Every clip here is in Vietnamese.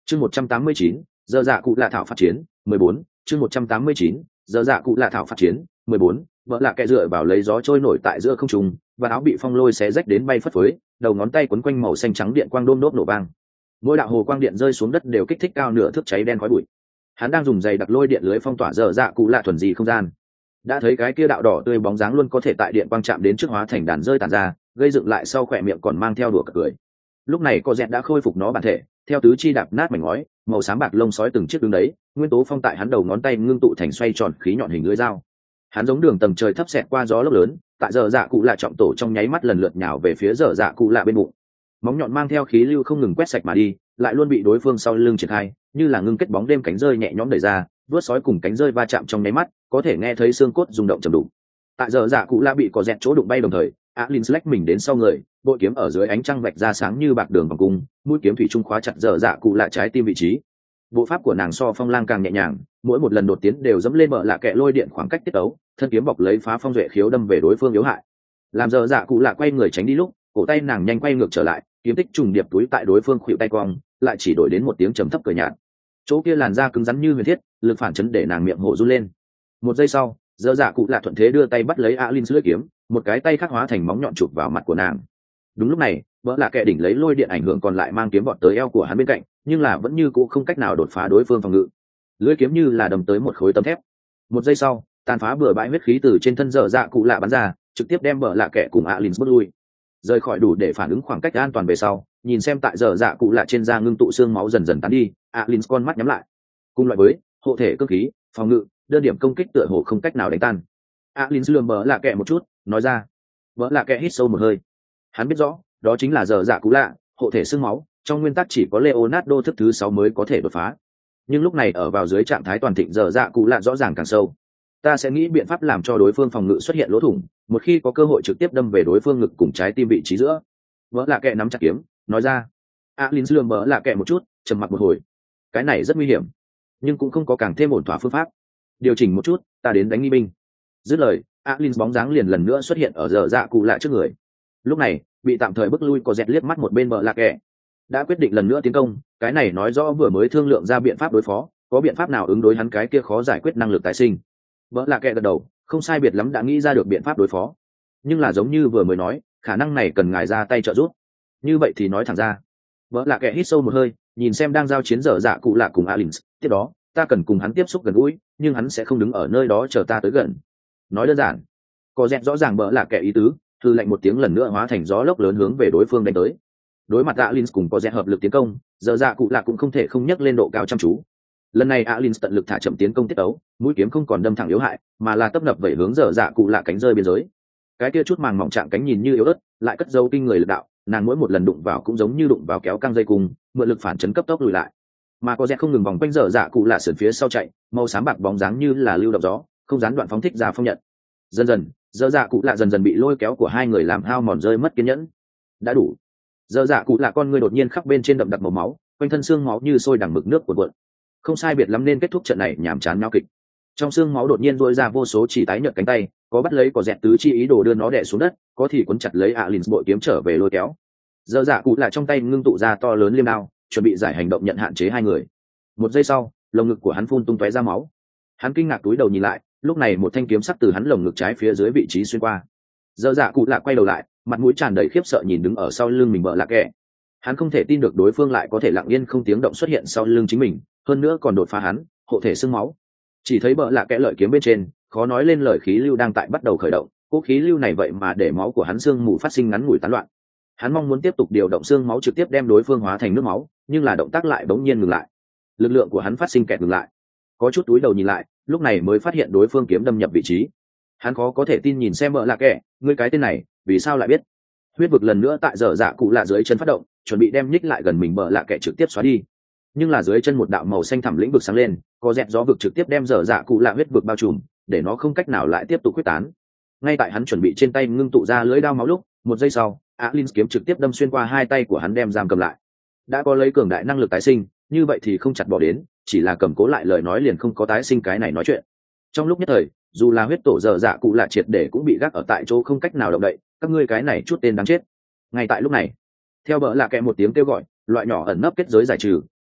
chương 189, giờ dạ cụ lạ thảo phát chiến 14, chương 189, giờ dạ cụ lạ thảo phát chiến 14, vợ lạ kệ dựa vào lấy gió trôi nổi tại giữa không trung, và áo bị phong lôi xé rách đến bay phất phới, đầu ngón tay quấn quanh màu xanh trắng điện quang đôm đốt nổ vang. Mỗi đạo hồ quang điện rơi xuống đất đều kích thích cao nửa thước cháy đen khói bụi. Hắn đang dùng giày đặc lôi điện lưới phong tỏa giờ dạ cụ lạ thuần di không gian. Đã thấy cái kia đạo đỏ tươi bóng dáng luôn có thể tại điện quang chạm đến trước hóa thành đàn rơi tàn ra, gây dựng lại sau khỏe miệng còn mang theo đùa cợt cười. Lúc này có dẹt đã khôi phục nó bản thể, theo tứ chi đạp nát mảnh ngói, màu xám bạc lông sói từng chiếc đứng đấy, nguyên tố phong tại hắn đầu ngón tay ngưng tụ thành xoay tròn khí nhọn hình lưỡi dao. Hắn giống đường tầng trời thấp xẹt qua gió lốc lớn, tại giờ dạ cụ lạ trọng tổ trong nháy mắt lần lượt nhào về phía giờ dạ cụ lạ bên bụng. Móng nhọn mang theo khí lưu không ngừng quét sạch mà đi, lại luôn bị đối phương sau lưng triển khai, như là ngưng kết bóng đêm cánh rơi nhẹ nhõm đẩy ra, vớt sói cùng cánh rơi va chạm trong nháy mắt, có thể nghe thấy xương cốt rung động trầm đục. Tại giờ dạ cụ lạ bị có dẹt chỗ đụng bay đồng thời, Alin lách mình đến sau người, bội kiếm ở dưới ánh trăng vạch ra sáng như bạc đường vòng cung, mũi kiếm thủy trung khóa chặt giờ dạ cụ lạ trái tim vị trí. Bộ pháp của nàng so phong lang càng nhẹ nhàng, mỗi một lần đột tiến đều dẫm lên bờ lạ kệ lôi điện khoảng cách tiết tấu, thân kiếm bọc lấy phá phong duệ khiếu đâm về đối phương yếu hại. Làm giờ dạ cụ lạ quay người tránh đi lúc, cổ tay nàng nhanh quay ngược trở lại, kiếm tích trùng điệp túi tại đối phương khuỵu tay cong, lại chỉ đổi đến một tiếng trầm thấp cười nhạt. Chỗ kia làn da cứng rắn như huyền thiết, lực phản chấn để nàng miệng hổ run lên. Một giây sau, giờ dạ cụ lạ thuận thế đưa tay bắt lấy Alin lưỡi kiếm, một cái tay khác hóa thành móng nhọn chụp vào mặt của nàng. Đúng lúc này, vợ lạ kệ đỉnh lấy lôi điện ảnh hưởng còn lại mang kiếm vọt tới eo của hắn bên cạnh, nhưng là vẫn như cũ không cách nào đột phá đối phương phòng ngự. Lưỡi kiếm như là đâm tới một khối tấm thép. Một giây sau, tàn phá bừa bãi huyết khí từ trên thân dở dạ cụ lạ bắn ra, trực tiếp đem vợ lạ kệ cùng Alin bước lui. Rời khỏi đủ để phản ứng khoảng cách an toàn về sau, nhìn xem tại dở dạ cụ lạ trên da ngưng tụ xương máu dần dần tán đi, Alin con mắt nhắm lại. Cùng loại với hộ thể cơ khí, phòng ngự, đơn điểm công kích tựa hồ không cách nào đánh tan. Alin lườm vợ lạ kệ một chút, nói ra. Vợ lạ kệ hít sâu một hơi. Hắn biết rõ, đó chính là dở dạ cụ lạ, hộ thể xương máu, trong nguyên tắc chỉ có Leonardo thức thứ 6 mới có thể đột phá. Nhưng lúc này ở vào dưới trạng thái toàn thịnh dở dạ cụ lạ rõ ràng càng sâu. Ta sẽ nghĩ biện pháp làm cho đối phương phòng ngự xuất hiện lỗ thủng, một khi có cơ hội trực tiếp đâm về đối phương ngực cùng trái tim vị trí giữa. Vợ lạ kệ nắm chặt kiếm, nói ra. Alin lườm vợ lạ kệ một chút, trầm mặc một hồi. Cái này rất nguy hiểm, nhưng cũng không có càng thêm ổn thỏa phương pháp. Điều chỉnh một chút, ta đến đánh nghi binh. Dứt lời, Alin bóng dáng liền lần nữa xuất hiện ở dở dạ cụ lạ trước người. Lúc này, bị tạm thời bức lui có dẹt liếc mắt một bên vợ lạ kệ, đã quyết định lần nữa tiến công. Cái này nói rõ vừa mới thương lượng ra biện pháp đối phó, có biện pháp nào ứng đối hắn cái kia khó giải quyết năng lực tái sinh. Vợ lạ kệ gật đầu, không sai biệt lắm đã nghĩ ra được biện pháp đối phó, nhưng là giống như vừa mới nói, khả năng này cần ngài ra tay trợ giúp. Như vậy thì nói thẳng ra. Vợ lạ kệ hít sâu một hơi, nhìn xem đang giao chiến dở dạ cụ lạ cùng Alin, tiếp đó ta cần cùng hắn tiếp xúc gần gũi, nhưng hắn sẽ không đứng ở nơi đó chờ ta tới gần. Nói đơn giản, có dẹt rõ ràng vợ lạ kệ ý tứ, thư lệnh một tiếng lần nữa hóa thành gió lốc lớn hướng về đối phương đánh tới. Đối mặt Alin cùng có dẹt hợp lực tiến công, dở dạ cụ lạ cũng không thể không nhấc lên độ cao chăm chú. Lần này Alin tận lực thả chậm tiến công tiết tấu, mũi kiếm không còn đâm thẳng yếu hại, mà là tấp nập vẩy hướng dở dạ cụ lạ cánh rơi biên giới. Cái kia chút màng mỏng trạng cánh nhìn như yếu ớt, lại cất dấu kinh người lực đạo, nàng mỗi một lần đụng vào cũng giống như đụng vào kéo căng dây cung, mượn lực phản chấn cấp tốc lùi lại. Mà có dẹt không ngừng vòng quanh dở dạ cụ lạ sườn phía sau chạy, màu xám bạc bóng dáng như là lưu động gió, không gián đoạn phóng thích ra phong nhận. Dần dần, dở dạ cụ lạ dần dần bị lôi kéo của hai người làm hao mòn rơi mất kiên nhẫn. Đã đủ. Dở dạ cụ lạ con người đột nhiên khắc bên trên đậm đặc màu máu, quanh thân xương máu như sôi đằng mực nước cuộn cuộn. Không sai biệt lắm nên kết thúc trận này nhàm chán nháo kịch. Trong xương máu đột nhiên rỗi ra vô số chỉ tái nhợt cánh tay, có bắt lấy có dẹt tứ chi ý đồ đưa nó đè xuống đất, có thì cuốn chặt lấy Alin bội kiếm trở về lôi kéo. Dở dạ cụ lạ trong tay ngưng tụ ra to lớn liêm đao, chuẩn bị giải hành động nhận hạn chế hai người. Một giây sau, lồng ngực của hắn phun tung tóe ra máu. Hắn kinh ngạc túi đầu nhìn lại, lúc này một thanh kiếm sắc từ hắn lồng ngực trái phía dưới vị trí xuyên qua. Dở dạ cụ lạ quay đầu lại, mặt mũi tràn đầy khiếp sợ nhìn đứng ở sau lưng mình vợ lạ kệ. Hắn không thể tin được đối phương lại có thể lặng yên không tiếng động xuất hiện sau lưng chính mình, hơn nữa còn đột phá hắn, hộ thể xương máu. Chỉ thấy vợ lạ kệ lợi kiếm bên trên, khó nói lên lời khí lưu đang tại bắt đầu khởi động, cỗ khí lưu này vậy mà để máu của hắn xương mù phát sinh ngắn ngủi tán loạn. Hắn mong muốn tiếp tục điều động xương máu trực tiếp đem đối phương hóa thành nước máu, nhưng là động tác lại bỗng nhiên ngừng lại. Lực lượng của hắn phát sinh kẹt ngừng lại. Có chút túi đầu nhìn lại, lúc này mới phát hiện đối phương kiếm đâm nhập vị trí. Hắn khó có thể tin nhìn xem vợ lạ kệ, ngươi cái tên này, vì sao lại biết? Huyết vực lần nữa tại dở dạ cụ lạ dưới chân phát động, chuẩn bị đem nhích lại gần mình vợ lạ kệ trực tiếp xóa đi. Nhưng là dưới chân một đạo màu xanh thẳm lĩnh vực sáng lên, có dẹt gió vực trực tiếp đem dở dạ cụ lạ huyết vực bao trùm, để nó không cách nào lại tiếp tục quyết tán. Ngay tại hắn chuẩn bị trên tay ngưng tụ ra lưỡi đao máu lúc, một giây sau, Alin kiếm trực tiếp đâm xuyên qua hai tay của hắn đem giam cầm lại. Đã có lấy cường đại năng lực tái sinh, như vậy thì không chặt bỏ đến, chỉ là cầm cố lại lời nói liền không có tái sinh cái này nói chuyện. Trong lúc nhất thời, dù là huyết tổ dở dạ cụ lạ triệt để cũng bị gác ở tại chỗ không cách nào động đậy, các ngươi cái này chút tên đáng chết. Ngay tại lúc này, theo bỡ lạ kệ một tiếng kêu gọi, loại nhỏ ẩn nấp kết giới giải trừ,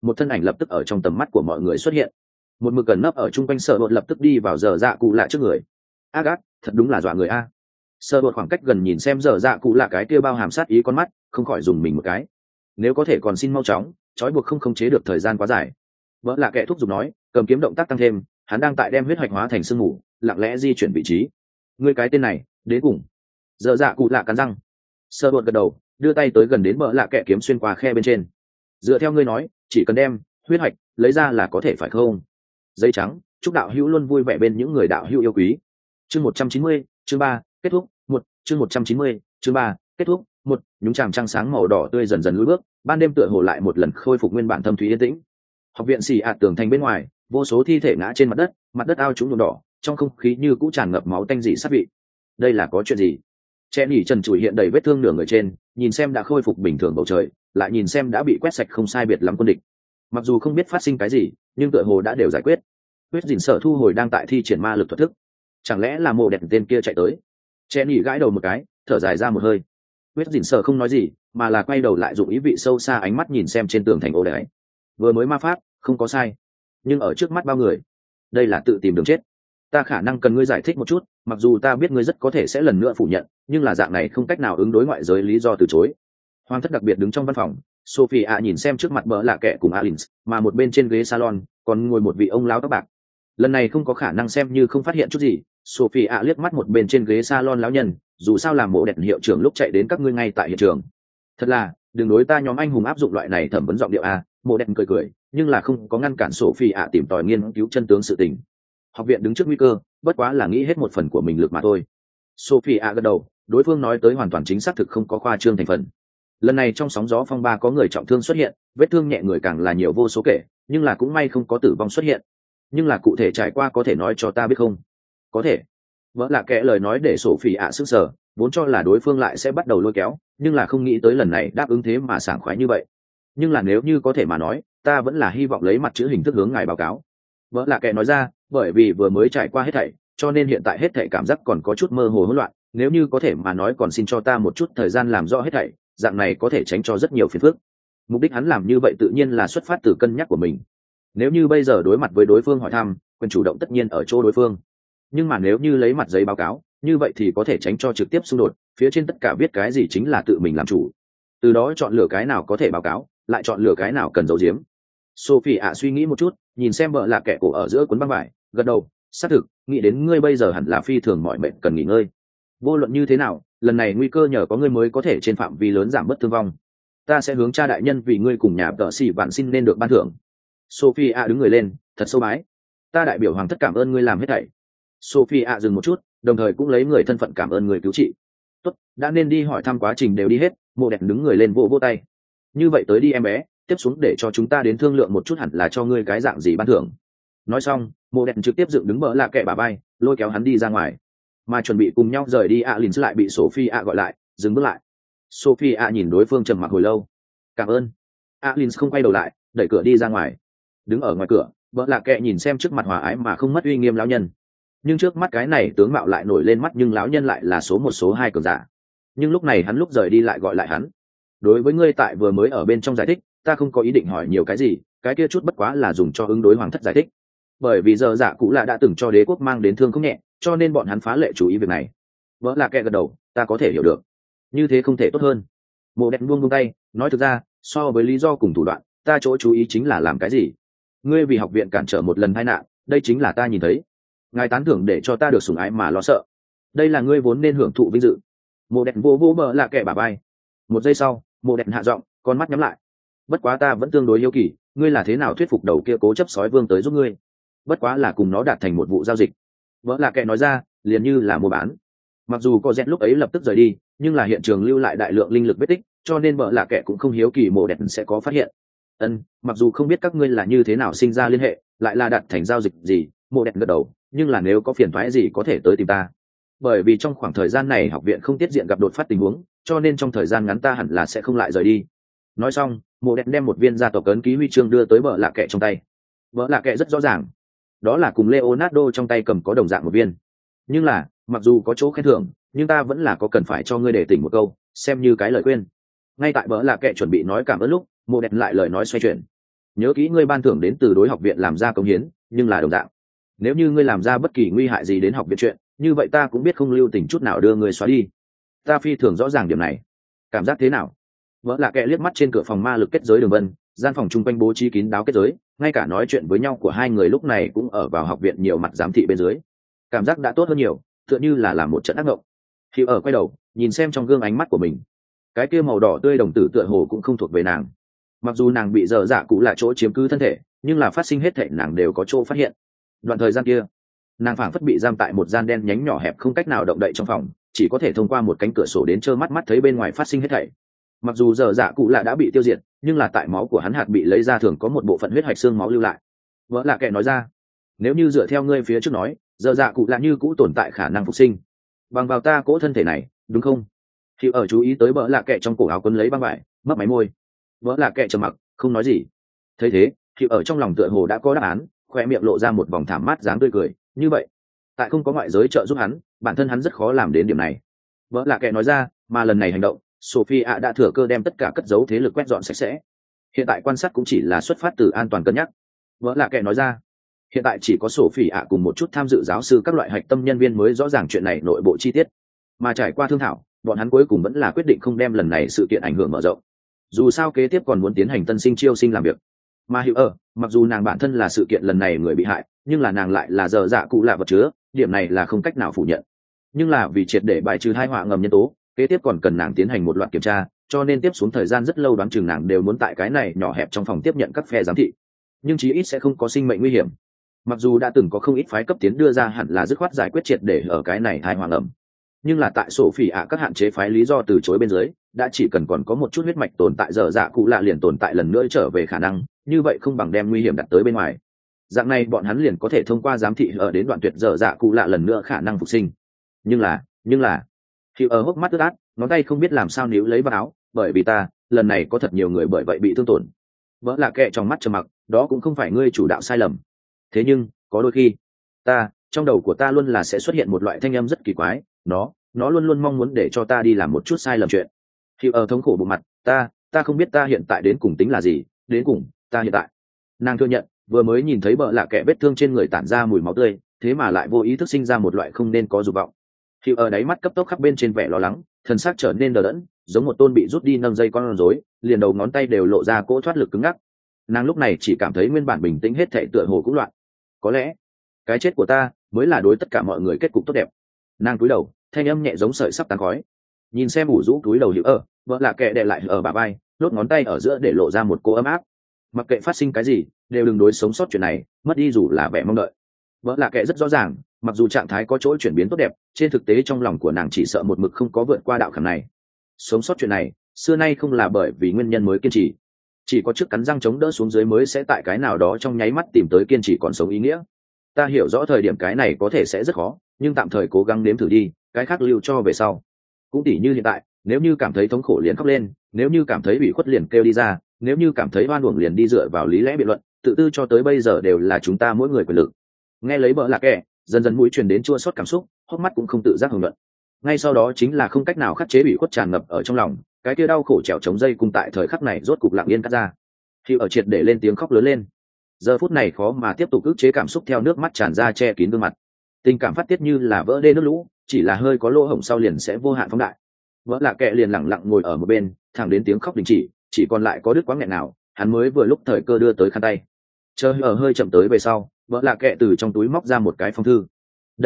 một thân ảnh lập tức ở trong tầm mắt của mọi người xuất hiện. Một mực cẩn nấp ở chung quanh Sở Bột lập tức đi vào Dở Dạ Cụ Lạ trước người. Ác ác, thật đúng là dọa người a. Sở Bột khoảng cách gần nhìn xem Dở Dạ Cụ Lạ cái kia bao hàm sát ý con mắt, không khỏi dùng mình một cái. Nếu có thể còn xin mau chóng, trói buộc không khống chế được thời gian quá dài. Vợ là kẻ thúc giục nói, cầm kiếm động tác tăng thêm, hắn đang tại đem huyết hoạch hóa thành sương mù, lặng lẽ di chuyển vị trí. Ngươi cái tên này, đến cùng. Dở Dạ Cụ Lạ cắn răng. Sở Bột gật đầu, đưa tay tới gần đến vợ là kẻ kiếm xuyên qua khe bên trên. Dựa theo ngươi nói, chỉ cần đem huyết hoạch lấy ra là có thể phải không? Giấy trắng, chúc đạo hữu luôn vui vẻ bên những người đạo hữu yêu quý. Chương 190, chương 3, kết thúc. Chương 190, chương 3, kết thúc. Nhúng chàm trăng sáng màu đỏ tươi dần dần lùi bước, ban đêm tựa hồ lại một lần khôi phục nguyên bản thâm thúy yên tĩnh. Học viện xì ạt tường thành bên ngoài, vô số thi thể ngã trên mặt đất ao trũng nhuộm đỏ, trong không khí như cũ tràn ngập máu tanh dị sát vị. Đây là có chuyện gì? Trẻ nỉ trần trụi hiện đầy vết thương nửa người trên, nhìn xem đã khôi phục bình thường bầu trời, lại nhìn xem đã bị quét sạch không sai biệt lắm quân địch. Mặc dù không biết phát sinh cái gì, nhưng tựa hồ đã đều giải quyết. Huyết Dĩnh Sở thu hồi đang tại thi triển ma lực thuật thức. Chẳng lẽ là mộ đẹp tên kia chạy tới? Trẻ nỉ gãi đầu một cái, thở dài ra một hơi. Huyết Dĩnh Sở không nói gì, mà là quay đầu lại dùng ý vị sâu xa ánh mắt nhìn xem trên tường thành ô đấy. Vừa mới ma pháp, không có sai, nhưng ở trước mắt bao người, đây là tự tìm đường chết. Ta khả năng cần ngươi giải thích một chút, mặc dù ta biết ngươi rất có thể sẽ lần nữa phủ nhận, nhưng là dạng này không cách nào ứng đối ngoại giới lý do từ chối. Hoàng thất đặc biệt đứng trong văn phòng, Sophie nhìn xem trước mặt bỡ lạ kệ cùng Alins, mà một bên trên ghế salon còn ngồi một vị ông lão tóc bạc. Lần này không có khả năng xem như không phát hiện chút gì. Sophie liếc mắt một bên trên ghế salon lão nhân, dù sao làm mộ đẹp hiệu trưởng lúc chạy đến các ngươi ngay tại hiện trường. Thật là, đừng đối ta nhóm anh hùng áp dụng loại này thẩm vấn giọng điệu a. Mộ đẹp cười cười, nhưng là không có ngăn cản Sophie tìm tòi nghiên cứu chân tướng sự tình. Học viện đứng trước nguy cơ, bất quá là nghĩ hết một phần của mình lực mà thôi. Sophie gật đầu, đối phương nói tới hoàn toàn chính xác thực không có khoa trương thành phần. Lần này trong sóng gió phong ba có người trọng thương xuất hiện, vết thương nhẹ người càng là nhiều vô số kể, nhưng là cũng may không có tử vong xuất hiện. Nhưng là cụ thể trải qua có thể nói cho ta biết không? Có thể. Vỡ là kẻ lời nói để Sophie sững sờ, vốn cho là đối phương lại sẽ bắt đầu lôi kéo, nhưng là không nghĩ tới lần này đáp ứng thế mà sảng khoái như vậy. Nhưng là nếu như có thể mà nói, ta vẫn là hy vọng lấy mặt chữ hình thức hướng ngài báo cáo. Vỡ là kẻ nói ra, bởi vì vừa mới trải qua hết thảy, cho nên hiện tại hết thảy cảm giác còn có chút mơ hồ hỗn loạn, nếu như có thể mà nói còn xin cho ta một chút thời gian làm rõ hết thảy, dạng này có thể tránh cho rất nhiều phiền phức. Mục đích hắn làm như vậy tự nhiên là xuất phát từ cân nhắc của mình. Nếu như bây giờ đối mặt với đối phương hỏi thăm, quyền chủ động tất nhiên ở chỗ đối phương. Nhưng mà nếu như lấy mặt giấy báo cáo, như vậy thì có thể tránh cho trực tiếp xung đột, phía trên tất cả viết cái gì chính là tự mình làm chủ. Từ đó chọn lựa cái nào có thể báo cáo, lại chọn lựa cái nào cần giấu giếm. Sophie suy nghĩ một chút, nhìn xem vợ là kẻ cổ ở giữa cuốn băng vải, gật đầu, xác thực, nghĩ đến ngươi bây giờ hẳn là phi thường mọi mệnh cần nghỉ ngơi. Vô luận như thế nào, lần này nguy cơ nhờ có ngươi mới có thể trên phạm vi lớn giảm bớt thương vong. Ta sẽ hướng cha đại nhân vì ngươi cùng nhà tợ sĩ vạn xin nên được ban thưởng. Sophie đứng người lên, thật sâu bái. Ta đại biểu hoàng thất cảm ơn ngươi làm hết thảy. Sophie dừng một chút, đồng thời cũng lấy người thân phận cảm ơn người cứu trị. Tốt, đã nên đi hỏi thăm quá trình đều đi hết. Mộ đẹp đứng người lên vỗ vỗ tay. Như vậy tới đi em bé, tiếp xuống để cho chúng ta đến thương lượng một chút hẳn là cho ngươi cái dạng gì ban thưởng. Nói xong, Mộ đẹp trực tiếp dựng đứng bỡ lạ kệ bà bay, lôi kéo hắn đi ra ngoài. Mà chuẩn bị cùng nhau rời đi Alins lại bị Sophie gọi lại, dừng bước lại. Sophie nhìn đối phương trầm mặc hồi lâu. Cảm ơn. Alins không quay đầu lại, đẩy cửa đi ra ngoài. Đứng ở ngoài cửa, bỡ lạ kệ nhìn xem trước mặt hòa ái mà không mất uy nghiêm lão nhân. Nhưng trước mắt cái này tướng mạo lại nổi lên mắt, nhưng lão nhân lại là số một số hai cường giả. Nhưng lúc này hắn lúc rời đi lại gọi lại hắn. Đối với ngươi tại vừa mới ở bên trong giải thích, ta không có ý định hỏi nhiều cái gì, cái kia chút bất quá là dùng cho ứng đối hoàng thất giải thích. Bởi vì giờ dạ cũ là đã từng cho đế quốc mang đến thương không nhẹ, cho nên bọn hắn phá lệ chú ý việc này. Vỡ là kẻ gật đầu, ta có thể hiểu được, như thế không thể tốt hơn. Mộ đẹp buông tay, nói thực ra, so với lý do cùng thủ đoạn, ta chỗ chú ý chính là làm cái gì. Ngươi vì học viện cản trở một lần tai nạn, đây chính là ta nhìn thấy. Ngài tán thưởng để cho ta được sủng ái mà lo sợ, đây là ngươi vốn nên hưởng thụ vinh dự. Mộ đẹp vô bờ là kẻ bà bay. Một giây sau, Mộ đẹp hạ giọng, con mắt nhắm lại. Bất quá ta vẫn tương đối hiếu kỳ, ngươi là thế nào thuyết phục đầu kia cố chấp sói vương tới giúp ngươi? Bất quá là cùng nó đạt thành một vụ giao dịch. Vỡ là kẻ nói ra, liền như là mua bán. Mặc dù có dẹt lúc ấy lập tức rời đi, nhưng là hiện trường lưu lại đại lượng linh lực vết tích, cho nên vợ là kẻ cũng không hiếu kỳ Mộ đẹp sẽ có phát hiện. Mặc dù không biết các ngươi là như thế nào sinh ra liên hệ, lại là đạt thành giao dịch gì, Mộ đẹp gật đầu, nhưng là nếu có phiền toái gì có thể tới tìm ta. Bởi vì trong khoảng thời gian này học viện không tiết diện gặp đột phát tình huống, cho nên trong thời gian ngắn ta hẳn là sẽ không lại rời đi. Nói xong, Mộ đẹp đem một viên gia tộc ấn ký huy chương đưa tới vợ lạ kệ trong tay. Vợ lạ kệ rất rõ ràng, đó là cùng Leonardo trong tay cầm có đồng dạng một viên. Nhưng là, mặc dù có chỗ khen thưởng, nhưng ta vẫn là có cần phải cho ngươi để tỉnh một câu, xem như cái lời khuyên. Ngay tại vợ lạ kệ chuẩn bị nói cảm ơn lúc, Mộ đẹp lại lời nói xoay chuyển. nhớ kỹ ngươi ban thưởng đến từ đối học viện làm ra công hiến, nhưng là đồng dạng, nếu như ngươi làm ra bất kỳ nguy hại gì đến học viện chuyện, như vậy ta cũng biết không lưu tình chút nào đưa ngươi xóa đi. Ta phi thường rõ ràng điểm này. Cảm giác thế nào? Vợ lạ kệ liếc mắt trên cửa phòng ma lực kết giới đường vân, gian phòng chung quanh bố trí kín đáo kết giới, ngay cả nói chuyện với nhau của hai người lúc này cũng ở vào học viện nhiều mặt giám thị bên dưới. Cảm giác đã tốt hơn nhiều, tựa như là làm một trận ác mộng. Khi ở quay đầu nhìn xem trong gương ánh mắt của mình, cái kia màu đỏ tươi đồng tử tựa hồ cũng không thuộc về nàng. Mặc dù nàng bị dở dạ cụ là chỗ chiếm cứ thân thể, nhưng là phát sinh hết thảy nàng đều có chỗ phát hiện. Đoạn thời gian kia, nàng phảng phất bị giam tại một gian đen nhánh nhỏ hẹp không cách nào động đậy trong phòng, chỉ có thể thông qua một cánh cửa sổ đến trơ mắt mắt thấy bên ngoài phát sinh hết thảy. Mặc dù dở dạ cụ là đã bị tiêu diệt, nhưng là tại máu của hắn hạt bị lấy ra thường có một bộ phận huyết hạch xương máu lưu lại. Vợ lạ kệ nói ra, nếu như dựa theo ngươi phía trước nói, dở dạ cụ là như cũ tồn tại khả năng phục sinh bằng vào ta cỗ thân thể này, đúng không? Thì ở chú ý tới vợ lạ kệ trong cổ áo quấn lấy băng vải, mấp máy môi. Vợ lạ kệ trầm mặc, không nói gì. Thấy thế, thì ở trong lòng tựa hồ đã có đáp án, khoe miệng lộ ra một vòng thảm mát dáng tươi cười. Như vậy, tại không có ngoại giới trợ giúp hắn, bản thân hắn rất khó làm đến điểm này. Vợ lạ kệ nói ra, mà lần này hành động, Sophia đã thừa cơ đem tất cả cất giấu thế lực quét dọn sạch sẽ. Hiện tại quan sát cũng chỉ là xuất phát từ an toàn cân nhắc. Vợ lạ kệ nói ra, hiện tại chỉ có Sophia cùng một chút tham dự giáo sư các loại hạch tâm nhân viên mới rõ ràng chuyện này nội bộ chi tiết, mà trải qua thương thảo, bọn hắn cuối cùng vẫn là quyết định không đem lần này sự kiện ảnh hưởng mở rộng. Dù sao kế tiếp còn muốn tiến hành tân sinh chiêu sinh làm việc. Mà hiểu mặc dù nàng bản thân là sự kiện lần này người bị hại, nhưng là nàng lại là dở dạ cụ lạ vật chứa, điểm này là không cách nào phủ nhận. Nhưng là vì triệt để bài trừ hai họa ngầm nhân tố, kế tiếp còn cần nàng tiến hành một loạt kiểm tra, cho nên tiếp xuống thời gian rất lâu đoán chừng nàng đều muốn tại cái này nhỏ hẹp trong phòng tiếp nhận các phe giám thị, nhưng chí ít sẽ không có sinh mệnh nguy hiểm. Mặc dù đã từng có không ít phái cấp tiến đưa ra hẳn là dứt khoát giải quyết triệt để ở cái này hai họa ngầm, nhưng là tại sổ phỉ các hạn chế phái lý do từ chối bên dưới, đã chỉ cần còn có một chút huyết mạch tồn tại dở dạ cụ lạ liền tồn tại lần nữa trở về khả năng, như vậy không bằng đem nguy hiểm đặt tới bên ngoài. Dạng này bọn hắn liền có thể thông qua giám thị ở đến đoạn tuyệt dở dạ cụ lạ lần nữa khả năng phục sinh. Nhưng là khi ở hốc mắt ướt át, ngón tay không biết làm sao níu lấy vào áo, bởi vì ta lần này có thật nhiều người bởi vậy bị thương tổn. Vỡ lạ kệ trong mắt trầm mặc, đó cũng không phải ngươi chủ đạo sai lầm. Thế nhưng có đôi khi trong đầu của ta luôn là sẽ xuất hiện một loại thanh âm rất kỳ quái, nó luôn luôn mong muốn để cho ta đi làm một chút sai lầm chuyện. Khi ở thống khổ bộ mặt, ta không biết ta hiện tại đến cùng tính là gì, đến cùng ta hiện tại. Nàng thừa nhận vừa mới nhìn thấy bợ lạ kẻ vết thương trên người tản ra mùi máu tươi, thế mà lại vô ý thức sinh ra một loại không nên có dục vọng. Khi ở đáy mắt cấp tốc khắp bên trên vẻ lo lắng, thân xác trở nên đờ đẫn, giống một tôn bị rút đi nâng dây con rối, liền đầu ngón tay đều lộ ra cỗ thoát lực cứng ngắc. Nàng lúc này chỉ cảm thấy nguyên bản bình tĩnh hết thảy tựa hồ cũng loạn. Có lẽ cái chết của ta mới là đối tất cả mọi người kết cục tốt đẹp. Nàng cúi đầu, thanh âm nhẹ giống sợi sắp tán khói. Nhìn xem ủ rũ cúi đầu Hữu vợ lạ kệ đè lại ở bả vai, đốt ngón tay ở giữa để lộ ra một cô ấm áp. Mặc kệ phát sinh cái gì, đều đừng đối sống sót chuyện này, mất đi dù là vẻ mong đợi. Vợ lạ kệ rất rõ ràng, mặc dù trạng thái có chỗ chuyển biến tốt đẹp, trên thực tế trong lòng của nàng chỉ sợ một mực không có vượt qua đạo khảm này. Sống sót chuyện này, xưa nay không là bởi vì nguyên nhân mới kiên trì, chỉ có trước cắn răng chống đỡ xuống dưới mới sẽ tại cái nào đó trong nháy mắt tìm tới kiên trì còn sống ý nghĩa. Ta hiểu rõ thời điểm cái này có thể sẽ rất khó, nhưng tạm thời cố gắng nếm thử đi, cái khác lưu cho về sau. Cũng tỉ như hiện tại, nếu như cảm thấy thống khổ liền khóc lên, nếu như cảm thấy bị khuất liền kêu đi ra, nếu như cảm thấy oan uổng liền đi dựa vào lý lẽ biện luận, tự tư cho tới bây giờ đều là chúng ta mỗi người quyền lực. Nghe lấy bợ lạc kẻ, dần dần mũi truyền đến chua xót cảm xúc, hốc mắt cũng không tự giác hưởng luận. Ngay sau đó chính là không cách nào khắc chế bị khuất tràn ngập ở trong lòng, cái kia đau khổ trèo chống dây cùng tại thời khắc này rốt cục lặng yên cắt ra. Khi ở triệt để lên tiếng khóc lớn lên, giờ phút này khó mà tiếp tục ức chế cảm xúc theo nước mắt tràn ra che kín gương mặt. Tình cảm phát tiết như là vỡ đê nước lũ, chỉ là hơi có lỗ hổng sau liền sẽ vô hạn phóng đại. Vỡ lạ kệ liền lặng lặng ngồi ở một bên, thẳng đến tiếng khóc đình chỉ còn lại có đứt quãng nghẹn nào, hắn mới vừa lúc thời cơ đưa tới khăn tay. Chờ ở hơi chậm tới về sau, vỡ lạ kệ từ trong túi móc ra một cái phong thư.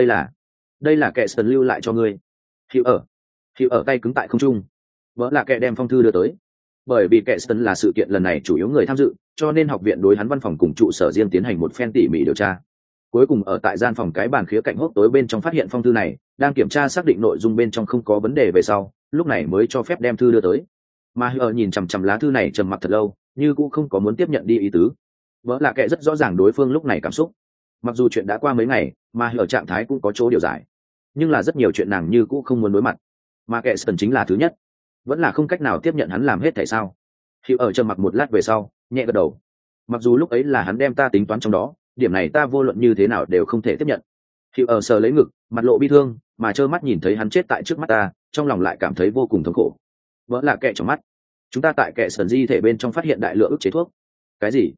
Đây là kệ Sơn lưu lại cho ngươi. Hữu ở tay cứng tại không trung. Vỡ lạ kệ đem phong thư đưa tới. Bởi vì kệ Sơn là sự kiện lần này chủ yếu người tham dự, cho nên học viện đối hắn văn phòng cùng trụ sở riêng tiến hành một phen tỉ mỉ điều tra. Cuối cùng ở tại gian phòng cái bàn khía cạnh hốc tối bên trong phát hiện phong thư này, đang kiểm tra xác định nội dung bên trong không có vấn đề về sau, lúc này mới cho phép đem thư đưa tới. Mà Hờ nhìn chằm chằm lá thư này trầm mặc thật lâu, như cũng không có muốn tiếp nhận đi ý tứ. Vỡ lạ kệ rất rõ ràng đối phương lúc này cảm xúc. Mặc dù chuyện đã qua mấy ngày, mà Hờ trạng thái cũng có chỗ điều giải, nhưng là rất nhiều chuyện nàng như cũng không muốn đối mặt. Mà kệ Sơn chính là thứ nhất, vẫn là không cách nào tiếp nhận hắn làm hết tại sao. Hữu ở trầm mặc một lát về sau, nhẹ gật đầu. Mặc dù lúc ấy là hắn đem ta tính toán trong đó, điểm này ta vô luận như thế nào đều không thể tiếp nhận. Hữu ở sờ lấy ngực, mặt lộ bi thương, mà trơ mắt nhìn thấy hắn chết tại trước mắt ta, trong lòng lại cảm thấy vô cùng thống khổ. Vỡ lạ kệ trong mắt, chúng ta tại kệ Sơn di thể bên trong phát hiện đại lượng ức chế thuốc. Cái gì?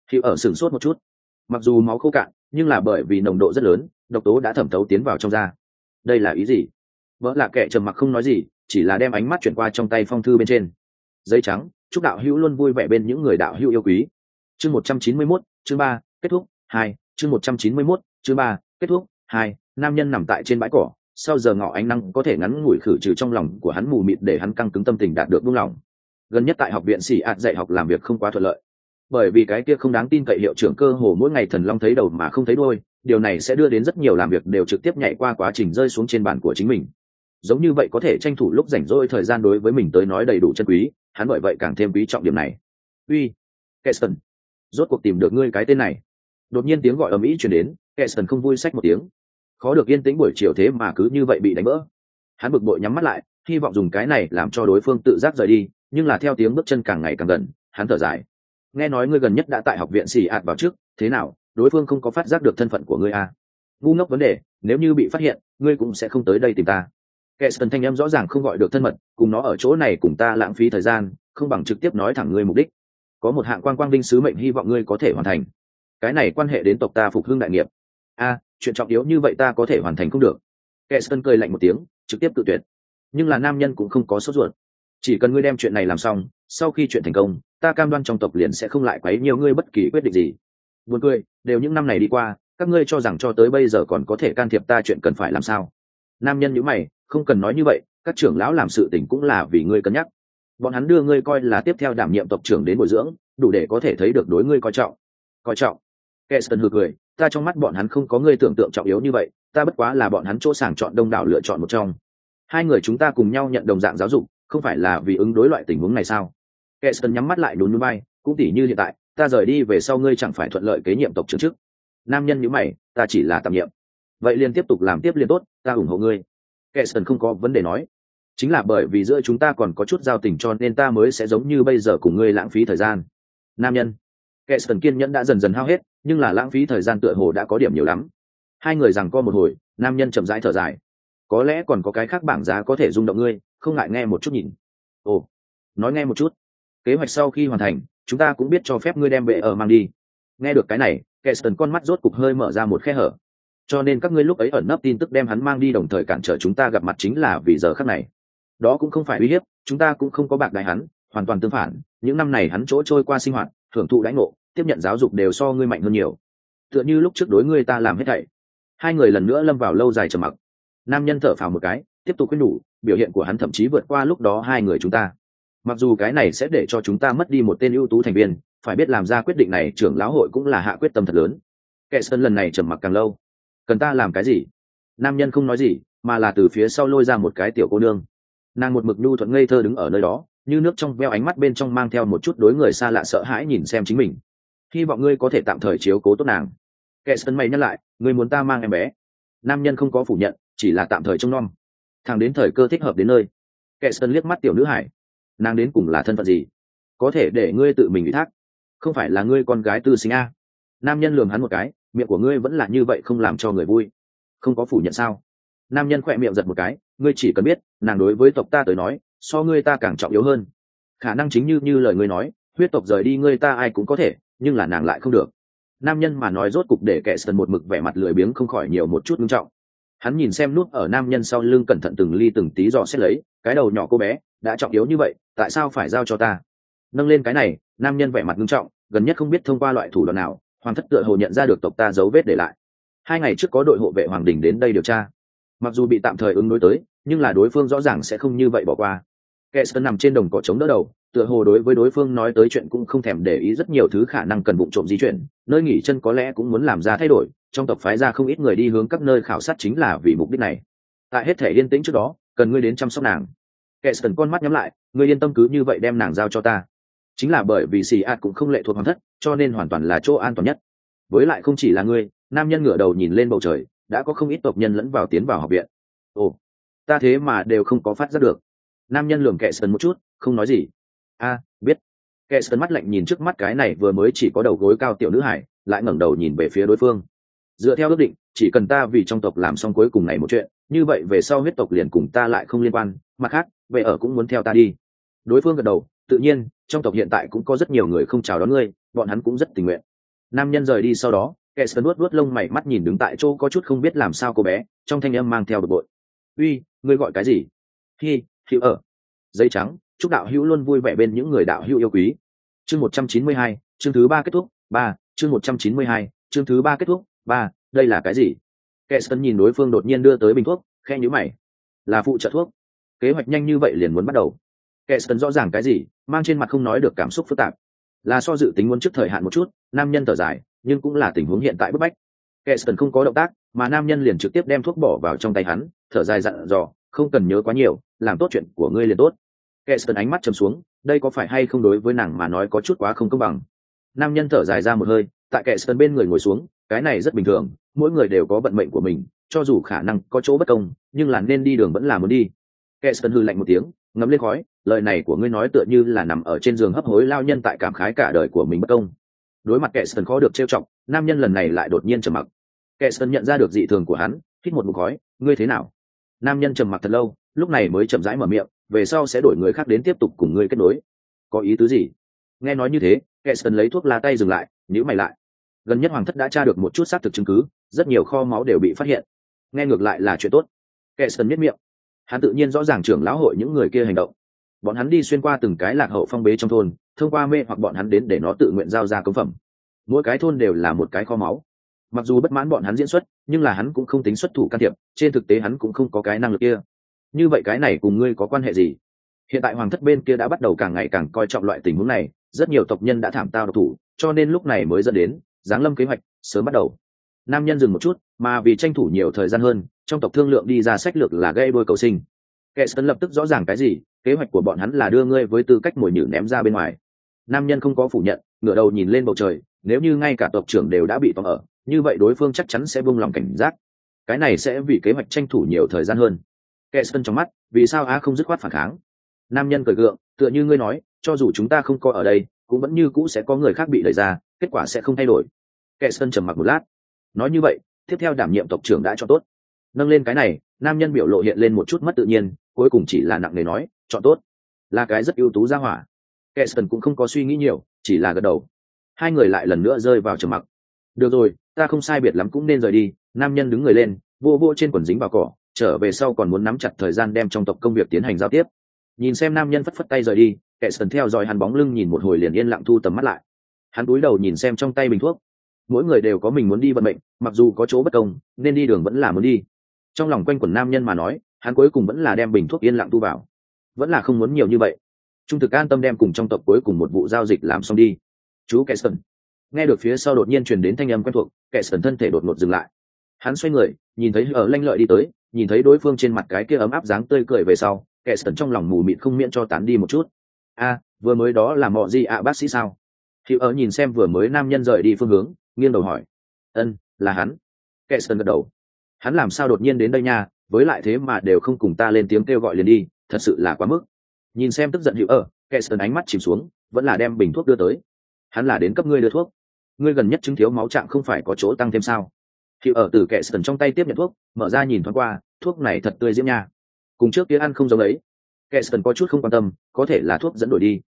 Hữu ở sửng sốt một chút. Mặc dù máu khô cạn nhưng là bởi vì nồng độ rất lớn, độc tố đã thẩm thấu tiến vào trong da. Đây là ý gì? Vợ lạ kệ trầm mặc không nói gì, chỉ là đem ánh mắt chuyển qua trong tay phong thư bên trên. Giấy trắng, chúc đạo hữu luôn vui vẻ bên những người đạo hữu yêu quý. Chương 191, chương 3, kết thúc 2, chương 191, chương 3, kết thúc 2. Nam nhân nằm tại trên bãi cỏ, sau giờ ngọ ánh nắng có thể ngắn ngủi khử trừ trong lòng của hắn mù mịt để hắn căng cứng tâm tình đạt được buông lỏng. Gần nhất tại học viện sĩ ạt dạy học làm việc không quá thuận lợi, bởi vì cái kia không đáng tin cậy hiệu trưởng cơ hồ mỗi ngày thần long thấy đầu mà không thấy đuôi, điều này sẽ đưa đến rất nhiều làm việc đều trực tiếp nhảy qua quá trình rơi xuống trên bàn của chính mình. Giống như vậy có thể tranh thủ lúc rảnh rỗi thời gian đối với mình tới nói đầy đủ chân quý, hắn bởi vậy càng thêm quý trọng điểm này. Uy, Keston, rốt cuộc tìm được ngươi cái tên này. Đột nhiên tiếng gọi ầm ĩ truyền đến, Keston không vui xách một tiếng. Khó được yên tĩnh buổi chiều thế mà cứ như vậy bị đánh vỡ. Hắn bực bội nhắm mắt lại, hy vọng dùng cái này làm cho đối phương tự giác rời đi, nhưng là theo tiếng bước chân càng ngày càng gần, hắn thở dài. Nghe nói ngươi gần nhất đã tại học viện xì ạt vào trước, thế nào, đối phương không có phát giác được thân phận của ngươi à? Ngu ngốc vấn đề, nếu như bị phát hiện, ngươi cũng sẽ không tới đây tìm ta. Keston thanh âm rõ ràng không gọi được thân mật, cùng nó ở chỗ này cùng ta lãng phí thời gian, không bằng trực tiếp nói thẳng ngươi mục đích. Có một hạng quang vinh sứ mệnh hy vọng ngươi có thể hoàn thành. Cái này quan hệ đến tộc ta phục hưng đại nghiệp. Chuyện trọng yếu như vậy ta có thể hoàn thành không được. Keston cười lạnh một tiếng, trực tiếp tự tuyệt. Nhưng là nam nhân cũng không có sốt ruột. Chỉ cần ngươi đem chuyện này làm xong, sau khi chuyện thành công, ta cam đoan trong tộc liền sẽ không lại quấy nhiều ngươi bất kỳ quyết định gì. Buồn cười, đều những năm này đi qua, các ngươi cho rằng cho tới bây giờ còn có thể can thiệp ta chuyện cần phải làm sao? Nam nhân nhíu mày, không cần nói như vậy, các trưởng lão làm sự tình cũng là vì ngươi cân nhắc. Bọn hắn đưa ngươi coi là tiếp theo đảm nhiệm tộc trưởng đến bồi dưỡng, đủ để có thể thấy được đối ngươi coi trọng. Coi trọng? Keston hừ cười, ta trong mắt bọn hắn không có ngươi tưởng tượng trọng yếu như vậy, ta bất quá là bọn hắn chỗ sàng chọn đông đảo lựa chọn một trong. Hai người chúng ta cùng nhau nhận đồng dạng giáo dục, không phải là vì ứng đối loại tình huống này sao? Keston nhắm mắt lại nhún nhún vai, cũng tỉ như hiện tại, ta rời đi về sau ngươi chẳng phải thuận lợi kế nhiệm tộc trưởng chức. Nam nhân nhíu mày, ta chỉ là tạm nhiệm. Vậy liền tiếp tục làm tiếp liền tốt, ta ủng hộ ngươi. Keston không có vấn đề nói. Chính là bởi vì giữa chúng ta còn có chút giao tình cho nên ta mới sẽ giống như bây giờ cùng ngươi lãng phí thời gian. Nam nhân. Keston kiên nhẫn đã dần dần hao hết, nhưng là lãng phí thời gian tựa hồ đã có điểm nhiều lắm. Hai người giằng co một hồi, nam nhân chậm rãi thở dài. Có lẽ còn có cái khác bảng giá có thể rung động ngươi, không ngại nghe một chút nhìn. Ồ, nói nghe một chút. Kế hoạch sau khi hoàn thành, chúng ta cũng biết cho phép ngươi đem bệ ở mang đi. Nghe được cái này, Keston con mắt rốt cục hơi mở ra một khe hở. Cho nên các ngươi lúc ấy ẩn nấp tin tức đem hắn mang đi đồng thời cản trở chúng ta gặp mặt chính là vì giờ khắc này. Đó cũng không phải uy hiếp, chúng ta cũng không có bạc đái hắn, hoàn toàn tương phản, những năm này hắn chỗ trôi qua sinh hoạt, hưởng thụ đãi ngộ, tiếp nhận giáo dục đều so ngươi mạnh hơn nhiều. Tựa như lúc trước đối ngươi ta làm hết thảy. Hai người lần nữa lâm vào lâu dài trầm mặc. Nam nhân thở phào một cái, tiếp tục khuyên nhủ, biểu hiện của hắn thậm chí vượt qua lúc đó hai người chúng ta. Mặc dù cái này sẽ để cho chúng ta mất đi một tên ưu tú thành viên, phải biết làm ra quyết định này trưởng lão hội cũng là hạ quyết tâm thật lớn. Keston lần này trầm mặc càng lâu. Cần ta làm cái gì? Nam nhân không nói gì, mà là từ phía sau lôi ra một cái tiểu cô nương. Nàng một mực nhu thuận ngây thơ đứng ở nơi đó, như nước trong veo, ánh mắt bên trong mang theo một chút đối người xa lạ sợ hãi nhìn xem chính mình. Hy vọng ngươi có thể tạm thời chiếu cố tốt nàng. Keston mày nhắc lại, ngươi muốn ta mang em bé? Nam nhân không có phủ nhận, chỉ là tạm thời trông nom. Thằng đến thời cơ thích hợp đến nơi. Keston liếc mắt tiểu nữ hải. Nàng đến cùng là thân phận gì? Có thể để ngươi tự mình ủy thác. Không phải là ngươi con gái tư sinh a? Nam nhân lườm hắn một cái, miệng của ngươi vẫn là như vậy không làm cho người vui. Không có phủ nhận sao? Nam nhân khỏe miệng giật một cái, ngươi chỉ cần biết, nàng đối với tộc ta tới nói, so ngươi ta càng trọng yếu hơn. Khả năng chính như lời ngươi nói, huyết tộc rời đi ngươi ta ai cũng có thể, nhưng là nàng lại không được. Nam nhân mà nói rốt cục để Keston một mực vẻ mặt lười biếng không khỏi nhiều một chút nghiêm trọng. Hắn nhìn xem nút ở nam nhân sau lưng cẩn thận từng ly từng tí dò xét lấy, cái đầu nhỏ cô bé, đã trọng yếu như vậy, tại sao phải giao cho ta? Nâng lên cái này, nam nhân vẻ mặt nghiêm trọng, gần nhất không biết thông qua loại thủ đoạn nào, hoàng thất tựa hồ nhận ra được tộc ta dấu vết để lại. 2 ngày trước có đội hộ vệ hoàng đình đến đây điều tra. Mặc dù bị tạm thời ứng đối tới, nhưng là đối phương rõ ràng sẽ không như vậy bỏ qua. Keston nằm trên đồng cỏ chống đỡ đầu, tựa hồ đối với đối phương nói tới chuyện cũng không thèm để ý rất nhiều thứ khả năng cần vụng trộm di chuyển, nơi nghỉ chân có lẽ cũng muốn làm ra thay đổi, trong tộc phái ra không ít người đi hướng các nơi khảo sát chính là vì mục đích này. Tại hết thể yên tĩnh trước đó, cần ngươi đến chăm sóc nàng. Keston con mắt nhắm lại, ngươi yên tâm cứ như vậy đem nàng giao cho ta. Chính là bởi vì xì ạt cũng không lệ thuộc hoàng thất, cho nên hoàn toàn là chỗ an toàn nhất. Với lại không chỉ là ngươi, nam nhân ngửa đầu nhìn lên bầu trời, đã có không ít tộc nhân lẫn vào tiến vào học viện. Ồ, ta thế mà đều không có phát giác được. Nam nhân lườm Keston một chút, không nói gì. Biết. Keston mắt lạnh nhìn trước mắt cái này vừa mới chỉ có đầu gối cao tiểu nữ hải, lại ngẩng đầu nhìn về phía đối phương. Dựa theo ước định, chỉ cần ta vì trong tộc làm xong cuối cùng này một chuyện, như vậy về sau huyết tộc liền cùng ta lại không liên quan, mặt khác, về ở cũng muốn theo ta đi. Đối phương gật đầu, tự nhiên, trong tộc hiện tại cũng có rất nhiều người không chào đón ngươi, bọn hắn cũng rất tình nguyện. Nam nhân rời đi sau đó, Kẹt nuốt nuốt lông mày mắt nhìn đứng tại chỗ có chút không biết làm sao cô bé, trong thanh âm mang theo bực bội. Uy, ngươi gọi cái gì? Hi, hữu ở. Giấy trắng, chúc đạo hữu luôn vui vẻ bên những người đạo hữu yêu quý. Chương 192, chương thứ 3 kết thúc, 3, chương 192, chương thứ 3 kết thúc, 3, đây là cái gì? Kẹt nhìn đối phương đột nhiên đưa tới bình thuốc, khe nhíu mày. Là phụ trợ thuốc. Kế hoạch nhanh như vậy liền muốn bắt đầu. Kẹt rõ ràng cái gì, mang trên mặt không nói được cảm xúc phức tạp. Là so dự tính muốn trước thời hạn một chút, nam nhân thở dài, nhưng cũng là tình huống hiện tại bức bách. Kẹt không có động tác, mà nam nhân liền trực tiếp đem thuốc bỏ vào trong tay hắn, thở dài dặn dò, không cần nhớ quá nhiều, làm tốt chuyện của ngươi liền tốt. Kẹt ánh mắt trầm xuống, đây có phải hay không đối với nàng mà nói có chút quá không công bằng. Nam nhân thở dài ra một hơi, tại Kẹt bên người ngồi xuống, cái này rất bình thường, mỗi người đều có vận mệnh của mình, cho dù khả năng có chỗ bất công, nhưng là nên đi đường vẫn là muốn đi. Kẹt hừ lạnh một tiếng, ngấm lên khói, lời này của ngươi nói tựa như là nằm ở trên giường hấp hối lao nhân tại cảm khái cả đời của mình bất công. Đối mặt Kẹt khó được trêu chọc, nam nhân lần này lại đột nhiên trầm mặc. Kẹt nhận ra được dị thường của hắn, hít một ngụm khói, ngươi thế nào? Nam nhân trầm mặc thật lâu, lúc này mới chậm rãi mở miệng, về sau sẽ đổi người khác đến tiếp tục cùng ngươi kết nối. Có ý tứ gì? Nghe nói như thế, Kẹt lấy thuốc lá tay dừng lại, nhíu mày lại. Gần nhất hoàng thất đã tra được một chút xác thực chứng cứ, rất nhiều kho máu đều bị phát hiện. Nghe ngược lại là chuyện tốt. Kẹt nhếch miệng. Hắn tự nhiên rõ ràng trưởng lão hội những người kia hành động. Bọn hắn đi xuyên qua từng cái lạc hậu phong bế trong thôn, thông qua mê hoặc bọn hắn đến để nó tự nguyện giao ra cống phẩm. Mỗi cái thôn đều là một cái kho máu. Mặc dù bất mãn bọn hắn diễn xuất, nhưng là hắn cũng không tính xuất thủ can thiệp, trên thực tế hắn cũng không có cái năng lực kia. Như vậy cái này cùng ngươi có quan hệ gì? Hiện tại hoàng thất bên kia đã bắt đầu càng ngày càng coi trọng loại tình huống này, rất nhiều tộc nhân đã thảm tao độc thủ, cho nên lúc này mới dẫn đến giáng lâm kế hoạch sớm bắt đầu. Nam nhân dừng một chút, mà vì tranh thủ nhiều thời gian hơn, trong tộc thương lượng đi ra sách lược là gây đôi cầu sinh. Kẹt lập tức rõ ràng cái gì, kế hoạch của bọn hắn là đưa ngươi với tư cách mồi nhử ném ra bên ngoài. Nam nhân không có phủ nhận, ngửa đầu nhìn lên bầu trời, nếu như ngay cả tộc trưởng đều đã bị tóm ở, như vậy đối phương chắc chắn sẽ buông lòng cảnh giác. Cái này sẽ vì kế hoạch tranh thủ nhiều thời gian hơn. Kẹt trong mắt, vì sao á không dứt khoát phản kháng? Nam nhân cười gượng, tựa như ngươi nói, cho dù chúng ta không có ở đây, cũng vẫn như cũ sẽ có người khác bị đẩy ra, kết quả sẽ không thay đổi. Kẹt trầm mặc một lát, nói như vậy, tiếp theo đảm nhiệm tộc trưởng đã cho tốt. Nâng lên cái này, nam nhân biểu lộ hiện lên một chút mất tự nhiên, cuối cùng chỉ là nặng nề nói, chọn tốt, là cái rất ưu tú gia hỏa. Kẹt cũng không có suy nghĩ nhiều, chỉ là gật đầu. Hai người lại lần nữa rơi vào trầm mặc. Được rồi, ta không sai biệt lắm cũng nên rời đi. Nam nhân đứng người lên, vô vô trên quần dính vào cỏ, trở về sau còn muốn nắm chặt thời gian đem trong tộc công việc tiến hành giao tiếp. Nhìn xem nam nhân phất phất tay rời đi, Kẹt theo dõi hắn bóng lưng nhìn một hồi liền yên lặng thu tầm mắt lại. Hắn cúi đầu nhìn xem trong tay bình thuốc. Mỗi người đều có mình muốn đi vận mệnh, mặc dù có chỗ bất công, nên đi đường vẫn là muốn đi. Trong lòng quanh quần nam nhân mà nói, hắn cuối cùng vẫn là đem bình thuốc yên lặng thu vào, vẫn là không muốn nhiều như vậy. Trung thực an tâm đem cùng trong tộc cuối cùng một vụ giao dịch làm xong đi. Chú Kẹt nghe được phía sau đột nhiên truyền đến thanh âm quen thuộc, Kẹt thân thể đột ngột dừng lại. Hắn xoay người, nhìn thấy ở lanh lợi đi tới, nhìn thấy đối phương trên mặt cái kia ấm áp dáng tươi cười về sau, Kẹt trong lòng mù mịt không miễn cho tán đi một chút. Vừa mới đó là mọ gì bác sĩ sao? Hữu ở nhìn xem vừa mới nam nhân rời đi phương hướng, nghiêng đầu hỏi. Là hắn. Kẹt gật đầu. Hắn làm sao đột nhiên đến đây nha, với lại thế mà đều không cùng ta lên tiếng kêu gọi liền đi, thật sự là quá mức. Nhìn xem tức giận Hữu ở, Kẹt ánh mắt chìm xuống, vẫn là đem bình thuốc đưa tới. Hắn là đến cấp ngươi đưa thuốc. Ngươi gần nhất chứng thiếu máu trạng không phải có chỗ tăng thêm sao? Hữu ở từ Kẹt trong tay tiếp nhận thuốc, mở ra nhìn thoáng qua, thuốc này thật tươi diễm nha. Cùng trước kia ăn không giống ấy. Kẹt có chút không quan tâm, có thể là thuốc dẫn đổi đi.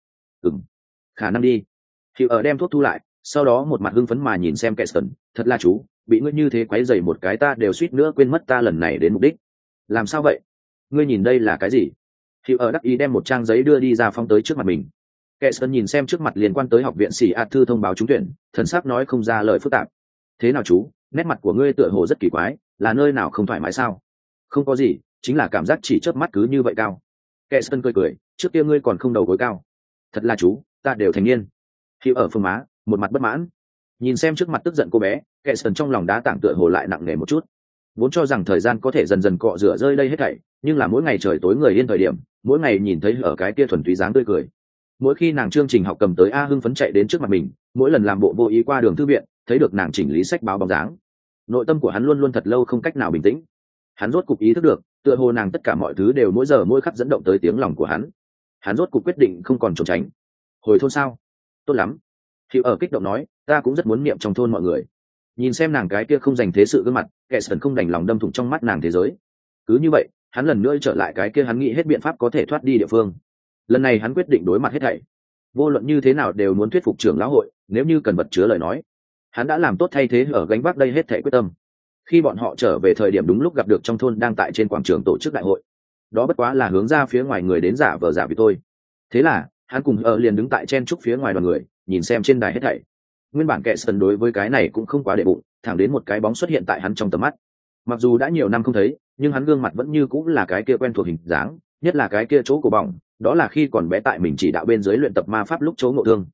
Khả năng đi. Hữu ở đem thuốc thu lại, sau đó một mặt hưng phấn mà nhìn xem Kẹt, thật là chú, bị ngươi như thế quấy rầy một cái ta đều suýt nữa quên mất ta lần này đến mục đích. Làm sao vậy? Ngươi nhìn đây là cái gì? Hữu ở đắc ý đem một trang giấy đưa đi ra phong tới trước mặt mình. Kẹt nhìn xem trước mặt liên quan tới học viện sĩ thư thông báo trúng tuyển, thần sắc nói không ra lời phức tạp. Thế nào chú, nét mặt của ngươi tựa hồ rất kỳ quái, là nơi nào không thoải mái sao? Không có gì, chính là cảm giác chỉ chớp mắt cứ như vậy cao. Kẹt cười cười, trước kia ngươi còn không đầu gối cao. Thật là chú, ta đều thành niên. Hữu ở phương má, một mặt bất mãn. Nhìn xem trước mặt tức giận cô bé, Kẹt trong lòng đá tảng tựa hồ lại nặng nề một chút. Vốn cho rằng thời gian có thể dần dần cọ rửa rơi đây hết thảy, nhưng là mỗi ngày trời tối người yên thời điểm, mỗi ngày nhìn thấy ở cái kia thuần túy dáng tươi cười. Mỗi khi nàng chương trình học cầm tới hưng phấn chạy đến trước mặt mình, mỗi lần làm bộ vô ý qua đường thư viện, thấy được nàng chỉnh lý sách báo bóng dáng, nội tâm của hắn luôn luôn thật lâu không cách nào bình tĩnh. Hắn rốt cục ý thức được, tựa hồ nàng tất cả mọi thứ đều mỗi giờ mỗi khắc dẫn động tới tiếng lòng của hắn. Hắn rốt cục quyết định không còn trốn tránh. Hồi thôn sao? Tốt lắm. Hữu ở kích động nói, ta cũng rất muốn niệm trong thôn mọi người. Nhìn xem nàng cái kia không dành thế sự gương mặt, Kẹt không đành lòng đâm thủng trong mắt nàng thế giới. Cứ như vậy, hắn lần nữa trở lại cái kia hắn nghĩ hết biện pháp có thể thoát đi địa phương. Lần này hắn quyết định đối mặt hết thảy. Vô luận như thế nào đều muốn thuyết phục trưởng lão hội, nếu như cần vật chứa lời nói. Hắn đã làm tốt thay thế ở gánh vác đây hết thể quyết tâm. Khi bọn họ trở về thời điểm đúng lúc gặp được trong thôn đang tại trên quảng trường tổ chức đại hội, đó bất quá là hướng ra phía ngoài người đến giả vờ giả vì tôi. Thế là hắn cùng ở liền đứng tại chen trúc phía ngoài đoàn người, nhìn xem trên đài hết thảy. Nguyên bản kệ sần đối với cái này cũng không quá để bụng, thẳng đến một cái bóng xuất hiện tại hắn trong tầm mắt. Mặc dù đã nhiều năm không thấy, nhưng hắn gương mặt vẫn như cũng là cái kia quen thuộc hình dáng, nhất là cái kia chỗ của bỏng, đó là khi còn bé tại mình chỉ đạo bên dưới luyện tập ma pháp lúc chỗ ngộ thương.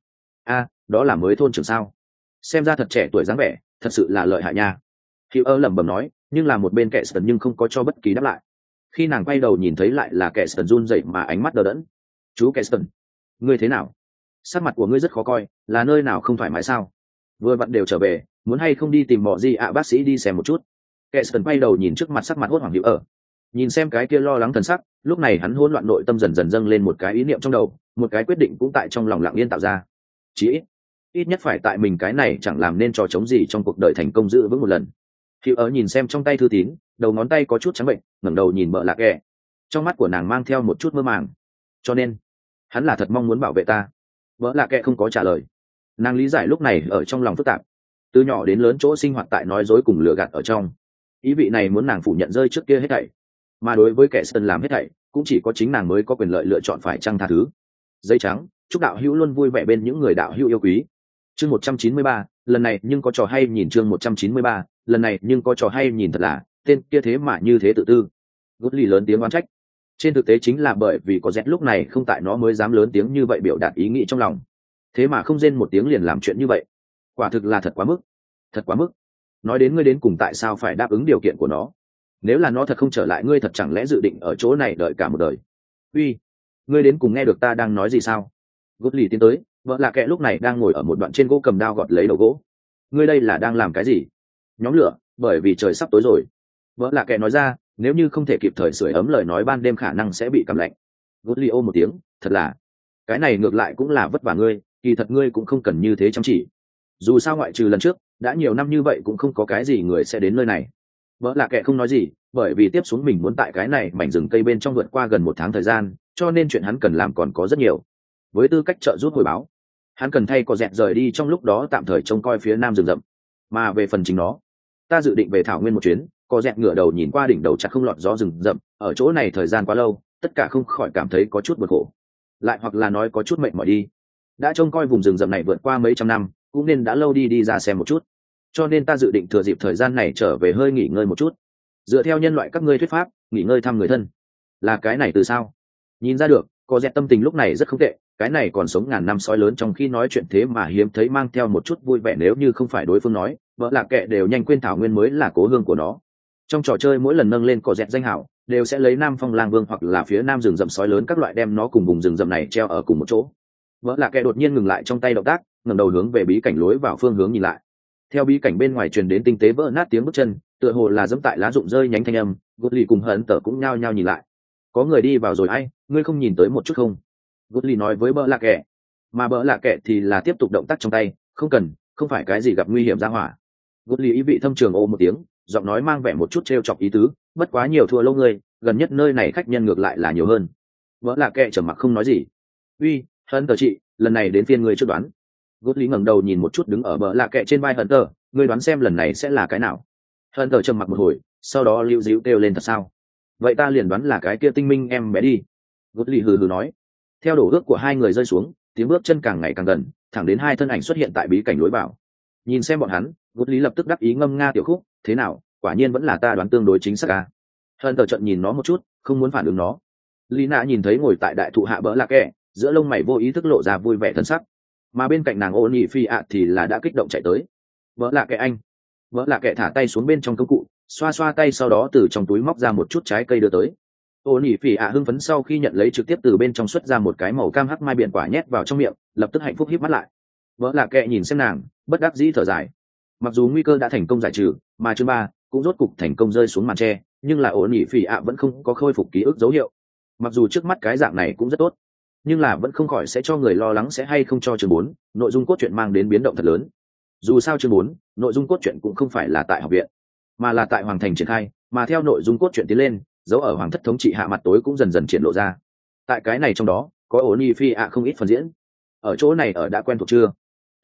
Đó là mới thôn trưởng sao? Xem ra thật trẻ tuổi dáng vẻ, thật sự là lợi hại nha. Hữu ơ lẩm bẩm nói, nhưng là một bên kệ sần nhưng không có cho bất kỳ đáp lại. Khi nàng quay đầu nhìn thấy lại là kệ sần run rẩy mà ánh mắt đờ đẫn. Chú kệ sần, ngươi thế nào? Sắc mặt của ngươi rất khó coi, là nơi nào không thoải mái sao? Vừa vặn đều trở về, muốn hay không đi tìm mọ gì bác sĩ đi xem một chút. Kệ sần quay đầu nhìn trước mặt sắc mặt hốt hoảng Hữu ơ, nhìn xem cái kia lo lắng thần sắc, lúc này hắn hỗn loạn nội tâm dần dần dâng lên một cái ý niệm trong đầu, một cái quyết định cũng tại trong lòng lặng yên tạo ra. Chỉ ít nhất phải tại mình cái này chẳng làm nên trò chống gì trong cuộc đời thành công giữ vững một lần. Hữu ơ nhìn xem trong tay thư tín, đầu ngón tay có chút trắng bệnh, ngẩng đầu nhìn Bợ Lạ Kệ, trong mắt của nàng mang theo một chút mơ màng. Cho nên hắn là thật mong muốn bảo vệ ta. Bợ Lạ Kệ không có trả lời. Nàng lý giải lúc này ở trong lòng phức tạp, từ nhỏ đến lớn chỗ sinh hoạt tại nói dối cùng lừa gạt ở trong, ý vị này muốn nàng phủ nhận rơi trước kia hết thảy, mà đối với kẻ sơn làm hết thảy cũng chỉ có chính nàng mới có quyền lợi lựa chọn phải chăng tha thứ. Giấy trắng, chúc đạo hữu luôn vui vẻ bên những người đạo hữu yêu quý. Chương 193, lần này nhưng có trò hay nhìn. Chương 193, lần này nhưng có trò hay nhìn. Thật là tên kia thế mà như thế tự tư. Gút lì lớn tiếng oán trách. Trên thực tế chính là bởi vì có dẹt lúc này không tại nó mới dám lớn tiếng như vậy biểu đạt ý nghĩ trong lòng. Thế mà không rên một tiếng liền làm chuyện như vậy, quả thực là thật quá mức, thật quá mức. Nói đến ngươi đến cùng tại sao phải đáp ứng điều kiện của nó? Nếu là nó thật không trở lại, ngươi thật chẳng lẽ dự định ở chỗ này đợi cả một đời? Uy, ngươi đến cùng nghe được ta đang nói gì sao? Gút lì tiến tới, Vợ Lạ Kệ lúc này đang ngồi ở một đoạn trên gỗ cầm đao gọt lấy đầu gỗ. Ngươi đây là đang làm cái gì? Nhóm lửa, bởi vì trời sắp tối rồi. Vợ Lạ Kệ nói ra, nếu như không thể kịp thời sưởi ấm lời nói ban đêm khả năng sẽ bị cảm lạnh. Gút lì ôm một tiếng, thật là, cái này ngược lại cũng là vất vả ngươi, kỳ thật ngươi cũng không cần như thế chăm chỉ. Dù sao ngoại trừ lần trước, đã nhiều năm như vậy cũng không có cái gì người sẽ đến nơi này. Vợ Lạ Kệ không nói gì, bởi vì tiếp xuống mình muốn tại cái này mảnh rừng cây bên trong vượt qua gần 1 tháng thời gian, cho nên chuyện hắn cần làm còn có rất nhiều. Với tư cách trợ giúp hồi báo, hắn cần thay có dẹt rời đi trong lúc đó tạm thời trông coi phía nam rừng rậm. Mà về phần chính nó, ta dự định về thảo nguyên một chuyến. Có dẹt ngửa đầu nhìn qua đỉnh đầu chặt không lọt gió rừng rậm, ở chỗ này thời gian quá lâu, tất cả không khỏi cảm thấy có chút buồn khổ, lại hoặc là nói có chút mệt mỏi đi. Đã trông coi vùng rừng rậm này vượt qua mấy trăm năm, cũng nên đã lâu đi ra xem một chút, cho nên ta dự định thừa dịp thời gian này trở về hơi nghỉ ngơi một chút. Dựa theo nhân loại các ngươi thuyết pháp, nghỉ ngơi thăm người thân là cái này từ sao? Nhìn ra được, có dẹt tâm tình lúc này rất không tệ. Cái này còn sống ngàn năm sói lớn trong khi nói chuyện thế mà hiếm thấy mang theo một chút vui vẻ, nếu như không phải đối phương nói, Vợ Lạ Kệ đều nhanh quên thảo nguyên mới là cố hương của nó. Trong trò chơi mỗi lần nâng lên có dẹt danh hảo, đều sẽ lấy Nam Phong Lang Vương hoặc là phía nam rừng rậm sói lớn các loại đem nó cùng vùng rừng rậm này treo ở cùng một chỗ. Vợ Lạ Kệ đột nhiên ngừng lại trong tay động tác, ngẩng đầu hướng về bí cảnh lối vào phương hướng nhìn lại. Theo bí cảnh bên ngoài truyền đến tinh tế vỡ nát tiếng bước chân, tựa hồ là dẫm tại lá rụng rơi nhánh thanh âm. Gút lì cùng hận tở cũng nhao nhao nhìn lại. Có người đi vào rồi ai, ngươi không nhìn tới một chút không? Gút lì nói với Bợ Lạ Kệ, mà Bợ Lạ Kệ thì là tiếp tục động tác trong tay, không cần, không phải cái gì gặp nguy hiểm ra hỏa. Gút lì ý vị thâm trường ô một tiếng, giọng nói mang vẻ một chút trêu chọc ý tứ, bất quá nhiều thua lâu ngươi, gần nhất nơi này khách nhân ngược lại là nhiều hơn. Bợ Lạ Kệ trầm mặc không nói gì. Uy, hận tở chị, lần này đến phiên ngươi trước đoán. Gút lì ngẩng đầu nhìn một chút đứng ở Bợ Lạ Kệ trên vai hận tở, ngươi đoán xem lần này sẽ là cái nào? Hận tở trầm mặc một hồi, sau đó lưu díu kêu lên thật sao? Vậy ta liền đoán là cái kia tinh minh em bé đi. Gút lì hừ hừ nói. Theo đổ ước của hai người rơi xuống, tiếng bước chân càng ngày càng gần, thẳng đến hai thân ảnh xuất hiện tại bí cảnh lối vào. Nhìn xem bọn hắn, Gút lý lập tức đắc ý ngâm nga tiểu khúc, thế nào, quả nhiên vẫn là ta đoán tương đối chính xác à? Hận tờ trận nhìn nó một chút, không muốn phản ứng nó. Lina nhìn thấy ngồi tại đại thụ hạ Bợ Lạ Kệ, giữa lông mày vô ý thức lộ ra vui vẻ thân sắc, mà bên cạnh nàng Ô Nhị Phi ạ thì là đã kích động chạy tới. Bợ Lạ Kệ anh. Bợ Lạ Kệ thả tay xuống bên trong công cụ, xoa xoa tay, sau đó từ trong túi móc ra một chút trái cây đưa tới. Ô Nhị Phỉ ạ hưng phấn sau khi nhận lấy trực tiếp từ bên trong xuất ra một cái màu cam hắc mai biển quả nhét vào trong miệng, lập tức hạnh phúc híp mắt lại. Vợ Lạ Kệ nhìn xem nàng, bất đắc dĩ thở dài. Mặc dù nguy cơ đã thành công giải trừ, mà chương 3 cũng rốt cục thành công rơi xuống màn tre, nhưng là Ô Nhị Phỉ ạ vẫn không có khôi phục ký ức dấu hiệu. Mặc dù trước mắt cái dạng này cũng rất tốt, nhưng là vẫn không khỏi sẽ cho người lo lắng sẽ hay không cho chương 4 nội dung cốt truyện mang đến biến động thật lớn. Dù sao chương 4 nội dung cốt truyện cũng không phải là tại học viện, mà là tại hoàng thành triển khai, mà theo nội dung cốt truyện tiến lên, dấu ở hoàng thất thống trị hạ mặt tối cũng dần dần triển lộ ra. Tại cái này trong đó có Ô Nhị Phi ạ không ít phần diễn. Ở chỗ này ở đã quen thuộc chưa? Ân,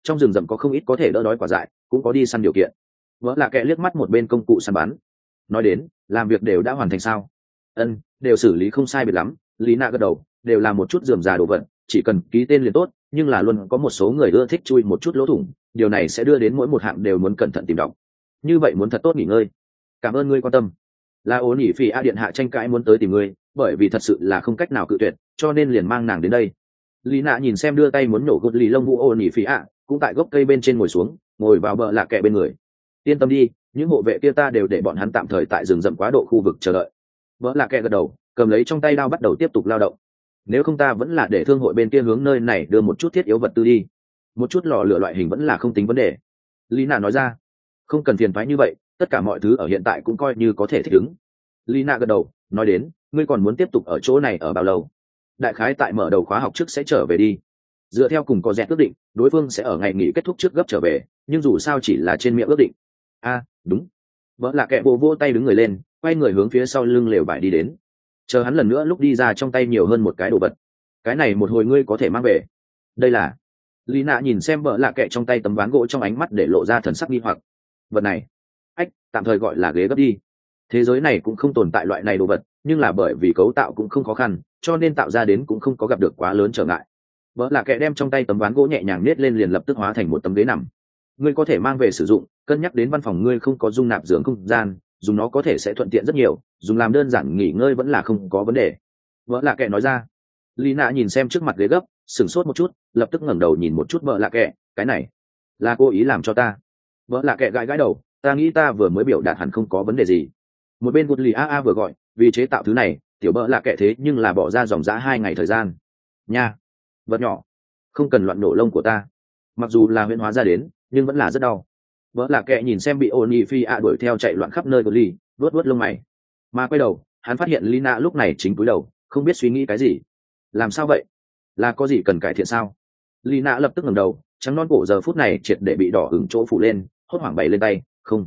trong rừng rậm có không ít có thể đỡ đói quả dại, cũng có đi săn điều kiện. Vợ lạ kệ liếc mắt một bên công cụ săn bắn, nói đến, làm việc đều đã hoàn thành sao? Ân, đều xử lý không sai biệt lắm. Lý nạ gật đầu, đều là một chút rườm rà đồ vật, chỉ cần ký tên liền tốt, nhưng là luôn có một số người ưa thích chui một chút lỗ thủng, điều này sẽ đưa đến mỗi một hạng đều muốn cẩn thận tìm đọc. Như vậy muốn thật tốt nghỉ ngơi. Cảm ơn ngươi quan tâm. Là ố nỉ phi a điện hạ tranh cãi muốn tới tìm ngươi, bởi vì thật sự là không cách nào cự tuyệt, cho nên liền mang nàng đến đây. Lý nạ nhìn xem đưa tay muốn nổ gột lì lông vũ ố nỉ phi a, cũng tại gốc cây bên trên ngồi xuống, ngồi vào bờ lạ kệ bên người. Yên tâm đi, những hộ vệ kia ta đều để bọn hắn tạm thời tại rừng rậm quá độ khu vực chờ đợi. Bờ lạ kệ gật đầu, cầm lấy trong tay đao bắt đầu tiếp tục lao động. Nếu không ta vẫn là để thương hội bên kia hướng nơi này đưa một chút thiết yếu vật tư đi, một chút lò lửa loại hình vẫn là không tính vấn đề. Lý nạ nói ra, không cần phiền thoái như vậy, tất cả mọi thứ ở hiện tại cũng coi như có thể thích ứng. Lý nạ gật đầu, nói đến, ngươi còn muốn tiếp tục ở chỗ này ở bao lâu? Đại khái tại mở đầu khóa học trước sẽ trở về đi. Dựa theo cùng có dẹt ước định, đối phương sẽ ở ngày nghỉ kết thúc trước gấp trở về, nhưng dù sao chỉ là trên miệng ước định. Đúng. Vợ lạ kệ vô tay đứng người lên, quay người hướng phía sau lưng lều vải đi đến. Chờ hắn lần nữa lúc đi ra trong tay nhiều hơn một cái đồ vật. Cái này một hồi ngươi có thể mang về. Đây là. Lý nạ nhìn xem vợ lạ kệ trong tay tấm ván gỗ trong ánh mắt để lộ ra thần sắc nghi hoặc. Vật này, tạm thời gọi là ghế gấp đi. Thế giới này cũng không tồn tại loại này đồ vật, nhưng là bởi vì cấu tạo cũng không khó khăn, cho nên tạo ra đến cũng không có gặp được quá lớn trở ngại. Vợ lạ kệ đem trong tay tấm ván gỗ nhẹ nhàng nết lên liền lập tức hóa thành một tấm ghế nằm. Ngươi có thể mang về sử dụng, cân nhắc đến văn phòng ngươi không có dung nạp giường không gian, dùng nó có thể sẽ thuận tiện rất nhiều, dùng làm đơn giản nghỉ ngơi vẫn là không có vấn đề. Vợ lạ kệ nói ra. Lý nạ nhìn xem trước mặt ghế gấp, sửng sốt một chút, lập tức ngẩng đầu nhìn một chút vợ lạ kệ, cái này là cô ý làm cho ta. Vợ lạ kệ gãi đầu, ta nghĩ ta vừa mới biểu đạt hẳn không có vấn đề gì. Một bên Woodley a vừa gọi, vì chế tạo thứ này, tiểu vợ lạ kệ thế nhưng là bỏ ra dòng dã 2 ngày thời gian. Nha, vật nhỏ, không cần loạn nổ lông của ta. Mặc dù là huyễn hóa ra đến, nhưng vẫn là rất đau. Vợ lạ kệ nhìn xem bị Oni Phi a đuổi theo chạy loạn khắp nơi Woodley, vuốt lông mày. Mà quay đầu, hắn phát hiện Lina lúc này chính cúi đầu, không biết suy nghĩ cái gì. Làm sao vậy? Là có gì cần cải thiện sao? Lina lập tức ngẩng đầu, trắng non cổ giờ phút này triệt để bị đỏ ửng chỗ phủ lên, hốt hoảng bày lên tay,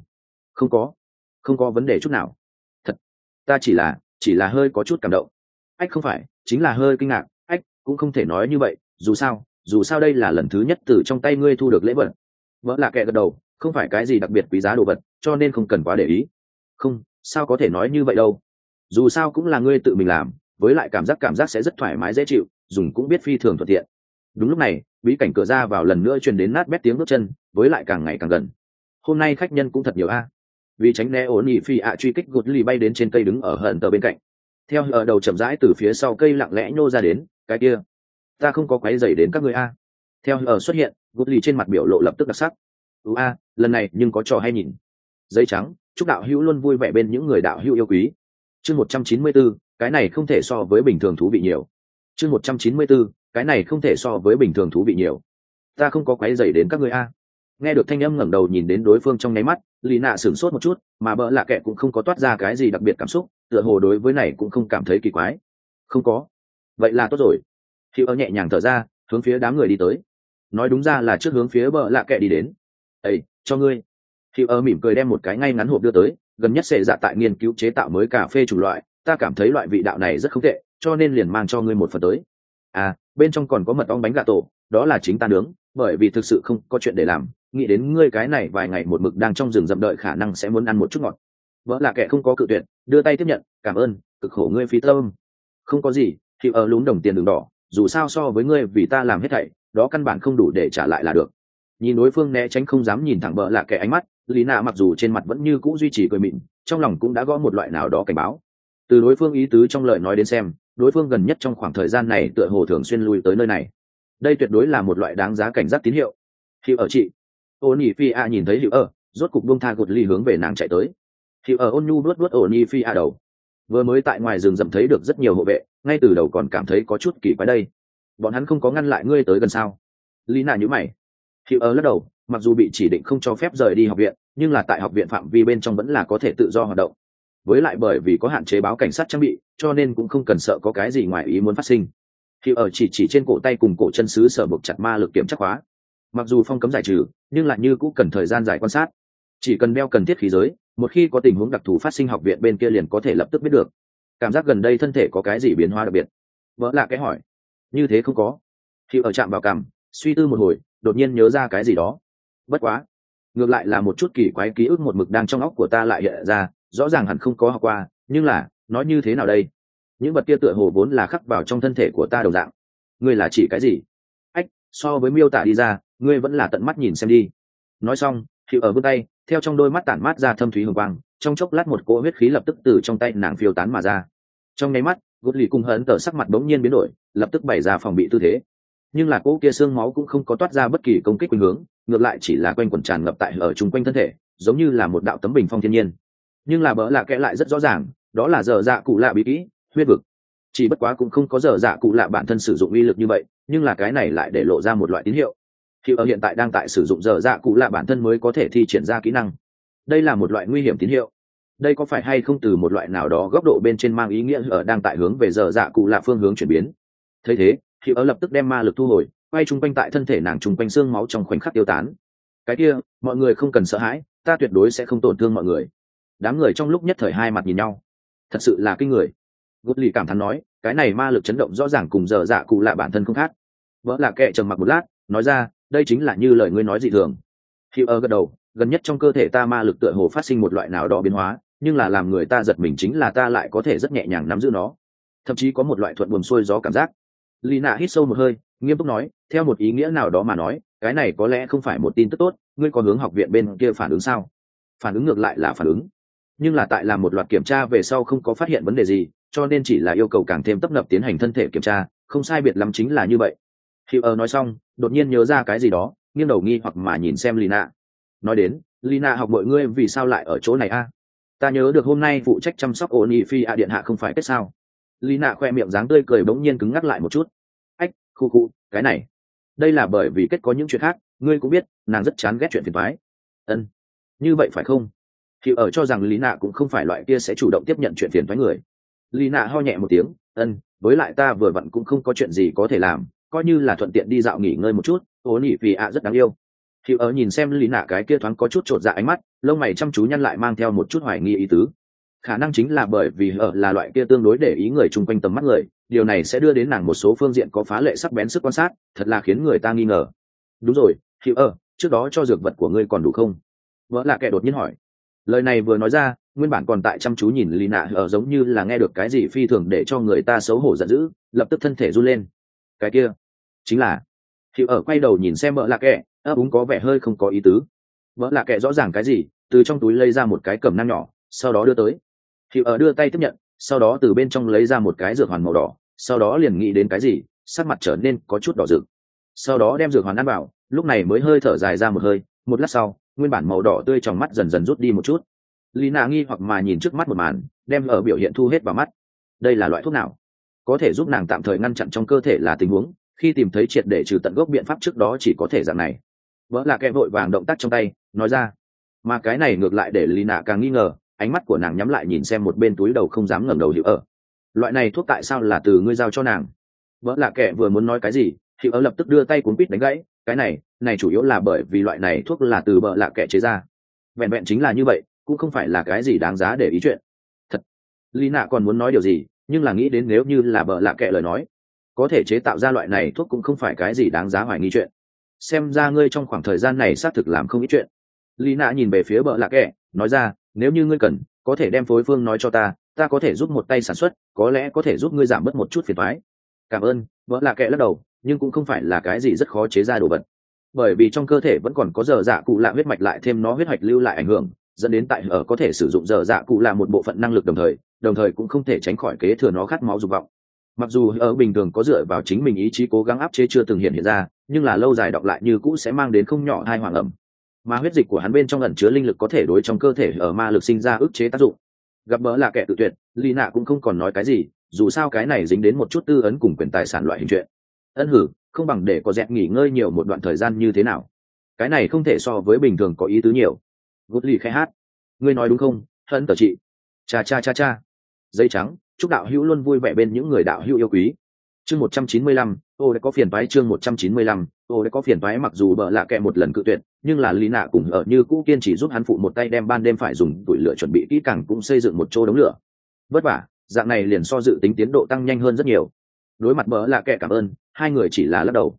không có vấn đề chút nào. Thật, ta chỉ là hơi có chút cảm động. Không phải, chính là hơi kinh ngạc. Cũng không thể nói như vậy, dù sao đây là lần thứ nhất từ trong tay ngươi thu được lễ vật. Vợ lạ kệ gật đầu, không phải cái gì đặc biệt quý giá đồ vật, cho nên không cần quá để ý. Không, sao có thể nói như vậy đâu, dù sao cũng là ngươi tự mình làm, với lại cảm giác sẽ rất thoải mái dễ chịu, dùng cũng biết phi thường thuận tiện. Đúng lúc này, bí cảnh cửa ra vào lần nữa truyền đến nát bét tiếng bước chân, với lại càng ngày càng gần. Hôm nay khách nhân cũng thật nhiều a. Vì tránh né ổn ỉ phi ạ truy kích, gột lì bay đến trên cây đứng ở hận tờ bên cạnh, theo ở đầu chậm rãi từ phía sau cây lặng lẽ nhô ra đến, cái kia, ta không có quấy rầy đến các ngươi a. Theo ở xuất hiện, gột lì trên mặt biểu lộ lập tức đặc sắc. Lần này nhưng có trò hay nhìn. Giấy trắng, chúc đạo hữu luôn vui vẻ bên những người đạo hữu yêu quý. Chương 194, cái này không thể so với bình thường thú vị nhiều. Chương 194, cái này không thể so với bình thường thú vị nhiều. Ta không có quấy rầy đến các ngươi a. Nghe được thanh âm ngẩng đầu nhìn đến đối phương trong nháy mắt, Lý nạ sửng sốt một chút, mà bỡ lạ kệ cũng không có toát ra cái gì đặc biệt cảm xúc, tựa hồ đối với này cũng không cảm thấy kỳ quái. Không có. Vậy là tốt rồi. Hiệu ở nhẹ nhàng thở ra, hướng phía đám người đi tới. Nói đúng ra là trước hướng phía bỡ lạ kệ đi đến. Ê, cho ngươi. Hiệu ở mỉm cười đem một cái ngay ngắn hộp đưa tới, gần nhất sẽ dạ tại nghiên cứu chế tạo mới cà phê chủng loại, ta cảm thấy loại vị đạo này rất không tệ, cho nên liền mang cho ngươi một phần tới. Bên trong còn có mật ong bánh gà tổ, đó là chính ta nướng, bởi vì thực sự không có chuyện để làm, nghĩ đến ngươi cái này vài ngày một mực đang trong rừng rậm đợi khả năng sẽ muốn ăn một chút ngọt. Vợ là kẻ không có cự tuyệt, đưa tay tiếp nhận, cảm ơn, cực khổ ngươi phí tâm. Không có gì, thì ở lún đồng tiền đường đỏ, dù sao so với ngươi vì ta làm hết thảy, đó căn bản không đủ để trả lại là được. Nhìn đối phương né tránh không dám nhìn thẳng vợ là kẻ ánh mắt, Lý nạ mặc dù trên mặt vẫn như cũ duy trì cười mịn, trong lòng cũng đã gõ một loại nào đó cảnh báo. Từ đối phương ý tứ trong lời nói đến xem, đối phương gần nhất trong khoảng thời gian này tựa hồ thường xuyên lui tới nơi này. Đây tuyệt đối là một loại đáng giá cảnh giác tín hiệu. Hiệu ở chị. Ôn Nhi Phi A nhìn thấy Hiệu ở, rốt cục buông tha gột ly hướng về nàng chạy tới. Hiệu ở ôn nhu vuốt Ôn Nhi Phi A đầu. Vừa mới tại ngoài rừng rậm thấy được rất nhiều hộ vệ, ngay từ đầu còn cảm thấy có chút kỳ quái đây. Bọn hắn không có ngăn lại ngươi tới gần sao? Lý nạ nhíu mày. Hiệu ở lắc đầu, mặc dù bị chỉ định không cho phép rời đi học viện, nhưng là tại học viện phạm vi bên trong vẫn là có thể tự do hoạt động. Với lại bởi vì có hạn chế báo cảnh sát trang bị, cho nên cũng không cần sợ có cái gì ngoài ý muốn phát sinh. Hiệu ở chỉ trên cổ tay cùng cổ chân sứ sở buộc chặt ma lực kiểm chắc khóa. Mặc dù phong cấm giải trừ, nhưng lại như cũng cần thời gian dài quan sát. Chỉ cần đeo cần thiết khí giới, một khi có tình huống đặc thù phát sinh học viện bên kia liền có thể lập tức biết được. Cảm giác gần đây thân thể có cái gì biến hóa đặc biệt? Vỡ là cái hỏi. Như thế không có. Hiệu ở chạm vào cằm, suy tư một hồi, đột nhiên nhớ ra cái gì đó. Bất quá, ngược lại là một chút kỳ quái ký ức một mực đang trong óc của ta lại hiện ra, rõ ràng hẳn không có học qua, nhưng là nói như thế nào đây, những vật kia tựa hồ vốn là khắc vào trong thân thể của ta đồng dạng. Ngươi là chỉ cái gì? Ách, so với miêu tả đi ra, ngươi vẫn là tận mắt nhìn xem đi. Nói xong, Hữu ở vươn tay, theo trong đôi mắt tản mát ra thâm thúy hồng quang, trong chốc lát một cỗ huyết khí lập tức từ trong tay nàng phiêu tán mà ra. Trong nháy mắt, Gút Lì cùng Hận Tở sắc mặt bỗng nhiên biến đổi, lập tức bày ra phòng bị tư thế. Nhưng là cỗ kia xương máu cũng không có toát ra bất kỳ công kích khuynh hướng, ngược lại chỉ là quanh quẩn tràn ngập tại ở chung quanh thân thể, giống như là một đạo tấm bình phong thiên nhiên. Nhưng là bỡ lạ kẽ lại rất rõ ràng, đó là dở dạ cụ lạ bí kỹ, huyết vực. Chỉ bất quá cũng không có dở dạ cụ lạ bản thân sử dụng uy lực như vậy, nhưng là cái này lại để lộ ra một loại tín hiệu. Khi ở hiện tại đang tại sử dụng dở dạ cụ lạ bản thân mới có thể thi triển ra kỹ năng. Đây là một loại nguy hiểm tín hiệu. Đây có phải hay không từ một loại nào đó góc độ bên trên mang ý nghĩa ở đang tại hướng về dở dạ cụ lạ phương hướng chuyển biến. Thấy thế, khi ở lập tức đem ma lực thu hồi, quay chung quanh tại thân thể nàng chung quanh xương máu trong khoảnh khắc tiêu tán. Cái kia, mọi người không cần sợ hãi, ta tuyệt đối sẽ không tổn thương mọi người. Đám người trong lúc nhất thời hai mặt nhìn nhau, thật sự là kinh người. Gút Lì cảm thán nói, cái này ma lực chấn động rõ ràng cùng dở dạ cụ lạ bản thân không khác. Vỡ là kệ trầm mặc một lát, nói ra, đây chính là như lời ngươi nói dị thường. Khi ở gật đầu, gần nhất trong cơ thể ta ma lực tựa hồ phát sinh một loại nào đó biến hóa, nhưng là làm người ta giật mình chính là ta lại có thể rất nhẹ nhàng nắm giữ nó, thậm chí có một loại thuận buồm xuôi gió cảm giác. Lina hít sâu một hơi, nghiêm túc nói, theo một ý nghĩa nào đó mà nói, cái này có lẽ không phải một tin tức tốt. Ngươi có hướng học viện bên kia phản ứng sao? Phản ứng ngược lại là phản ứng, nhưng là tại làm một loạt kiểm tra về sau không có phát hiện vấn đề gì, cho nên chỉ là yêu cầu càng thêm tấp nập tiến hành thân thể kiểm tra, không sai biệt lắm chính là như vậy. Khi nói xong, đột nhiên nhớ ra cái gì đó, nghiêng đầu nghi hoặc mà nhìn xem Lina. Nói đến, Lina học mọi ngươi vì sao lại ở chỗ này a? Ta nhớ được hôm nay phụ trách chăm sóc Oni Phi a điện hạ không phải kết sao? Lina khoe miệng dáng tươi cười bỗng nhiên cứng ngắc lại một chút. Ách, khu, cái này, đây là bởi vì kết có những chuyện khác, ngươi cũng biết, nàng rất chán ghét chuyện phiền toái. Ân, như vậy phải không? Thì ở cho rằng Lina cũng không phải loại kia sẽ chủ động tiếp nhận chuyện phiền toái người. Lina ho nhẹ một tiếng, ân, với lại ta vừa vặn cũng không có chuyện gì có thể làm, coi như là thuận tiện đi dạo nghỉ ngơi một chút. Oni Phi a rất đáng yêu. Thì ở nhìn xem Lina cái kia thoáng có chút trột dạ ánh mắt, lông mày chăm chú nhăn lại mang theo một chút hoài nghi ý tứ. Khả năng chính là bởi vì ở là loại kia tương đối để ý người chung quanh tầm mắt người, điều này sẽ đưa đến nàng một số phương diện có phá lệ sắc bén sức quan sát, thật là khiến người ta nghi ngờ. Đúng rồi, thì trước đó cho dược vật của ngươi còn đủ không? Vỡ là kẻ đột nhiên hỏi. Lời này vừa nói ra, nguyên bản còn tại chăm chú nhìn Lina ở giống như là nghe được cái gì phi thường để cho người ta xấu hổ giận dữ, lập tức thân thể run lên. Cái kia, chính là. Thì quay đầu nhìn xem vỡ là kẻ, ấp úng có vẻ hơi không có ý tứ. Vỡ là kẻ rõ ràng cái gì, từ trong túi lấy ra một cái cầm nang nhỏ, sau đó đưa tới. Thì đưa tay tiếp nhận, sau đó từ bên trong lấy ra một cái dược hoàn màu đỏ, sau đó liền nghĩ đến cái gì, sắc mặt trở nên có chút đỏ rực. Sau đó đem dược hoàn ăn vào, lúc này mới hơi thở dài ra một hơi, một lát sau, nguyên bản màu đỏ tươi trong mắt dần dần rút đi một chút. Lina nghi hoặc mà nhìn trước mắt một màn, đem ở biểu hiện thu hết vào mắt. Đây là loại thuốc nào? Có thể giúp nàng tạm thời ngăn chặn trong cơ thể là tình huống, khi tìm thấy triệt để trừ tận gốc biện pháp trước đó chỉ có thể dạng này. Vỡ là kẻ vội vàng động tác trong tay, nói ra. Mà cái này ngược lại để Lina càng nghi ngờ, ánh mắt của nàng nhắm lại nhìn xem một bên túi đầu không dám ngẩng đầu. Hiểu ở, loại này thuốc tại sao là từ ngươi giao cho nàng? Vỡ là kẻ vừa muốn nói cái gì, Hiểu ở lập tức đưa tay cuốn quýt đánh gãy, cái này chủ yếu là bởi vì loại này thuốc là từ vợ lạ kẻ chế ra, vẹn vẹn chính là như vậy, cũng không phải là cái gì đáng giá để ý chuyện. Thật, Lina còn muốn nói điều gì, nhưng là nghĩ đến nếu như là vợ lạ kẻ lời nói, có thể chế tạo ra loại này thuốc cũng không phải cái gì đáng giá hoài nghi chuyện. Xem ra ngươi trong khoảng thời gian này xác thực làm không ít chuyện. Lina nhìn về phía vợ lạ kẻ, nói ra, nếu như ngươi cần, có thể đem phối phương nói cho ta có thể giúp một tay sản xuất, có lẽ có thể giúp ngươi giảm bớt một chút phiền toái. Cảm ơn. Vợ lạ kệ lắc đầu, nhưng cũng không phải là cái gì rất khó chế ra đồ vật, bởi vì trong cơ thể vẫn còn có dở dạ cụ lạ huyết mạch lại thêm nó huyết mạch lưu lại ảnh hưởng, dẫn đến tại ở có thể sử dụng dở dạ cụ lạ một bộ phận năng lực đồng thời cũng không thể tránh khỏi kế thừa nó khát máu dục vọng. Mặc dù ở bình thường có dựa vào chính mình ý chí cố gắng áp chế chưa từng hiện ra, nhưng là lâu dài đọc lại như cũ sẽ mang đến không nhỏ hai hoàng ẩm. Mà huyết dịch của hắn bên trong ẩn chứa linh lực có thể đối trong cơ thể ở ma lực sinh ra ức chế tác dụng. Gặp bỡ là kẻ tự tuyệt, Lina cũng không còn nói cái gì, dù sao cái này dính đến một chút tư ấn cùng quyền tài sản loại hình chuyện. Ân hử, không bằng để có dẹt nghỉ ngơi nhiều một đoạn thời gian như thế nào? Cái này không thể so với bình thường có ý tứ nhiều. Gút lì khai hát, ngươi nói đúng không, Hận Tở chị? Cha. Giấy trắng, chúc đạo hữu luôn vui vẻ bên những người đạo hữu yêu quý. Chương 195, đã có phiền toái. Chương 195, đã có phiền toái. Mặc dù bợ lạ kệ một lần cự tuyệt, nhưng là Lina cùng ở như cũ kiên trì giúp hắn phụ một tay, đem ban đêm phải dùng tuổi lửa chuẩn bị kỹ càng cũng xây dựng một chỗ đống lửa. Vất vả, dạng này liền so dự tính tiến độ tăng nhanh hơn rất nhiều. Đối mặt bợ lạ kệ cảm ơn, hai người chỉ là lắc đầu.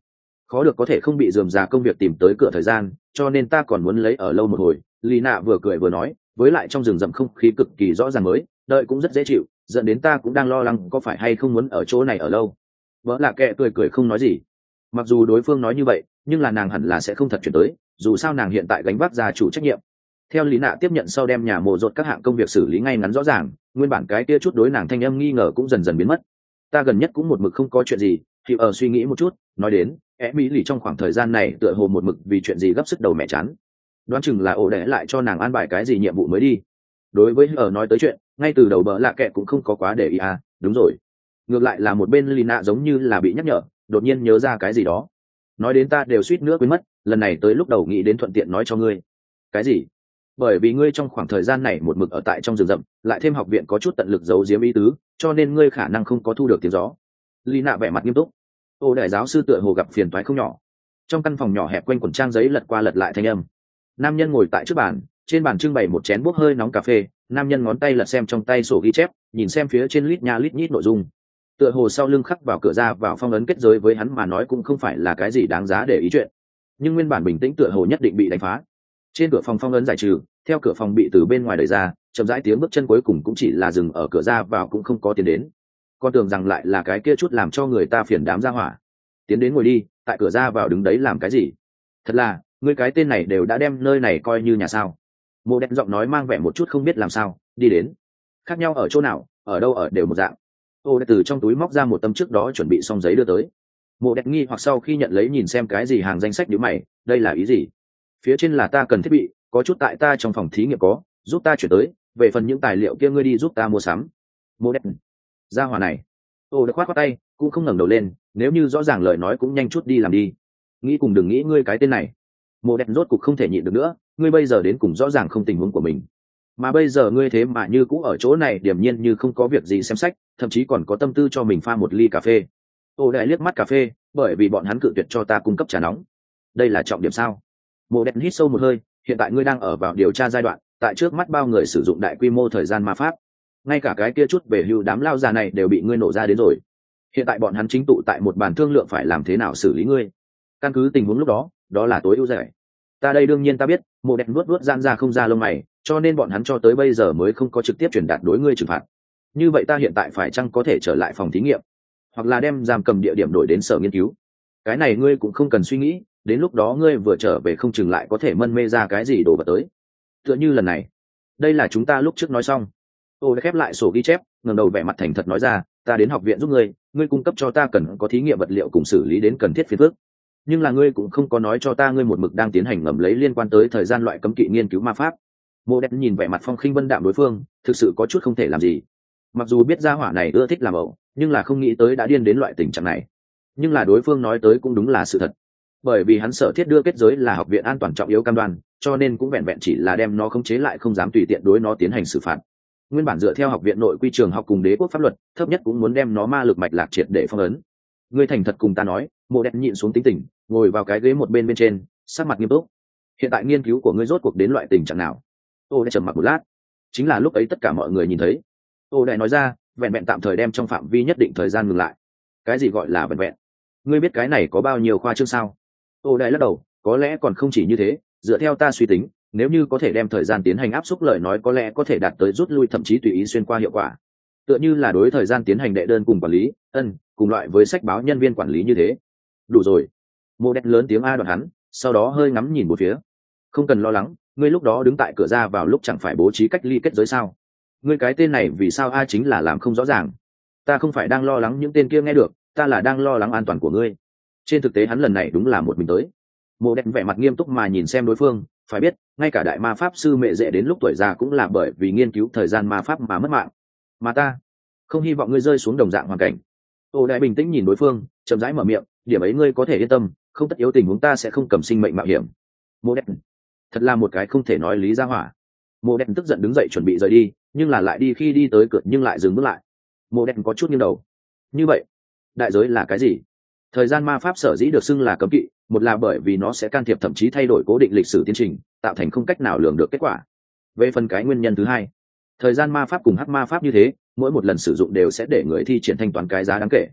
khó được có thể không bị rườm rà công việc tìm tới cửa thời gian, cho nên ta còn muốn lấy ở lâu một hồi. Lý nạ vừa cười vừa nói, với lại trong rừng rậm không khí cực kỳ rõ ràng mới, đợi cũng rất dễ chịu, dẫn đến ta cũng đang lo lắng có phải hay không muốn ở chỗ này ở lâu. Vợ lạ kệ cười cười không nói gì. Mặc dù đối phương nói như vậy, nhưng là nàng hẳn là sẽ không thật chuyển tới, dù sao nàng hiện tại gánh vác gia chủ trách nhiệm. Theo Lý nạ tiếp nhận sau đem nhà mộ rột các hạng công việc xử lý ngay ngắn rõ ràng, nguyên bản cái kia chút đối nàng thanh âm nghi ngờ cũng dần dần biến mất. Ta gần nhất cũng một mực không có chuyện gì, thì ở suy nghĩ một chút, nói đến Emily trong khoảng thời gian này tựa hồ một mực vì chuyện gì gấp sức đầu mẹ chán, đoán chừng là ổ đẻ lại cho nàng an bài cái gì nhiệm vụ mới đi. Đối với ở nói tới chuyện, ngay từ đầu bợ lạ kệ cũng không có quá để ý. À đúng rồi, ngược lại là một bên Lina giống như là bị nhắc nhở, đột nhiên nhớ ra cái gì đó. Nói đến ta đều suýt nữa quên mất, lần này tới lúc đầu nghĩ đến thuận tiện nói cho ngươi. Cái gì? Bởi vì ngươi trong khoảng thời gian này một mực ở tại trong rừng rậm, lại thêm học viện có chút tận lực giấu giếm ý tứ, cho nên ngươi khả năng không có thu được tiếng gió. Lina vẻ mặt nghiêm túc. Ô đại giáo sư tựa hồ gặp phiền toái không nhỏ. Trong căn phòng nhỏ hẹp quanh quần trang giấy lật qua lật lại thanh âm. Nam nhân ngồi tại trước bàn, trên bàn trưng bày một chén bốc hơi nóng cà phê, nam nhân ngón tay lật xem trong tay sổ ghi chép, nhìn xem phía trên lít nha lít nhít nội dung. Tựa hồ sau lưng khắc vào cửa ra vào phong ấn kết giới với hắn mà nói cũng không phải là cái gì đáng giá để ý chuyện. Nhưng nguyên bản bình tĩnh tựa hồ nhất định bị đánh phá. Trên cửa phòng phong ấn giải trừ, theo cửa phòng bị từ bên ngoài đẩy ra, chậm rãi tiếng bước chân cuối cùng cũng chỉ là dừng ở cửa ra vào cũng không có tiến đến. Con tưởng rằng lại là cái kia chút làm cho người ta phiền đám ra hỏa. Tiến đến ngồi đi, tại cửa ra vào đứng đấy làm cái gì? Thật là, ngươi cái tên này đều đã đem nơi này coi như nhà sao? Mộ Đen giọng nói mang vẻ một chút không biết làm sao, đi đến. Khác nhau ở chỗ nào, ở đâu ở đều một dạng. Ô Đen từ trong túi móc ra một tấm trước đó chuẩn bị xong giấy đưa tới. Mộ Đen nghi hoặc sau khi nhận lấy nhìn xem cái gì hàng danh sách nhíu mày, đây là ý gì? Phía trên là ta cần thiết bị, có chút tại ta trong phòng thí nghiệm có, giúp ta chuyển tới, về phần những tài liệu kia ngươi đi giúp ta mua sắm. Mộ Đen, ra hỏa này. Ô Đen khoát tay, cũng không ngẩng đầu lên, nếu như rõ ràng lời nói cũng nhanh chút đi làm đi. Nghĩ cùng đừng nghĩ ngươi cái tên này. Mộ Đen rốt cục không thể nhịn được nữa, ngươi bây giờ đến cùng rõ ràng không tình huống của mình, mà bây giờ ngươi thế mà như cũ ở chỗ này điềm nhiên như không có việc gì xem sách, thậm chí còn có tâm tư cho mình pha một ly cà phê. Ô Đại liếc mắt cà phê, bởi vì bọn hắn cự tuyệt cho ta cung cấp trà nóng. Đây là trọng điểm sao? Mộ Đen hít sâu một hơi, hiện tại ngươi đang ở vào điều tra giai đoạn, tại trước mắt bao người sử dụng đại quy mô thời gian ma pháp, ngay cả cái kia chút về hưu đám lao già này đều bị ngươi nổ ra đến rồi. Hiện tại bọn hắn chính tụ tại một bàn thương lượng phải làm thế nào xử lý ngươi. Căn cứ tình huống lúc đó, đó là tối ưu giải. Ta đây đương nhiên ta biết. Mộ Đen nuốt gian ra không ra lông mày, cho nên bọn hắn cho tới bây giờ mới không có trực tiếp truyền đạt đối ngươi trừng phạt. Như vậy ta hiện tại phải chăng có thể trở lại phòng thí nghiệm, hoặc là đem giam cầm địa điểm đổi đến sở nghiên cứu? Cái này ngươi cũng không cần suy nghĩ, đến lúc đó ngươi vừa trở về không chừng lại có thể mân mê ra cái gì đổ vào tới. Tựa như lần này, đây là chúng ta lúc trước nói xong. Tôi đã khép lại sổ ghi chép, ngẩng đầu vẻ mặt thành thật nói ra, ta đến học viện giúp ngươi, ngươi cung cấp cho ta cần có thí nghiệm vật liệu cùng xử lý đến cần thiết phiền phức. Nhưng là ngươi cũng không có nói cho ta ngươi một mực đang tiến hành ngầm lấy liên quan tới thời gian loại cấm kỵ nghiên cứu ma pháp. Mộ Đen nhìn vẻ mặt phong khinh vân đạm đối phương, thực sự có chút không thể làm gì. Mặc dù biết gia hỏa này ưa thích làm ẩu, nhưng là không nghĩ tới đã điên đến loại tình trạng này. Nhưng là đối phương nói tới cũng đúng là sự thật, bởi vì hắn sở thiết đưa kết giới là học viện an toàn trọng yếu cam đoan, cho nên cũng vẹn vẹn chỉ là đem nó khống chế lại, không dám tùy tiện đối nó tiến hành xử phạt. Nguyên bản dựa theo học viện nội quy trường học cùng đế quốc pháp luật, thấp nhất cũng muốn đem nó ma lực mạch lạc triệt để phong ấn. Ngươi thành thật cùng ta nói. Mộ Đen nhịn xuống tính tình, ngồi vào cái ghế một bên trên, sắc mặt nghiêm túc. Hiện tại nghiên cứu của ngươi rốt cuộc đến loại tình trạng nào? Ô Đen trầm mặc một lát. Chính là lúc ấy tất cả mọi người nhìn thấy. Ô Đen nói ra, vẹn vẹn tạm thời đem trong phạm vi nhất định thời gian ngừng lại. Cái gì gọi là vẹn vẹn? Ngươi biết cái này có bao nhiêu khoa trương sao? Ô Đen lắc đầu, có lẽ còn không chỉ như thế, dựa theo ta suy tính, nếu như có thể đem thời gian tiến hành áp suất lời nói có lẽ có thể đạt tới rút lui thậm chí tùy ý xuyên qua hiệu quả. Tựa như là đối thời gian tiến hành đệ đơn cùng quản lý, cùng loại với sách báo nhân viên quản lý như thế. Đủ rồi. Mộ Đen lớn tiếng a đoạn hắn, sau đó hơi ngắm nhìn một phía. Không cần lo lắng, ngươi lúc đó đứng tại cửa ra vào lúc chẳng phải bố trí cách ly kết giới sao? Ngươi cái tên này vì sao a chính là làm không rõ ràng. Ta không phải đang lo lắng những tên kia nghe được, ta là đang lo lắng an toàn của ngươi. Trên thực tế hắn lần này đúng là một mình tới. Mộ Đen vẻ mặt nghiêm túc mà nhìn xem đối phương, phải biết, ngay cả đại ma pháp sư mẹ dễ đến lúc tuổi già cũng là bởi vì nghiên cứu thời gian ma pháp mà mất mạng. Mà ta không hy vọng ngươi rơi xuống đồng dạng hoàn cảnh. Ô Đại bình tĩnh nhìn đối phương, chậm rãi mở miệng, điểm ấy ngươi có thể yên tâm, không tất yếu tình huống ta sẽ không cầm sinh mệnh mạo hiểm. Mộ Đen thật là một cái không thể nói lý ra hỏa. Mộ Đen tức giận đứng dậy chuẩn bị rời đi, nhưng là lại đi khi đi tới cửa nhưng lại dừng bước lại. Mộ Đen có chút nghiêng đầu. Như vậy, đại giới là cái gì? Thời gian ma pháp sở dĩ được xưng là cấm kỵ, một là bởi vì nó sẽ can thiệp thậm chí thay đổi cố định lịch sử tiến trình, tạo thành không cách nào lường được kết quả. Về phần cái nguyên nhân thứ hai, thời gian ma pháp cùng hắc ma pháp như thế, mỗi một lần sử dụng đều sẽ để người thi triển thanh toán cái giá đáng kể.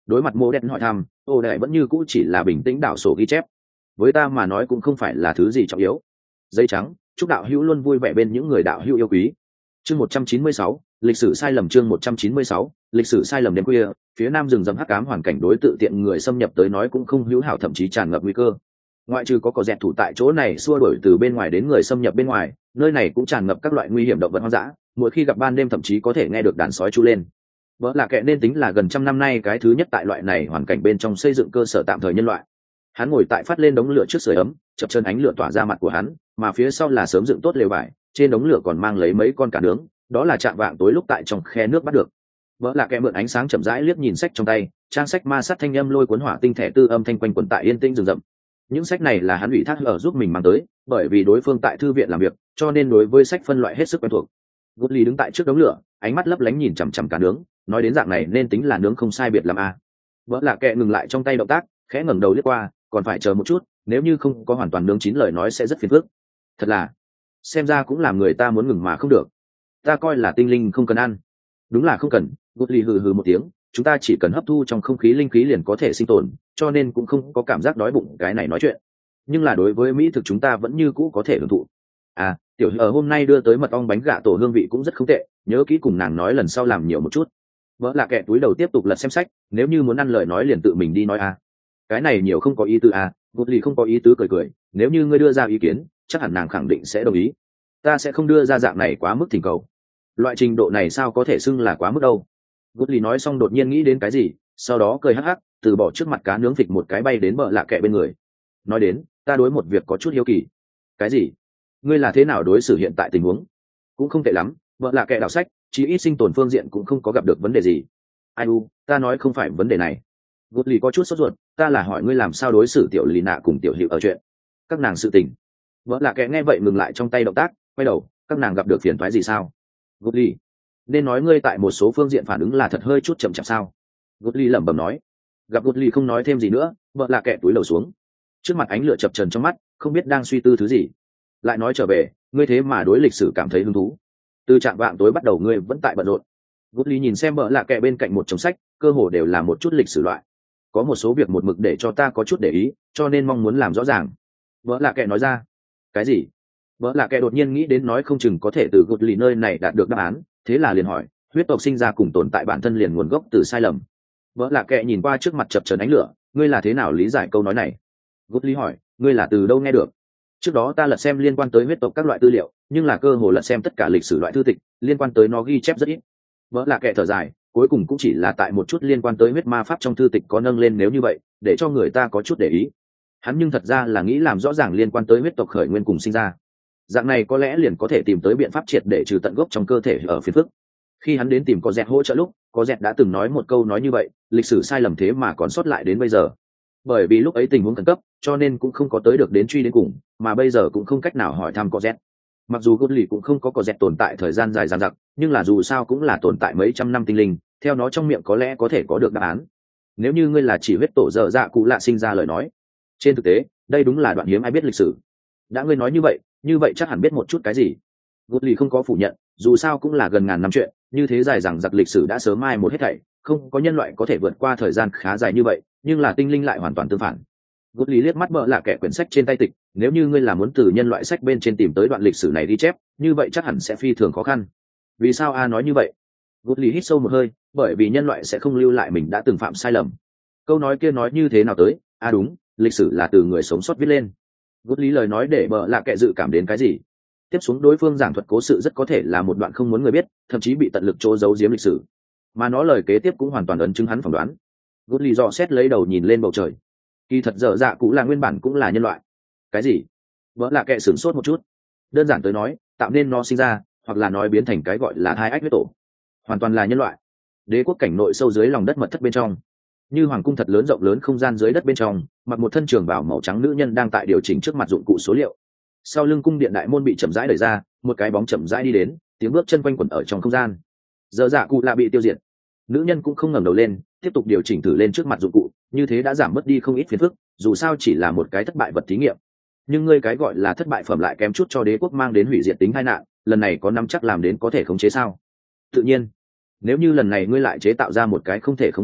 Đối mặt mô đen hỏi thăm, ô đại vẫn như cũ chỉ là bình tĩnh đảo sổ ghi chép. Với ta mà nói cũng không phải là thứ gì trọng yếu. Giấy trắng, chúc đạo hữu luôn vui vẻ bên những người đạo hữu yêu quý. Chương 196, lịch sử sai lầm. Chương 196, lịch sử sai lầm. Đêm khuya, phía nam rừng rậm hắc ám, hoàn cảnh đối tự tiện người xâm nhập tới nói cũng không hữu hảo, thậm chí tràn ngập nguy cơ. Ngoại trừ có dẹt thủ tại chỗ này xua đuổi từ bên ngoài đến người xâm nhập bên ngoài, nơi này cũng tràn ngập các loại nguy hiểm động vật hoang dã, mỗi khi gặp ban đêm thậm chí có thể nghe được đàn sói tru lên. Vỡ là kệ nên tính là gần trăm năm nay cái thứ nhất tại loại này hoàn cảnh bên trong xây dựng cơ sở tạm thời nhân loại. Hắn ngồi tại phát lên đống lửa trước sưởi ấm, chập chân ánh lửa tỏa ra mặt của hắn, mà phía sau là sớm dựng tốt lều vải, trên đống lửa còn mang lấy mấy con cá nướng, đó là chạm vạng tối lúc tại trong khe nước bắt được. Vỡ là kệ mượn ánh sáng chậm rãi liếc nhìn sách trong tay, trang sách ma sát thanh âm lôi cuốn hỏa tinh thể tư âm thanh quanh quẩn tại yên tĩnh rừng rậm. Những sách này là hắn ủy thác ở giúp mình mang tới, bởi vì đối phương tại thư viện làm việc, cho nên đối với sách phân loại hết sức quen thuộc. Woodley đứng tại trước đống lửa, ánh mắt lấp lánh nhìn chằm chằm cá nướng, nói đến dạng này nên tính là nướng không sai biệt làm a. Vỡ là kệ ngừng lại trong tay động tác, khẽ ngẩng đầu liếc qua, còn phải chờ một chút, nếu như không có hoàn toàn nướng chín lời nói sẽ rất phiền phức. Thật là, xem ra cũng làm người ta muốn ngừng mà không được. Ta coi là tinh linh không cần ăn. Đúng là không cần. Woodley hừ hừ một tiếng, chúng ta chỉ cần hấp thu trong không khí linh khí liền có thể sinh tồn, cho nên cũng không có cảm giác đói bụng cái này nói chuyện. Nhưng là đối với mỹ thực chúng ta vẫn như cũ có thể hưởng thụ. À, tiểu ở hôm nay đưa tới mật ong bánh gà tổ hương vị cũng rất không tệ, nhớ kỹ cùng nàng nói lần sau làm nhiều một chút. Vỡ là kẻ túi đầu tiếp tục lật xem sách, nếu như muốn ăn lời nói liền tự mình đi nói a. Cái này nhiều không có ý tứ a. Woodley không có ý tứ cười cười, nếu như ngươi đưa ra ý kiến, chắc hẳn nàng khẳng định sẽ đồng ý. Ta sẽ không đưa ra dạng này quá mức thỉnh cầu. Loại trình độ này sao có thể xưng là quá mức đâu. Woodley nói xong đột nhiên nghĩ đến cái gì, sau đó cười hắc hắc, từ bỏ trước mặt cá nướng phịch một cái bay đến bờ lạ kệ bên người. Nói đến, ta đối một việc có chút hiếu kỳ. Cái gì? Ngươi là thế nào đối xử hiện tại tình huống? Cũng không tệ lắm, vợ lạ kệ đọc sách, chí ít sinh tồn phương diện cũng không có gặp được vấn đề gì. Ai u, ta nói không phải vấn đề này. Woodley có chút sốt ruột, ta là hỏi ngươi làm sao đối xử tiểu lì nạ cùng tiểu hiệu ở chuyện các nàng sự tình. Vợ lạ kệ nghe vậy ngừng lại trong tay động tác, quay đầu, các nàng gặp được phiền toái gì sao? Woodley, nên nói ngươi tại một số phương diện phản ứng là thật hơi chút chậm chạp sao? Woodley lẩm bẩm nói. Gặp Woodley không nói thêm gì nữa, vợ lạ kệ túi đầu xuống. Trước mặt ánh lửa chập chờn trong mắt, không biết đang suy tư thứ gì. Lại nói trở về, ngươi thế mà đối lịch sử cảm thấy hứng thú. Từ trạng vạng tối bắt đầu ngươi vẫn tại bận rộn. Woodley nhìn xem vợ lạ kệ bên cạnh một chồng sách, cơ hồ đều là một chút lịch sử loại. Có một số việc một mực để cho ta có chút để ý, cho nên mong muốn làm rõ ràng. Vợ lạ kệ nói ra. Cái gì? Vợ lạ kệ đột nhiên nghĩ đến nói không chừng có thể từ Woodley nơi này đạt được đáp án, thế là liền hỏi, huyết tộc sinh ra cùng tồn tại bản thân liền nguồn gốc từ sai lầm. Vợ lạ kệ nhìn qua trước mặt chập chờn ánh lửa, ngươi là thế nào lý giải câu nói này? Woodley hỏi, ngươi là từ đâu nghe được? Trước đó ta lật xem liên quan tới huyết tộc các loại tư liệu, nhưng là cơ hồ lật xem tất cả lịch sử loại thư tịch, liên quan tới nó ghi chép rất ít. Vợ lạ kệ thở dài, cuối cùng cũng chỉ là tại một chút liên quan tới huyết ma pháp trong thư tịch có nâng lên nếu như vậy, để cho người ta có chút để ý. Hắn nhưng thật ra là nghĩ làm rõ ràng liên quan tới huyết tộc khởi nguyên cùng sinh ra. Dạng này có lẽ liền có thể tìm tới biện pháp triệt để trừ tận gốc trong cơ thể ở phiền phức. Khi hắn đến tìm có dẹt hỗ trợ lúc, có dẹt đã từng nói một câu nói như vậy, lịch sử sai lầm thế mà còn sót lại đến bây giờ. Bởi vì lúc ấy tình huống khẩn cấp, cho nên cũng không có tới được đến truy đến cùng, mà bây giờ cũng không cách nào hỏi thăm có dẹt. Mặc dù Woodley cũng không có dẹt tồn tại thời gian dài dằng dặc, nhưng là dù sao cũng là tồn tại mấy trăm năm tinh linh, theo nó trong miệng có lẽ có thể có được đáp án. Nếu như ngươi là chỉ huyết tổ dở dạ cụ lạ sinh ra lời nói, trên thực tế đây đúng là đoạn hiếm ai biết lịch sử. Đã ngươi nói như vậy chắc hẳn biết một chút cái gì. Woodley không có phủ nhận, dù sao cũng là gần ngàn năm chuyện, như thế dài dằng dặc lịch sử đã sớm mai một hết thảy, không có nhân loại có thể vượt qua thời gian khá dài như vậy, nhưng là tinh linh lại hoàn toàn tương phản. Woodley liếc mắt bợ lạ kệ quyển sách trên tay tịch, nếu như ngươi là muốn từ nhân loại sách bên trên tìm tới đoạn lịch sử này ghi chép, như vậy chắc hẳn sẽ phi thường khó khăn. Vì sao a nói như vậy? Woodley hít sâu một hơi, bởi vì nhân loại sẽ không lưu lại mình đã từng phạm sai lầm. Câu nói kia nói như thế nào tới? Đúng, lịch sử là từ người sống sót viết lên. Woodley lời nói để bợ lạ kệ dự cảm đến cái gì? Tiếp xuống đối phương giảng thuật cố sự rất có thể là một đoạn không muốn người biết, thậm chí bị tận lực trô giấu giếm lịch sử. Mà nó lời kế tiếp cũng hoàn toàn ấn chứng hắn phỏng đoán. Woodley dò xét lấy đầu nhìn lên bầu trời. Kỳ thật dở dạ cụ là nguyên bản cũng là nhân loại. Cái gì? Vợ lạ kệ sửng sốt một chút. Đơn giản tới nói, tạo nên nó sinh ra, hoặc là nói biến thành cái gọi là thai ách huyết tổ, hoàn toàn là nhân loại. Đế quốc cảnh nội sâu dưới lòng đất mật thất bên trong, như hoàng cung thật lớn rộng lớn không gian dưới đất bên trong, mặc một thân trường bào màu trắng nữ nhân đang tại điều chỉnh trước mặt dụng cụ số liệu. Sau lưng cung điện đại môn bị chậm rãi đẩy ra, một cái bóng chậm rãi đi đến, tiếng bước chân quanh quẩn ở trong không gian. Dở dạ cụ là bị tiêu diệt. Nữ nhân cũng không ngẩng đầu lên, tiếp tục điều chỉnh thử lên trước mặt dụng cụ, như thế đã giảm mất đi không ít phiền phức, dù sao chỉ là một cái thất bại vật thí nghiệm. Nhưng ngươi cái gọi là thất bại phẩm lại kém chút cho đế quốc mang đến hủy diệt tính tai nạn, lần này có nắm chắc làm đến có thể khống chế sao? Tự nhiên, nếu như lần này ngươi lại chế tạo ra một cái không thể không phiền phức,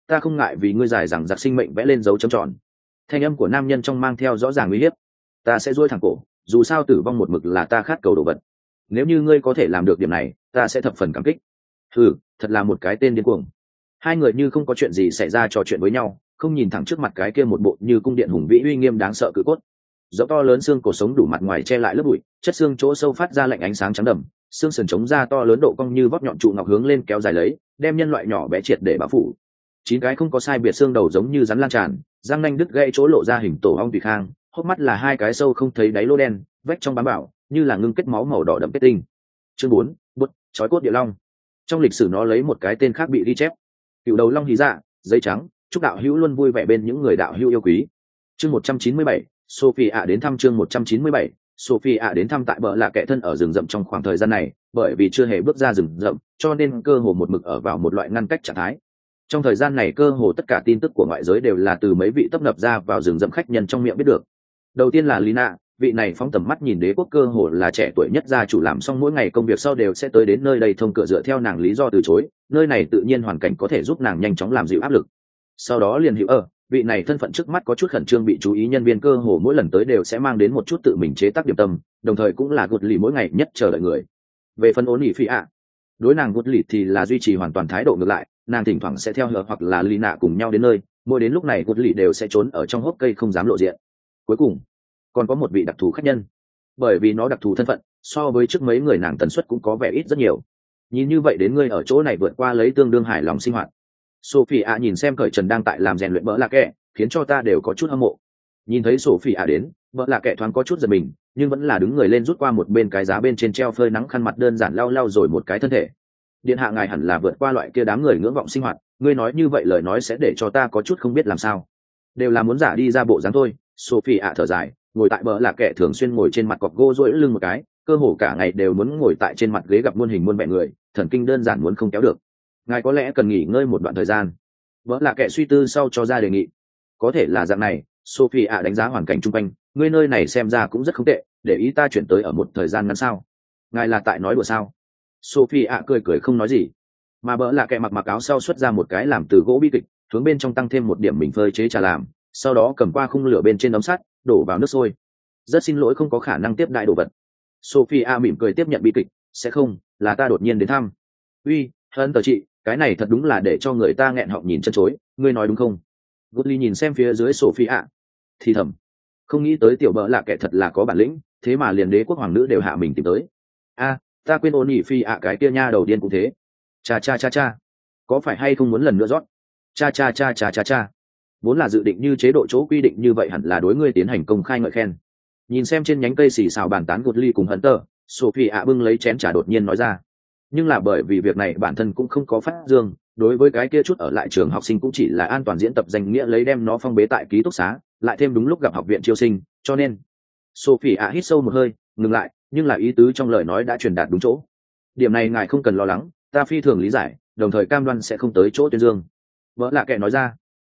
ta không ngại vì ngươi giải rằng giặc sinh mệnh vẽ lên dấu chấm tròn. Thanh âm của nam nhân trong mang theo rõ ràng uy hiếp. Ta sẽ duỗi thẳng cổ, dù sao tử vong một mực là ta khát cầu đồ vật. Nếu như ngươi có thể làm được điểm này, ta sẽ thập phần cảm kích. Thật là một cái tên điên cuồng. Hai người như không có chuyện gì xảy ra trò chuyện với nhau, không nhìn thẳng trước mặt cái kia một bộ như cung điện hùng vĩ uy nghiêm đáng sợ cự cốt. Dẫu to lớn xương cổ sống đủ mặt ngoài che lại lớp bụi, chất xương chỗ sâu phát ra lạnh ánh sáng trắng đậm, xương sườn chống ra to lớn độ cong như vóc nhọn trụ ngọc hướng lên kéo dài lấy, đem nhân loại nhỏ bé triệt để bao phủ. 9 cái không có sai biệt xương đầu giống như rắn lan tràn, răng nanh đứt gãy chỗ lộ ra hình tổ ong tùy khang, hốc mắt là 2 cái sâu không thấy đáy lỗ đen, vách trong bám bảo như là ngưng kết máu màu đỏ đậm kết tinh. Chương 4, bút chói cốt địa long. Trong lịch sử nó lấy một cái tên khác bị ghi chép. Cựu đầu long hí dạ, giấy trắng, chúc đạo hữu luôn vui vẻ bên những người đạo hữu yêu quý. Chương 197, Sophie ạ đến thăm. Chương 197, Sophie ạ đến thăm. Tại bờ lạ kẻ thân ở rừng rậm trong khoảng thời gian này, bởi vì chưa hề bước ra rừng rậm, cho nên cơ hồ một mực ở vào một loại ngăn cách trạng thái. Trong thời gian này cơ hồ tất cả tin tức của ngoại giới đều là từ mấy vị tấp nập ra vào rừng rậm khách nhân trong miệng biết được. Đầu tiên là Lina, vị này phóng tầm mắt nhìn đế quốc cơ hồ là trẻ tuổi nhất gia chủ, làm xong mỗi ngày công việc sau đều sẽ tới đến nơi đây thông cửa dựa theo nàng lý do từ chối, nơi này tự nhiên hoàn cảnh có thể giúp nàng nhanh chóng làm dịu áp lực. Sau đó liền Hữu vị này thân phận trước mắt có chút khẩn trương bị chú ý nhân viên, cơ hồ mỗi lần tới đều sẽ mang đến một chút tự mình chế tác điểm tâm, đồng thời cũng là gột lì mỗi ngày nhất chờ đợi người. Về phần ổn ỉ phi ạ, đối nàng gột lì thì là duy trì hoàn toàn thái độ ngược lại, nàng thỉnh thoảng sẽ theo Hờ hoặc là Lina cùng nhau đến nơi, mỗi đến lúc này gột lì đều sẽ trốn ở trong hốc cây không dám lộ diện. Cuối cùng còn có một vị đặc thù khách nhân, bởi vì nó đặc thù thân phận, so với trước mấy người nàng tần suất cũng có vẻ ít rất nhiều. Nhìn như vậy đến ngươi ở chỗ này vượt qua lấy tương đương hài lòng sinh hoạt. Sophie ạ nhìn xem cởi trần đang tại làm rèn luyện bỡ lạ kẹ, khiến cho ta đều có chút hâm mộ. Nhìn thấy Sophie ạ đến, bỡ lạ kẹ thoáng có chút giật mình, nhưng vẫn là đứng người lên rút qua một bên cái giá bên trên treo phơi nắng khăn mặt, đơn giản lau lau rồi một cái thân thể. Điện hạ ngài hẳn là vượt qua loại kia đám người ngưỡng vọng sinh hoạt, ngươi nói như vậy lời nói sẽ để cho ta có chút không biết làm sao. Đều là muốn giả đi ra bộ dáng thôi. Sophie ạ thở dài, ngồi tại bờ lạ kẹ thường xuyên ngồi trên mặt cọc gỗ duỗi lưng một cái, cơ hồ cả ngày đều muốn ngồi tại trên mặt ghế gặp muôn hình muôn vẻ người, thần kinh đơn giản muốn không kéo được. Ngài có lẽ cần nghỉ ngơi một đoạn thời gian. Bờ lạ kẹ suy tư sau cho ra đề nghị. Có thể là dạng này. Sophie ạ đánh giá hoàn cảnh chung quanh, ngươi nơi này xem ra cũng rất không tệ, để ý ta chuyển tới ở một thời gian ngắn sao? Ngài là tại nói đùa sao? Sophie ạ cười cười không nói gì, mà bờ lạ kẹ mặc áo sau xuất ra một cái làm từ gỗ bi kịch, hướng bên trong tăng thêm một điểm mình phơi chế trà làm, sau đó cầm qua khung lửa bên trên ấm sắt, đổ vào nước sôi. Rất xin lỗi không có khả năng tiếp đại đồ vật. Sophia mỉm cười tiếp nhận bi kịch, sẽ không, là ta đột nhiên đến thăm. Uy, hơn tờ chị, cái này thật đúng là để cho người ta nghẹn họng nhìn chân chối, ngươi nói đúng không? Goodly nhìn xem phía dưới Sophia, thì thầm, không nghĩ tới tiểu bỡ lạ kẻ thật là có bản lĩnh, thế mà liền đế quốc hoàng nữ đều hạ mình tìm tới. Ta quên ôn nhị phi ạ cái kia nha đầu điên cũng thế. Cha, có phải hay không muốn lần nữa rót? Cha. Vốn là dự định như chế độ chỗ quy định như vậy hẳn là đối ngươi tiến hành công khai ngợi khen. Nhìn xem trên nhánh cây xì xào bàn tán Goodly cùng Hunter, Sophie ạ bưng lấy chén trà đột nhiên nói ra. Nhưng là bởi vì việc này bản thân cũng không có phát dương, đối với cái kia chút ở lại trường học sinh cũng chỉ là an toàn diễn tập danh nghĩa lấy đem nó phong bế tại ký túc xá, lại thêm đúng lúc gặp học viện chiêu sinh, cho nên Sophie ạ hít sâu một hơi, ngừng lại, nhưng là ý tứ trong lời nói đã truyền đạt đúng chỗ. Điểm này ngài không cần lo lắng, ta phi thường lý giải, đồng thời cam đoan sẽ không tới chỗ tuyên dương. Vợ lạ kệ nói ra.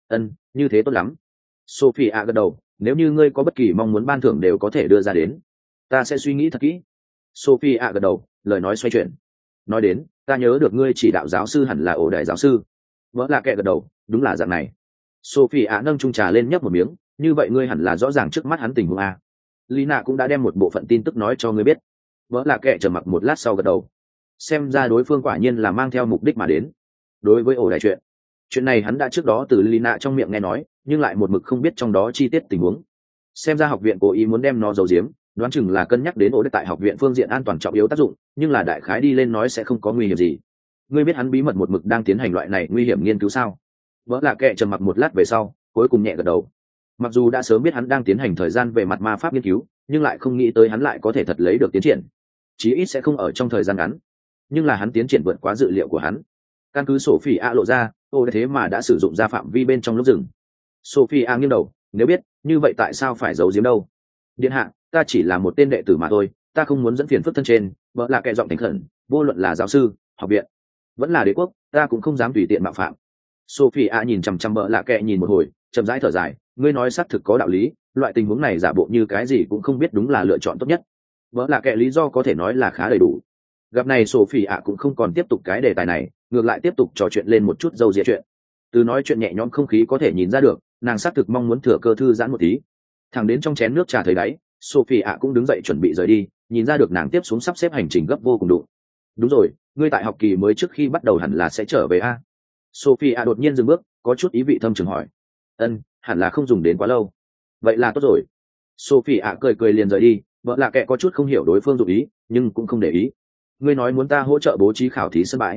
Như thế tốt lắm. Sophie ạ gật đầu, nếu như ngươi có bất kỳ mong muốn ban thưởng đều có thể đưa ra đến, ta sẽ suy nghĩ thật kỹ. Sophie ạ gật đầu, lời nói xoay chuyển. Nói đến, ta nhớ được ngươi chỉ đạo giáo sư hẳn là ổ đại giáo sư. Vợ lạ kệ gật đầu, đúng là dạng này. Sophie ạ nâng chung trà lên nhấp một miếng, như vậy ngươi hẳn là rõ ràng trước mắt hắn tình huống a. Lina cũng đã đem một bộ phận tin tức nói cho ngươi biết. Vợ lạ kệ trầm mặc một lát sau gật đầu. Xem ra đối phương quả nhiên là mang theo mục đích mà đến. Đối với ổ đại chuyện này hắn đã trước đó từ Lina trong miệng nghe nói, nhưng lại một mực không biết trong đó chi tiết tình huống. Xem ra học viện cố ý muốn đem nó giấu giếm, đoán chừng là cân nhắc đến ổ đại tại học viện phương diện an toàn trọng yếu tác dụng, nhưng là đại khái đi lên nói sẽ không có nguy hiểm gì. Ngươi biết hắn bí mật một mực đang tiến hành loại này nguy hiểm nghiên cứu sao? Vợ lạ kệ trầm mặc một lát về sau, cuối cùng nhẹ gật đầu. Mặc dù đã sớm biết hắn đang tiến hành thời gian về mặt ma pháp nghiên cứu, nhưng lại không nghĩ tới hắn lại có thể thật lấy được tiến triển. Chí ít sẽ không ở trong thời gian ngắn, nhưng là hắn tiến triển vượt quá dự liệu của hắn. Căn cứ Sophie A lộ ra, thế mà đã sử dụng ra phạm vi bên trong lúc rừng. Sophie A nghiêng đầu, nếu biết, như vậy tại sao phải giấu giếm đâu? Điện hạ, ta chỉ là một tên đệ tử mà thôi, ta không muốn dẫn phiền phức thân trên. Vợ là kẻ giọng thành khẩn, vô luận là giáo sư, học viện, vẫn là đế quốc, ta cũng không dám tùy tiện mạo phạm. Sophie A nhìn chằm chằm vợ là kẻ nhìn một hồi, chậm rãi thở dài, ngươi nói xác thực có đạo lý, loại tình huống này giả bộ như cái gì cũng không biết đúng là lựa chọn tốt nhất. Vợ là kẻ lý do có thể nói là khá đầy đủ. Gặp này Sophie A cũng không còn tiếp tục cái đề tài này, ngược lại tiếp tục trò chuyện lên một chút dâu dịa chuyện. Từ nói chuyện nhẹ nhõm không khí có thể nhìn ra được nàng xác thực mong muốn thừa cơ thư giãn một tí. Thẳng đến trong chén nước trà thấy đáy, Sophie ạ cũng đứng dậy chuẩn bị rời đi, nhìn ra được nàng tiếp xuống sắp xếp hành trình gấp vô cùng đủ. Đúng rồi, ngươi tại học kỳ mới trước khi bắt đầu hẳn là sẽ trở về a? Sophie ạ đột nhiên dừng bước, có chút ý vị thâm trường hỏi. Hẳn là không dùng đến quá lâu. Vậy là tốt rồi. Sophie ạ cười cười liền rời đi, vợ lạ kệ có chút không hiểu đối phương dụng ý, nhưng cũng không để ý. Ngươi nói muốn ta hỗ trợ bố trí khảo thí sân bãi.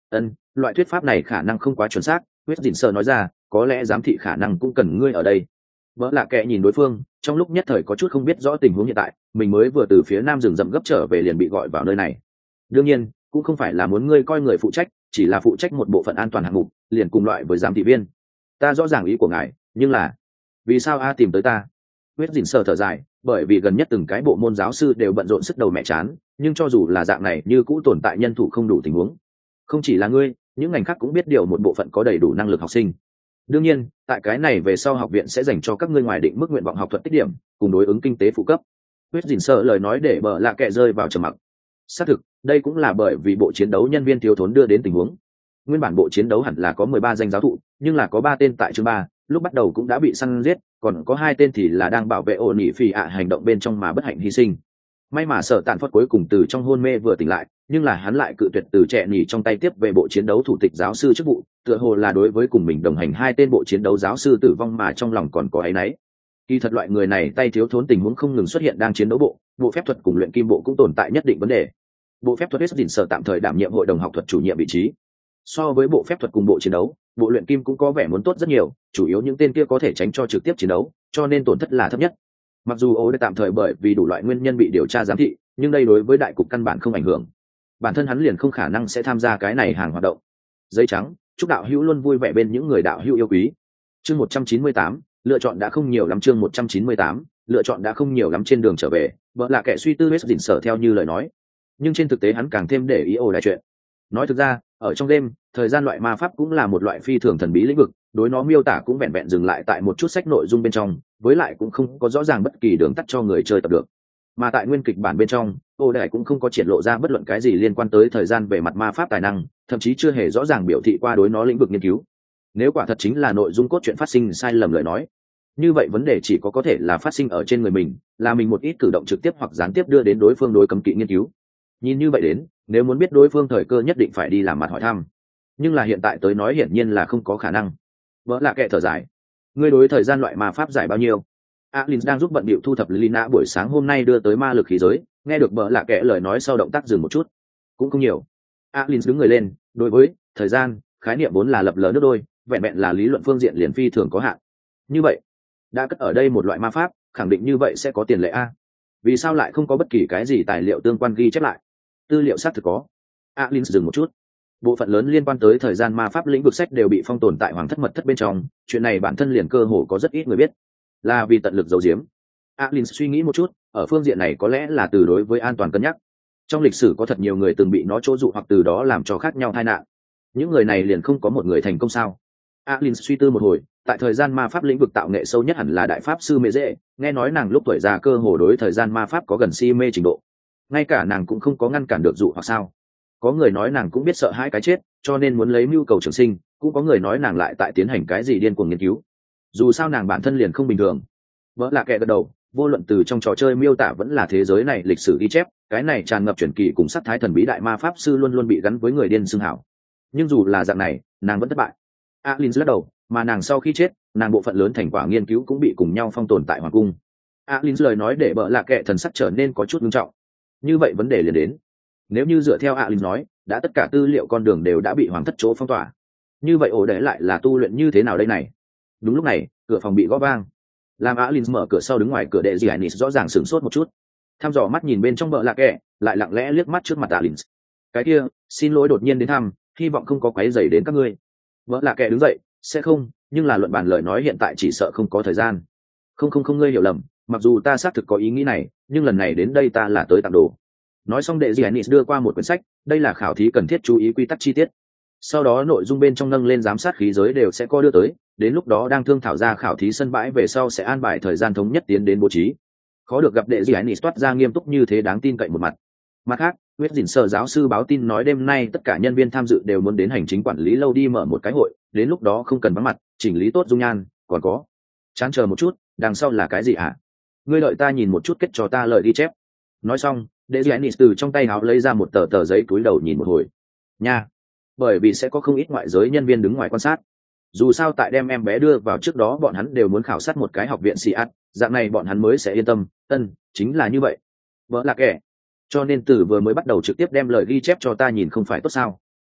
Loại thuyết pháp này khả năng không quá chuẩn xác, huyết dịn sơ nói ra, có lẽ giám thị khả năng cũng cần ngươi ở đây. Vợ lạ kệ nhìn đối phương, trong lúc nhất thời có chút không biết rõ tình huống hiện tại, mình mới vừa từ phía nam rừng rậm gấp trở về liền bị gọi vào nơi này. Đương nhiên, cũng không phải là muốn ngươi coi người phụ trách, chỉ là phụ trách một bộ phận an toàn hạng mục, liền cùng loại với giám thị viên. Ta rõ ràng ý của ngài, nhưng là vì sao a tìm tới ta? Huyết dịn sơ thở dài, bởi vì gần nhất từng cái bộ môn giáo sư đều bận rộn sức đầu mẹ chán, nhưng cho dù là dạng này như cũ tồn tại nhân thủ không đủ tình huống. Không chỉ là ngươi, những ngành khác cũng biết điều một bộ phận có đầy đủ năng lực học sinh. Đương nhiên, tại cái này về sau học viện sẽ dành cho các ngươi ngoài định mức nguyện vọng học thuật tích điểm, cùng đối ứng kinh tế phụ cấp. Huyết dịn sợ lời nói để bờ lạ kệ rơi vào trầm mặc. Xác thực, đây cũng là bởi vì bộ chiến đấu nhân viên thiếu thốn đưa đến tình huống. Nguyên bản bộ chiến đấu hẳn là có 13 danh giáo thụ, nhưng là có 3 tên tại chương 3, lúc bắt đầu cũng đã bị săn giết, còn có 2 tên thì là đang bảo vệ ổn nhị phi ạ hành động bên trong mà bất hạnh hy sinh. May mà Sở Tạn Phất cuối cùng từ trong hôn mê vừa tỉnh lại, nhưng là hắn lại cự tuyệt từ trẻ nhỉ trong tay tiếp về bộ chiến đấu thủ tịch giáo sư chức vụ, tựa hồ là đối với cùng mình đồng hành 2 tên bộ chiến đấu giáo sư tử vong mà trong lòng còn có áy náy. Kỳ thật loại người này tay thiếu thốn tình huống không ngừng xuất hiện đang chiến đấu bộ phép thuật cùng luyện kim bộ cũng tồn tại nhất định vấn đề. Bộ phép thuật Westdin Sở tạm thời đảm nhiệm hội đồng học thuật chủ nhiệm vị trí. So với bộ phép thuật cùng bộ chiến đấu, bộ luyện kim cũng có vẻ muốn tốt rất nhiều, chủ yếu những tên kia có thể tránh cho trực tiếp chiến đấu, cho nên tổn thất là thấp nhất. Mặc dù ố đã tạm thời bởi vì đủ loại nguyên nhân bị điều tra giám thị, nhưng đây đối với đại cục căn bản không ảnh hưởng. Bản thân hắn liền không khả năng sẽ tham gia cái này hàng hoạt động. Giấy trắng, chúc đạo hữu luôn vui vẻ bên những người đạo hữu yêu quý. Chương 198, lựa chọn đã không nhiều lắm. Chương 198, lựa chọn đã không nhiều lắm. Trên đường trở về, vợ là kẻ suy tư hết dịn sở theo như lời nói, nhưng trên thực tế hắn càng thêm để ý ồ đại chuyện. Nói thực ra, ở trong đêm, thời gian loại ma pháp cũng là một loại phi thường thần bí lĩnh vực, đối nó miêu tả cũng vẹn vẹn dừng lại tại một chút sách nội dung bên trong, với lại cũng không có rõ ràng bất kỳ đường tắt cho người chơi tập được. Mà tại nguyên kịch bản bên trong, ô đại cũng không có triển lộ ra bất luận cái gì liên quan tới thời gian về mặt ma pháp tài năng, thậm chí chưa hề rõ ràng biểu thị qua đối nó lĩnh vực nghiên cứu. Nếu quả thật chính là nội dung cốt truyện phát sinh sai lầm lời nói, như vậy vấn đề chỉ có thể là phát sinh ở trên người mình, là mình một ít cử động trực tiếp hoặc gián tiếp đưa đến đối phương đối cấm kỵ nghiên cứu. Nhìn như vậy đến, nếu muốn biết đối phương thời cơ nhất định phải đi làm mặt hỏi thăm, nhưng là hiện tại tới nói hiển nhiên là không có khả năng. Vỡ là kệ thở dài. Ngươi đối thời gian loại ma pháp giải bao nhiêu? Alin đang giúp bận bịu thu thập Lina buổi sáng hôm nay đưa tới ma lực khí giới, nghe được vỡ là kệ lời nói sau động tác dừng một chút. Cũng không nhiều. Alin đứng người lên, đối với thời gian, khái niệm vốn là lập lờ nước đôi, vẹn vẹn là lý luận phương diện liền phi thường có hạn. Như vậy, đã cất ở đây một loại ma pháp, khẳng định như vậy sẽ có tiền lệ a. Vì sao lại không có bất kỳ cái gì tài liệu tương quan ghi chép lại? Tư liệu xác thực có. Alin dừng một chút. Bộ phận lớn liên quan tới thời gian ma pháp lĩnh vực sách đều bị phong tồn tại hoàng thất mật thất bên trong, chuyện này bản thân liền cơ hồ có rất ít người biết, là vì tận lực giấu giếm. Alin suy nghĩ một chút, ở phương diện này có lẽ là từ đối với an toàn cân nhắc. Trong lịch sử có thật nhiều người từng bị nó chỗ dụ hoặc từ đó làm cho khác nhau tai nạn. Những người này liền không có một người thành công sao? Alin suy tư một hồi, tại thời gian ma pháp lĩnh vực tạo nghệ sâu nhất hẳn là đại pháp sư Mễ Dễ, nghe nói nàng lúc tuổi già cơ hồ đối thời gian ma pháp có gần si mê trình độ. Ngay cả nàng cũng không có ngăn cản được dụ hoặc sao? Có người nói nàng cũng biết sợ hãi cái chết, cho nên muốn lấy mưu cầu trường sinh, cũng có người nói nàng lại tại tiến hành cái gì điên cuồng nghiên cứu. Dù sao nàng bản thân liền không bình thường. Vỡ là kẻ gật đầu, vô luận từ trong trò chơi miêu tả vẫn là thế giới này lịch sử ghi chép, cái này tràn ngập truyền kỳ cùng sắc thái thần bí đại ma pháp sư luôn luôn bị gắn với người điên xưng hảo. Nhưng dù là dạng này, nàng vẫn thất bại. Alin lắc đầu, mà nàng sau khi chết, nàng bộ phận lớn thành quả nghiên cứu cũng bị cùng nhau phong tồn tại hoàng cung. Alin lời nói để bỡ lạ kệ thần sắc trở nên có chút nghiêm trọng. Như vậy vấn đề liền đến, nếu như dựa theo Alin nói, đã tất cả tư liệu con đường đều đã bị hoàng thất chỗ phong tỏa, như vậy ổ để lại là tu luyện như thế nào đây này? Đúng lúc này, cửa phòng bị gõ vang. Làm Alin mở cửa sau đứng ngoài cửa đệ Giannis rõ ràng sửng sốt một chút, thăm dò mắt nhìn bên trong bỡ lạ kệ, lại lặng lẽ liếc mắt trước mặt Alin. Cái kia, xin lỗi đột nhiên đến thăm, hy vọng không có quấy rầy đến các ngươi. Bỡ lạ kệ đứng dậy, sẽ không, nhưng là luận bàn lời nói hiện tại chỉ sợ không có thời gian. Không ngươi hiểu lầm, mặc dù ta xác thực có ý nghĩ này, nhưng lần này đến đây ta là tới tặng đồ. Nói xong đệ Giannis đưa qua một quyển sách, đây là khảo thí cần thiết chú ý quy tắc chi tiết. Sau đó nội dung bên trong nâng lên giám sát khí giới đều sẽ có đưa tới, đến lúc đó đang thương thảo ra khảo thí sân bãi về sau sẽ an bài thời gian thống nhất tiến đến bố trí. Khó được gặp đệ Giannis toát ra nghiêm túc như thế đáng tin cậy một mặt. Mặt khác, Huyết Dĩnh Sở giáo sư báo tin nói đêm nay tất cả nhân viên tham dự đều muốn đến hành chính quản lý lâu đi mở một cái hội, đến lúc đó không cần vắng mặt, chỉnh lý tốt dung nhan. Còn có, chán chờ một chút, đằng sau là cái gì hả? Ngươi đợi ta nhìn một chút, kết cho ta lời ghi chép. Nói xong, đệ dĩ từ trong tay áo lấy ra một tờ giấy, túi đầu nhìn một hồi nha, bởi vì sẽ có không ít ngoại giới nhân viên đứng ngoài quan sát. Dù sao tại đem em bé đưa vào trước đó bọn hắn đều muốn khảo sát một cái học viện SIAT, dạng này bọn hắn mới sẽ yên tâm. Chính là như vậy. Vợ là kẻ, cho nên từ vừa mới bắt đầu trực tiếp đem lời ghi chép cho ta nhìn không phải tốt sao?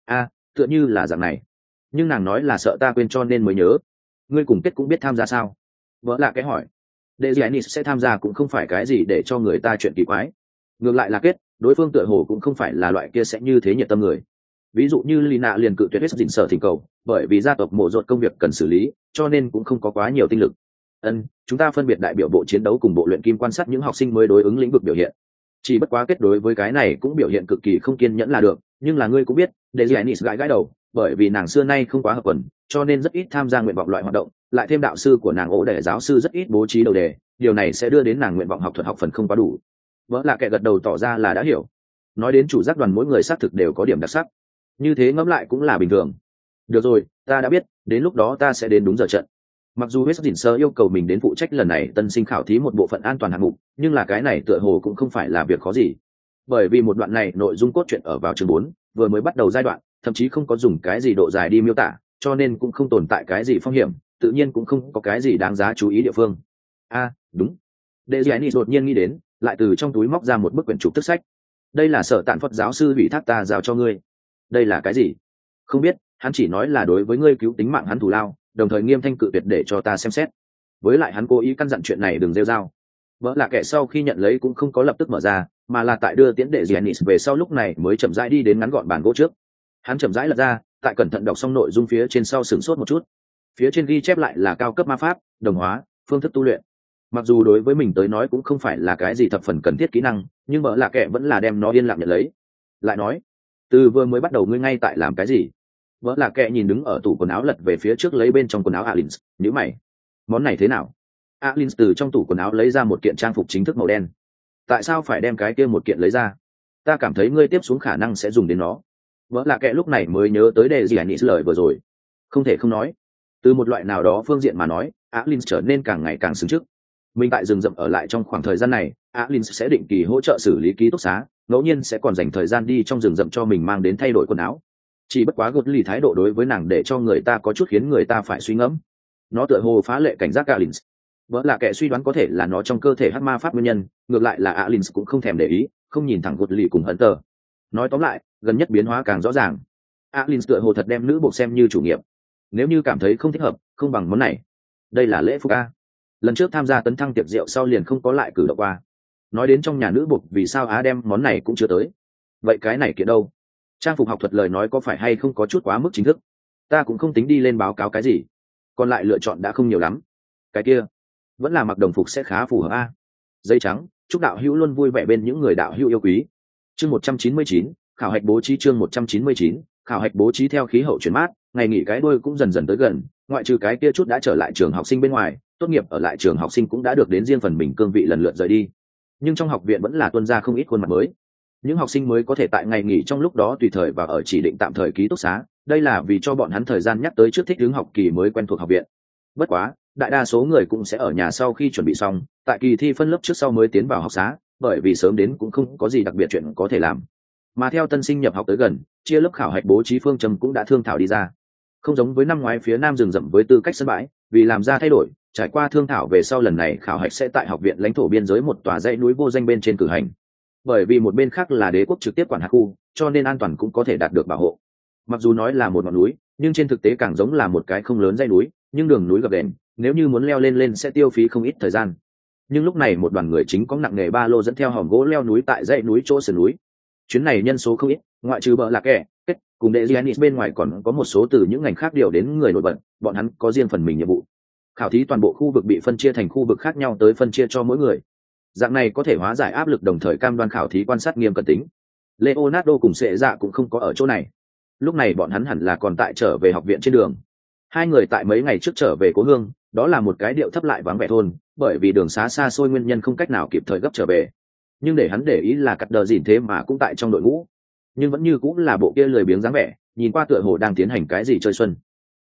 Tựa như là dạng này, nhưng nàng nói là sợ ta quên cho nên mới nhớ. Ngươi cùng Kết cũng biết tham gia sao? Vợ là kẻ hỏi. Đệ dĩ sẽ tham gia cũng không phải cái gì để cho người ta chuyện kỳ quái. Ngược lại là Kết, đối phương tựa hồ cũng không phải là loại kia sẽ như thế nhiệt tâm người. Ví dụ như Lina liền cự tuyệt hết dình sở thỉnh cầu, bởi vì gia tộc mộ ruột công việc cần xử lý, cho nên cũng không có quá nhiều tinh lực. Chúng ta phân biệt đại biểu bộ chiến đấu cùng bộ luyện kim quan sát những học sinh mới đối ứng lĩnh vực biểu hiện. Chỉ bất quá Kết đối với cái này cũng biểu hiện cực kỳ không kiên nhẫn là được, nhưng là ngươi cũng biết, Deniz gãi đầu, bởi vì nàng xưa nay không quá hợp quần, cho nên rất ít tham gia nguyện vọng loại hoạt động, lại thêm đạo sư của nàng ổ đẻ giáo sư rất ít bố trí đầu đề, điều này sẽ đưa đến nàng nguyện vọng học thuật học phần không quá đủ. Vỡ là kẻ gật đầu tỏ ra là đã hiểu. Nói đến chủ giác đoàn mỗi người xác thực đều có điểm đặc sắc, như thế ngẫm lại cũng là bình thường. Được rồi, ta đã biết, đến lúc đó ta sẽ đến đúng giờ trận. Mặc dù Westminster yêu cầu mình đến phụ trách lần này tân sinh khảo thí một bộ phận an toàn hạng mục, nhưng là cái này tựa hồ cũng không phải là việc khó gì. Bởi vì một đoạn này nội dung cốt truyện ở vào chương 4, vừa mới bắt đầu giai đoạn, thậm chí không có dùng cái gì độ dài đi miêu tả, cho nên cũng không tồn tại cái gì phong hiểm, tự nhiên cũng không có cái gì đáng giá chú ý địa phương. Đúng. Deniz đột nhiên nghĩ đến, lại từ trong túi móc ra một bức quyển trục tức sách. Đây là Sở Tạn Phật giáo sư ủy thác ta giao cho ngươi. Đây là cái gì? Không biết, hắn chỉ nói là đối với ngươi cứu tính mạng hắn thù lao, đồng thời nghiêm thanh cự tuyệt để cho ta xem xét. Với lại hắn cố ý căn dặn chuyện này đừng rêu rao. Vợ là kẻ sau khi nhận lấy cũng không có lập tức mở ra, mà là tại đưa tiễn đệ Giannis về sau lúc này mới chậm rãi đi đến ngắn gọn bàn gỗ trước. Hắn chậm rãi lật ra, tại cẩn thận đọc xong nội dung phía trên sau sửng sốt một chút. Phía trên ghi chép lại là cao cấp ma pháp, đồng hóa, phương thức tu luyện. Mặc dù đối với mình tới nói cũng không phải là cái gì thập phần cần thiết kỹ năng, nhưng vợ là kẻ vẫn là đem nó yên lặng nhận lấy. Lại nói, từ vừa mới bắt đầu ngươi ngay tại làm cái gì? Vợ là kẻ nhìn đứng ở tủ quần áo lật về phía trước lấy bên trong quần áo Alins, nhíu mày. Món này thế nào? Alins từ trong tủ quần áo lấy ra một kiện trang phục chính thức màu đen. Tại sao phải đem cái kia một kiện lấy ra? Ta cảm thấy ngươi tiếp xuống khả năng sẽ dùng đến nó. Vợ là kẻ lúc này mới nhớ tới đề gì Alins lời vừa rồi. Không thể không nói, từ một loại nào đó phương diện mà nói, Alins trở nên càng ngày càng xứng trước. Mình tại rừng rậm ở lại trong khoảng thời gian này, Alins sẽ định kỳ hỗ trợ xử lý ký túc xá, ngẫu nhiên sẽ còn dành thời gian đi trong rừng rậm cho mình mang đến thay đổi quần áo. Chỉ bất quá gột lì thái độ đối với nàng để cho người ta có chút khiến người ta phải suy ngẫm. Nó tựa hồ phá lệ cảnh giác Alins. Vợ là kẻ suy đoán có thể là nó trong cơ thể hắc ma pháp nguyên nhân, ngược lại là Alins cũng không thèm để ý, không nhìn thẳng gột lì cùng Hunter. Nói tóm lại, gần nhất biến hóa càng rõ ràng. Alins tựa hồ thật đem nữ buộc xem như chủ nghiệp. Nếu như cảm thấy không thích hợp, không bằng món này. Đây là lễ phục a. Lần trước tham gia tấn thăng tiệc rượu sau liền không có lại cử động qua. Nói đến trong nhà nữ buộc vì sao á đem món này cũng chưa tới. Vậy cái này kiện đâu? Trang phục học thuật lời nói có phải hay không có chút quá mức chính thức? Ta cũng không tính đi lên báo cáo cái gì, còn lại lựa chọn đã không nhiều lắm. Cái kia vẫn là mặc đồng phục sẽ khá phù hợp a. Giấy trắng, chúc đạo hữu luôn vui vẻ bên những người đạo hữu yêu quý. Chương 199, khảo hạch bố trí. Chương 199, khảo hạch bố trí. Theo khí hậu chuyển mát, ngày nghỉ cái đuôi cũng dần dần tới gần, ngoại trừ cái kia chút đã trở lại trường học sinh bên ngoài, tốt nghiệp ở lại trường học sinh cũng đã được đến riêng phần mình cương vị lần lượt rời đi. Nhưng trong học viện vẫn là tuân ra không ít khuôn mặt mới. Những học sinh mới có thể tại ngày nghỉ trong lúc đó tùy thời và ở chỉ định tạm thời ký túc xá, đây là vì cho bọn hắn thời gian nhắc tới trước thích ứng học kỳ mới quen thuộc học viện. Bất quá, đại đa số người cũng sẽ ở nhà sau khi chuẩn bị xong, tại kỳ thi phân lớp trước sau mới tiến vào học xá, bởi vì sớm đến cũng không có gì đặc biệt chuyện có thể làm. Mà theo tân sinh nhập học tới gần, chia lớp khảo hạch bố trí phương châm cũng đã thương thảo đi ra. Không giống với năm ngoái phía nam rừng rậm với tư cách sân bãi, vì làm ra thay đổi, trải qua thương thảo về sau lần này khảo hạch sẽ tại học viện lãnh thổ biên giới một tòa dãy núi vô danh bên trên cử hành. Bởi vì một bên khác là đế quốc trực tiếp quản hạt khu, cho nên an toàn cũng có thể đạt được bảo hộ. Mặc dù nói là một ngọn núi, nhưng trên thực tế càng giống là một cái không lớn dãy núi, nhưng đường núi gập ghềnh, nếu như muốn leo lên sẽ tiêu phí không ít thời gian. Nhưng lúc này một đoàn người chính có nặng nghề ba lô dẫn theo hòm gỗ leo núi tại dãy núi chỗ sườn núi. Chuyến này nhân số không ít, ngoại trừ bợ lạc kẻ, kết cùng đệ Giannis bên ngoài còn có một số từ những ngành khác điều đến người nổi bật, bọn hắn có riêng phần mình nhiệm vụ. Khảo thí toàn bộ khu vực bị phân chia thành khu vực khác nhau tới phân chia cho mỗi người. Dạng này có thể hóa giải áp lực đồng thời cam đoan khảo thí quan sát nghiêm cẩn tính. Leonardo cùng Sệ Dạ cũng không có ở chỗ này. Lúc này bọn hắn hẳn là còn tại trở về học viện trên đường. Hai người tại mấy ngày trước trở về cố hương, đó là một cái điệu thấp lại vắng vẻ thôn, bởi vì đường xá xa xôi nguyên nhân không cách nào kịp thời gấp trở về. Nhưng để hắn để ý là cắt đờ dỉn thế mà cũng tại trong đội ngũ, nhưng vẫn như cũng là bộ kia lười biếng dáng vẻ, nhìn qua tựa hồ đang tiến hành cái gì chơi xuân.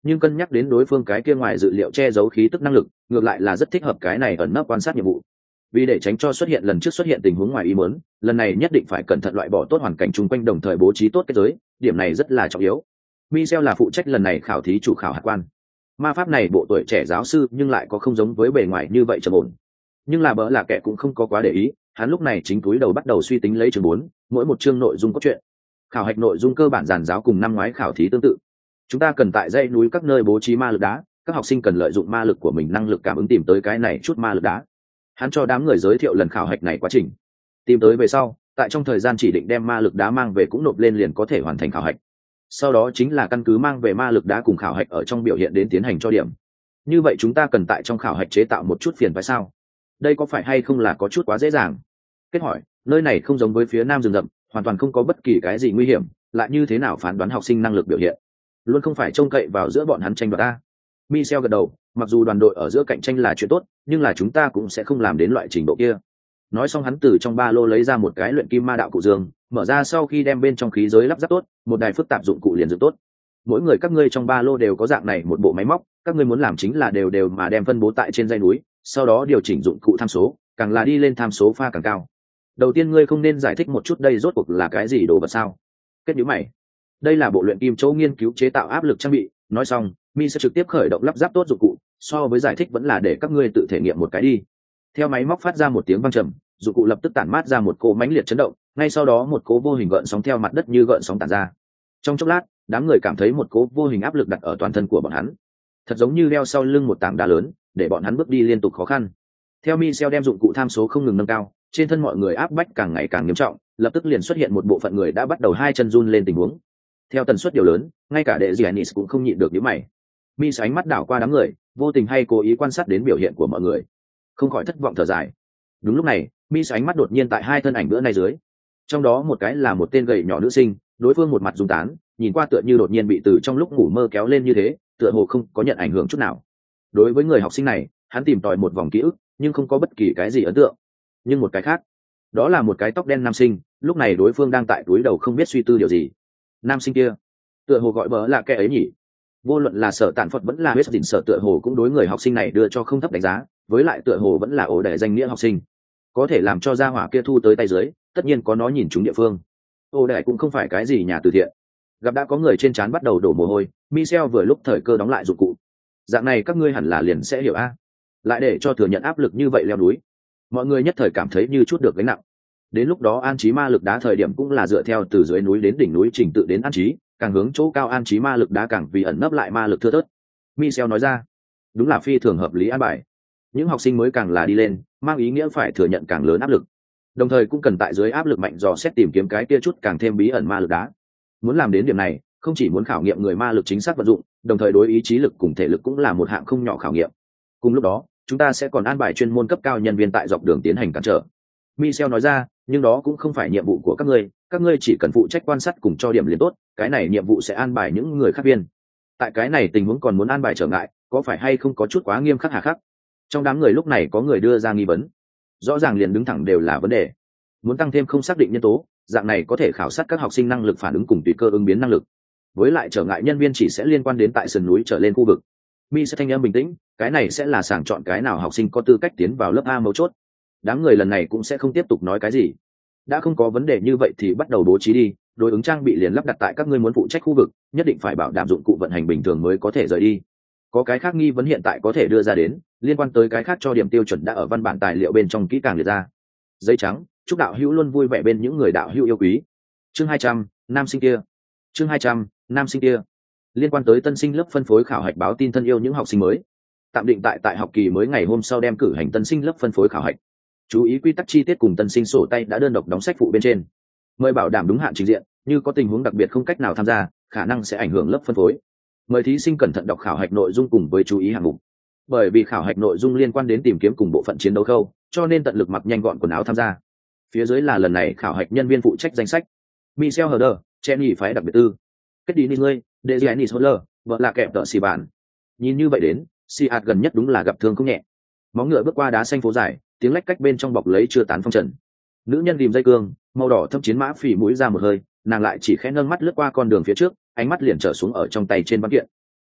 nhưng cân nhắc đến đối phương cái kia ngoài dự liệu che giấu khí tức năng lực, ngược lại là rất thích hợp cái này ẩn nấp quan sát nhiệm vụ. Vì để tránh cho xuất hiện lần trước xuất hiện tình huống ngoài ý muốn, lần này nhất định phải cẩn thận loại bỏ tốt hoàn cảnh chung quanh, đồng thời bố trí tốt kết giới, điểm này rất là trọng yếu. Michel là phụ trách lần này khảo thí chủ khảo hạt quan. Ma pháp này bộ tuổi trẻ giáo sư nhưng lại có không giống với bề ngoài như vậy trầm ổn. Nhưng là bỡ là kẻ cũng không có quá để ý, hắn lúc này chính túi đầu bắt đầu suy tính lấy chương 4, mỗi một chương nội dung cốt truyện. Khảo hạch nội dung cơ bản giản giáo cùng năm ngoái khảo thí tương tự. Chúng ta cần tại dãy núi các nơi bố trí ma lực đá, các học sinh cần lợi dụng ma lực của mình năng lực cảm ứng tìm tới cái này chút ma lực đá. Hắn cho đám người giới thiệu lần khảo hạch này quá trình. Tìm tới về sau, tại trong thời gian chỉ định đem ma lực đá mang về cũng nộp lên liền có thể hoàn thành khảo hạch. Sau đó chính là căn cứ mang về ma lực đá cùng khảo hạch ở trong biểu hiện đến tiến hành cho điểm. Như vậy chúng ta cần tại trong khảo hạch chế tạo một chút phiền phải sao? Đây có phải hay không là có chút quá dễ dàng? Kết hỏi, nơi này không giống với phía nam rừng rậm, hoàn toàn không có bất kỳ cái gì nguy hiểm, lại như thế nào phán đoán học sinh năng lực biểu hiện? Luôn không phải trông cậy vào giữa bọn hắn tranh đoạt ta. Michel gật đầu, mặc dù đoàn đội ở giữa cạnh tranh là chuyện tốt, nhưng là chúng ta cũng sẽ không làm đến loại trình độ kia. Nói xong hắn từ trong ba lô lấy ra một cái luyện kim ma đạo cụ dương, mở ra sau khi đem bên trong khí giới lắp ráp tốt, một đài phức tạp dụng cụ liền dựng tốt. Mỗi người các ngươi trong ba lô đều có dạng này một bộ máy móc, các ngươi muốn làm chính là đều đều mà đem phân bố tại trên dãy núi, sau đó điều chỉnh dụng cụ tham số, càng là đi lên tham số pha càng cao. Đầu tiên ngươi không nên giải thích một chút đây rốt cuộc là cái gì đồ vật sao? Kết nhíu mày. Đây là bộ luyện kim chỗ nghiên cứu chế tạo áp lực trang bị. Nói xong, Mi sẽ trực tiếp khởi động lắp ráp tốt dụng cụ, so với giải thích vẫn là để các ngươi tự thể nghiệm một cái đi. Theo máy móc phát ra một tiếng vang trầm, dụng cụ lập tức tản mát ra một cỗ mãnh liệt chấn động, ngay sau đó một cỗ vô hình gợn sóng theo mặt đất như gợn sóng tản ra. Trong chốc lát, đám người cảm thấy một cỗ vô hình áp lực đặt ở toàn thân của bọn hắn, thật giống như leo sau lưng một tảng đá lớn, để bọn hắn bước đi liên tục khó khăn. Theo Michel đem dụng cụ tham số không ngừng nâng cao, trên thân mọi người áp bách càng ngày càng nghiêm trọng, lập tức liền xuất hiện một bộ phận người đã bắt đầu hai chân run lên tình huống. Theo tần suất điều lớn, ngay cả đệ Giannis cũng không nhịn được nhíu mày. Michel ánh mắt đảo qua đám người, vô tình hay cố ý quan sát đến biểu hiện của mọi người, không khỏi thất vọng thở dài. Đúng lúc này, Michel ánh mắt đột nhiên tại hai thân ảnh bữa nay dưới. Trong đó một cái là một tên gầy nhỏ nữ sinh, đối phương một mặt rung tán, nhìn qua tựa như đột nhiên bị từ trong lúc ngủ mơ kéo lên như thế, tựa hồ không có nhận ảnh hưởng chút nào. Đối với người học sinh này, hắn tìm tòi một vòng ký ức, nhưng không có bất kỳ cái gì ấn tượng. Nhưng một cái khác, đó là một cái tóc đen nam sinh, lúc này đối phương đang tại túi đầu không biết suy tư điều gì. Nam sinh kia, tựa hồ gọi bỡ là kẻ ấy nhỉ? Vô luận là Sở Tản Phật vẫn là West Sở tựa hồ cũng đối người học sinh này đưa cho không thấp đánh giá, với lại tựa hồ vẫn là ổ đẻ danh nghĩa học sinh, có thể làm cho gia hỏa kia thu tới tay dưới, tất nhiên có nó nhìn chúng địa phương. Ổ đẻ cũng không phải cái gì nhà từ thiện. Gặp đã có người trên trán bắt đầu đổ mồ hôi, Michel vừa lúc thời cơ đóng lại dụng cụ. Dạng này các ngươi hẳn là liền sẽ hiểu a. Lại để cho thừa nhận áp lực như vậy leo núi, mọi người nhất thời cảm thấy như chút được gánh nặng. Đến lúc đó an trí ma lực đá thời điểm cũng là dựa theo từ dưới núi đến đỉnh núi trình tự đến an trí, càng hướng chỗ cao an trí ma lực đá càng vì ẩn nấp lại ma lực thưa thớt. Michel nói ra, đúng là phi thường hợp lý an bài. Những học sinh mới càng là đi lên, mang ý nghĩa phải thừa nhận càng lớn áp lực, đồng thời cũng cần tại dưới áp lực mạnh dò xét tìm kiếm cái kia chút càng thêm bí ẩn ma lực đá. Muốn làm đến điểm này, không chỉ muốn khảo nghiệm người ma lực chính xác vận dụng, đồng thời đối ý chí lực cùng thể lực cũng là một hạng không nhỏ khảo nghiệm. Cùng lúc đó, chúng ta sẽ còn an bài chuyên môn cấp cao nhân viên tại dọc đường tiến hành cản trở. Michel nói ra, nhưng đó cũng không phải nhiệm vụ của các ngươi chỉ cần phụ trách quan sát cùng cho điểm liền tốt, cái này nhiệm vụ sẽ an bài những người khác viên. Tại cái này tình huống còn muốn an bài trở ngại, có phải hay không có chút quá nghiêm khắc hà khắc? Trong đám người lúc này có người đưa ra nghi vấn, rõ ràng liền đứng thẳng đều là vấn đề. Muốn tăng thêm không xác định nhân tố, dạng này có thể khảo sát các học sinh năng lực phản ứng cùng tùy cơ ứng biến năng lực. Với lại trở ngại nhân viên chỉ sẽ liên quan đến tại sườn núi trở lên khu vực. Mi sẽ thanh âm bình tĩnh, cái này sẽ là sàng chọn cái nào học sinh có tư cách tiến vào lớp A mấu chốt. Đám người lần này cũng sẽ không tiếp tục nói cái gì. Đã không có vấn đề như vậy thì bắt đầu bố trí đi, đối ứng trang bị liền lắp đặt tại các ngươi muốn phụ trách khu vực, nhất định phải bảo đảm dụng cụ vận hành bình thường mới có thể rời đi. Có cái khác nghi vấn hiện tại có thể đưa ra đến, liên quan tới cái khác cho điểm tiêu chuẩn đã ở văn bản tài liệu bên trong kỹ càng liệt ra. Giấy trắng, chúc đạo hữu luôn vui vẻ bên những người đạo hữu yêu quý. Chương 200, nam sinh kia. Chương 200, nam sinh kia. Liên quan tới tân sinh lớp phân phối khảo hạch báo tin thân yêu những học sinh mới. Tạm định tại học kỳ mới ngày hôm sau đem cử hành tân sinh lớp phân phối khảo hạch. Chú ý quy tắc chi tiết cùng tân sinh sổ tay đã đơn độc đóng sách phụ bên trên. Mời bảo đảm đúng hạn trình diện, như có tình huống đặc biệt không cách nào tham gia, khả năng sẽ ảnh hưởng lớp phân phối. Mời thí sinh cẩn thận đọc khảo hạch nội dung cùng với chú ý hạng mục. Bởi vì khảo hạch nội dung liên quan đến tìm kiếm cùng bộ phận chiến đấu khâu, cho nên tận lực mặc nhanh gọn quần áo tham gia. Phía dưới là lần này khảo hạch nhân viên phụ trách danh sách: Michel Herder, Jenny phái đặc biệt tư, kết đi ngươi, Dejanis Holler, vợ là kẹp tợ xì bản. Nhìn như vậy đến, Siat gần nhất đúng là gặp thương không nhẹ. Móng ngựa bước qua đá xanh phố dài, tiếng lách cách bên trong bọc lấy chưa tán phong trần. Nữ nhân ghim dây cương, màu đỏ thâm chiến mã phì mũi ra một hơi, nàng lại chỉ khẽ nâng mắt lướt qua con đường phía trước, ánh mắt liền trở xuống ở trong tay trên văn kiện.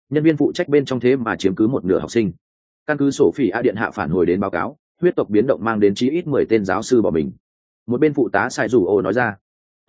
nhân viên phụ trách bên trong thế mà chiếm cứ một nửa học sinh. Căn cứ sổ phỉ a điện hạ phản hồi đến báo cáo, huyết tộc biến động mang đến chí ít 10 tên giáo sư bỏ mình. Một bên phụ tá sai rủ ô nói ra.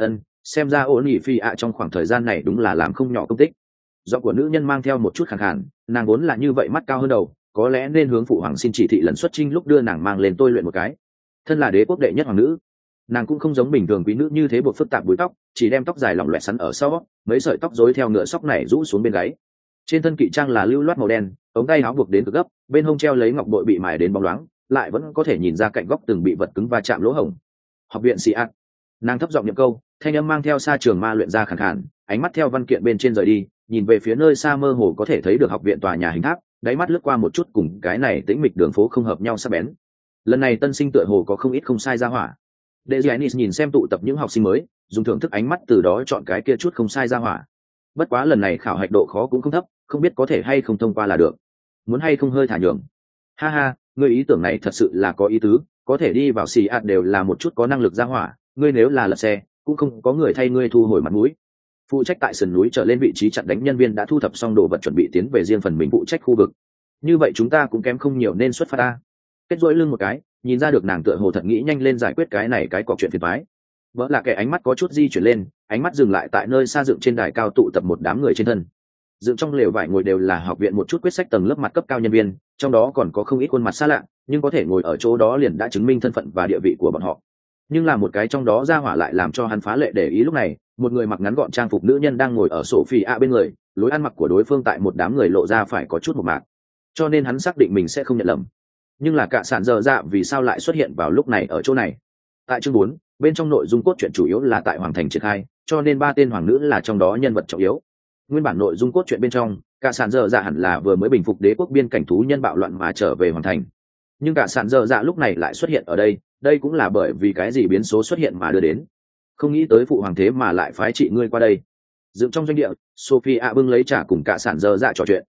Xem ra ô nhị phi ạ trong khoảng thời gian này đúng là làm không nhỏ công tích. Giọng của nữ nhân mang theo một chút khàn khàn, nàng vốn là như vậy mắt cao hơn đầu, có lẽ nên hướng phụ hoàng xin chỉ thị lần xuất chinh lúc đưa nàng mang lên tôi luyện một cái. Thân là đế quốc đệ nhất hoàng nữ, nàng cũng không giống bình thường quý nữ như thế buộc phức tạp búi tóc, chỉ đem tóc dài lỏng loẹt sắn ở sau, mấy sợi tóc rối theo ngựa sóc này rũ xuống bên gáy. Trên thân kỵ trang là lưu loát màu đen, ống tay áo buộc đến cực gấp, bên hông treo lấy ngọc bội bị mài đến bóng loáng, lại vẫn có thể nhìn ra cạnh góc từng bị vật cứng va chạm lỗ hổng. Học viện sĩ ác. Nàng thấp giọng niệm câu, thanh âm mang theo xa trường ma luyện ra khàn khàn, ánh mắt theo văn kiện bên trên rời đi, nhìn về phía nơi xa mơ hồ có thể thấy được học viện tòa nhà hình tháp, đáy mắt lướt qua một chút cùng cái này tĩnh mịch đường phố không hợp nhau sắc bén. Lần này tân sinh tựa hồ có không ít không sai ra hỏa. Dejanis nhìn xem tụ tập những học sinh mới, dùng thưởng thức ánh mắt từ đó chọn cái kia chút không sai ra hỏa. Bất quá lần này khảo hạch độ khó cũng không thấp, không biết có thể hay không thông qua là được. Muốn hay không hơi thả nhường. Ha ha, ngươi ý tưởng này thật sự là có ý tứ, có thể đi vào xì ạt đều là một chút có năng lực ra hỏa, ngươi nếu là lật xe, cũng không có người thay ngươi thu hồi mặt mũi. Phụ trách tại sườn núi trở lên vị trí chặn đánh nhân viên đã thu thập xong đồ vật chuẩn bị tiến về riêng phần mình phụ trách khu vực. Như vậy chúng ta cũng kém không nhiều nên xuất phát ta. Kết duỗi lưng một cái, nhìn ra được nàng tựa hồ thật nghĩ nhanh lên giải quyết cái này cái cọc chuyện phiền toái. Vỡ là kẻ ánh mắt có chút di chuyển lên, ánh mắt dừng lại tại nơi xa dựng trên đài cao tụ tập một đám người trên thân. Dựng trong lều vải ngồi đều là học viện một chút quyết sách tầng lớp mặt cấp cao nhân viên, trong đó còn có không ít khuôn mặt xa lạ, nhưng có thể ngồi ở chỗ đó liền đã chứng minh thân phận và địa vị của bọn họ. Nhưng là một cái trong đó ra hỏa lại làm cho hắn phá lệ để ý lúc này, một người mặc ngắn gọn trang phục nữ nhân đang ngồi ở Sophie bên người, lối ăn mặc của đối phương tại một đám người lộ ra phải có chút một mạc, cho nên hắn xác định mình sẽ không nhận lầm. Nhưng là cả sản dở dạ vì sao lại xuất hiện vào lúc này ở chỗ này? Tại chương 4, bên trong nội dung cốt truyện chủ yếu là tại hoàng thành triển khai, cho nên 3 tên hoàng nữ là trong đó nhân vật trọng yếu. Nguyên bản nội dung cốt truyện bên trong, cả sản dở dạ hẳn là vừa mới bình phục đế quốc biên cảnh thú nhân bạo loạn mà trở về hoàng thành. Nhưng cả sản dở dạ lúc này lại xuất hiện ở đây, đây cũng là bởi vì cái gì biến số xuất hiện mà đưa đến. Không nghĩ tới phụ hoàng thế mà lại phái chị ngươi qua đây. Dựng trong doanh địa, Sophia bưng lấy trà cùng cả sản dở dạ trò chuyện.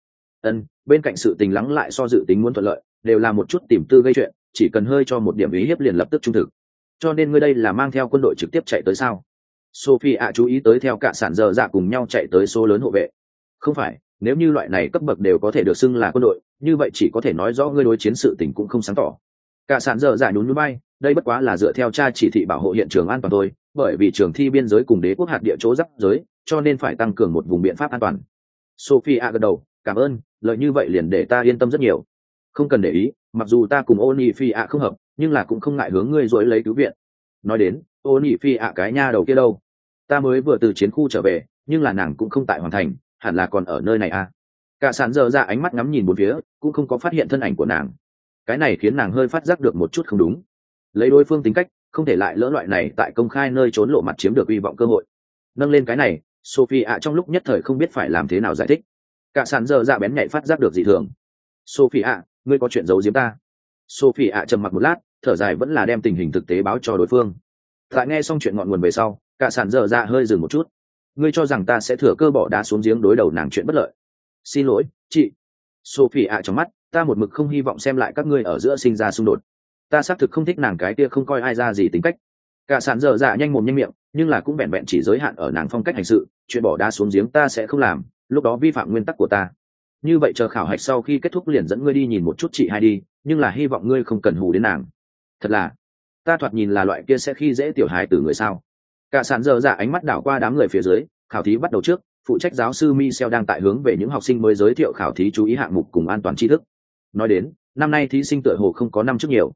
Bên cạnh sự tình lắng lại so dự tính muốn thuận lợi, đều là một chút tìm tư gây chuyện, chỉ cần hơi cho một điểm ý hiếp liền lập tức trung thực. Cho nên ngươi đây là mang theo quân đội trực tiếp chạy tới sao? Sophia chú ý tới theo cả sản dở dạ cùng nhau chạy tới số lớn hộ vệ. Không phải, nếu như loại này cấp bậc đều có thể được xưng là quân đội, như vậy chỉ có thể nói rõ ngươi đối chiến sự tình cũng không sáng tỏ. Cả sản dở dạ nhún nhún bay, đây bất quá là dựa theo cha chỉ thị bảo hộ hiện trường an toàn thôi, bởi vì trường thi biên giới cùng đế quốc hạt địa chỗ giáp giới, cho nên phải tăng cường một vùng biện pháp an toàn. Sophia gật đầu, cảm ơn, lợi như vậy liền để ta yên tâm rất nhiều. Không cần để ý, mặc dù ta cùng Oni Phi ạ không hợp, nhưng là cũng không ngại hướng ngươi dối lấy cứu viện. Nói đến, Oni Phi ạ cái nha đầu kia đâu? Ta mới vừa từ chiến khu trở về, nhưng là nàng cũng không tại hoàn thành, hẳn là còn ở nơi này à? Cả sản dở dạ ánh mắt ngắm nhìn bốn phía, cũng không có phát hiện thân ảnh của nàng. Cái này khiến nàng hơi phát giác được một chút không đúng. Lấy đối phương tính cách, không thể lại lỡ loại này tại công khai nơi trốn lộ mặt chiếm được hy vọng cơ hội. Nâng lên cái này, Sophie ạ trong lúc nhất thời không biết phải làm thế nào giải thích. Cả sản dở dạ bén nhạy phát giác được dị thường. Sophie ạ, ngươi có chuyện giấu giếm ta? Sophie ạ trầm mặc một lát, thở dài vẫn là đem tình hình thực tế báo cho đối phương. Tại nghe xong chuyện ngọn nguồn về sau, cả sản dở dạ hơi dừng một chút. Ngươi cho rằng ta sẽ thừa cơ bỏ đá xuống giếng đối đầu nàng chuyện bất lợi? Xin lỗi, chị. Sophie ạ trong mắt, ta một mực không hy vọng xem lại các ngươi ở giữa sinh ra xung đột. Ta xác thực không thích nàng cái kia không coi ai ra gì tính cách. Cả sản dở dạ nhanh mồm nhanh miệng, nhưng là cũng vẹn vẹn chỉ giới hạn ở nàng phong cách hành sự, chuyện bỏ đá xuống giếng ta sẽ không làm, lúc đó vi phạm nguyên tắc của ta. Như vậy chờ khảo hạch sau khi kết thúc liền dẫn ngươi đi nhìn một chút chị hai đi, nhưng là hy vọng ngươi không cần hù đến nàng. Thật là, ta thoạt nhìn là loại kia sẽ khi dễ tiểu hài từ người sao? Cả sản dở dạ ánh mắt đảo qua đám người phía dưới, khảo thí bắt đầu trước, phụ trách giáo sư Michel đang tại hướng về những học sinh mới giới thiệu khảo thí chú ý hạng mục cùng an toàn tri thức. Nói đến, năm nay thí sinh tựa hồ không có năm trước nhiều.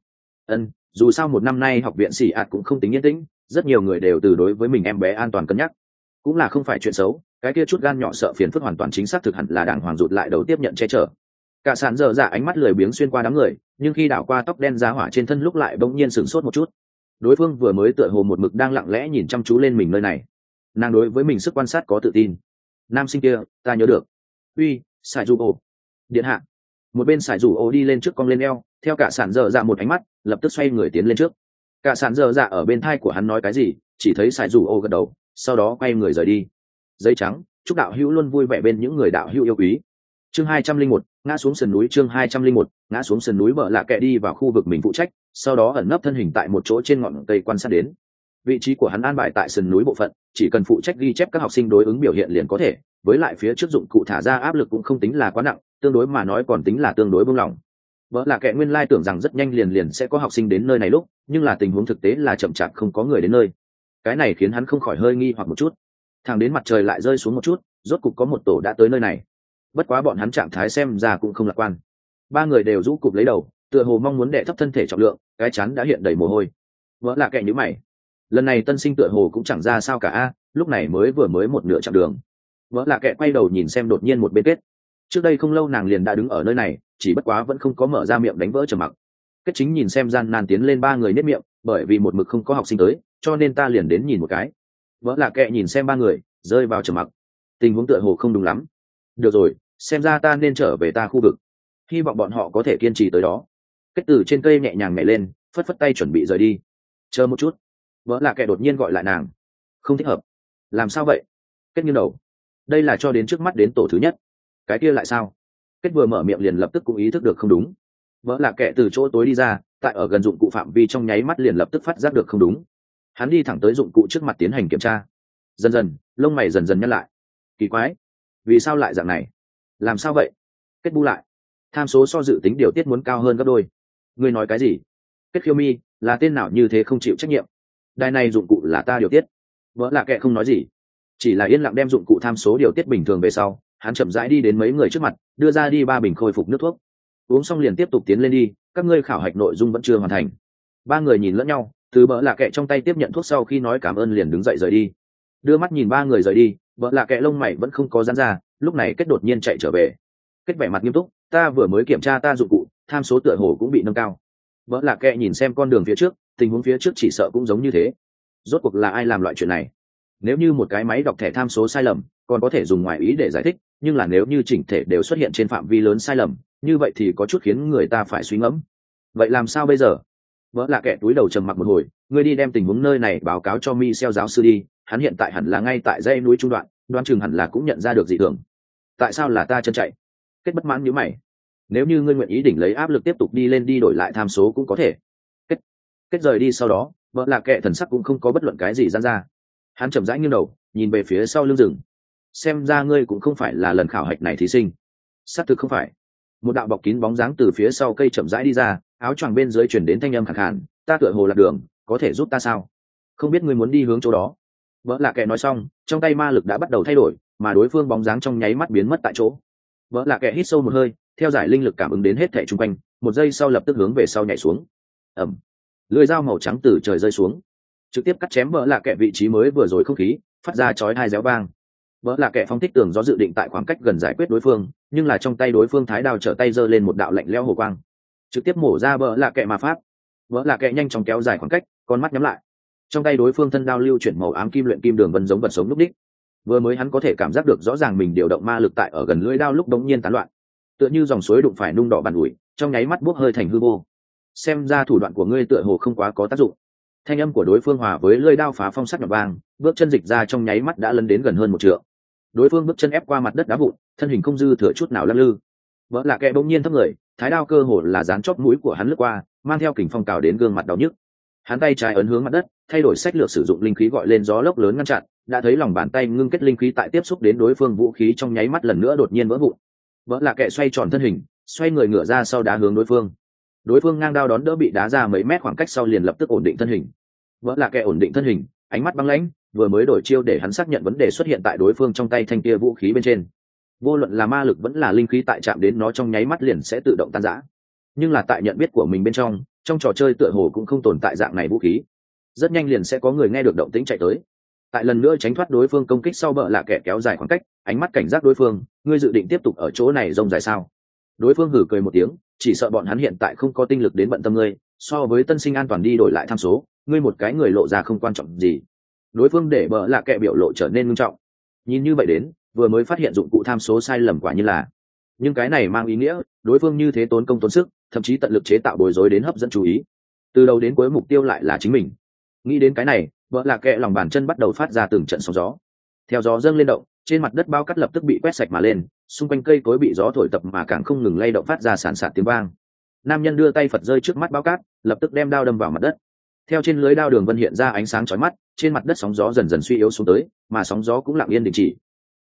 Dù sao một năm nay học viện sĩ ạt cũng không tính yên tĩnh, rất nhiều người đều từ đối với mình em bé an toàn cân nhắc. Cũng là không phải chuyện xấu, cái kia chút gan nhỏ sợ phiền phức hoàn toàn chính xác thực hẳn là đàng hoàng rụt lại đầu tiếp nhận che chở. Cả sản dở dạ ánh mắt lười biếng xuyên qua đám người, nhưng khi đảo qua tóc đen giá hỏa trên thân lúc lại bỗng nhiên sửng sốt một chút. Đối phương vừa mới tựa hồ một mực đang lặng lẽ nhìn chăm chú lên mình nơi này. Nàng đối với mình sức quan sát có tự tin. Nam sinh kia, ta nhớ được. Uy, Sải Dù Ô. Điện hạ. Một bên Sải Dù Ô đi lên trước cong lên eo, theo cả sản dở dạ một ánh mắt, lập tức xoay người tiến lên trước. Cả sản dở dạ ở bên thai của hắn nói cái gì, chỉ thấy Sải Dù Ô gật đầu, sau đó quay người rời đi. Giấy trắng, chúc đạo hữu luôn vui vẻ bên những người đạo hữu yêu quý. Chương 201, ngã xuống sườn núi. Chương 201, ngã xuống sườn núi. Bợ lạ kệ đi vào khu vực mình phụ trách, sau đó ẩn nấp thân hình tại một chỗ trên ngọn cây quan sát đến. Vị trí của hắn an bài tại sườn núi bộ phận, chỉ cần phụ trách ghi chép các học sinh đối ứng biểu hiện liền có thể, với lại phía trước dụng cụ thả ra áp lực cũng không tính là quá nặng, tương đối mà nói còn tính là tương đối buông lỏng. Vợ là kẻ nguyên lai tưởng rằng rất nhanh liền sẽ có học sinh đến nơi này lúc, nhưng là tình huống thực tế là chậm chạp không có người đến nơi. Cái này khiến hắn không khỏi hơi nghi hoặc một chút. Thẳng đến mặt trời lại rơi xuống một chút, rốt cục có một tổ đã tới nơi này. Bất quá bọn hắn trạng thái xem ra cũng không lạc quan. Ba người đều rũ cụp lấy đầu, tựa hồ mong muốn đè thấp thân thể trọng lượng, cái chán đã hiện đầy mồ hôi. Vợ là kẻ nhíu mày. Lần này tân sinh tựa hồ cũng chẳng ra sao cả a, lúc này vừa mới một nửa chặng đường. Vợ là kẻ quay đầu nhìn xem đột nhiên một bên Kết. Trước đây không lâu nàng liền đã đứng ở nơi này, chỉ bất quá vẫn không có mở ra miệng đánh vỡ trầm mặc. Kết chính nhìn xem gian nan tiến lên ba người nết miệng, bởi vì một mực không có học sinh tới, cho nên ta liền đến nhìn một cái. Vợ là kẻ nhìn xem ba người, rơi vào trầm mặc. Tình huống tựa hồ không đúng lắm. Được rồi, xem ra ta nên trở về ta khu vực. Hy vọng bọn họ có thể kiên trì tới đó. Kết từ trên cây nhẹ nhàng nhảy lên, phất phất tay chuẩn bị rời đi. Chờ một chút. Vợ là kẻ đột nhiên gọi lại nàng. Không thích hợp. Làm sao vậy? Kết nghiêng đầu. Đây là cho đến trước mắt đến tổ thứ nhất. Cái kia lại sao? Kết vừa mở miệng liền lập tức cũng ý thức được không đúng. Vợ là kẻ từ chỗ tối đi ra, tại ở gần dụng cụ phạm vi trong nháy mắt liền lập tức phát giác được không đúng. Hắn đi thẳng tới dụng cụ trước mặt tiến hành kiểm tra. Dần dần, lông mày dần dần nhăn lại. Kỳ quái, vì sao lại dạng này? Làm sao vậy? Kết bu lại. Tham số so dự tính điều tiết muốn cao hơn gấp đôi. Ngươi nói cái gì? Kết khiêu mi, là tên nào như thế không chịu trách nhiệm? Đài này dụng cụ là ta điều tiết. Vợ là kẻ không nói gì, chỉ là yên lặng đem dụng cụ tham số điều tiết bình thường về sau, hắn chậm rãi đi đến mấy người trước mặt, đưa ra đi 3 bình khôi phục nước thuốc. Uống xong liền tiếp tục tiến lên đi, các ngươi khảo hạch nội dung vẫn chưa hoàn thành. Ba người nhìn lẫn nhau, từ bỡ là kệ trong tay tiếp nhận thuốc sau khi nói cảm ơn liền đứng dậy rời đi. Đưa mắt nhìn ba người rời đi, bỡ là kệ lông mày vẫn không có giãn ra, lúc này Kết đột nhiên chạy trở về. Kết vẻ mặt nghiêm túc, ta vừa mới kiểm tra ta dụng cụ, tham số tựa hồ cũng bị nâng cao. Bỡ là kệ nhìn xem con đường phía trước, tình huống phía trước chỉ sợ cũng giống như thế. Rốt cuộc là ai làm loại chuyện này? Nếu như một cái máy đọc thẻ tham số sai lầm, còn có thể dùng ngoại ý để giải thích, nhưng là nếu như chỉnh thể đều xuất hiện trên phạm vi lớn sai lầm, như vậy thì có chút khiến người ta phải suy ngẫm. Vậy làm sao bây giờ? Vỡ là kẻ túi đầu trầm mặc một hồi, ngươi đi đem tình huống nơi này báo cáo cho Michel giáo sư đi, hắn hiện tại hẳn là ngay tại dãy núi trung đoạn, đoán chừng hẳn là cũng nhận ra được dị thường. Tại sao là ta chân chạy? Kết bất mãn nhíu mày. Nếu như ngươi nguyện ý đỉnh lấy áp lực tiếp tục đi lên đi đổi lại tham số cũng có thể. Kết rời đi sau đó, vợ là kẻ thần sắc cũng không có bất luận cái gì giãn ra. Hắn chậm rãi nghiêng đầu, nhìn về phía sau lưng rừng. Xem ra ngươi cũng không phải là lần khảo hạch này thí sinh. Xác thực không phải. Một đạo bọc kín bóng dáng từ phía sau cây chậm rãi đi ra, áo choàng bên dưới chuyển đến thanh âm khàn khàn, ta tựa hồ lạc đường, có thể giúp ta sao? Không biết ngươi muốn đi hướng chỗ đó. Vợ là kẻ nói xong, trong tay ma lực đã bắt đầu thay đổi, mà đối phương bóng dáng trong nháy mắt biến mất tại chỗ. Vợ là kẻ hít sâu một hơi, theo giải linh lực cảm ứng đến hết thảy xung quanh, một giây sau lập tức hướng về sau nhảy xuống. Ầm. Lưỡi dao màu trắng từ trời rơi xuống, trực tiếp cắt chém vợ là kẻ vị trí mới vừa rồi không khí, phát ra chói tai réo vang. Vợ là kẻ phong thích tường gió dự định tại khoảng cách gần giải quyết đối phương, nhưng là trong tay đối phương thái đao trở tay giơ lên một đạo lạnh lẽo hồ quang, trực tiếp mổ ra vợ là kẻ ma pháp. Vợ là kẻ nhanh chóng kéo dài khoảng cách, con mắt nhắm lại. Trong tay đối phương thân đao lưu chuyển màu ám kim luyện kim đường vân giống vật sống lúc đích. Vừa mới hắn có thể cảm giác được rõ ràng mình điều động ma lực tại ở gần lưỡi đao lúc đống nhiên tán loạn, tựa như dòng suối đụng phải nung đỏ bàn ủi, trong nháy mắt bốc hơi thành hư vô. Xem ra thủ đoạn của ngươi tựa hồ không quá có tác dụng. Thanh âm của đối phương hòa với lưỡi đao phá phong sắc nhọn vang, bước chân dịch ra trong nháy mắt đã lấn đến gần hơn 1 trượng. Đối phương bước chân ép qua mặt đất đá vụn, thân hình không dư thừa chút nào lắc lư. Vỡ là kẻ bỗng nhiên thấp người, thái đao cơ hồ là dán chóp mũi của hắn lướt qua, mang theo kình phong cào đến gương mặt đau nhức. Hắn tay trái ấn hướng mặt đất, thay đổi sách lược sử dụng linh khí gọi lên gió lốc lớn ngăn chặn, đã thấy lòng bàn tay ngưng kết linh khí tại tiếp xúc đến đối phương vũ khí trong nháy mắt lần nữa đột nhiên vỡ vụn. Vỡ là kẻ xoay tròn thân hình, xoay người ngửa ra sau đá hướng đối phương. Đối phương ngang đao đón đỡ bị đá ra mấy mét khoảng cách sau liền lập tức ổn định thân hình. Vỡ là kẻ ổn định thân hình, ánh mắt băng lãnh, vừa mới đổi chiêu để hắn xác nhận vấn đề xuất hiện tại đối phương trong tay thanh kia vũ khí bên trên. Vô luận là ma lực vẫn là linh khí tại chạm đến nó trong nháy mắt liền sẽ tự động tan rã. Nhưng là tại nhận biết của mình bên trong trò chơi tựa hồ cũng không tồn tại dạng này vũ khí. Rất nhanh liền sẽ có người nghe được động tĩnh chạy tới. Tại lần nữa tránh thoát đối phương công kích sau bợ là kẻ kéo dài khoảng cách, ánh mắt cảnh giác đối phương, ngươi dự định tiếp tục ở chỗ này rông dài sao? Đối phương hừ cười một tiếng, chỉ sợ bọn hắn hiện tại không có tinh lực đến bận tâm ngươi, so với tân sinh an toàn đi đổi lại tham số, ngươi một cái người lộ ra không quan trọng gì. Đối phương để bợ là kẻ biểu lộ trở nên nghiêm trọng. Nhìn như vậy đến, vừa mới phát hiện dụng cụ tham số sai lầm quả như là, nhưng cái này mang ý nghĩa đối phương như thế tốn công tốn sức, thậm chí tận lực chế tạo bối rối đến hấp dẫn chú ý, từ đầu đến cuối mục tiêu lại là chính mình. Nghĩ đến cái này, bợ là kẻ lòng bàn chân bắt đầu phát ra từng trận sóng gió. Theo gió dâng lên động, trên mặt đất bao cát lập tức bị quét sạch mà lên, xung quanh cây cối bị gió thổi tập mà càng không ngừng lay động phát ra sàn sạt tiếng vang. Nam nhân đưa tay phật rơi trước mắt bao cát, lập tức đem đao đâm vào mặt đất. Theo trên lưới đao đường vân hiện ra ánh sáng chói mắt, trên mặt đất sóng gió dần dần suy yếu xuống tới, mà sóng gió cũng lặng yên đình chỉ.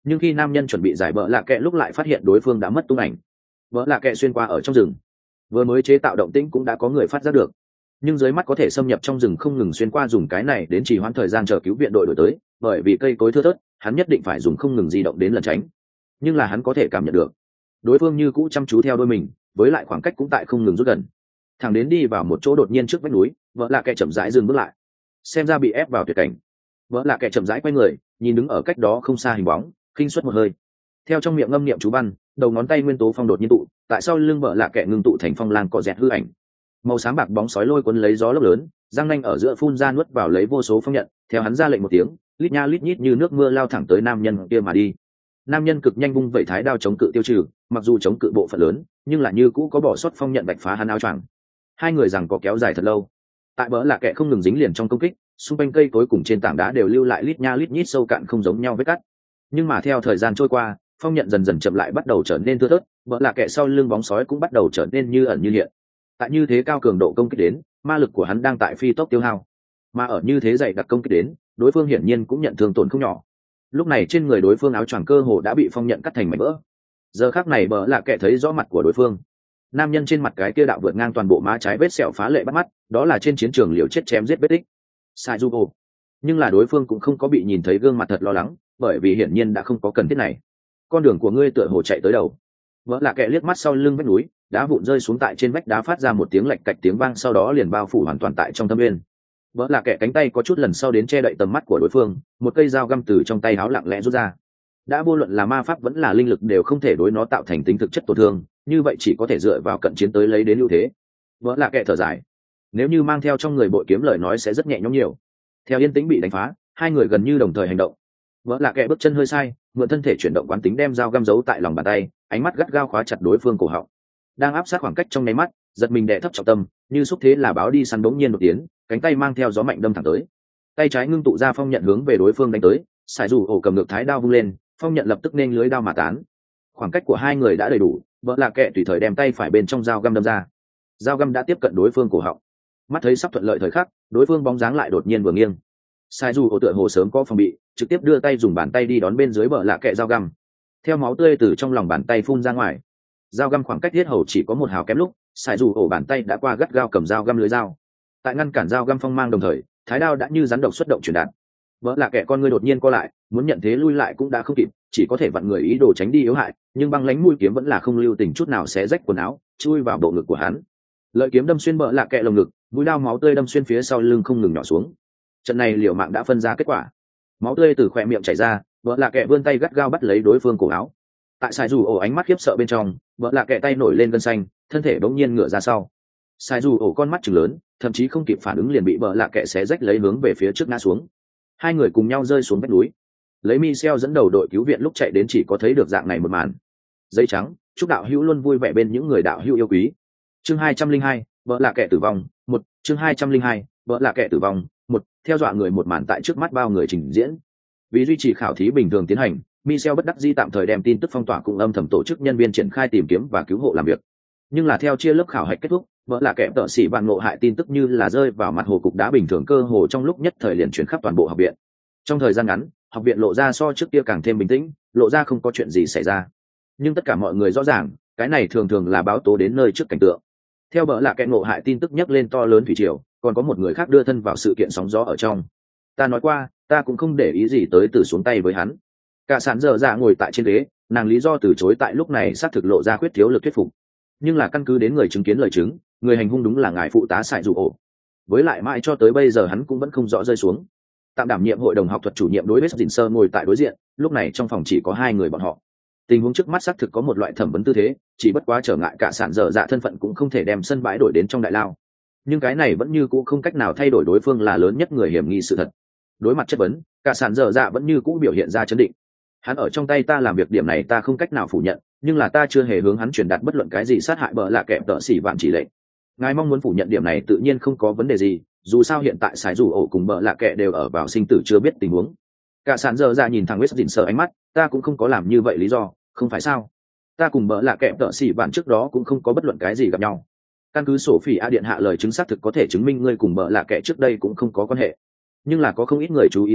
Nhưng khi nam nhân chuẩn bị giải bỡ lạ kệ lúc lại phát hiện đối phương đã mất tung ảnh. Bỡ lạ kệ xuyên qua ở trong rừng, vừa mới chế tạo động tĩnh cũng đã có người phát giác được, nhưng dưới mắt có thể xâm nhập trong rừng không ngừng xuyên qua dùng cái này đến trì hoãn thời gian chờ cứu viện đội đổi tới, bởi vì cây cối thưa thớt hắn nhất định phải dùng không ngừng di động đến lẩn tránh. Nhưng là hắn có thể cảm nhận được đối phương như cũ chăm chú theo đôi mình, với lại khoảng cách cũng tại không ngừng rút gần, thẳng đến đi vào một chỗ đột nhiên trước vách núi. Vợ lạ kệ chậm rãi dừng bước lại, xem ra bị ép vào tuyệt cảnh. Vợ lạ kệ chậm rãi quay người nhìn đứng ở cách đó không xa hình bóng, khinh suất một hơi, theo trong miệng ngâm niệm chú văn, đầu ngón tay nguyên tố phong đột nhiên tụ tại sau lưng vợ lạ kệ ngưng tụ thành phong lang cọ dẹt hư ảnh, màu sáng bạc bóng sói lôi cuốn lấy gió lốc lớn, răng nanh ở giữa phun ra nuốt vào lấy vô số phong nhận, theo hắn ra lệnh một tiếng, lít nha lít nhít như nước mưa lao thẳng tới nam nhân kia mà đi. Nam nhân cực nhanh vung vẩy thái đao chống cự tiêu trừ, mặc dù chống cự bộ phận lớn nhưng là như cũ có bỏ sót phong nhận bạch phá hắn áo choàng. Hai người rằng có kéo dài thật lâu, tại bỡ lạ kệ không ngừng dính liền trong công kích, xung quanh cây cối cùng trên tảng đá đều lưu lại lít nha lít nhít sâu cạn không giống nhau vết cắt. Nhưng mà theo thời gian trôi qua, phong nhận dần dần chậm lại, bắt đầu trở nên thưa thớt, bỡ lạ kệ sau lưng bóng sói cũng bắt đầu trở nên như ẩn như hiện. Tại như thế cao cường độ công kích đến, ma lực của hắn đang tại phi tốc tiêu hao, mà ở như thế dày đặc công kích đến, đối phương hiển nhiên cũng nhận thương tổn không nhỏ. Lúc này trên người đối phương áo choàng cơ hồ đã bị phong nhận cắt thành mảnh vỡ. Giờ khắc này bỡ lạ kệ thấy rõ mặt của đối phương. Nam nhân trên mặt cái kia đạo vượt ngang toàn bộ má trái vết sẹo phá lệ bắt mắt, đó là trên chiến trường liều chết chém giết vết tích. Sai Jubo. Nhưng là đối phương cũng không có bị nhìn thấy gương mặt thật lo lắng, bởi vì hiển nhiên đã không có cần thiết này. Con đường của ngươi tựa hồ chạy tới đầu. Vỡ lạ kệ liếc mắt sau lưng vách núi, đá vụn rơi xuống tại trên vách đá phát ra một tiếng lạch cạch tiếng vang, sau đó liền bao phủ hoàn toàn tại trong thâm nguyên. Vỡ lạ kệ cánh tay có chút lần sau đến che đậy tầm mắt của đối phương, một cây dao găm từ trong tay áo lặng lẽ rút ra. Đã vô luận là ma pháp vẫn là linh lực đều không thể đối nó tạo thành tính thực chất tổn thương, như vậy chỉ có thể dựa vào cận chiến tới lấy đến ưu thế. Vỡ lạ kệ thở dài, nếu như mang theo trong người bội kiếm lời nói sẽ rất nhẹ nhõm nhiều. Theo yên tĩnh bị đánh phá, hai người gần như đồng thời hành động. Vỡ lạ kệ bước chân hơi sai, mượn thân thể chuyển động quán tính đem dao găm giấu tại lòng bàn tay, ánh mắt gắt gao khóa chặt đối phương cổ họng. Đang áp sát khoảng cách trong nháy mắt, giật mình đè thấp trọng tâm, như xúc thế là báo đi săn bỗng nhiên một tiếng, cánh tay mang theo gió mạnh đâm thẳng tới. Tay trái ngưng tụ ra phong nhận hướng về đối phương đánh tới, sải dù ổ cầm ngược thái đao vung lên, phong nhận lập tức nên lưới đao mà tán. Khoảng cách của hai người đã đầy đủ, vỡ lạ kệ tùy thời đem tay phải bên trong dao găm đâm ra. Dao găm đã tiếp cận đối phương cổ họng, mắt thấy sắp thuận lợi thời khắc, đối phương bóng dáng lại đột nhiên vừa nghiêng. Sai dù ổ tựa hồ sớm có phòng bị, trực tiếp đưa tay dùng bàn tay đi đón bên dưới vỡ lạ kệ dao găm. Theo máu tươi từ trong lòng bàn tay phun ra ngoài, dao găm khoảng cách thiết hầu chỉ có một hào kém lúc, sai dù ổ bàn tay đã qua gắt gao cầm dao găm lưới dao. Tại ngăn cản dao găm phong mang đồng thời, thái đao đã như rắn độc xuất động truyền đạt. Vỡ lạ kệ con người đột nhiên co lại, muốn nhận thế lui lại cũng đã không kịp, chỉ có thể vặn người ý đồ tránh đi yếu hại, nhưng băng lãnh mũi kiếm vẫn là không lưu tình chút nào xé rách quần áo, chui vào bộ ngực của hắn. Lợi kiếm đâm xuyên vỡ lạ kệ lồng ngực, mũi đao máu tươi đâm xuyên phía sau lưng không ngừng nhỏ xuống. Trận này liều mạng đã phân ra kết quả, máu tươi từ khóe miệng chảy ra, vỡ lạ kệ vươn tay gắt gao bắt lấy đối phương cổ áo. Tại sai dù ổ ánh mắt khiếp sợ bên trong, vỡ lạ kệ tay nổi lên gân xanh, thân thể bỗng nhiên ngửa ra sau. Sai dù ổ con mắt trừng lớn, thậm chí không kịp phản ứng liền bị vỡ lạ kệ xé rách lấy hướng về phía trước ngã xuống. Hai người cùng nhau rơi xuống vách núi. Lấy Michel dẫn đầu đội cứu viện lúc chạy đến chỉ có thấy được dạng này một màn. Giấy trắng, chúc đạo hữu luôn vui vẻ bên những người đạo hữu yêu quý. Chương 202, vỡ lạ kệ tử vong, 1, chương 202, vỡ lạ kệ tử vong, 1, theo dọa người một màn tại trước mắt bao người trình diễn. Vì duy trì khảo thí bình thường tiến hành, Michel bất đắc dĩ tạm thời đem tin tức phong tỏa cùng âm thầm tổ chức nhân viên triển khai tìm kiếm và cứu hộ làm việc. Nhưng là theo chia lớp khảo hạch kết thúc, vỡ lạ kệ tợ sĩ bạn ngộ hại tin tức như là rơi vào mặt hồ cục đá bình thường, cơ hồ trong lúc nhất thời liền chuyển khắp toàn bộ học viện. Trong thời gian ngắn, học viện lộ ra so trước kia càng thêm bình tĩnh, lộ ra không có chuyện gì xảy ra. Nhưng tất cả mọi người rõ ràng, cái này thường thường là báo tố đến nơi trước cảnh tượng. Theo vỡ lạ kệ ngộ hại tin tức nhấc lên to lớn thủy triều, còn có một người khác đưa thân vào sự kiện sóng gió ở trong. Ta nói qua, ta cũng không để ý gì tới từ xuống tay với hắn. Cả sàn dở dạ ngồi tại trên ghế, nàng lý do từ chối tại lúc này xác thực lộ ra khuyết thiếu lực thuyết phục. Nhưng là căn cứ đến người chứng kiến lời chứng, người hành hung đúng là ngài phụ tá Sải Dù ổ. Với lại mãi cho tới bây giờ hắn cũng vẫn không rõ rơi xuống. Tạm đảm nhiệm hội đồng học thuật chủ nhiệm đối với Dình Sơ ngồi tại đối diện, lúc này trong phòng chỉ có hai người bọn họ. Tình huống trước mắt xác thực có một loại thẩm vấn tư thế, chỉ bất quá trở ngại cả sản dở dạ thân phận cũng không thể đem sân bãi đổi đến trong đại lao. Nhưng cái này vẫn như cũ không cách nào thay đổi đối phương là lớn nhất người hiểm nghi sự thật. Đối mặt chất vấn, cả sản dở dạ vẫn như cũ biểu hiện ra chấn định. Hắn ở trong tay ta làm việc, điểm này ta không cách nào phủ nhận, nhưng là ta chưa hề hướng hắn truyền đạt bất luận cái gì sát hại bợ lạ kẹp tợ xỉ vạn chỉ lệnh. Ngài mong muốn phủ nhận điểm này tự nhiên không có vấn đề gì, dù sao hiện tại Sải Dù ổ cùng bợ lạ kệ đều ở vào sinh tử chưa biết tình huống. Cả sản dở dạ nhìn thằng West Dình Sơ ánh mắt, ta cũng không có làm như vậy lý do, không phải sao? Ta cùng bợ lạ kẹp tợ xỉ vạn trước đó cũng không có bất luận cái gì gặp nhau. Căn cứ sổ phỉ a điện hạ lời chứng xác thực có thể chứng minh ngươi cùng bợ lạ kệ trước đây cũng không có quan hệ. Nhưng là có không ít người chú ý tới,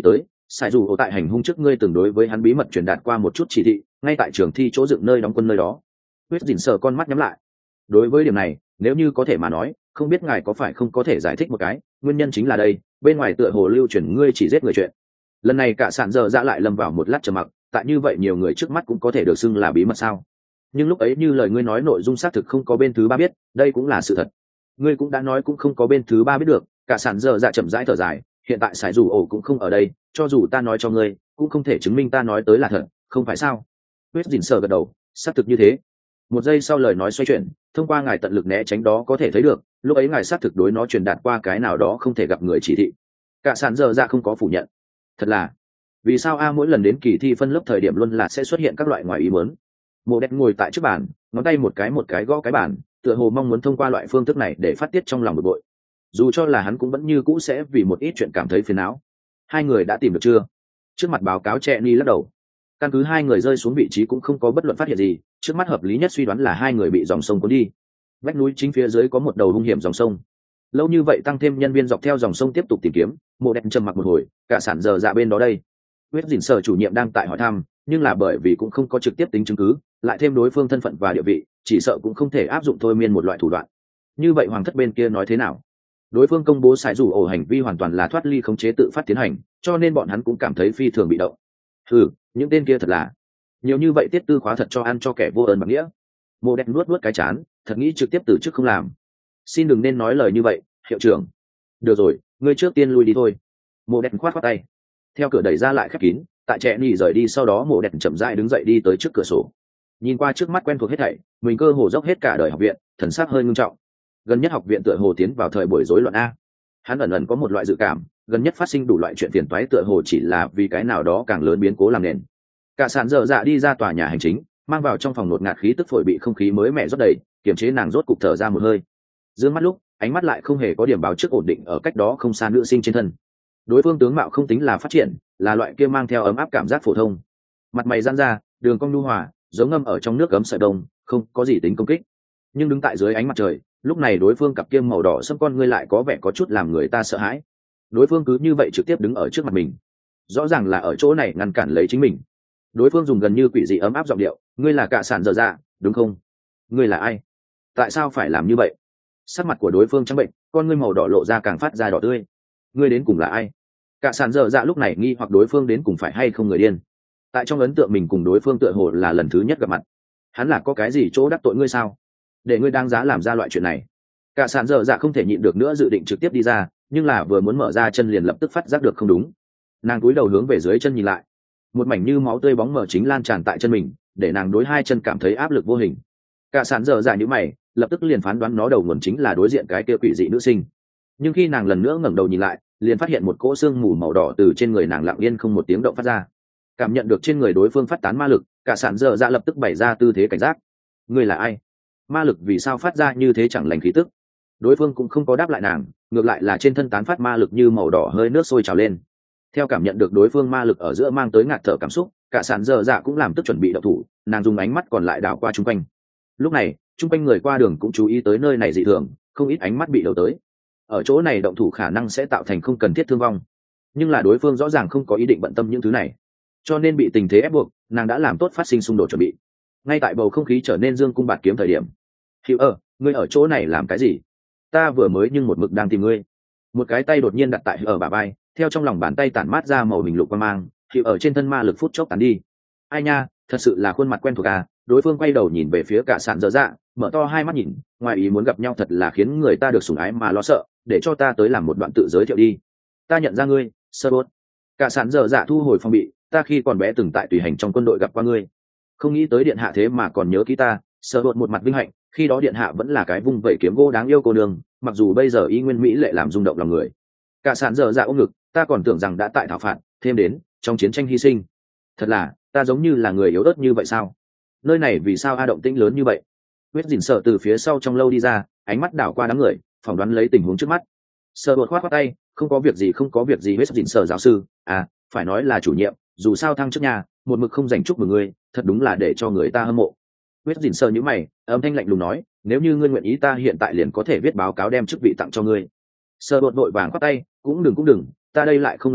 sai dù ở tại hành hung trước ngươi từng đối với hắn bí mật truyền đạt qua một chút chỉ thị, ngay tại trường thi chỗ dựng nơi đóng quân nơi đó. Huyết dình sờ con mắt nhắm lại. Đối với điểm này, nếu như có thể mà nói, không biết ngài có phải không có thể giải thích một cái, nguyên nhân chính là đây, bên ngoài tựa hồ lưu truyền ngươi chỉ giết người chuyện. Lần này cả sạn giờ dạ lại lâm vào một lát trầm mặc, tại như vậy nhiều người trước mắt cũng có thể được xưng là bí mật sao? Nhưng lúc ấy như lời ngươi nói nội dung xác thực không có bên thứ ba biết, đây cũng là sự thật. Ngươi cũng đã nói cũng không có bên thứ ba biết được, cả sạn giờ dạ chậm rãi thở dài, hiện tại sải dù ổ cũng không ở đây, cho dù ta nói cho ngươi, cũng không thể chứng minh ta nói tới là thật, không phải sao? Huyết dình sờ gật đầu, xác thực như thế. Một giây sau lời nói xoay chuyển, thông qua ngài tận lực né tránh đó có thể thấy được, lúc ấy ngài xác thực đối nó truyền đạt qua cái nào đó không thể gặp người chỉ thị. Cả sạn giờ dạ không có phủ nhận. Thật là, vì sao a mỗi lần đến kỳ thi phân lớp thời điểm luôn là sẽ xuất hiện các loại ngoài ý muốn. Mộ Đẹp ngồi tại trước bàn, ngón tay một cái gõ cái bàn, tựa hồ mong muốn thông qua loại phương thức này để phát tiết trong lòng bực bội. Dù cho là hắn cũng vẫn như cũ sẽ vì một ít chuyện cảm thấy phiền não. Hai người đã tìm được chưa? Trước mặt báo cáo trẻ ni lắc đầu. Căn cứ hai người rơi xuống vị trí cũng không có bất luận phát hiện gì, trước mắt hợp lý nhất suy đoán là hai người bị dòng sông cuốn đi. Vách núi chính phía dưới có một đầu hung hiểm dòng sông. Lâu như vậy tăng thêm nhân viên dọc theo dòng sông tiếp tục tìm kiếm. Mộ Đẹp trầm mặc một hồi, cả sản giờ dạ bên đó đây. Huyết dình sở chủ nhiệm đang tại hỏi thăm, nhưng là bởi vì cũng không có trực tiếp tính chứng cứ, lại thêm đối phương thân phận và địa vị, chỉ sợ cũng không thể áp dụng thôi miên một loại thủ đoạn. Như vậy hoàng thất bên kia nói thế nào? Đối phương công bố sai dù ổ hành vi hoàn toàn là thoát ly khống chế tự phát tiến hành, cho nên bọn hắn cũng cảm thấy phi thường bị động. Những tên kia thật là nhiều như vậy, tiết tư khóa thật cho ăn cho kẻ vô ơn bạc nghĩa. Mộ Đẹp nuốt cái chán, thật nghĩ trực tiếp từ chức không làm. Xin đừng nên nói lời như vậy, hiệu trưởng. Được rồi, ngươi trước tiên lui đi thôi. Mộ Đẹp khoát tay. Theo cửa đẩy ra lại khép kín, tại trẻ nhì rời đi sau đó Mộ Đẹp chậm rãi đứng dậy đi tới trước cửa sổ. Nhìn qua trước mắt quen thuộc hết thảy, mình cơ hồ dốc hết cả đời học viện, thần sắc hơi ngưng trọng. Gần nhất học viện tựa hồ tiến vào thời buổi rối loạn a. Hắn ẩn ẩn có một loại dự cảm, gần nhất phát sinh đủ loại chuyện phiền toái tựa hồ chỉ là vì cái nào đó càng lớn biến cố làm nền. Cả sàn dở dạ đi ra tòa nhà hành chính, mang vào trong phòng ngột ngạt khí tức phổi bị không khí mới mẻ rót đầy, kiềm chế nàng rốt cục thở ra một hơi. Dương mắt lúc, ánh mắt lại không hề có điểm báo trước ổn định ở cách đó không xa nữ sinh trên thân. Đối phương tướng mạo không tính là phát triển, là loại kia mang theo ấm áp cảm giác phổ thông. Mặt mày giãn ra, đường cong nhu hòa, giống ngâm ở trong nước cấm sợi đông, không có gì tính công kích. Nhưng đứng tại dưới ánh mặt trời, lúc này đối phương cặp kia màu đỏ sẫm con ngươi lại có vẻ có chút làm người ta sợ hãi. Đối phương cứ như vậy trực tiếp đứng ở trước mặt mình, rõ ràng là ở chỗ này ngăn cản lấy chính mình. Đối phương dùng gần như quỷ dị ấm áp giọng điệu, ngươi là cả sản dở dạ, đúng không? Ngươi là ai? Tại sao phải làm như vậy? Sắc mặt của đối phương trắng bệnh, con ngươi màu đỏ lộ ra càng phát ra đỏ tươi. Ngươi đến cùng là ai? Cả sản dở dạ lúc này nghi hoặc đối phương đến cùng phải hay không người điên. Tại trong ấn tượng mình cùng đối phương tựa hồ là lần thứ nhất gặp mặt. Hắn là có cái gì chỗ đắc tội ngươi sao? Để ngươi đáng giá làm ra loại chuyện này. Cả sản dở dạ không thể nhịn được nữa, dự định trực tiếp đi ra, nhưng là vừa muốn mở ra chân liền lập tức phát giác được không đúng. Nàng cúi đầu hướng về dưới chân nhìn lại, một mảnh như máu tươi bóng mờ chính lan tràn tại chân mình, để nàng đối hai chân cảm thấy áp lực vô hình. Cả sản dở dạ như mày, lập tức liền phán đoán nó đầu nguồn chính là đối diện cái kia quỷ dị nữ sinh. Nhưng khi nàng lần nữa ngẩng đầu nhìn lại, liền phát hiện một cỗ xương mù màu đỏ từ trên người nàng lặng yên không một tiếng động phát ra. Cảm nhận được trên người đối phương phát tán ma lực, cả sản dở dạ lập tức bày ra tư thế cảnh giác. Ngươi là ai? Ma lực vì sao phát ra như thế chẳng lành khí tức? Đối phương cũng không có đáp lại nàng, ngược lại là trên thân tán phát ma lực như màu đỏ hơi nước sôi trào lên. Theo cảm nhận được đối phương ma lực ở giữa mang tới ngạt thở cảm xúc, cả sản dở dạ cũng làm tức chuẩn bị động thủ, nàng dùng ánh mắt còn lại đảo qua chung quanh. Lúc này chung quanh người qua đường cũng chú ý tới nơi này dị thường, không ít ánh mắt bị đầu tới. Ở chỗ này động thủ khả năng sẽ tạo thành không cần thiết thương vong, nhưng là đối phương rõ ràng không có ý định bận tâm những thứ này, cho nên bị tình thế ép buộc, nàng đã làm tốt phát sinh xung đột chuẩn bị. Ngay tại bầu không khí trở nên dương cung bạt kiếm thời điểm, Hữu ngươi ở chỗ này làm cái gì? Ta vừa mới nhưng một mực đang tìm ngươi. Một cái tay đột nhiên đặt tại ở bả vai, theo trong lòng bàn tay tản mát ra màu hình lục quang mang, Hữu ở trên thân ma lực phút chốc tán đi. Ai nha, thật sự là khuôn mặt quen thuộc à? Đối phương quay đầu nhìn về phía cả sạn dở dạ, mở to hai mắt nhìn, ngoài ý muốn gặp nhau thật là khiến người ta được sủng ái mà lo sợ, để cho ta tới làm một đoạn tự giới thiệu đi. Ta nhận ra ngươi, sơ bốt. Cả sạn dở dạ thu hồi phong bị, ta khi còn bé từng tại tùy hành trong quân đội gặp qua ngươi. Không nghĩ tới điện hạ thế mà còn nhớ ký ta. Sơ bốt một mặt vinh hạnh, khi đó điện hạ vẫn là cái vung vẩy kiếm gỗ đáng yêu cô nương, mặc dù bây giờ y nguyên mỹ lệ làm rung động lòng người. Cả sạn dở dạ ôm ngực, ta còn tưởng rằng đã tại thảo phạt, thêm đến trong chiến tranh hy sinh. Thật là, ta giống như là người yếu ớt như vậy sao? Nơi này vì sao a động tĩnh lớn như vậy? Huyết dình sợ từ phía sau trong lâu đi ra, ánh mắt đảo qua đám người, phỏng đoán lấy tình huống trước mắt. Sợ bột khoát tay, không có việc gì không có việc gì. Huyết dình sợ giáo sư, à, phải nói là chủ nhiệm, dù sao thăng trước nhà, một mực không dành chúc mừng ngươi, thật đúng là để cho người ta hâm mộ. Huyết dình sợ nhíu mày, âm thanh lạnh lùng nói, nếu như ngươi nguyện ý ta hiện tại liền có thể viết báo cáo đem chức vị tặng cho ngươi. Sợ bột vội vàng khoát tay, cũng đừng, ta đây lại không làm được,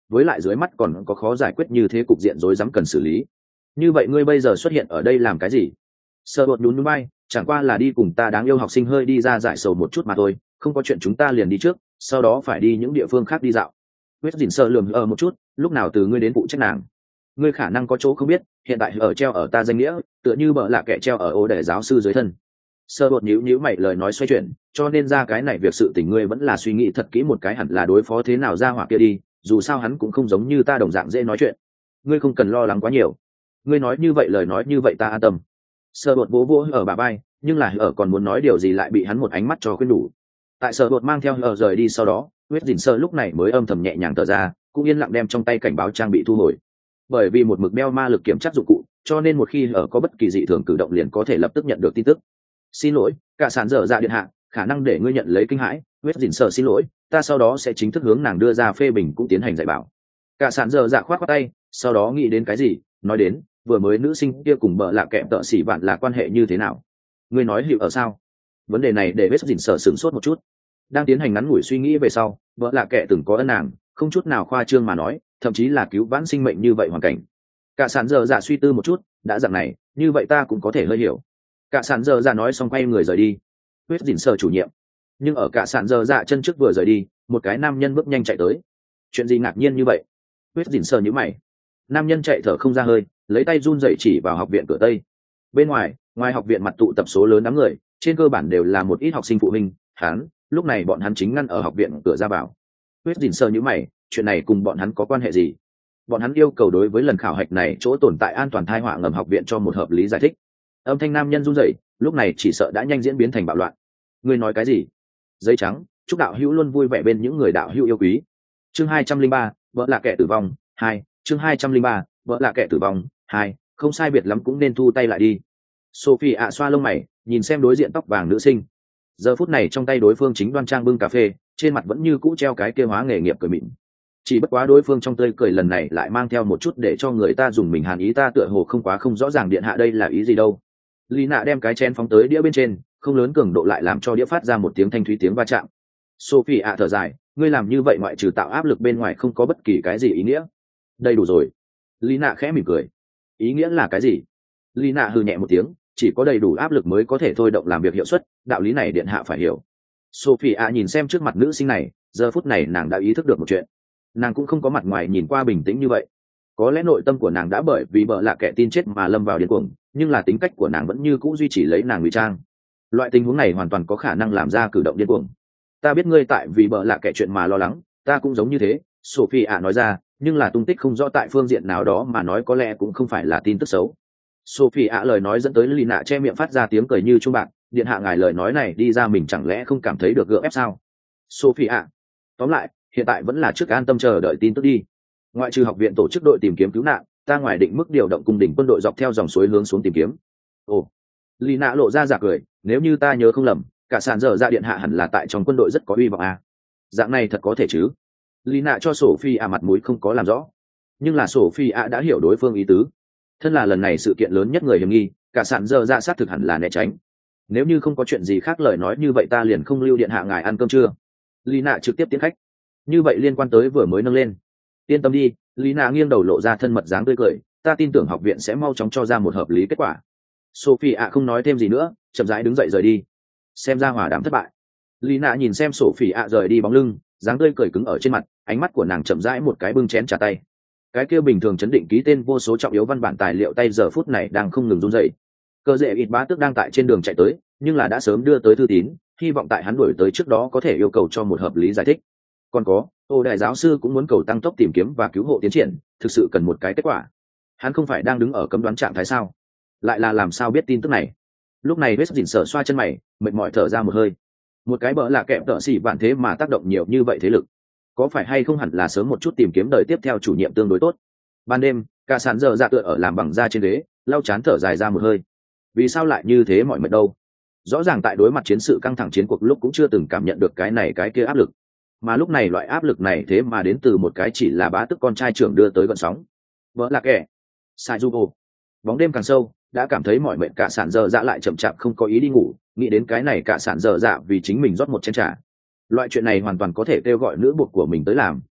với lại dưới mắt còn có khó giải quyết như thế cục diện rối rắm cần xử lý. Như vậy ngươi bây giờ xuất hiện ở đây làm cái gì? Sợ bột nhún nhún vai, chẳng qua là đi cùng ta đáng yêu học sinh hơi đi ra giải sầu một chút mà thôi, không có chuyện chúng ta liền đi trước, sau đó phải đi những địa phương khác đi dạo. Huyết Dĩnh Sơ lườm một chút, lúc nào từ ngươi đến phụ trách nàng? Ngươi khả năng có chỗ không biết, hiện tại ở treo ở ta danh nghĩa, tựa như bợ lạ kẻ treo ở ô để giáo sư dưới thân. Sơ bột nhíu mày lời nói xoay chuyển, cho nên ra cái này việc sự tình ngươi vẫn là suy nghĩ thật kỹ một cái hẳn là đối phó thế nào ra hỏa kia đi, dù sao hắn cũng không giống như ta đồng dạng dễ nói chuyện. Ngươi không cần lo lắng quá nhiều. Ngươi nói như vậy lời nói như vậy ta an tâm. Sơ bột vỗ vỗ ở bà bay, nhưng là ở còn muốn nói điều gì lại bị hắn một ánh mắt cho khuyên đủ. Tại Sơ bột mang theo ở rời đi sau đó, Huyết Dĩnh Sơ lúc này mới âm thầm nhẹ nhàng thở ra, cũng yên lặng đem trong tay cảnh báo trang bị thu hồi. Bởi vì một mực đeo ma lực kiểm tra dụng cụ, cho nên một khi ở có bất kỳ dị thường cử động liền có thể lập tức nhận được tin tức. Xin lỗi, cả sản dở dạ điện hạ, khả năng để ngươi nhận lấy kinh hãi. Huyết Dĩnh Sơ xin lỗi, ta sau đó sẽ chính thức hướng nàng đưa ra phê bình cũng tiến hành dạy bảo. Cả sản dở dạ khoát tay, sau đó nghĩ đến cái gì, nói đến vừa mới nữ sinh kia cùng bợ lạ kẹm tợ xỉ bạn là quan hệ như thế nào? Ngươi nói hiểu ở sao? Vấn đề này để Huyết Dĩnh Sơ sửng sốt một chút. Đang tiến hành ngắn ngủi suy nghĩ về sau, bợ lạ kẹ từng có ân nàng, không chút nào khoa trương mà nói, thậm chí là cứu vãn sinh mệnh như vậy hoàn cảnh. Cả sản dở dạ suy tư một chút, đã dạng này, như vậy ta cũng có thể hơi hiểu. Cả sản dở dạ nói xong quay người rời đi. Huyết Dĩnh Sơ chủ nhiệm. Nhưng ở cả sản dở dạ chân trước vừa rời đi, một cái nam nhân bước nhanh chạy tới. Chuyện gì ngạc nhiên như vậy? Huyết Dĩnh Sơ nhíu mày. Nam nhân chạy thở không ra hơi, lấy tay run rẩy chỉ vào học viện cửa tây. Bên ngoài học viện mặt tụ tập số lớn đám người, trên cơ bản đều là một ít học sinh phụ huynh. Lúc này bọn hắn chính ngăn ở học viện cửa ra vào. Huyết Dĩnh Sơ nhíu mày, chuyện này cùng bọn hắn có quan hệ gì? Bọn hắn yêu cầu đối với lần khảo hạch này chỗ tồn tại an toàn tai họa ngầm học viện cho một hợp lý giải thích. Âm thanh nam nhân run rẩy, lúc này chỉ sợ đã nhanh diễn biến thành bạo loạn. Ngươi nói cái gì? Giấy trắng, chúc đạo hữu luôn vui vẻ bên những người đạo hữu yêu quý. Chương 203, vợ là kẻ tử vong 2, chương 203, vợ là kẻ tử vong 2, không sai biệt lắm cũng nên thu tay lại đi. Sophie ạ xoa lông mày, nhìn xem đối diện tóc vàng nữ sinh. Giờ phút này trong tay đối phương chính đoan trang bưng cà phê, trên mặt vẫn như cũ treo cái kia hóa nghề nghiệp cười mịn. Chỉ bất quá đối phương trong tươi cười lần này lại mang theo một chút để cho người ta dùng mình hàn ý, ta tựa hồ không quá không rõ ràng điện hạ đây là ý gì đâu. Lina đem cái chén phóng tới đĩa bên trên, không lớn cường độ lại làm cho đĩa phát ra một tiếng thanh thúy tiếng va chạm. Sophie ạ thở dài, ngươi làm như vậy ngoại trừ tạo áp lực bên ngoài không có bất kỳ cái gì ý nghĩa. Đây đủ rồi. Lina khẽ mỉm cười. Ý nghĩa là cái gì? Lina hừ nhẹ một tiếng, chỉ có đầy đủ áp lực mới có thể thôi động làm việc hiệu suất, đạo lý này điện hạ phải hiểu. Sophie ạ nhìn xem trước mặt nữ sinh này, giờ phút này nàng đã ý thức được một chuyện. Nàng cũng không có mặt ngoài nhìn qua bình tĩnh như vậy. Có lẽ nội tâm của nàng đã bởi vì bợ lạ kẻ tin chết mà lâm vào điên cuồng, nhưng là tính cách của nàng vẫn như cũ duy trì lấy nàng ngụy trang. Loại tình huống này hoàn toàn có khả năng làm ra cử động điên cuồng. Ta biết ngươi tại vì bợ lạ kẻ chuyện mà lo lắng, ta cũng giống như thế, Sophie ạ nói ra, nhưng là tung tích không rõ tại phương diện nào đó mà nói có lẽ cũng không phải là tin tức xấu. Sophie ạ lời nói dẫn tới Lina che miệng phát ra tiếng cười như chuông bạc, điện hạ ngài lời nói này đi ra mình chẳng lẽ không cảm thấy được gượng ép sao? Sophie ạ, tóm lại, hiện tại vẫn là trước an tâm chờ đợi tin tức đi. Ngoại trừ học viện tổ chức đội tìm kiếm cứu nạn, ta ngoài định mức điều động cung đình quân đội dọc theo dòng suối hướng xuống tìm kiếm. Ồ, Lina lộ ra giả cười, nếu như ta nhớ không lầm, cả sàn dở ra điện hạ hẳn là tại trong quân đội rất có uy vọng à. Dạng này thật có thể chứ? Lina cho Sophie ạ mặt mũi không có làm rõ, nhưng là Sophie ạ đã hiểu đối phương ý tứ. Thân là lần này sự kiện lớn nhất người hiểm nghi, cả sàn dở ra xác thực hẳn là né tránh. Nếu như không có chuyện gì khác lời nói như vậy ta liền không lưu điện hạ ngài ăn cơm trưa. Lina trực tiếp tiến khách. Như vậy liên quan tới vừa mới nâng lên. Yên tâm đi, Lina nghiêng đầu lộ ra thân mật dáng tươi cười, ta tin tưởng học viện sẽ mau chóng cho ra một hợp lý kết quả. Sophie ạ không nói thêm gì nữa, chậm rãi đứng dậy rời đi. Xem ra hòa đàm thất bại. Lina nhìn xem Sophie ạ rời đi bóng lưng, dáng tươi cười cứng ở trên mặt, ánh mắt của nàng chậm rãi một cái bưng chén trà tay. Cái kia bình thường chấn định ký tên vô số trọng yếu văn bản tài liệu tay giờ phút này đang không ngừng run rẩy. Cơ Dệ ít bá tước đang tại trên đường chạy tới, nhưng là đã sớm đưa tới thư tín, hy vọng tại hắn đuổi tới trước đó có thể yêu cầu cho một hợp lý giải thích. Còn có, Ô đại giáo sư cũng muốn cầu tăng tốc tìm kiếm và cứu hộ tiến triển, thực sự cần một cái kết quả. Hắn không phải đang đứng ở cấm đoán trạng thái sao? Lại là làm sao biết tin tức này? Lúc này West Dĩnh Sở xoa chân mày, mệt mỏi thở ra một hơi. Một cái bỡ là kẹp tợ xỉ vạn thế mà tác động nhiều như vậy thế lực, có phải hay không hẳn là sớm một chút tìm kiếm đời tiếp theo chủ nhiệm tương đối tốt. Ban đêm, cả sàn giờ dạ tựa ở làm bằng da trên ghế, lau chán thở dài ra một hơi. Vì sao lại như thế mọi mệt đâu? Rõ ràng tại đối mặt chiến sự căng thẳng chiến cuộc lúc cũng chưa từng cảm nhận được cái này cái kia áp lực, mà lúc này loại áp lực này thế mà đến từ một cái chỉ là bá tức con trai trưởng đưa tới gợn sóng. Vỡ là kẻ sai du ô. Bóng đêm càng sâu, đã cảm thấy mỏi mệt cả sản giờ dạ lại chậm chạp không có ý đi ngủ, nghĩ đến cái này cả sản giờ dạ vì chính mình rót một chén trà. Loại chuyện này hoàn toàn có thể kêu gọi nữ buộc của mình tới làm,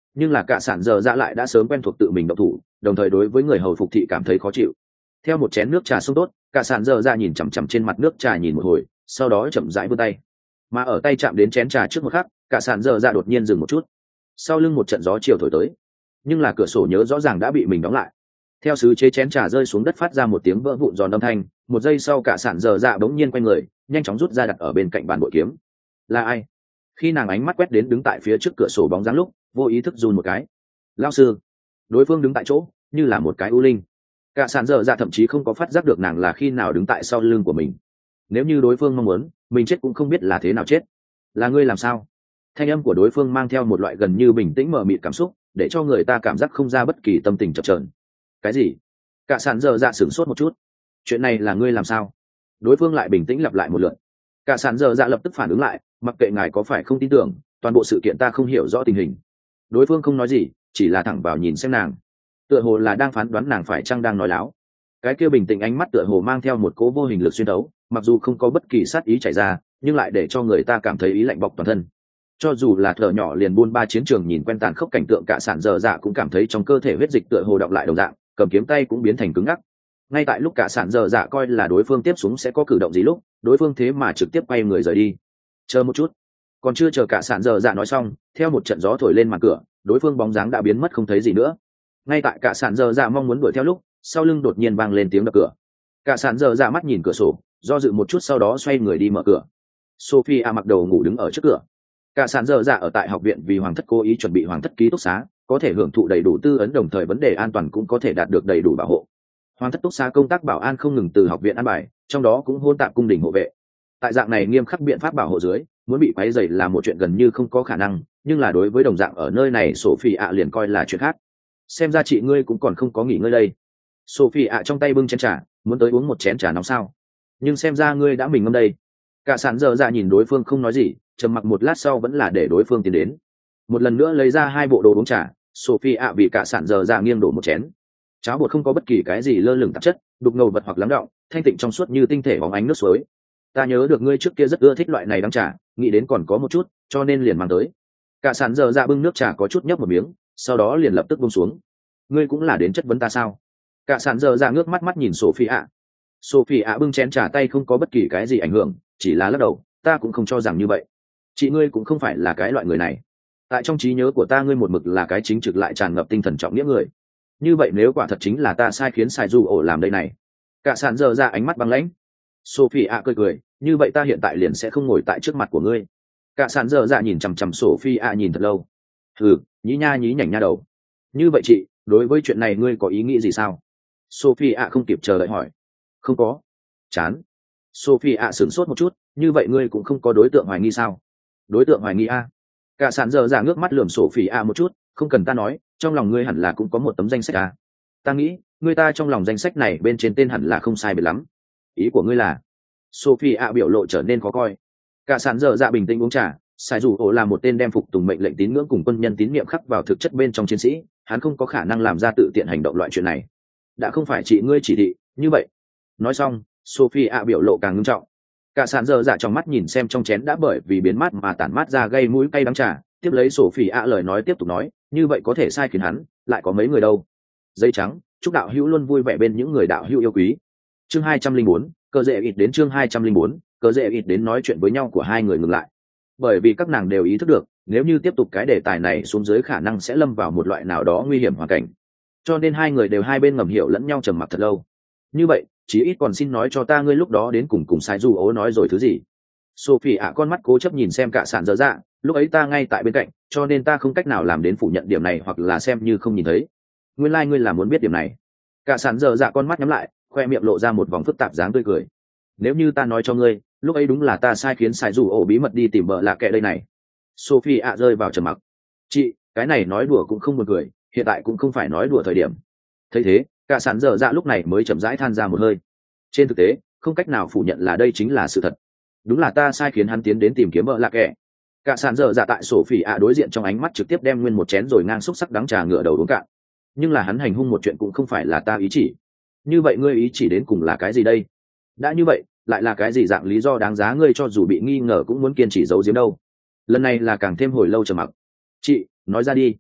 nhưng là cả sản giờ dạ lại đã sớm quen thuộc tự mình động thủ, đồng thời đối với người hầu phục thị cảm thấy khó chịu. Theo một chén nước trà xông tốt, cả sản giờ dạ nhìn chằm chằm trên mặt nước trà nhìn một hồi, sau đó chậm rãi vươn tay, mà ở tay chạm đến chén trà trước một khắc, cả sản giờ dạ đột nhiên dừng một chút. Sau lưng một trận gió chiều thổi tới, nhưng là cửa sổ nhớ rõ ràng đã bị mình đóng lại. Theo sứ chế chén trà rơi xuống đất phát ra một tiếng vỡ vụn giòn âm thanh, một giây sau cả sản giờ dạ bỗng nhiên quay người, nhanh chóng rút ra đặt ở bên cạnh bàn bội kiếm. Là ai? Khi nàng ánh mắt quét đến đứng tại phía trước cửa sổ bóng dáng lúc, vô ý thức run một cái. Lão sư. Đối phương đứng tại chỗ như là một cái u linh. Cả sản giờ dạ thậm chí không có phát giác được nàng là khi nào đứng tại sau lưng của mình. Nếu như đối phương mong muốn mình chết cũng không biết là thế nào chết. Là ngươi làm sao? Thanh âm của đối phương mang theo một loại gần như bình tĩnh mờ mịt cảm xúc, để cho người ta cảm giác không ra bất kỳ tâm tình chập chờn. Cái gì? Cả sản giờ dạ sửng sốt một chút. Chuyện này là ngươi làm sao? Đối phương lại bình tĩnh lặp lại một lượt. Cả sản giờ dạ lập tức phản ứng lại, mặc kệ ngài có phải không tin tưởng, toàn bộ sự kiện ta không hiểu rõ tình hình. Đối phương không nói gì, chỉ là thẳng vào nhìn xem nàng, tựa hồ là đang phán đoán nàng phải chăng đang nói láo. Cái kia bình tĩnh ánh mắt tựa hồ mang theo một cố vô hình lực xuyên đấu, mặc dù không có bất kỳ sát ý chảy ra, nhưng lại để cho người ta cảm thấy ý lạnh bọc toàn thân. Cho dù là thở nhỏ liền buôn ba chiến trường nhìn quen tàn khốc cảnh tượng, cả sản giờ dạ cũng cảm thấy trong cơ thể huyết dịch tựa hồ đọng lại đồng dạng, cầm kiếm tay cũng biến thành cứng ngắc. Ngay tại lúc cả sản giờ dạ coi là đối phương tiếp xuống sẽ có cử động gì lúc, đối phương thế mà trực tiếp quay người rời đi. Chờ một chút. Còn chưa chờ cả sản giờ dạ nói xong, theo một trận gió thổi lên màn cửa, đối phương bóng dáng đã biến mất không thấy gì nữa. Ngay tại cả sản giờ dạ mong muốn đuổi theo lúc, sau lưng đột nhiên vang lên tiếng đập cửa. Cả sản giờ dạ mắt nhìn cửa sổ, do dự một chút sau đó xoay người đi mở cửa. Sophie mặc đầu ngủ đứng ở trước cửa. Cả sản giờ dạ ở tại học viện vì hoàng thất cố ý chuẩn bị hoàng thất ký túc xá, có thể hưởng thụ đầy đủ tư ấn, đồng thời vấn đề an toàn cũng có thể đạt được đầy đủ bảo hộ. Hoàng thất túc xá công tác bảo an không ngừng từ học viện an bài, trong đó cũng hôn tạp cung đình hộ vệ. Tại dạng này nghiêm khắc biện pháp bảo hộ dưới, muốn bị quấy rầy là một chuyện gần như không có khả năng, nhưng là đối với đồng dạng ở nơi này Sophie liền coi là chuyện khác. Xem ra chị ngươi cũng còn không có nghỉ ngơi đây. Sophie trong tay bưng chén trà, muốn tới uống một chén trà nóng sao? Nhưng xem ra ngươi đã mình ngâm đây. Cả sản giờ dạ nhìn đối phương không nói gì, trầm mặc một lát sau vẫn là để đối phương tiến đến. Một lần nữa lấy ra hai bộ đồ uống trà, Sophie vì cả sản giờ dạ nghiêng đổ một chén. Cháo bột không có bất kỳ cái gì lơ lửng tạp chất, đục ngầu vật hoặc lắng đọng, thanh tịnh trong suốt như tinh thể bóng ánh nước suối. Ta nhớ được ngươi trước kia rất ưa thích loại này đắng trà, nghĩ đến còn có một chút, cho nên liền mang tới. Cả sản giờ dạ bưng nước trà có chút nhấp một miếng, sau đó liền lập tức buông xuống. Ngươi cũng là đến chất vấn ta sao? Cả sản giờ dạ ngước mắt mắt nhìn Sophie. Sophie bưng chén trà tay không có bất kỳ cái gì ảnh hưởng, chỉ là lắc đầu, ta cũng không cho rằng như vậy. Chị ngươi cũng không phải là cái loại người này. Tại trong trí nhớ của ta ngươi một mực là cái chính trực lại tràn ngập tinh thần trọng nghĩa người. Như vậy nếu quả thật chính là ta sai khiến sai du ổ làm đây này. Cả sản giờ ra ánh mắt băng lãnh. Sophie cười, như vậy ta hiện tại liền sẽ không ngồi tại trước mặt của ngươi. Cả sản giờ dạ nhìn chằm chằm Sophie nhìn thật lâu. Nhí nha nhí nhảnh nha đầu. Như vậy chị, đối với chuyện này ngươi có ý nghĩ gì sao? Sophie không kịp chờ đợi hỏi. Không có. Chán. Sophie sửng sốt một chút, như vậy ngươi cũng không có đối tượng hoài nghi sao? Đối tượng hoài nghi a? Cả sản giờ dạ ngước mắt lườm Sophie một chút, không cần ta nói, trong lòng ngươi hẳn là cũng có một tấm danh sách à? Ta nghĩ, ngươi ta trong lòng danh sách này bên trên tên hẳn là không sai biệt lắm. Ý của ngươi là? Sophie biểu lộ trở nên khó coi. Cả sản giờ dạ bình tĩnh uống trà, sai dù ổ là một tên đem phục tùng mệnh lệnh tín ngưỡng cùng quân nhân tín nhiệm khắc vào thực chất bên trong chiến sĩ, hắn không có khả năng làm ra tự tiện hành động loại chuyện này. Đã không phải chị ngươi chỉ thị, như vậy. Nói xong, Sophie biểu lộ càng nghiêm trọng. Cả sản giờ dạ trong mắt nhìn xem trong chén đã bởi vì biến mát mà tản mát ra gây mũi cay đắng trà, tiếp lấy Sophie lời nói tiếp tục nói, như vậy có thể sai khiến hắn, lại có mấy người đâu. Dây trắng, chúc đạo hữu luôn vui vẻ bên những người đạo hữu yêu quý. Chương 204, cờ rễ ịt đến chương 204, cờ rễ ịt đến nói chuyện với nhau của hai người ngừng lại. Bởi vì các nàng đều ý thức được, nếu như tiếp tục cái đề tài này xuống dưới khả năng sẽ lâm vào một loại nào đó nguy hiểm hoàn cảnh. Cho nên hai người đều hai bên ngầm hiểu lẫn nhau trầm mặc thật lâu. Như vậy, chí ít còn xin nói cho ta ngươi lúc đó đến cùng sai du ố nói rồi thứ gì. Sophie con mắt cố chấp nhìn xem cả sản dở dạ, lúc ấy ta ngay tại bên cạnh, cho nên ta không cách nào làm đến phủ nhận điểm này hoặc là xem như không nhìn thấy. Nguyên lai ngươi là muốn biết điểm này. Cả sản dở dạ con mắt nhắm lại, khoe miệng lộ ra một vòng phức tạp dáng tươi cười. Nếu như ta nói cho ngươi, lúc ấy đúng là ta sai khiến sai du ố bí mật đi tìm vợ là kẻ đây này. Sophie rơi vào trầm mặc. Chị, cái này nói đùa cũng không buồn cười, hiện tại cũng không phải nói đùa thời điểm. Thấy thế, cả sản dở dạ lúc này mới chậm rãi than ra một hơi. Trên thực tế, không cách nào phủ nhận là đây chính là sự thật. Đúng là ta sai khiến hắn tiến đến tìm kiếm vợ là kẻ. Cả sản dở dạ tại Sophie đối diện trong ánh mắt trực tiếp đem nguyên một chén rồi ngang xúc sắc đắng trà ngửa đầu uống cạn. Nhưng là hắn hành hung một chuyện cũng không phải là ta ý chỉ. Như vậy ngươi ý chỉ đến cùng là cái gì đây? Đã như vậy, lại là cái gì dạng lý do đáng giá ngươi cho dù bị nghi ngờ cũng muốn kiên trì giấu giếm đâu? Lần này là càng thêm hồi lâu trầm mặc. Chị, nói ra đi.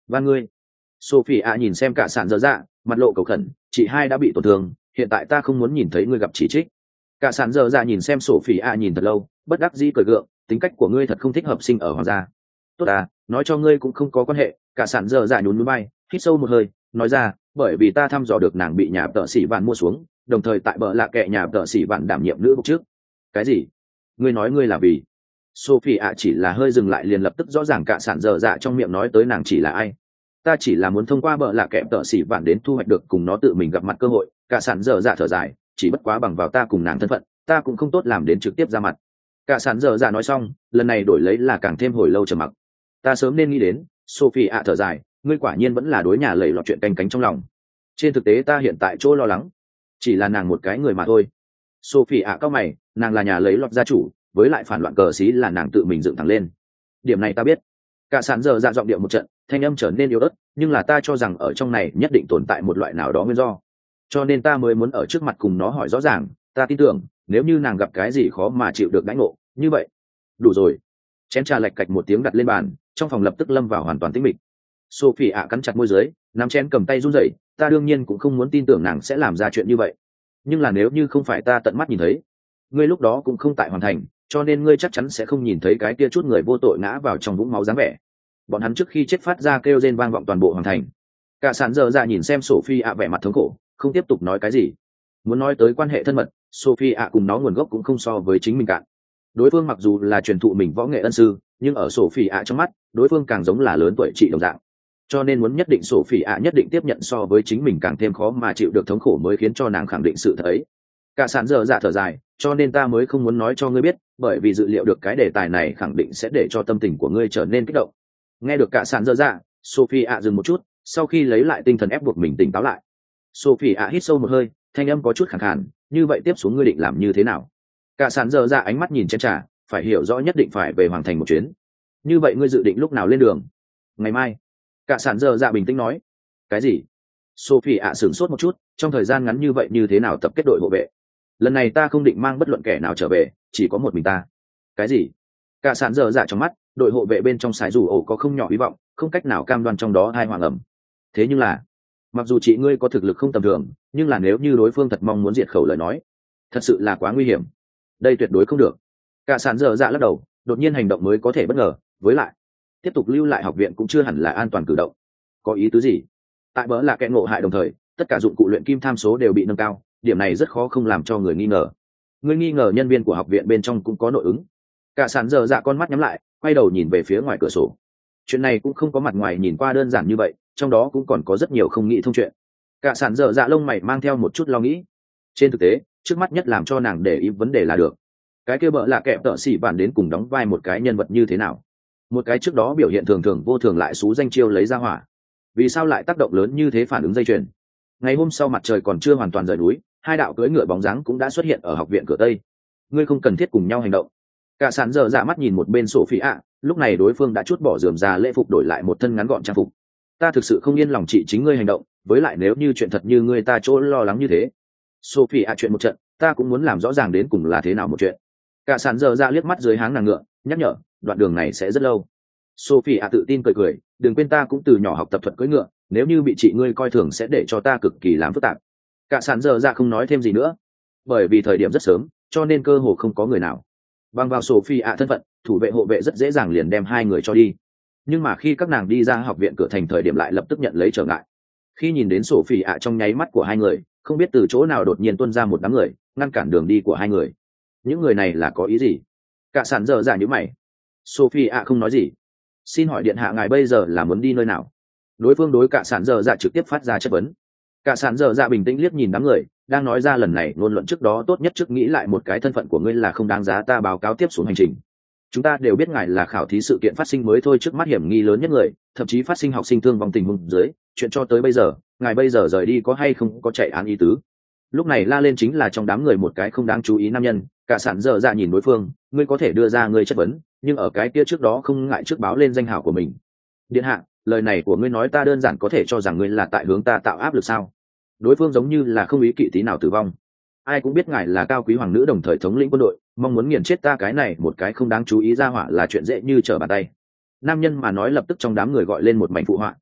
và ngươi. Sophie ạ nhìn xem cả sản dở dạ, mặt lộ cầu khẩn, chị hai đã bị tổn thương, hiện tại ta không muốn nhìn thấy ngươi gặp chỉ trích. Cả sản dở dạ nhìn xem Sophie ạ nhìn thật lâu, bất đắc dĩ cười gượng, tính cách của ngươi thật không thích hợp sinh ở hoàng gia. Tốt à, nói cho ngươi cũng không có quan hệ. Cả sản dở dạ nhún núi bay, hít sâu một hơi, nói ra, bởi vì ta thăm dò được nàng bị nhà tợ sĩ vạn mua xuống, đồng thời tại bờ lạ kệ nhà tợ sĩ vạn đảm nhiệm nữ bục trước. Cái gì? Ngươi nói ngươi là vì? Sophie ạ chỉ là hơi dừng lại liền lập tức rõ ràng cả sản dở dạ trong miệng nói tới nàng chỉ là ai. Ta chỉ là muốn thông qua bờ lạ kệ tợ sĩ vạn đến thu hoạch được cùng nó tự mình gặp mặt cơ hội. Cả sản dở dạ thở dài, chỉ bất quá bằng vào ta cùng nàng thân phận, ta cũng không tốt làm đến trực tiếp ra mặt. Cả sản dở dạ nói xong, lần này đổi lấy là càng thêm hồi lâu trầm mặc. Ta sớm nên nghĩ đến. Sophie ạ thở dài, ngươi quả nhiên vẫn là đối nhà lầy lọt chuyện canh cánh trong lòng. Trên thực tế ta hiện tại chỗ lo lắng chỉ là nàng một cái người mà thôi. Sophie ạ cao mày, nàng là nhà lấy lọt gia chủ, với lại phản loạn cờ xí là nàng tự mình dựng thẳng lên. Điểm này ta biết. Cả sản dở dạ giọng điệu một trận, thanh âm trở nên yếu ớt, nhưng là ta cho rằng ở trong này nhất định tồn tại một loại nào đó nguyên do, cho nên ta mới muốn ở trước mặt cùng nó hỏi rõ ràng. Ta tin tưởng nếu như nàng gặp cái gì khó mà chịu được đãi ngộ như vậy. Đủ rồi. Chén trà lạch cạch một tiếng đặt lên bàn, trong phòng lập tức lâm vào hoàn toàn tĩnh mịch. Sophie ạ cắn chặt môi dưới, nắm chén cầm tay run rẩy. Ta đương nhiên cũng không muốn tin tưởng nàng sẽ làm ra chuyện như vậy, nhưng là nếu như không phải ta tận mắt nhìn thấy, ngươi lúc đó cũng không tại hoàn thành, cho nên ngươi chắc chắn sẽ không nhìn thấy cái kia chút người vô tội ngã vào trong vũng máu dáng vẻ. Bọn hắn trước khi chết phát ra kêu rên vang vọng toàn bộ hoàng thành. Cả sản dở dạ nhìn xem Sophie ạ vẻ mặt thống khổ, không tiếp tục nói cái gì. Muốn nói tới quan hệ thân mật, Sophie ạ cùng nó nguồn gốc cũng không so với chính mình cạn. Đối phương mặc dù là truyền thụ mình võ nghệ ân sư, nhưng ở Sophie ạ trong mắt, đối phương càng giống là lớn tuổi chị đồng dạng. Cho nên muốn nhất định Sophie ạ nhất định tiếp nhận so với chính mình càng thêm khó mà chịu được thống khổ mới khiến cho nàng khẳng định sự thật ấy. Cả sản dở dạ thở dài, cho nên ta mới không muốn nói cho ngươi biết, bởi vì dự liệu được cái đề tài này khẳng định sẽ để cho tâm tình của ngươi trở nên kích động. Nghe được cả sản dở dạ, Sophie ạ dừng một chút, sau khi lấy lại tinh thần ép buộc mình tỉnh táo lại. Sophie ạ hít sâu một hơi, thanh âm có chút khàn khàn, như vậy tiếp xuống ngươi định làm như thế nào? Cả sản dở dạ ánh mắt nhìn chén trà, phải hiểu rõ nhất định phải về hoàng thành một chuyến. Như vậy ngươi dự định lúc nào lên đường? Ngày mai. Cả sản dở dạ bình tĩnh nói. Cái gì? Sophie ạ sửng sốt một chút, trong thời gian ngắn như vậy như thế nào tập kết đội hộ vệ? Lần này ta không định mang bất luận kẻ nào trở về, chỉ có một mình ta. Cái gì? Cả sản dở dạ trong mắt, đội hộ vệ bên trong sải dù ổ có không nhỏ hy vọng, không cách nào cam đoan trong đó hai hoàng ẩm. Thế nhưng là, mặc dù chị ngươi có thực lực không tầm thường, nhưng là nếu như đối phương thật mong muốn diệt khẩu lời nói, thật sự là quá nguy hiểm. Đây tuyệt đối không được. Cả sản dở dạ lắc đầu, đột nhiên hành động mới có thể bất ngờ, với lại tiếp tục lưu lại học viện cũng chưa hẳn là an toàn cử động. Có ý tứ gì? Tại bỡ là kẻ ngộ hại đồng thời, tất cả dụng cụ luyện kim tham số đều bị nâng cao, điểm này rất khó không làm cho người nghi ngờ. Người nghi ngờ nhân viên của học viện bên trong cũng có nội ứng. Cả sản dở dạ con mắt nhắm lại, quay đầu nhìn về phía ngoài cửa sổ. Chuyện này cũng không có mặt ngoài nhìn qua đơn giản như vậy, trong đó cũng còn có rất nhiều không nghĩ thông chuyện. Cả sản dở dạ lông mày mang theo một chút lo nghĩ. Trên thực tế, trước mắt nhất làm cho nàng để ý vấn đề là được, cái kia bỡ là kẻ tợ xỉ bản đến cùng đóng vai một cái nhân vật như thế nào. Một cái trước đó biểu hiện thường thường vô thường lại xú danh chiêu lấy ra hỏa, vì sao lại tác động lớn như thế phản ứng dây chuyền. Ngày hôm sau mặt trời còn chưa hoàn toàn rời núi, hai đạo cưỡi ngựa bóng dáng cũng đã xuất hiện ở học viện cửa tây. Ngươi không cần thiết cùng nhau hành động. Cả sản dở dạ mắt nhìn một bên Sophie ạ, lúc này đối phương đã chút bỏ rườm rà lễ phục đổi lại một thân ngắn gọn trang phục. Ta thực sự không yên lòng chị chính ngươi hành động, với lại nếu như chuyện thật như ngươi ta chỗ lo lắng như thế. Sophie ạ chuyện một trận, ta cũng muốn làm rõ ràng đến cùng là thế nào một chuyện. Cả sản dở dạ liếc mắt dưới háng nàng ngựa, nhắc nhở, đoạn đường này sẽ rất lâu. Sophie ạ tự tin cười cười, đừng quên ta cũng từ nhỏ học tập thuật cưỡi ngựa, nếu như bị chị ngươi coi thường sẽ để cho ta cực kỳ làm phức tạp. Cả sản dở dạ không nói thêm gì nữa, bởi vì thời điểm rất sớm, cho nên cơ hồ không có người nào. Bằng vào Sophie ạ thân phận, thủ vệ hộ vệ rất dễ dàng liền đem hai người cho đi. Nhưng mà khi các nàng đi ra học viện cửa thành thời điểm lại lập tức nhận lấy trở ngại. Khi nhìn đến Sophie ạ trong nháy mắt của hai người, không biết từ chỗ nào đột nhiên tuôn ra một đám người, ngăn cản đường đi của hai người. Những người này là có ý gì? Cả sản dở dạ nhíu mày. Sophie ạ không nói gì. Xin hỏi điện hạ ngài bây giờ là muốn đi nơi nào? Đối phương đối cả sản dở dạ trực tiếp phát ra chất vấn. Cả sản dở dạ bình tĩnh liếc nhìn đám người, đang nói ra lần này ngôn luận trước đó tốt nhất trước nghĩ lại một cái thân phận của ngươi là không đáng giá ta báo cáo tiếp xuống hành trình. Chúng ta đều biết ngài là khảo thí sự kiện phát sinh mới thôi trước mắt hiểm nghi lớn nhất người, thậm chí phát sinh học sinh thương vong tình huống dưới, chuyện cho tới bây giờ, ngài bây giờ rời đi có hay không có chạy án ý tứ. Lúc này la lên chính là trong đám người một cái không đáng chú ý nam nhân. Cả sản dở dạ nhìn đối phương, ngươi có thể đưa ra ngươi chất vấn, nhưng ở cái kia trước đó không ngại trước báo lên danh hào của mình. Điện hạ, lời này của ngươi nói ta đơn giản có thể cho rằng ngươi là tại hướng ta tạo áp lực sao? Đối phương giống như là không ý kỵ tí nào tử vong. Ai cũng biết ngài là cao quý hoàng nữ đồng thời thống lĩnh quân đội, mong muốn nghiền chết ta cái này một cái không đáng chú ý ra hỏa là chuyện dễ như trở bàn tay. Nam nhân mà nói lập tức trong đám người gọi lên một mảnh phụ họa.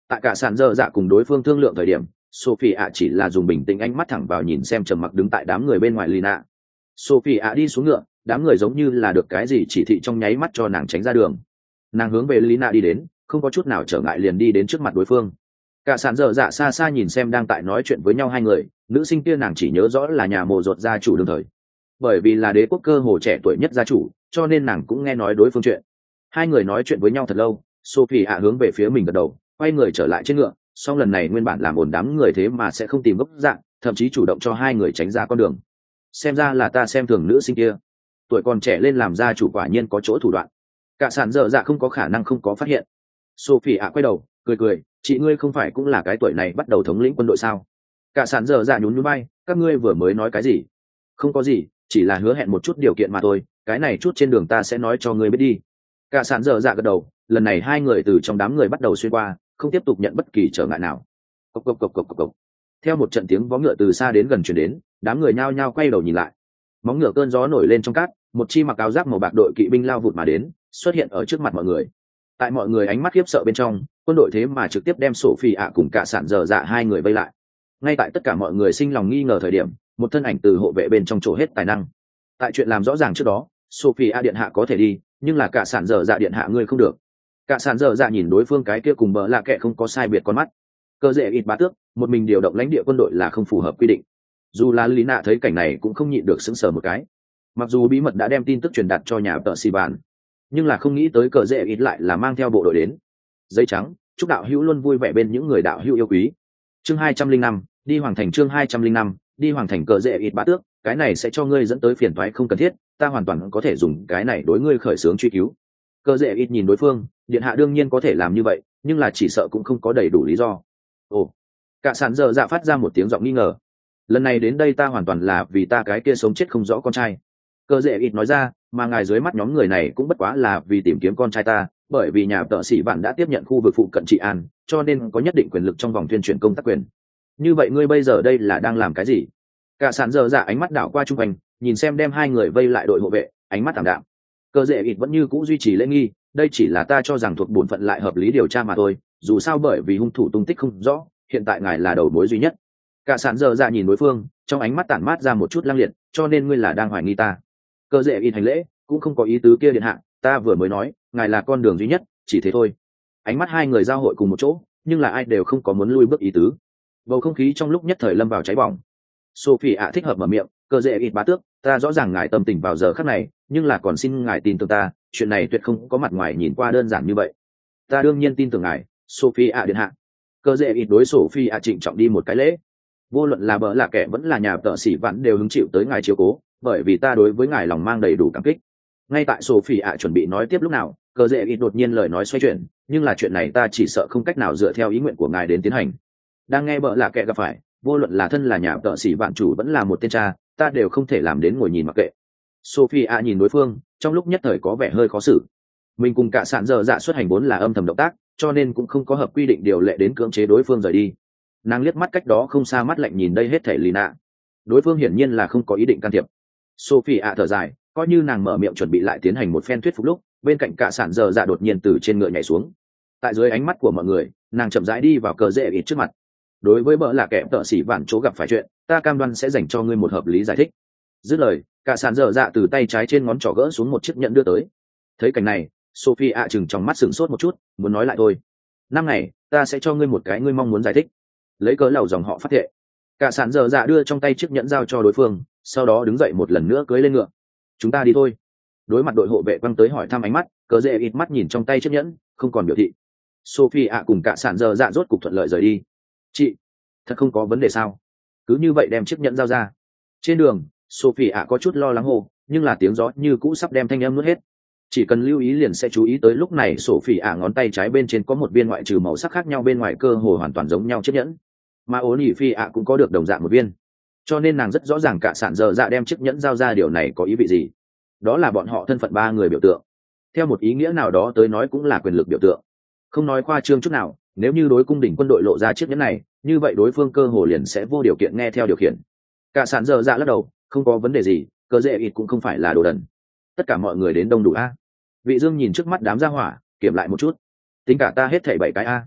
Tại cả sàn dơ dạ cùng đối phương thương lượng thời điểm, Sophie ạ chỉ là dùng bình tĩnh ánh mắt thẳng vào nhìn xem trầm mặc đứng tại đám người bên ngoài Lina. Sophie ạ đi xuống ngựa, đám người giống như là được cái gì chỉ thị trong nháy mắt cho nàng tránh ra đường. Nàng hướng về Lina đi đến, không có chút nào trở ngại liền đi đến trước mặt đối phương. Cả sàn dơ dạ xa xa nhìn xem đang tại nói chuyện với nhau hai người, nữ sinh kia nàng chỉ nhớ rõ là nhà mồ ruột gia chủ đương thời. Bởi vì là đế quốc cơ hồ trẻ tuổi nhất gia chủ, cho nên nàng cũng nghe nói đối phương chuyện. Hai người nói chuyện với nhau thật lâu, Sophie ạ hướng về phía mình gật đầu, quay người trở lại trên ngựa. Song lần này nguyên bản làm ổn đám người thế mà sẽ không tìm gốc dạng, thậm chí chủ động cho hai người tránh ra con đường. Xem ra là ta xem thường nữ sinh kia, tuổi còn trẻ lên làm gia chủ quả nhiên có chỗ thủ đoạn. Cả sàn dở dạ không có khả năng không có phát hiện. Sophie ạ quay đầu cười cười, chị ngươi không phải cũng là cái tuổi này bắt đầu thống lĩnh quân đội sao? Cả sàn dở dạ nhún nhún bay, các ngươi vừa mới nói cái gì? Không có gì, chỉ là hứa hẹn một chút điều kiện mà thôi, cái này chút trên đường ta sẽ nói cho ngươi biết đi. Cả sàn dở dạ gật đầu, lần này hai người từ trong đám người bắt đầu xuyên qua, không tiếp tục nhận bất kỳ trở ngại nào. Cộc cộc cộc cộc cộc cộc. Theo một trận tiếng vó ngựa từ xa đến gần truyền đến, đám người nhao nhao quay đầu nhìn lại. Móng ngựa cơn gió nổi lên trong cát, một chi mặc áo giáp màu bạc đội kỵ binh lao vụt mà đến, xuất hiện ở trước mặt mọi người. Tại mọi người ánh mắt khiếp sợ bên trong, quân đội thế mà trực tiếp đem Sophie ạ cùng cả sạn dở dạ hai người vây lại. Ngay tại tất cả mọi người sinh lòng nghi ngờ thời điểm, một thân ảnh từ hộ vệ bên trong trổ hết tài năng. Tại chuyện làm rõ ràng trước đó, Sophie ạ điện hạ có thể đi, nhưng là cả sạn dở dạ điện hạ ngươi không được. Cả sạn dở dạ nhìn đối phương cái kia cùng bỡ lạ kệ không có sai biệt con mắt. Cơ dễ ít bá tước, một mình điều động lãnh địa quân đội là không phù hợp quy định. Dù là Lý Nạ thấy cảnh này cũng không nhịn được sững sờ một cái. Mặc dù bí mật đã đem tin tức truyền đạt cho nhà tợ xì bàn, nhưng là không nghĩ tới cờ dễ ít lại là mang theo bộ đội đến. Giấy trắng, chúc đạo hữu luôn vui vẻ bên những người đạo hữu yêu quý. Chương 205, đi hoàng thành. Chương 205, đi hoàng thành. Cờ dễ ít bá tước, cái này sẽ cho ngươi dẫn tới phiền toái không cần thiết, ta hoàn toàn có thể dùng cái này đối ngươi khởi xướng truy cứu. Cờ dễ ít nhìn đối phương, điện hạ đương nhiên có thể làm như vậy, nhưng là chỉ sợ cũng không có đầy đủ lý do. Ồ, cả sàn dở dạ phát ra một tiếng giọng nghi ngờ. Lần này đến đây ta hoàn toàn là vì ta cái kia sống chết không rõ con trai. Cơ dễ ít nói ra, mà ngài dưới mắt nhóm người này cũng bất quá là vì tìm kiếm con trai ta, bởi vì nhà tợ sĩ bạn đã tiếp nhận khu vực phụ cận trị an, cho nên có nhất định quyền lực trong vòng tuyên truyền công tác quyền. Như vậy ngươi bây giờ đây là đang làm cái gì? Cả sàn dở dạ ánh mắt đảo qua chung quanh, nhìn xem đem hai người vây lại đội hộ vệ, ánh mắt thảm đạm. Cơ dễ ít vẫn như cũ duy trì lễ nghi, đây chỉ là ta cho rằng thuộc bổn phận lại hợp lý điều tra mà thôi, dù sao bởi vì hung thủ tung tích không rõ, hiện tại ngài là đầu mối duy nhất. Cả sàn dở dạ nhìn đối phương, trong ánh mắt tản mát ra một chút lăng liệt, cho nên ngươi là đang hoài nghi ta. Cơ dễ ít hành lễ, cũng không có ý tứ kia điện hạ, ta vừa mới nói ngài là con đường duy nhất, chỉ thế thôi. Ánh mắt hai người giao hội cùng một chỗ, nhưng là ai đều không có muốn lui bước ý tứ. Bầu không khí trong lúc nhất thời lâm vào cháy bỏng. Sophie ạ thích hợp mở miệng, cơ dễ ít bá tước, ta rõ ràng ngài tâm tình vào giờ khắc này, nhưng là còn xin ngài tin tưởng ta, chuyện này tuyệt không có mặt ngoài nhìn qua đơn giản như vậy. Ta đương nhiên tin tưởng ngài, Sophie ạ điện hạ. Cơ dễ ít đối Sophie ạ trịnh trọng đi một cái lễ. Vô luận là bỡ là kẻ vẫn là nhà tợ sĩ vẫn đều hứng chịu tới ngài chiếu cố, bởi vì ta đối với ngài lòng mang đầy đủ cảm kích. Ngay tại Sophie ạ chuẩn bị nói tiếp lúc nào, cơ dễ ít đột nhiên lời nói xoay chuyển, nhưng là chuyện này ta chỉ sợ không cách nào dựa theo ý nguyện của ngài đến tiến hành. Đang nghe bỡ là kẻ gặp phải, vô luận là thân là nhà tợ sĩ vạn chủ vẫn là một tên cha, ta đều không thể làm đến ngồi nhìn mặc kệ. Sophie ạ nhìn đối phương, trong lúc nhất thời có vẻ hơi khó xử. Mình cùng cả sạn dở dạ xuất hành vốn là âm thầm động tác, cho nên cũng không có hợp quy định điều lệ đến cưỡng chế đối phương rời đi. Nàng liếc mắt cách đó không xa mắt lạnh nhìn đây hết thảy Lina. Đối phương hiển nhiên là không có ý định can thiệp. Sophie ạ thở dài, coi như nàng mở miệng chuẩn bị lại tiến hành một phen thuyết phục lúc, bên cạnh cả sạn dở dạ đột nhiên từ trên ngựa nhảy xuống. Tại dưới ánh mắt của mọi người, nàng chậm rãi đi vào cờ rễ ít trước mặt. Đối với bỡ là kẻ tợ sĩ vạn chỗ gặp phải chuyện, ta cam đoan sẽ dành cho ngươi một hợp lý giải thích. Dứt lời, cả sàn dở dạ từ tay trái trên ngón trỏ gỡ xuống một chiếc nhẫn đưa tới. Thấy cảnh này, Sophie ạ chừng trong mắt sửng sốt một chút, muốn nói lại thôi. Năm ngày, ta sẽ cho ngươi một cái ngươi mong muốn giải thích. Lấy cớ lầu dòng họ phát thệ. Cả sàn dở dạ đưa trong tay chiếc nhẫn giao cho đối phương, sau đó đứng dậy một lần nữa cưỡi lên ngựa. Chúng ta đi thôi. Đối mặt đội hộ vệ quăng tới hỏi thăm ánh mắt, cớ dễ ít mắt nhìn trong tay chiếc nhẫn, không còn biểu thị. Sophie ạ cùng cả sàn dở dạ rốt cục thuận lợi rời đi. Chị, thật không có vấn đề sao? Cứ như vậy đem chiếc nhẫn giao ra. Trên đường, Sophie ạ có chút lo lắng hô, nhưng là tiếng gió như cũ sắp đem thanh âm nuốt hết. Chỉ cần lưu ý liền sẽ chú ý tới lúc này Sophie ạ ngón tay trái bên trên có một viên ngoại trừ màu sắc khác nhau bên ngoài cơ hồ hoàn toàn giống nhau chiếc nhẫn, mà ố nỉ phi ạ cũng có được đồng dạng một viên, cho nên nàng rất rõ ràng cả sản dở dạ đem chiếc nhẫn giao ra điều này có ý vị gì. Đó là bọn họ thân phận ba người biểu tượng, theo một ý nghĩa nào đó tới nói cũng là quyền lực biểu tượng. Không nói khoa trương chút nào, nếu như đối cung đình quân đội lộ ra chiếc nhẫn này, như vậy đối phương cơ hồ liền sẽ vô điều kiện nghe theo điều khiển. Cả sản dở dạ lắc đầu, không có vấn đề gì, cơ dễ ít cũng không phải là đồ đần. Tất cả mọi người đến đông đủ a. Vị Dương nhìn trước mắt đám gia hỏa, kiểm lại một chút. Tính cả ta hết thảy 7 cái a.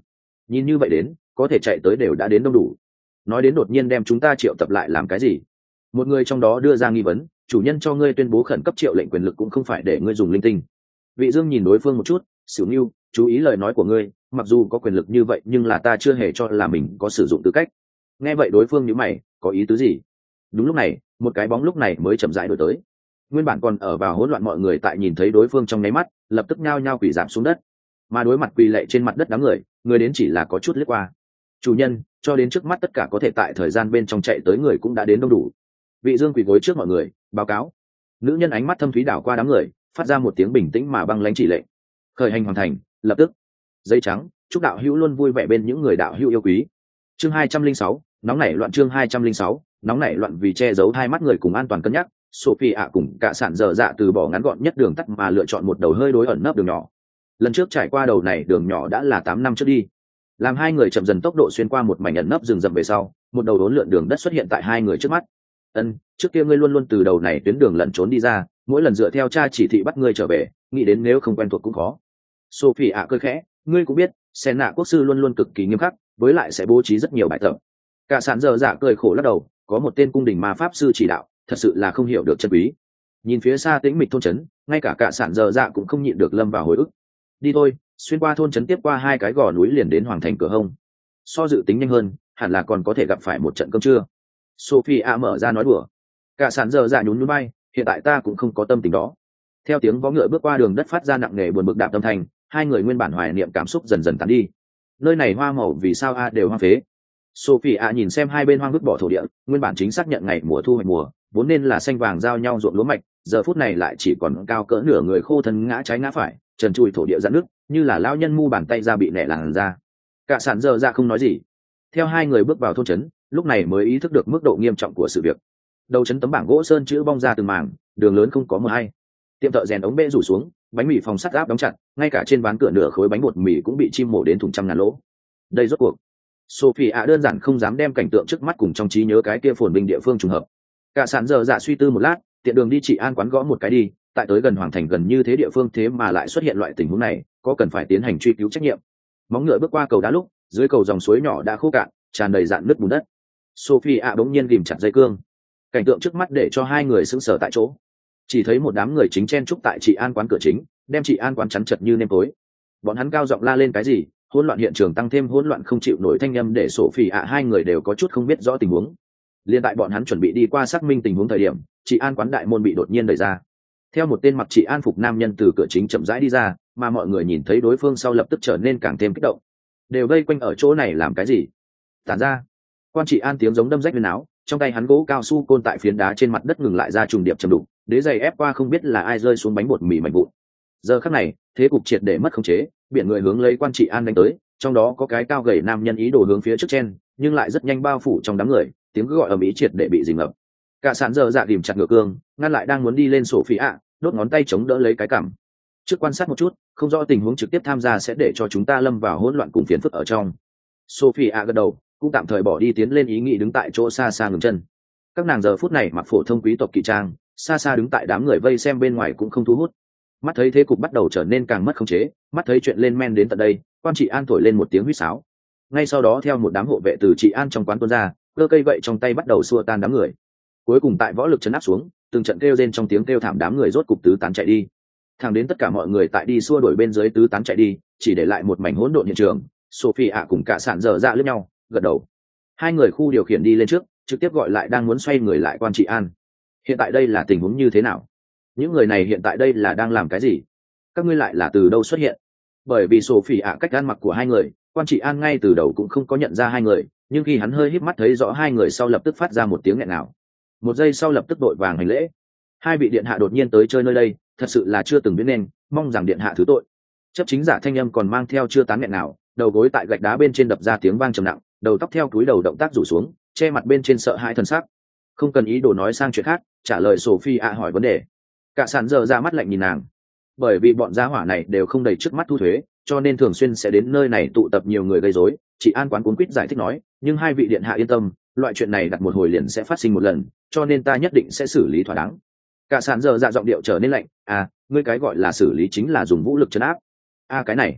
nhìn như vậy đến có thể chạy tới đều đã đến đông đủ. Nói đến đột nhiên đem chúng ta triệu tập lại làm cái gì? Một người trong đó đưa ra nghi vấn. Chủ nhân cho ngươi tuyên bố khẩn cấp triệu lệnh quyền lực cũng không phải để ngươi dùng linh tinh. Vị Dương nhìn đối phương một chút, xỉu nưu, chú ý lời nói của ngươi, mặc dù có quyền lực như vậy nhưng là ta chưa hề cho là mình có sử dụng tư cách. Nghe vậy đối phương nhíu mày, có ý tứ gì? Đúng lúc này, một cái bóng lúc này mới chậm rãi đổi tới. Nguyên bản còn ở vào hỗn loạn mọi người tại nhìn thấy đối phương trong nháy mắt, lập tức nhao nhao quỳ giảm xuống đất. Mà đối mặt quỳ lạy trên mặt đất đám người, người đến chỉ là có chút liếc qua. Chủ nhân, cho đến trước mắt tất cả có thể tại thời gian bên trong chạy tới người cũng đã đến đông đủ. Vị Dương quỳ gối trước mọi người, báo cáo. Nữ nhân ánh mắt thâm thúy đảo qua đám người, phát ra một tiếng bình tĩnh mà băng lãnh chỉ lệnh. Khởi hành hoàn thành, lập tức. Giấy trắng, chúc đạo hữu luôn vui vẻ bên những người đạo hữu yêu quý. Chương 206, nóng nảy loạn. Chương 206, nóng nảy loạn. Vì che giấu hai mắt người cùng an toàn cân nhắc, Sophie ạ cùng cả sản dở dạ từ bỏ ngắn gọn nhất đường tắt mà lựa chọn một đầu hơi đối ẩn nấp đường nhỏ. Lần trước trải qua đầu này đường nhỏ đã là 8 năm trước đi. Làm hai người chậm dần tốc độ xuyên qua một mảnh ẩn nấp rừng rậm về sau, một đầu đốn lượn đường đất xuất hiện tại hai người trước mắt. Trước kia ngươi luôn luôn từ đầu này tuyến đường lẩn trốn đi ra, mỗi lần dựa theo cha chỉ thị bắt ngươi trở về, nghĩ đến nếu không quen thuộc cũng khó. Sophie ạ cười khẽ, ngươi cũng biết, Sen nạ quốc sư luôn luôn cực kỳ nghiêm khắc, với lại sẽ bố trí rất nhiều bài tập. Cả sản dở dạ cười khổ lắc đầu, có một tên cung đình ma pháp sư chỉ đạo, thật sự là không hiểu được chân quý. Nhìn phía xa tĩnh mịch thôn trấn, ngay cả sản dở dạ cũng không nhịn được lâm vào hồi ức. Đi thôi, xuyên qua thôn trấn tiếp qua 2 cái gò núi liền đến hoàng thành cửa hông. So dự tính nhanh hơn, hẳn là còn có thể gặp phải một trận cơm trưa. Sophie a mở ra nói đùa. Cả sản dở dạ nhún nhún bay, hiện tại ta cũng không có tâm tình đó. Theo tiếng vó ngựa bước qua đường đất phát ra nặng nề buồn bực đạp âm thanh, hai người nguyên bản hoài niệm cảm xúc dần dần tán đi. Nơi này hoa màu vì sao đều hoang phế. Sophie a nhìn xem hai bên hoang vứt bỏ thổ địa, nguyên bản chính xác nhận ngày mùa thu hoạch mùa, vốn nên là xanh vàng giao nhau ruộng lúa mạch, giờ phút này lại chỉ còn cao cỡ nửa người khô thân ngã trái ngã phải, trần trụi thổ địa rạn nước, như là lão nhân mu bàn tay ra bị nẻ làn ra. Cả sản dở dạ không nói gì. Theo hai người bước vào thôn trấn, lúc này mới ý thức được mức độ nghiêm trọng của sự việc. Đầu trấn tấm bảng gỗ sơn chữ bong ra từng mảng, đường lớn không có mờ hay. Tiệm thợ rèn ống bê rủ xuống, bánh mì phòng sắt áp đóng chặt, ngay cả trên ván cửa nửa khối bánh bột mì cũng bị chim mổ đến thủng trăm ngàn lỗ. Đây rốt cuộc. Sophie ạ đơn giản không dám đem cảnh tượng trước mắt cùng trong trí nhớ cái kia phồn binh địa phương trùng hợp. Cả sản dở dạ suy tư một lát, tiện đường đi trị an quán gõ một cái đi, tại tới gần hoàng thành gần như thế địa phương thế mà lại xuất hiện loại tình huống này, có cần phải tiến hành truy cứu trách nhiệm. Móng ngựa bước qua cầu đá lúc, dưới cầu dòng suối nhỏ đã khô cạn, tràn đầy rạn nứt bùn đất. Sophie ạ bỗng nhiên ghìm chặt dây cương. Cảnh tượng trước mắt để cho hai người sững sờ tại chỗ. Chỉ thấy một đám người chính chen chúc tại trị an quán cửa chính, đem trị an quán chắn chật như nêm tối. Bọn hắn cao giọng la lên cái gì, hỗn loạn hiện trường tăng thêm hỗn loạn không chịu nổi thanh âm để Sophie ạ hai người đều có chút không biết rõ tình huống. Liên tại bọn hắn chuẩn bị đi qua xác minh tình huống thời điểm, trị an quán đại môn bị đột nhiên đẩy ra. Theo một tên mặc trị an phục nam nhân từ cửa chính chậm rãi đi ra, mà mọi người nhìn thấy đối phương sau lập tức trở nên càng thêm kích động. Đều vây quanh ở chỗ này làm cái gì? Tản ra. Quan trị an tiếng giống đâm rách lên áo, trong tay hắn gỗ cao su côn tại phiến đá trên mặt đất ngừng lại ra trùng điệp trầm đục, đế giày ép qua không biết là ai rơi xuống bánh bột mì mảnh vụn. Giờ khắc này, thế cục triệt để mất khống chế, biển người hướng lấy quan trị an đánh tới, trong đó có cái cao gầy nam nhân ý đồ hướng phía trước chen, nhưng lại rất nhanh bao phủ trong đám người, tiếng gọi ầm ĩ triệt để bị dìm ngập. Cả sản dở dạ ghìm chặt ngựa cương, ngăn lại đang muốn đi lên Sophie ạ, đốt ngón tay chống đỡ lấy cái cằm. Trước quan sát một chút, không rõ tình huống trực tiếp tham gia sẽ để cho chúng ta lâm vào hỗn loạn cùng phiền phức ở trong. Sophie ạ gật đầu, cũng tạm thời bỏ đi tiến lên ý nghĩ đứng tại chỗ xa xa ngừng chân. Các nàng giờ phút này mặc phổ thông quý tộc kỵ trang, xa xa đứng tại đám người vây xem bên ngoài cũng không thu hút. Mắt thấy thế cục bắt đầu trở nên càng mất khống chế, mắt thấy chuyện lên men đến tận đây, quan trị an thổi lên một tiếng huýt sáo. Ngay sau đó theo một đám hộ vệ từ trị an trong quán tuôn ra, cơ cây gậy trong tay bắt đầu xua tan đám người. Cuối cùng tại võ lực trấn áp xuống, từng trận kêu rên trong tiếng kêu thảm đám người rốt cục tứ tán chạy đi. Thẳng đến tất cả mọi người tại đi xua đuổi bên dưới tứ tán chạy đi, chỉ để lại một mảnh hỗn độn hiện trường. Sophie ạ cùng cả sản dở dạ lướt nhau, gật đầu. Hai người khu điều khiển đi lên trước, trực tiếp gọi lại đang muốn xoay người lại quan trị an. Hiện tại đây là tình huống như thế nào? Những người này hiện tại đây là đang làm cái gì? Các ngươi lại là từ đâu xuất hiện? Bởi vì Sophie ạ cách ăn mặc của hai người, quan trị an ngay từ đầu cũng không có nhận ra hai người, nhưng khi hắn hơi híp mắt thấy rõ hai người sau lập tức phát ra một tiếng nghẹn ngào. Một giây sau lập tức đội vàng hành lễ. Hai vị điện hạ đột nhiên tới chơi nơi đây, thật sự là chưa từng biết nên, mong rằng điện hạ thứ tội. Chấp chính giả thanh âm còn mang theo chưa tán nghẹn nào, đầu gối tại gạch đá bên trên đập ra tiếng vang trầm nặng, đầu tóc theo túi đầu động tác rủ xuống, che mặt bên trên sợ hãi thần sắc. Không cần ý đồ nói sang chuyện khác, trả lời Sophie ạ hỏi vấn đề. Cả sản giờ ra mắt lạnh nhìn nàng. Bởi vì bọn gia hỏa này đều không đầy trước mắt thu thuế, cho nên thường xuyên sẽ đến nơi này tụ tập nhiều người gây rối. Chị an quán cuốn quýt giải thích nói, nhưng hai vị điện hạ yên tâm, loại chuyện này đặt một hồi liền sẽ phát sinh một lần, cho nên ta nhất định sẽ xử lý thỏa đáng. Cả sản giờ dạ giọng điệu trở nên lạnh, à, ngươi cái gọi là xử lý chính là dùng vũ lực trấn áp. À cái này,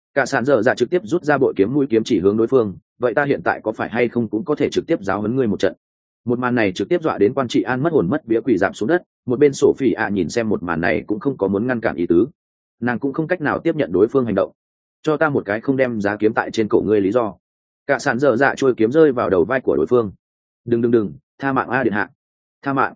Cả sàn dở dạ trực tiếp rút ra bội kiếm mũi kiếm chỉ hướng đối phương, vậy ta hiện tại có phải hay không cũng có thể trực tiếp giáo huấn ngươi một trận. Một màn này trực tiếp dọa đến quan trị an mất hồn mất vía quỳ giảm xuống đất, một bên sổ phỉ ạ nhìn xem một màn này cũng không có muốn ngăn cản ý tứ, nàng cũng không cách nào tiếp nhận đối phương hành động. Cho ta một cái không đem giá kiếm tại trên cổ ngươi lý do. Cả sàn dở dạ trôi kiếm rơi vào đầu vai của đối phương. Đừng, tha mạng a điện hạ. Tha mạng.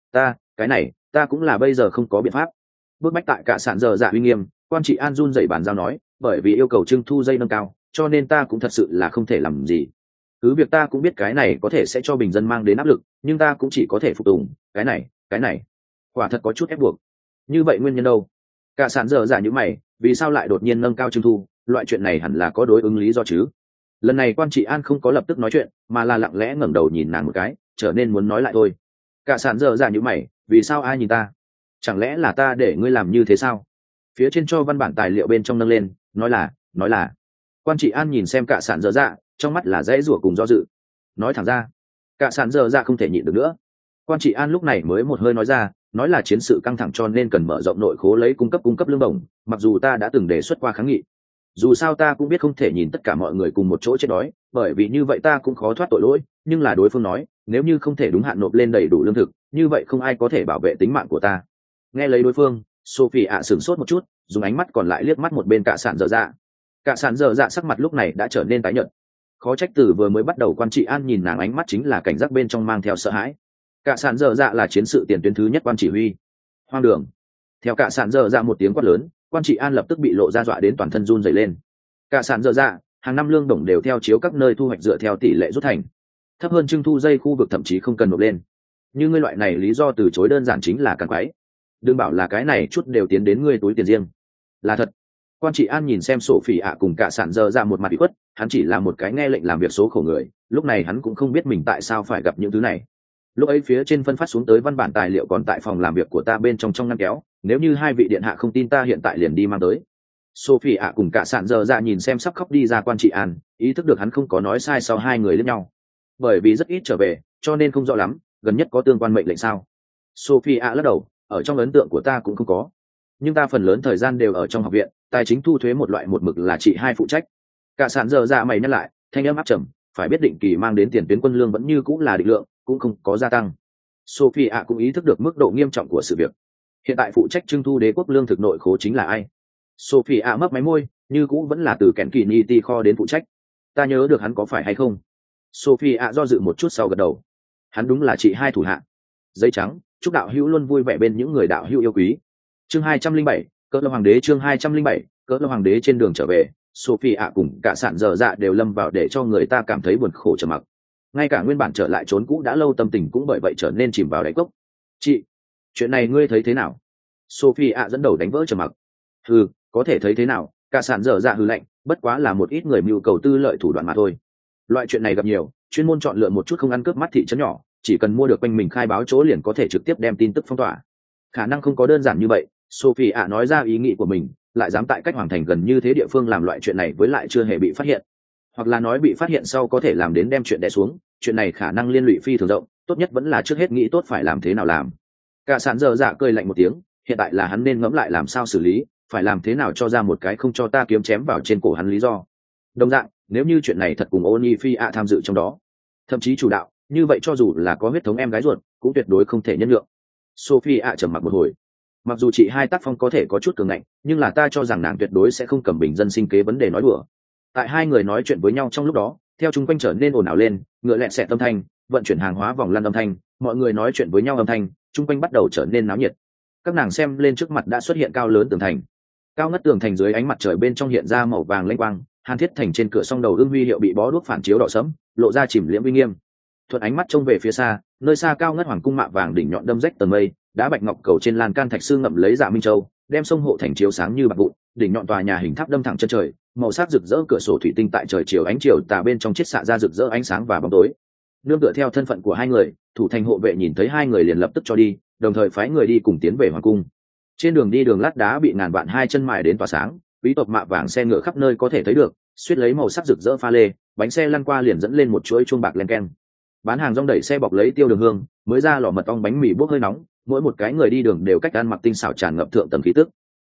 Cái này ta cũng là bây giờ không có biện pháp. Bước bách tại cả sàn dở dạ uy nghiêm, quan trị an run dậy bàn giao nói, bởi vì yêu cầu trưng thu dây nâng cao, cho nên ta cũng thật sự là không thể làm gì. Cứ việc ta cũng biết cái này có thể sẽ cho bình dân mang đến áp lực, nhưng ta cũng chỉ có thể phục tùng. Cái này quả thật có chút ép buộc. Như vậy nguyên nhân đâu? Cả sàn dở dạ như mày, vì sao lại đột nhiên nâng cao trưng thu? Loại chuyện này hẳn là có đối ứng lý do chứ. Lần này quan trị an không có lập tức nói chuyện, mà là lặng lẽ ngẩng đầu nhìn nàng một cái, trở nên muốn nói lại thôi. Cả sàn dở dạ như mày, vì sao ai nhìn ta? Chẳng lẽ là ta để ngươi làm như thế sao? Phía trên cho văn bản tài liệu bên trong nâng lên, nói là. Quan trị an nhìn xem cả sàn dở dạ, trong mắt là dãy rủa cùng do dự. Nói thẳng ra, cả sàn dở dạ không thể nhịn được nữa. Quan trị an lúc này mới một hơi nói ra, nói là chiến sự căng thẳng cho nên cần mở rộng nội khố lấy cung cấp lương bổng, mặc dù ta đã từng đề xuất qua kháng nghị. Dù sao ta cũng biết không thể nhìn tất cả mọi người cùng một chỗ chết đói, bởi vì như vậy ta cũng khó thoát tội lỗi, nhưng là đối phương nói, nếu như không thể đúng hạn nộp lên đầy đủ lương thực, như vậy không ai có thể bảo vệ tính mạng của ta. Nghe lấy đối phương, Sophie ạ sửng sốt một chút, dùng ánh mắt còn lại liếc mắt một bên cả sàn dở dạ. Cả sàn dở dạ sắc mặt lúc này đã trở nên tái nhợt. Khó trách từ vừa mới bắt đầu quan trị an nhìn nàng ánh mắt chính là cảnh giác bên trong mang theo sợ hãi. Cả sàn dở dạ là chiến sự tiền tuyến thứ nhất quan chỉ huy. Hoang đường. Theo cả sàn dở dạ một tiếng quát lớn, quan trị an lập tức bị lộ ra dọa đến toàn thân run rẩy lên. Cả sàn dở dạ, hàng năm lương đồng đều theo chiếu các nơi thu hoạch dựa theo tỷ lệ rút thành, thấp hơn trưng thu dây khu vực thậm chí không cần nộp lên. Như ngươi loại này lý do từ chối đơn giản chính là càng quái. Đừng bảo là cái này chút đều tiến đến ngươi túi tiền riêng. Là thật. Quan trị an nhìn xem sổ phỉ ạ cùng cả sàn dở dạ một mặt bị khuất, hắn chỉ là một cái nghe lệnh làm việc số khổ người, lúc này hắn cũng không biết mình tại sao phải gặp những thứ này. Lúc ấy phía trên phân phát xuống tới văn bản tài liệu còn tại phòng làm việc của ta bên trong ngăn kéo, nếu như hai vị điện hạ không tin ta hiện tại liền đi mang tới. Sophie ạ cùng cả sạn dở dạ nhìn xem sắp khóc đi ra quan trị an, ý thức được hắn không có nói sai sau hai người lẫn nhau. Bởi vì rất ít trở về, cho nên không rõ lắm, gần nhất có tương quan mệnh lệnh sao? Sophie ạ lắc đầu, ở trong ấn tượng của ta cũng không có. Nhưng ta phần lớn thời gian đều ở trong học viện, tài chính thu thuế một loại một mực là chị hai phụ trách. Cả sạn dở dạ mày nhắc lại, thanh âm áp trầm, phải biết định kỳ mang đến tiền tuyến quân lương vẫn như cũng là định lượng, cũng không có gia tăng. Sophie ạ cũng ý thức được mức độ nghiêm trọng của sự việc. Hiện tại phụ trách trưng thu đế quốc lương thực nội khố chính là ai? Sophie ạ mấp máy môi, như cũng vẫn là từ kèn kỳ niti kho đến phụ trách. Ta nhớ được hắn có phải hay không? Sophie ạ do dự một chút sau gật đầu. Hắn đúng là chị hai thủ hạ. Giấy trắng, chúc đạo hữu luôn vui vẻ bên những người đạo hữu yêu quý. Chương 207, cỡ lâm hoàng đế. Chương 207, cỡ lâm hoàng đế. Trên đường trở về, Sophie ạ cùng cả sạn dở dạ đều lâm vào để cho người ta cảm thấy buồn khổ trầm mặc. Ngay cả nguyên bản trở lại trốn cũ đã lâu tâm tình cũng bởi vậy trở nên chìm vào đáy cốc. Chị, chuyện này ngươi thấy thế nào? Sophie ạ dẫn đầu đánh vỡ trầm mặc. Có thể thấy thế nào? Cả sạn dở dạ hừ lạnh, bất quá là một ít người mưu cầu tư lợi thủ đoạn mà thôi. Loại chuyện này gặp nhiều, chuyên môn chọn lựa một chút không ăn cướp mắt thị trấn nhỏ, chỉ cần mua được quanh mình khai báo chỗ liền có thể trực tiếp đem tin tức phong tỏa. Khả năng không có đơn giản như vậy. Sophie ạ nói ra ý nghĩ của mình, lại dám tại cách hoàng thành gần như thế địa phương làm loại chuyện này với lại chưa hề bị phát hiện, hoặc là nói bị phát hiện sau có thể làm đến đem chuyện đè xuống. Chuyện này khả năng liên lụy phi thường rộng, tốt nhất vẫn là trước hết nghĩ tốt phải làm thế nào làm. Cả sạn dở dạ cười lạnh một tiếng, hiện tại là hắn nên ngẫm lại làm sao xử lý, phải làm thế nào cho ra một cái không cho ta kiếm chém vào trên cổ hắn lý do. Đồng dạng, nếu như chuyện này thật cùng Oni Phi ạ tham dự trong đó, thậm chí chủ đạo, như vậy cho dù là có huyết thống em gái ruột, cũng tuyệt đối không thể nhân nhượng. Sophie ạ trầm mặc một hồi. Mặc dù chị hai tác phong có thể có chút cường ngạnh, nhưng là ta cho rằng nàng tuyệt đối sẽ không cầm bình dân sinh kế vấn đề nói đùa. Tại hai người nói chuyện với nhau trong lúc đó, theo chung quanh trở nên ồn ào lên, ngựa lẹn xẹt âm thanh, vận chuyển hàng hóa vòng lăn âm thanh, mọi người nói chuyện với nhau âm thanh, chung quanh bắt đầu trở nên náo nhiệt. Các nàng xem lên trước mặt đã xuất hiện cao lớn tường thành. Cao ngất tường thành dưới ánh mặt trời bên trong hiện ra màu vàng lênh quang, Hàn Thiết Thành trên cửa song đầu ương huy hiệu bị bó đuốc phản chiếu đỏ sẫm, lộ ra chìm liễm uy nghiêm. Thuận ánh mắt trông về phía xa, nơi xa cao ngất hoàng cung mạ vàng đỉnh nhọn đâm rách tầng mây, đá bạch ngọc cầu trên lan can thạch sư ngậm lấy dạ minh châu, đem sông hộ thành chiếu sáng như bạc vụn, đỉnh nhọn tòa nhà hình tháp đâm thẳng chân trời, màu sắc rực rỡ cửa sổ thủy tinh tại trời chiều ánh chiều tà bên trong chiết xạ ra rực rỡ ánh sáng và bóng tối. Nương tựa theo thân phận của hai người, thủ thành hộ vệ nhìn thấy hai người liền lập tức cho đi, đồng thời phái người đi cùng tiến về hoàng cung. Trên đường đi đường lát đá bị ngàn vạn hai chân mài đến tỏa sáng, quý tộc mạ vàng xe ngựa khắp nơi có thể thấy được, suýt lấy màu sắc rực rỡ pha lê, bánh xe lăn qua liền dẫn lên một chuỗi chuông bạc len keng. Bán hàng rong đẩy xe bọc lấy tiêu đường hương, mới ra lò mật ong bánh mì bốc hơi nóng, mỗi một cái người đi đường đều cách ăn mặc tinh xảo tràn ngập thượng tầng khí tức.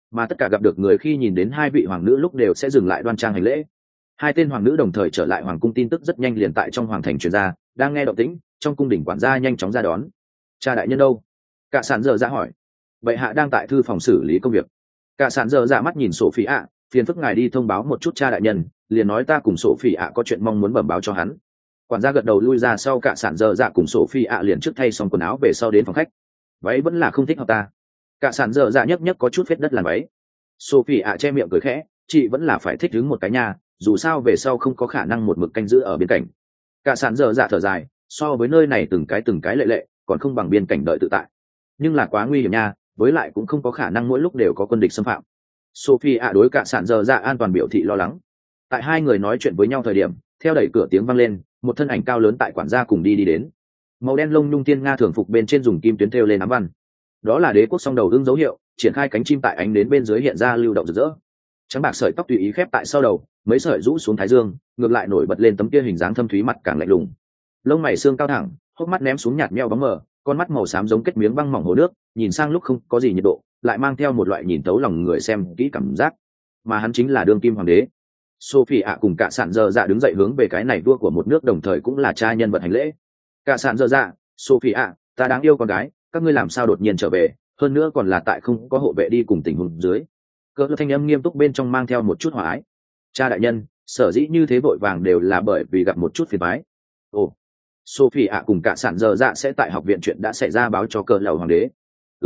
mà tất cả gặp được người khi nhìn đến hai vị hoàng nữ lúc đều sẽ dừng lại đoan trang hành lễ. Hai tên hoàng nữ đồng thời trở lại hoàng cung, tin tức rất nhanh liền tại trong hoàng thành truyền ra. Đang nghe động tĩnh, trong cung đình quản gia nhanh chóng ra đón. Cha đại nhân đâu? Cả sản giờ dạ hỏi. Bệ hạ đang tại thư phòng xử lý công việc. Cả sản giờ dạ mắt nhìn Sophie ạ, phiền phức ngài đi thông báo một chút cha đại nhân, liền nói ta cùng Sophie ạ có chuyện mong muốn bẩm báo cho hắn. Quản gia gật đầu lui ra sau, cả sản giờ dạ cùng Sophie ạ liền trước thay xong quần áo về sau đến phòng khách. Váy vẫn là không thích hợp ta. Cả sản giờ dạ nhấc nhấc có chút phết đất làn váy. Sophie ạ che miệng cười khẽ, chị vẫn là phải thích đứng một cái nhà, dù sao về sau không có khả năng một mực canh giữ ở bên cạnh. Cả sản giờ dạ thở dài, so với nơi này từng cái lệ lệ, còn không bằng biên cảnh đợi tự tại. Nhưng là quá nguy hiểm nha, với lại cũng không có khả năng mỗi lúc đều có quân địch xâm phạm. Sophie ạ đối cả sản giờ dạ an toàn biểu thị lo lắng. Tại hai người nói chuyện với nhau thời điểm, theo đẩy cửa tiếng vang lên, một thân ảnh cao lớn tại quản gia cùng đi đến. Màu đen lông nhung tiên nga thường phục bên trên dùng kim tuyến thêu lên ám văn. Đó là đế quốc song đầu ưng dấu hiệu, triển khai cánh chim tại ánh đến bên dưới hiện ra lưu động rực rỡ. Trắng bạc sợi tóc tùy ý khép tại sau đầu, mấy sợi rũ xuống thái dương, ngược lại nổi bật lên tấm kia hình dáng thâm thúy, mặt càng lạnh lùng. Lông mày xương cao thẳng, hốc mắt ném xuống nhạt meo bóng mờ, con mắt màu xám giống kết miếng băng mỏng hồ nước, nhìn sang lúc không có gì nhiệt độ, lại mang theo một loại nhìn tấu lòng người xem kỹ cảm giác. Mà hắn chính là đương kim hoàng đế. Sophie ạ cùng cả sản dơ dạ đứng dậy hướng về cái này vua của một nước, đồng thời cũng là cha nhân vật hành lễ. Cả sản dơ dạ, Sophie ạ, ta đáng yêu con gái, các ngươi làm sao đột nhiên trở về, hơn nữa còn là tại không có hộ vệ đi cùng tình huống dưới. Cỡ thanh âm nghiêm túc bên trong mang theo một chút hòa ái. Cha đại nhân, sở dĩ như thế vội vàng đều là bởi vì gặp một chút phiền toái. Ồ, Sophie ạ cùng cả sản dơ dạ sẽ tại học viện chuyện đã xảy ra báo cho cỡ lầu hoàng đế.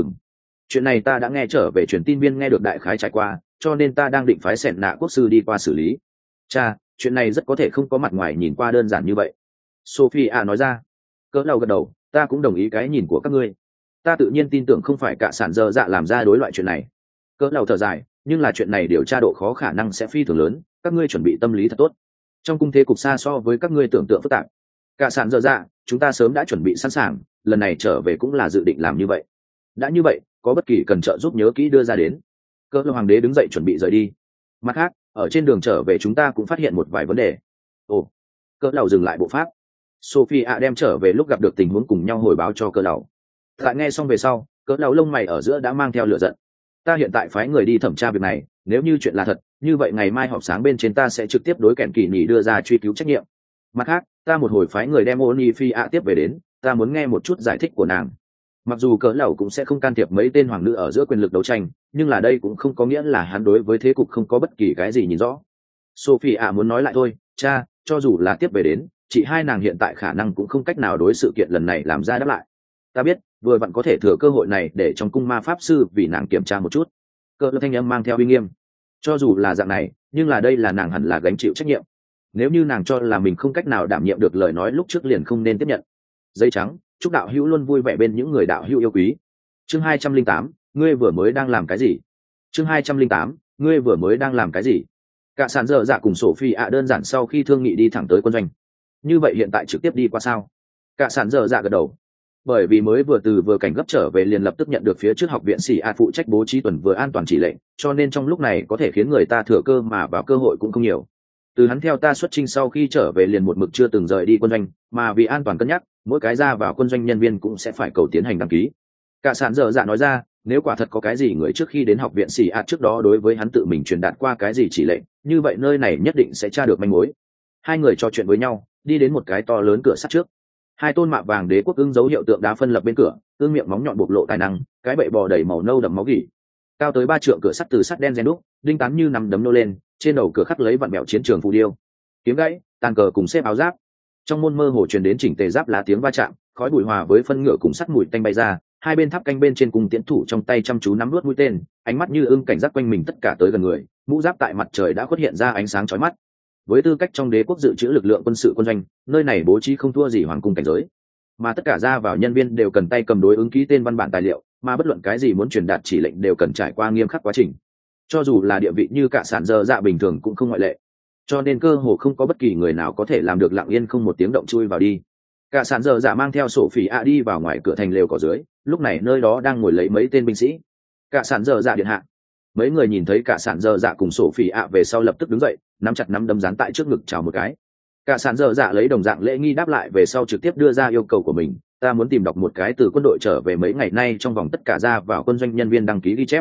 Chuyện này ta đã nghe trở về truyền tin viên nghe được đại khái trải qua, cho nên ta đang định phái sẻn nạ quốc sư đi qua xử lý. Cha, chuyện này rất có thể không có mặt ngoài nhìn qua đơn giản như vậy. Sophie ạ nói ra. Cỡ lầu gật đầu, ta cũng đồng ý cái nhìn của các ngươi. Ta tự nhiên tin tưởng không phải cả sản dơ dạ làm ra đối loại chuyện này. Cỡ lầu thở dài, nhưng là chuyện này điều tra độ khó khả năng sẽ phi thường lớn, các ngươi chuẩn bị tâm lý thật tốt. Trong cung thế cục xa so với các ngươi tưởng tượng phức tạp. Cả sản dơ dạ, chúng ta sớm đã chuẩn bị sẵn sàng, lần này trở về cũng là dự định làm như vậy. Đã như vậy, có bất kỳ cần trợ giúp nhớ kỹ đưa ra đến. Cỡ lầu hoàng đế đứng dậy chuẩn bị rời đi. Mặt khác, ở trên đường trở về chúng ta cũng phát hiện một vài vấn đề. Ồ, cỡ lầu dừng lại bộ pháp. Sophie ạ đem trở về lúc gặp được tình huống cùng nhau hồi báo cho cỡ lầu. Tại nghe xong về sau, cỡ lầu lông mày ở giữa đã mang theo lửa giận. Ta hiện tại phái người đi thẩm tra việc này, nếu như chuyện là thật, như vậy ngày mai họp sáng bên trên ta sẽ trực tiếp đối kẻn kỳ nhỉ đưa ra truy cứu trách nhiệm. Mặt khác, ta một hồi phái người đem Oni Phi ạ tiếp về đến, ta muốn nghe một chút giải thích của nàng. Mặc dù cỡ lầu cũng sẽ không can thiệp mấy tên hoàng nữ ở giữa quyền lực đấu tranh, nhưng là đây cũng không có nghĩa là hắn đối với thế cục không có bất kỳ cái gì nhìn rõ. Sophie ạ muốn nói lại thôi, cha, cho dù là tiếp về đến, chị hai nàng hiện tại khả năng cũng không cách nào đối sự kiện lần này làm ra đáp lại. Ta biết, vừa vặn có thể thừa cơ hội này để trong cung ma pháp sư vì nàng kiểm tra một chút. Cỡ thanh âm mang theo uy nghiêm. Cho dù là dạng này, nhưng là đây là nàng hẳn là gánh chịu trách nhiệm. Nếu như nàng cho là mình không cách nào đảm nhiệm được lời nói lúc trước liền không nên tiếp nhận. Giấy trắng, chúc đạo hữu luôn vui vẻ bên những người đạo hữu yêu quý. Chương 208, ngươi vừa mới đang làm cái gì? Chương 208, ngươi vừa mới đang làm cái gì? Cả sản dở dạ cùng Sophie ạ đơn giản sau khi thương nghị đi thẳng tới quân doanh. Như vậy hiện tại trực tiếp đi qua sao? Cả sản dở dạ gật đầu. Bởi vì mới vừa cảnh gấp trở về liền lập tức nhận được phía trước học viện sĩ ạ phụ trách bố trí tuần vừa an toàn chỉ lệnh, cho nên trong lúc này có thể khiến người ta thừa cơ mà vào cơ hội cũng không nhiều. Từ hắn theo ta xuất chinh sau khi trở về liền một mực chưa từng rời đi quân doanh, mà vì an toàn cân nhắc, mỗi cái ra vào quân doanh nhân viên cũng sẽ phải cầu tiến hành đăng ký. Cả sản dở dạ nói ra, nếu quả thật có cái gì người trước khi đến học viện sĩ ạ trước đó đối với hắn tự mình truyền đạt qua cái gì chỉ lệnh, như vậy nơi này nhất định sẽ tra được manh mối. Hai người trò chuyện với nhau, đi đến một cái to lớn cửa sắt trước. Hai tôn mạ vàng đế quốc ưng dấu hiệu tượng đá phân lập bên cửa, ương miệng móng nhọn bộc lộ tài năng, cái bệ bò đầy màu nâu đậm máu gỉ. Cao tới 3 trượng cửa sắt từ sắt đen rèn đúc, đinh tán như nằm đấm nô lên, trên đầu cửa khắc lấy vặn mẹo chiến trường phù điêu. Kiếm gãy, tàn cờ cùng xếp áo giáp. Trong môn mơ hồ truyền đến chỉnh tề giáp lá tiếng va chạm, khói bụi hòa với phân ngựa cùng sắt mùi tanh bay ra, hai bên tháp canh bên trên cùng tiến thủ trong tay chăm chú nắm nuốt mũi tên, ánh mắt như ưng cảnh giác quanh mình tất cả tới gần người, mũ giáp tại mặt trời đã xuất hiện ra ánh sáng chói mắt. Với tư cách trong đế quốc dự trữ lực lượng quân sự quân doanh, nơi này bố trí không thua gì hoàng cung cảnh giới, mà tất cả ra vào nhân viên đều cần tay cầm đối ứng ký tên văn bản tài liệu, mà bất luận cái gì muốn truyền đạt chỉ lệnh đều cần trải qua nghiêm khắc quá trình. Cho dù là địa vị như cả sản dơ dạ bình thường cũng không ngoại lệ, cho nên cơ hồ không có bất kỳ người nào có thể làm được lặng yên không một tiếng động chui vào đi. Cả sản dơ dạ mang theo Sophie ạ đi vào ngoài cửa thành lều cỏ dưới, lúc này nơi đó đang ngồi lấy mấy tên binh sĩ. Cả sản dơ dạ điện hạ. Mấy người nhìn thấy cả sản dơ dạ cùng Sophie ạ về sau lập tức đứng dậy, nắm chặt nắm đấm dán tại trước ngực chào một cái. Cả sản dơ dạ lấy đồng dạng lễ nghi đáp lại về sau trực tiếp đưa ra yêu cầu của mình, ta muốn tìm đọc một cái từ quân đội trở về mấy ngày nay trong vòng tất cả ra vào quân doanh nhân viên đăng ký ghi chép.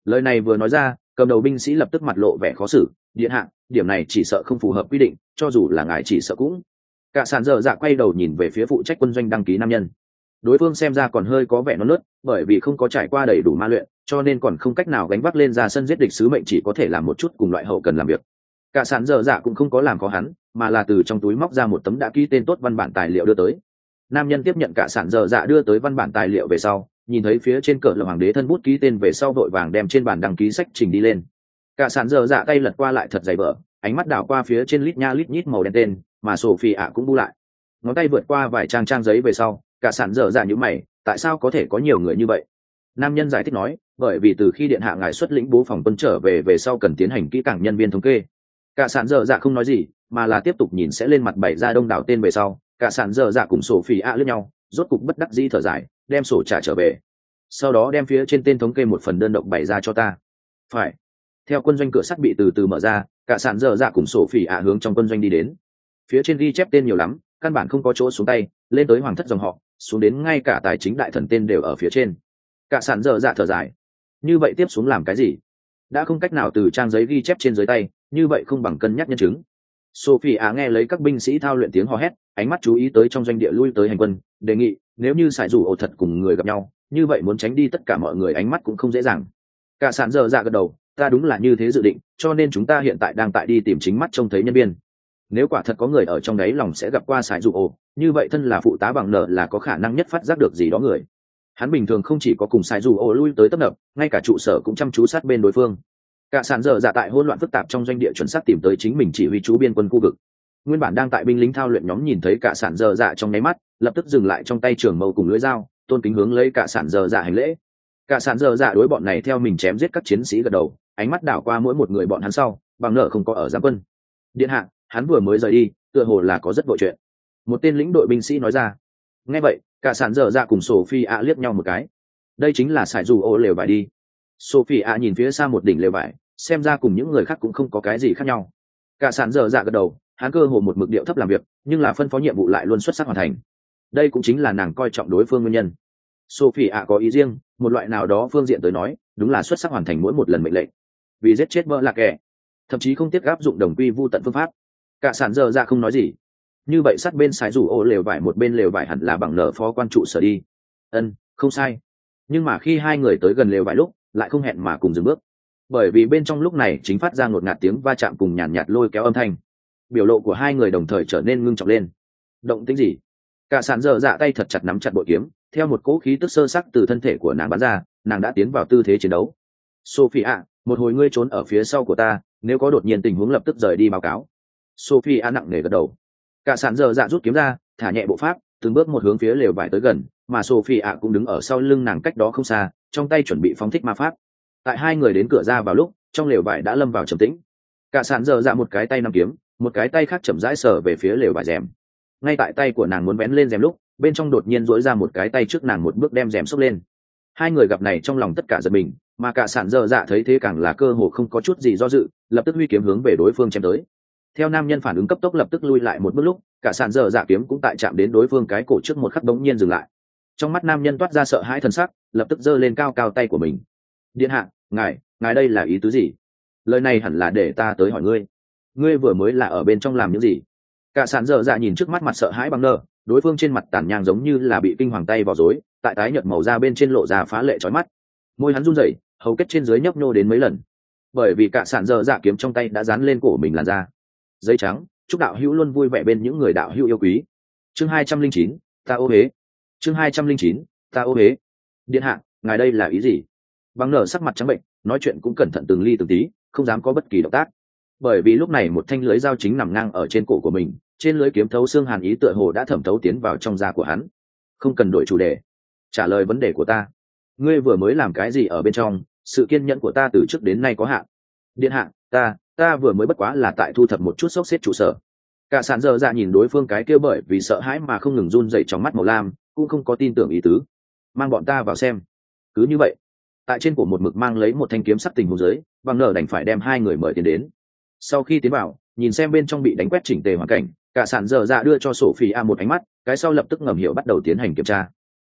Lời này vừa nói ra, cầm đầu binh sĩ lập tức mặt lộ vẻ khó xử. Điện hạ, điểm này chỉ sợ không phù hợp quy định, cho dù là ngài chỉ sợ cũng. Cả sàn dở dạ quay đầu nhìn về phía phụ trách quân doanh đăng ký nam nhân. Đối phương xem ra còn hơi có vẻ non nớt, bởi vì không có trải qua đầy đủ ma luyện, cho nên còn không cách nào gánh vác lên ra sân giết địch, sứ mệnh chỉ có thể làm một chút cùng loại hậu cần làm việc. Cả sàn dở dạ cũng không có làm khó hắn, mà là từ trong túi móc ra một tấm đã ký tên tốt văn bản tài liệu đưa tới. Nam nhân tiếp nhận cả sàn dở dạ đưa tới văn bản tài liệu về sau, nhìn thấy phía trên cờ là hoàng đế thân bút ký tên về sau, vội vàng đem trên bản đăng ký sách trình đi lên. Cả sàn dở dạ tay lật qua lại thật dày vở, ánh mắt đảo qua phía trên lít nha lít nhít màu đen tên, mà Sophie ạ cũng bu lại. Ngón tay vượt qua vài trang giấy về sau, cả sàn dở dạ như mày, tại sao có thể có nhiều người như vậy? Nam nhân giải thích nói, bởi vì từ khi điện hạ ngài xuất lĩnh bố phòng quân trở về sau cần tiến hành kỹ càng nhân viên thống kê. Cả sàn dở dạ không nói gì, mà là tiếp tục nhìn sẽ lên mặt bày ra đông đảo tên về sau. Cả sàn dở dạ cùng Sophie ạ lướt nhau, rốt cục bất đắc dĩ thở dài, đem sổ trả trở về. Sau đó đem phía trên tên thống kê một phần đơn độc bày ra cho ta. Phải. Theo quân doanh cửa sắt bị từ từ mở ra, cả sàn dở dạ cùng Sophie ạ hướng trong quân doanh đi đến. Phía trên ghi chép tên nhiều lắm, căn bản không có chỗ xuống tay, lên tới hoàng thất dòng họ, xuống đến ngay cả tài chính đại thần tên đều ở phía trên. Cả sàn dở dạ thở dài, như vậy tiếp xuống làm cái gì? Đã không cách nào từ trang giấy ghi chép trên dưới tay, như vậy không bằng cân nhắc nhân chứng. Sophie nghe lấy các binh sĩ thao luyện tiếng hò hét, ánh mắt chú ý tới trong doanh địa lui tới hành quân, đề nghị nếu như sải rủ ổ thật cùng người gặp nhau, như vậy muốn tránh đi tất cả mọi người ánh mắt cũng không dễ dàng. Cả sàn dở dạ gật đầu, ta đúng là như thế dự định, cho nên chúng ta hiện tại đang tại đi tìm chính mắt trông thấy nhân viên. Nếu quả thật có người ở trong đấy lòng sẽ gặp qua sải rủ ổ, như vậy thân là phụ tá bằng nợ là có khả năng nhất phát giác được gì đó người. Hắn bình thường không chỉ có cùng sải rủ ổ lui tới tấp nập, ngay cả trụ sở cũng chăm chú sát bên đối phương. Cả sàn dở dạ tại hỗn loạn phức tạp trong doanh địa chuẩn xác tìm tới chính mình chỉ huy chú biên quân khu vực. Nguyên bản đang tại binh lính thao luyện nhóm nhìn thấy cả sàn dở dạ trong nháy mắt, lập tức dừng lại trong tay trường mâu cùng lưỡi dao, tôn kính hướng lấy cả sàn dở dạ hành lễ. Cả sàn dở dạ đối bọn này theo mình chém giết các chiến sĩ gật đầu, ánh mắt đảo qua mỗi một người bọn hắn sau, bằng nợ không có ở giám quân. Điện hạ, hắn vừa mới rời đi, tựa hồ là có rất vội chuyện. Một tên lĩnh đội binh sĩ nói ra. Nghe vậy, cả sàn dở dạ cùng Sophie liếc nhau một cái. Đây chính là sải dù ô lều vải đi. Sophie nhìn phía xa một đỉnh lều vải, xem ra cùng những người khác cũng không có cái gì khác nhau. Cả sàn dở dạ gật đầu, hắn cơ hồ một mực điệu thấp làm việc, nhưng là phân phó nhiệm vụ lại luôn xuất sắc hoàn thành. Đây cũng chính là nàng coi trọng đối phương nguyên nhân. Sophie có ý riêng, một loại nào đó phương diện tới nói, đúng là xuất sắc hoàn thành mỗi một lần mệnh lệnh. Vì giết chết vợ là kẻ, thậm chí không tiếc áp dụng đồng quy vu tận phương pháp. Cả sàn dở dạ không nói gì. Như vậy sát bên sải rủ ô lều vải, một bên lều vải hẳn là bằng nợ phó quan trụ sở đi. Không sai. Nhưng mà khi hai người tới gần lều vải lúc, lại không hẹn mà cùng dừng bước, bởi vì bên trong lúc này chính phát ra ngột ngạt tiếng va chạm cùng nhàn nhạt lôi kéo âm thanh. Biểu lộ của hai người đồng thời trở nên ngưng trọng lên. Động tĩnh gì? Cả sàn dở dạ tay thật chặt nắm chặt bội kiếm, theo một cỗ khí tức sơ sắc từ thân thể của nàng bắn ra, nàng đã tiến vào tư thế chiến đấu. Sophie một hồi ngươi trốn ở phía sau của ta, nếu có đột nhiên tình huống lập tức rời đi báo cáo. Sophie nặng nề gật đầu. Cả sàn dở dạ rút kiếm ra, thả nhẹ bộ pháp, từng bước một hướng phía lều vải tới gần, mà Sophie cũng đứng ở sau lưng nàng cách đó không xa, trong tay chuẩn bị phóng thích ma pháp. Tại hai người đến cửa ra vào lúc, trong lều vải đã lâm vào trầm tĩnh. Cả sàn dở dạ một cái tay nắm kiếm, một cái tay khác chậm rãi sờ về phía lều vải rèm. Ngay tại tay của nàng muốn vén lên rèm lúc, bên trong đột nhiên duỗi ra một cái tay trước nàng một bước đem rèm xốc lên. Hai người gặp này trong lòng tất cả giật mình, mà cả sàn dở dạ thấy thế càng là cơ hồ không có chút gì do dự, lập tức huy kiếm hướng về đối phương chém tới. Theo nam nhân phản ứng cấp tốc lập tức lui lại một bước lúc, cả sàn dở dạ kiếm cũng tại chạm đến đối phương cái cổ trước một khắc bỗng nhiên dừng lại. Trong mắt nam nhân toát ra sợ hãi thần sắc, lập tức giơ lên cao cao tay của mình. Điện hạ, ngài đây là ý tứ gì? Lời này hẳn là để ta tới hỏi ngươi. Ngươi vừa mới là ở bên trong làm những gì? Cả sàn dở dạ nhìn trước mắt mặt sợ hãi bằng nơ, đối phương trên mặt tàn nhang giống như là bị kinh hoàng tay vào rối, tại tái nhợt màu da bên trên lộ ra phá lệ chói mắt. Môi hắn run rẩy, hầu kết trên dưới nhấp nhô đến mấy lần, bởi vì cả sàn dở dạ kiếm trong tay đã dán lên cổ mình làn da. Giấy trắng, chúc đạo hữu luôn vui vẻ bên những người đạo hữu yêu quý. Chương 209, ta ô hế. Chương 209, ta ô hế. Điện hạ, ngài đây là ý gì? Bằng nở sắc mặt trắng bệnh, nói chuyện cũng cẩn thận từng ly từng tí, không dám có bất kỳ động tác. Bởi vì lúc này một thanh lưới dao chính nằm ngang ở trên cổ của mình, trên lưới kiếm thấu xương hàn ý tựa hồ đã thẩm thấu tiến vào trong da của hắn. Không cần đổi chủ đề, trả lời vấn đề của ta. Ngươi vừa mới làm cái gì ở bên trong? Sự kiên nhẫn của ta từ trước đến nay có hạn. Điện hạ, ta vừa mới bất quá là tại thu thập một chút xốc xếp trụ sở. Cả sàn dở dạ nhìn đối phương cái kia bởi vì sợ hãi mà không ngừng run dậy trong mắt màu lam, cũng không có tin tưởng ý tứ. Mang bọn ta vào xem. Cứ như vậy, tại trên cổ một mực mang lấy một thanh kiếm sắc tình huống dưới, bằng nở đành phải đem hai người mời tiến đến. Sau khi tiến vào, nhìn xem bên trong bị đánh quét chỉnh tề hoàn cảnh, cả sàn dở dạ đưa cho Sophie một ánh mắt, cái sau lập tức ngầm hiểu bắt đầu tiến hành kiểm tra.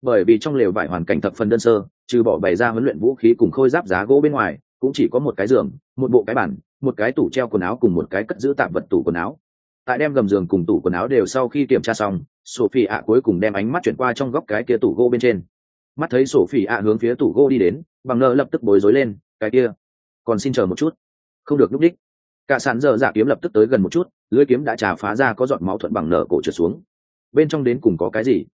bởi vì trong lều vải hoàn cảnh thập phần đơn sơ, trừ bỏ bày ra huấn luyện vũ khí cùng khôi giáp giá gỗ bên ngoài, cũng chỉ có một cái giường, một bộ cái bàn, một cái tủ treo quần áo cùng một cái cất giữ tạp vật tủ quần áo. Tại đem gầm giường cùng tủ quần áo đều sau khi kiểm tra xong, Sophie ạ cuối cùng đem ánh mắt chuyển qua trong góc cái kia tủ gỗ bên trên. Mắt thấy Sophie ạ hướng phía tủ gỗ đi đến, bằng nợ lập tức bối rối lên, cái kia, còn xin chờ một chút, không được lúc đích. Cả sàn giờ dạ kiếm lập tức tới gần một chút, lưỡi kiếm đã trà phá ra có giọt máu thuận bằng nợ cổ trượt xuống. Bên trong đến cùng có cái gì?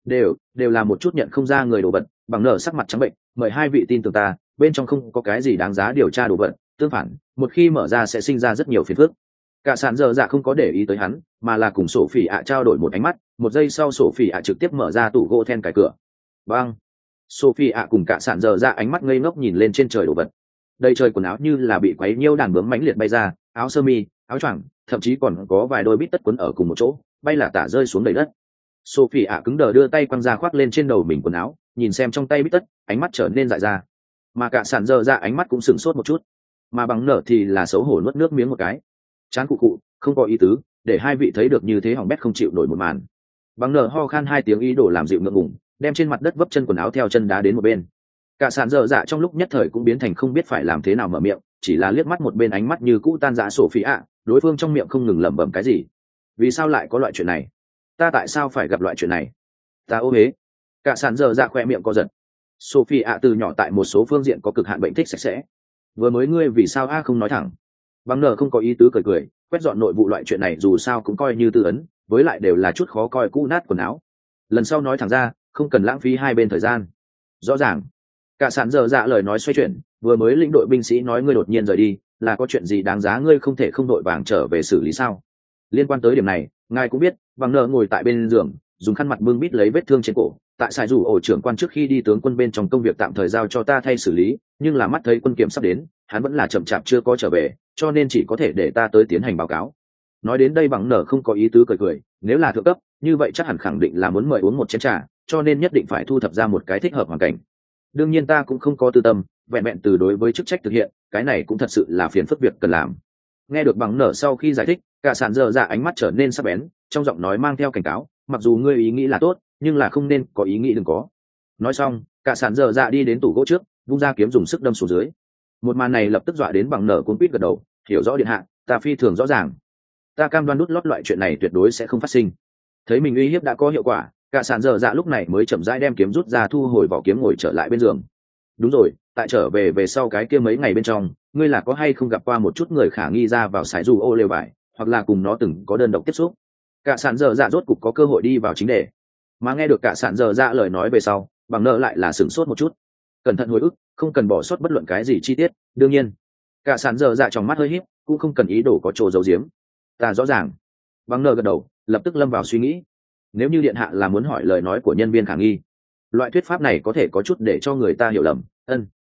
Đều là một chút nhận không ra người đồ vật. Bằng nợ sắc mặt trắng bệnh, mời hai vị tin tưởng ta, bên trong không có cái gì đáng giá điều tra đồ vật, tương phản, một khi mở ra sẽ sinh ra rất nhiều phiền phức. Cả sàn giờ dạ không có để ý tới hắn, mà là cùng Sophie ạ trao đổi một ánh mắt. Một giây sau Sophie ạ trực tiếp mở ra tủ gỗ then cài cửa. Bang! Sophie ạ cùng cả sàn giờ dạ ánh mắt ngây ngốc nhìn lên trên trời đồ vật. Đây trời quần áo như là bị quấy nhiêu đàn bướm mãnh liệt bay ra, áo sơ mi, áo choàng, thậm chí còn có vài đôi bít tất quấn ở cùng một chỗ, bay là tả rơi xuống đầy đất. Sophie ạ cứng đờ đưa tay quăng ra khoác lên trên đầu mình quần áo, nhìn xem trong tay bít tất, ánh mắt trở nên dại ra. Mà cả sàn giờ dạ ánh mắt cũng sửng sốt một chút, mà bằng nở thì là xấu hổ nuốt nước miếng một cái. Chán cụ cụ, không có ý tứ, để hai vị thấy được như thế hỏng bét không chịu nổi một màn. Bằng nở ho khan hai tiếng ý đồ làm dịu ngượng ngùng, đem trên mặt đất vấp chân quần áo theo chân đá đến một bên. Cả sàn dở dạ trong lúc nhất thời cũng biến thành không biết phải làm thế nào mở miệng, chỉ là liếc mắt một bên ánh mắt như cũ tan rã Sophie ạ, đối phương trong miệng không ngừng lẩm bẩm cái gì. Vì sao lại có loại chuyện này? Ta tại sao phải gặp loại chuyện này? Ta ô hế. Cả sàn dở dạ khoe miệng co giật. Sophie ạ từ nhỏ tại một số phương diện có cực hạn bệnh thích sạch sẽ. Vừa mới ngươi vì sao a không nói thẳng? Bằng nở không có ý tứ cười cười, quét dọn nội vụ loại chuyện này dù sao cũng coi như tư ấn, với lại đều là chút khó coi cũ nát quần áo. Lần sau nói thẳng ra, không cần lãng phí hai bên thời gian. Rõ ràng. Cả sàn dở dạ lời nói xoay chuyển, vừa mới lĩnh đội binh sĩ nói ngươi đột nhiên rời đi, là có chuyện gì đáng giá ngươi không thể không đội vàng trở về xử lý sao? Liên quan tới điểm này, ngài cũng biết, bằng nợ ngồi tại bên giường, dùng khăn mặt bưng bít lấy vết thương trên cổ. Tại sai rủ ổ trưởng quan trước khi đi tướng quân bên trong công việc tạm thời giao cho ta thay xử lý, nhưng là mắt thấy quân kiểm sắp đến, hắn vẫn là chậm chạp chưa có trở về, cho nên chỉ có thể để ta tới tiến hành báo cáo. Nói đến đây bằng nở không có ý tứ cười cười, nếu là thượng cấp, như vậy chắc hẳn khẳng định là muốn mời uống một chén trà, cho nên nhất định phải thu thập ra một cái thích hợp hoàn cảnh. Đương nhiên ta cũng không có tư tâm, vẹn vẹn từ đối với chức trách thực hiện, cái này cũng thật sự là phiền phức việc cần làm. Nghe được bằng nở sau khi giải thích, cả sàn dở dạ ánh mắt trở nên sắc bén, trong giọng nói mang theo cảnh cáo, mặc dù ngươi ý nghĩ là tốt, nhưng là không nên có ý nghĩ đừng có. Nói xong, cả sàn dở dạ đi đến tủ gỗ trước, vung ra kiếm dùng sức đâm xuống dưới. Một màn này lập tức dọa đến bằng nở cuống quýt gật đầu, hiểu rõ điện hạ, ta phi thường rõ ràng, ta cam đoan đút lót loại chuyện này tuyệt đối sẽ không phát sinh. Thấy mình uy hiếp đã có hiệu quả, cả sàn dở dạ lúc này mới chậm rãi đem kiếm rút ra thu hồi vỏ kiếm ngồi trở lại bên giường. Đúng rồi, tại trở về sau cái kia mấy ngày bên trong, ngươi là có hay không gặp qua một chút người khả nghi ra vào sải dù ô lều vải, hoặc là cùng nó từng có đơn độc tiếp xúc? Cả sàn dở dạ rốt cục có cơ hội đi vào chính đề. Mà nghe được cả sàn dở dạ lời nói về sau, bằng nợ lại là sửng sốt một chút, cẩn thận hồi ức, không cần bỏ sót bất luận cái gì chi tiết. Đương nhiên, cả sàn dở dạ trong mắt hơi híp, cũng không cần ý đồ có chỗ giấu giếm. Ta rõ ràng. Bằng nợ gật đầu, lập tức lâm vào suy nghĩ. Nếu như điện hạ là muốn hỏi lời nói của nhân viên khả nghi, loại thuyết pháp này có thể có chút để cho người ta hiểu lầm.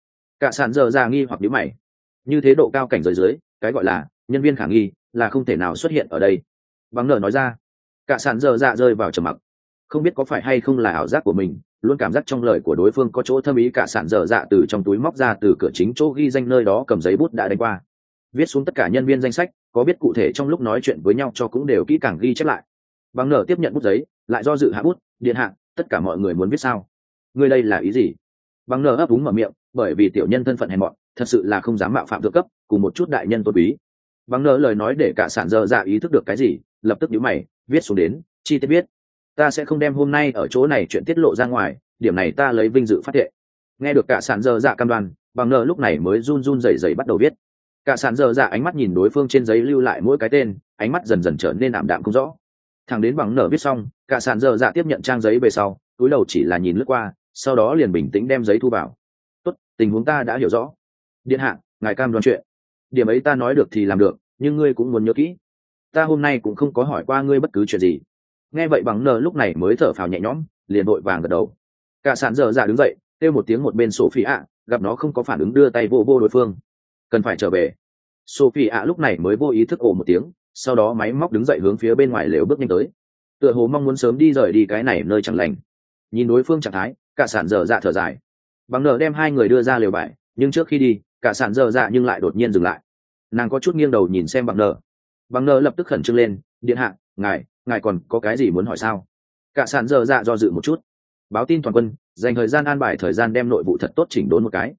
Cả sàn dở dạ nghi hoặc nhíu mày. Như thế độ cao cảnh giới dưới, cái gọi là nhân viên khả nghi là không thể nào xuất hiện ở đây. Bằng nợ nói ra. Cả sàn dở dạ rơi vào trầm mặc, không biết có phải hay không là ảo giác của mình, luôn cảm giác trong lời của đối phương có chỗ thâm ý. Cả sàn dở dạ từ trong túi móc ra từ cửa chính chỗ ghi danh nơi đó cầm giấy bút đã đánh qua, viết xuống tất cả nhân viên danh sách, có biết cụ thể trong lúc nói chuyện với nhau cho cũng đều kỹ càng ghi chép lại. Bằng nở tiếp nhận bút giấy, lại do dự hạ bút, điện hạ, tất cả mọi người muốn viết sao? Ngươi đây là ý gì? Bằng nở ấp úng mở miệng, bởi vì tiểu nhân thân phận hèn mọn, thật sự là không dám mạo phạm thượng cấp, cùng một chút đại nhân tôn quý. Bằng nở lời nói để cả sàn dở dạ ý thức được cái gì, lập tức nhíu mày, viết xuống đến, chi tiết viết. Ta sẽ không đem hôm nay ở chỗ này chuyện tiết lộ ra ngoài, điểm này ta lấy vinh dự phát thệ. Nghe được cả sàn dở dạ cam đoan, bằng nở lúc này mới run run rẩy rẩy bắt đầu viết. Cả sàn dở dạ ánh mắt nhìn đối phương trên giấy lưu lại mỗi cái tên, ánh mắt dần dần trở nên ảm đạm không rõ. Thằng đến bằng nở viết xong, cả sàn dở dạ tiếp nhận trang giấy về sau, túi đầu chỉ là nhìn lướt qua, sau đó liền bình tĩnh đem giấy thu vào. Tốt, tình huống ta đã hiểu rõ. Điện hạ, ngài cam đoan chuyện, điểm ấy ta nói được thì làm được, nhưng ngươi cũng muốn nhớ kỹ, ta hôm nay cũng không có hỏi qua ngươi bất cứ chuyện gì. Nghe vậy bằng nở lúc này mới thở phào nhẹ nhõm, liền vội vàng gật đầu. Cả sàn dở dạ đứng dậy, kêu một tiếng một bên Sophie ạ, gặp nó không có phản ứng đưa tay vô vô đối phương. Cần phải trở về. Sophie ạ lúc này mới vô ý thức ồ một tiếng, sau đó máy móc đứng dậy hướng phía bên ngoài lều bước nhanh tới, tựa hồ mong muốn sớm đi rời đi cái này nơi chẳng lành. Nhìn đối phương trạng thái, cả sàn dở dạ thở dài. Bằng nở đem hai người đưa ra lều vải, nhưng trước khi đi, cả sàn dở dạ nhưng lại đột nhiên dừng lại. Nàng có chút nghiêng đầu nhìn xem bằng nở. Bằng nở lập tức khẩn trương lên, điện hạ, ngài còn có cái gì muốn hỏi sao? Cả sàn dở dạ do dự một chút. báo tin toàn quân, dành thời gian an bài thời gian đem nội vụ thật tốt chỉnh đốn một cái.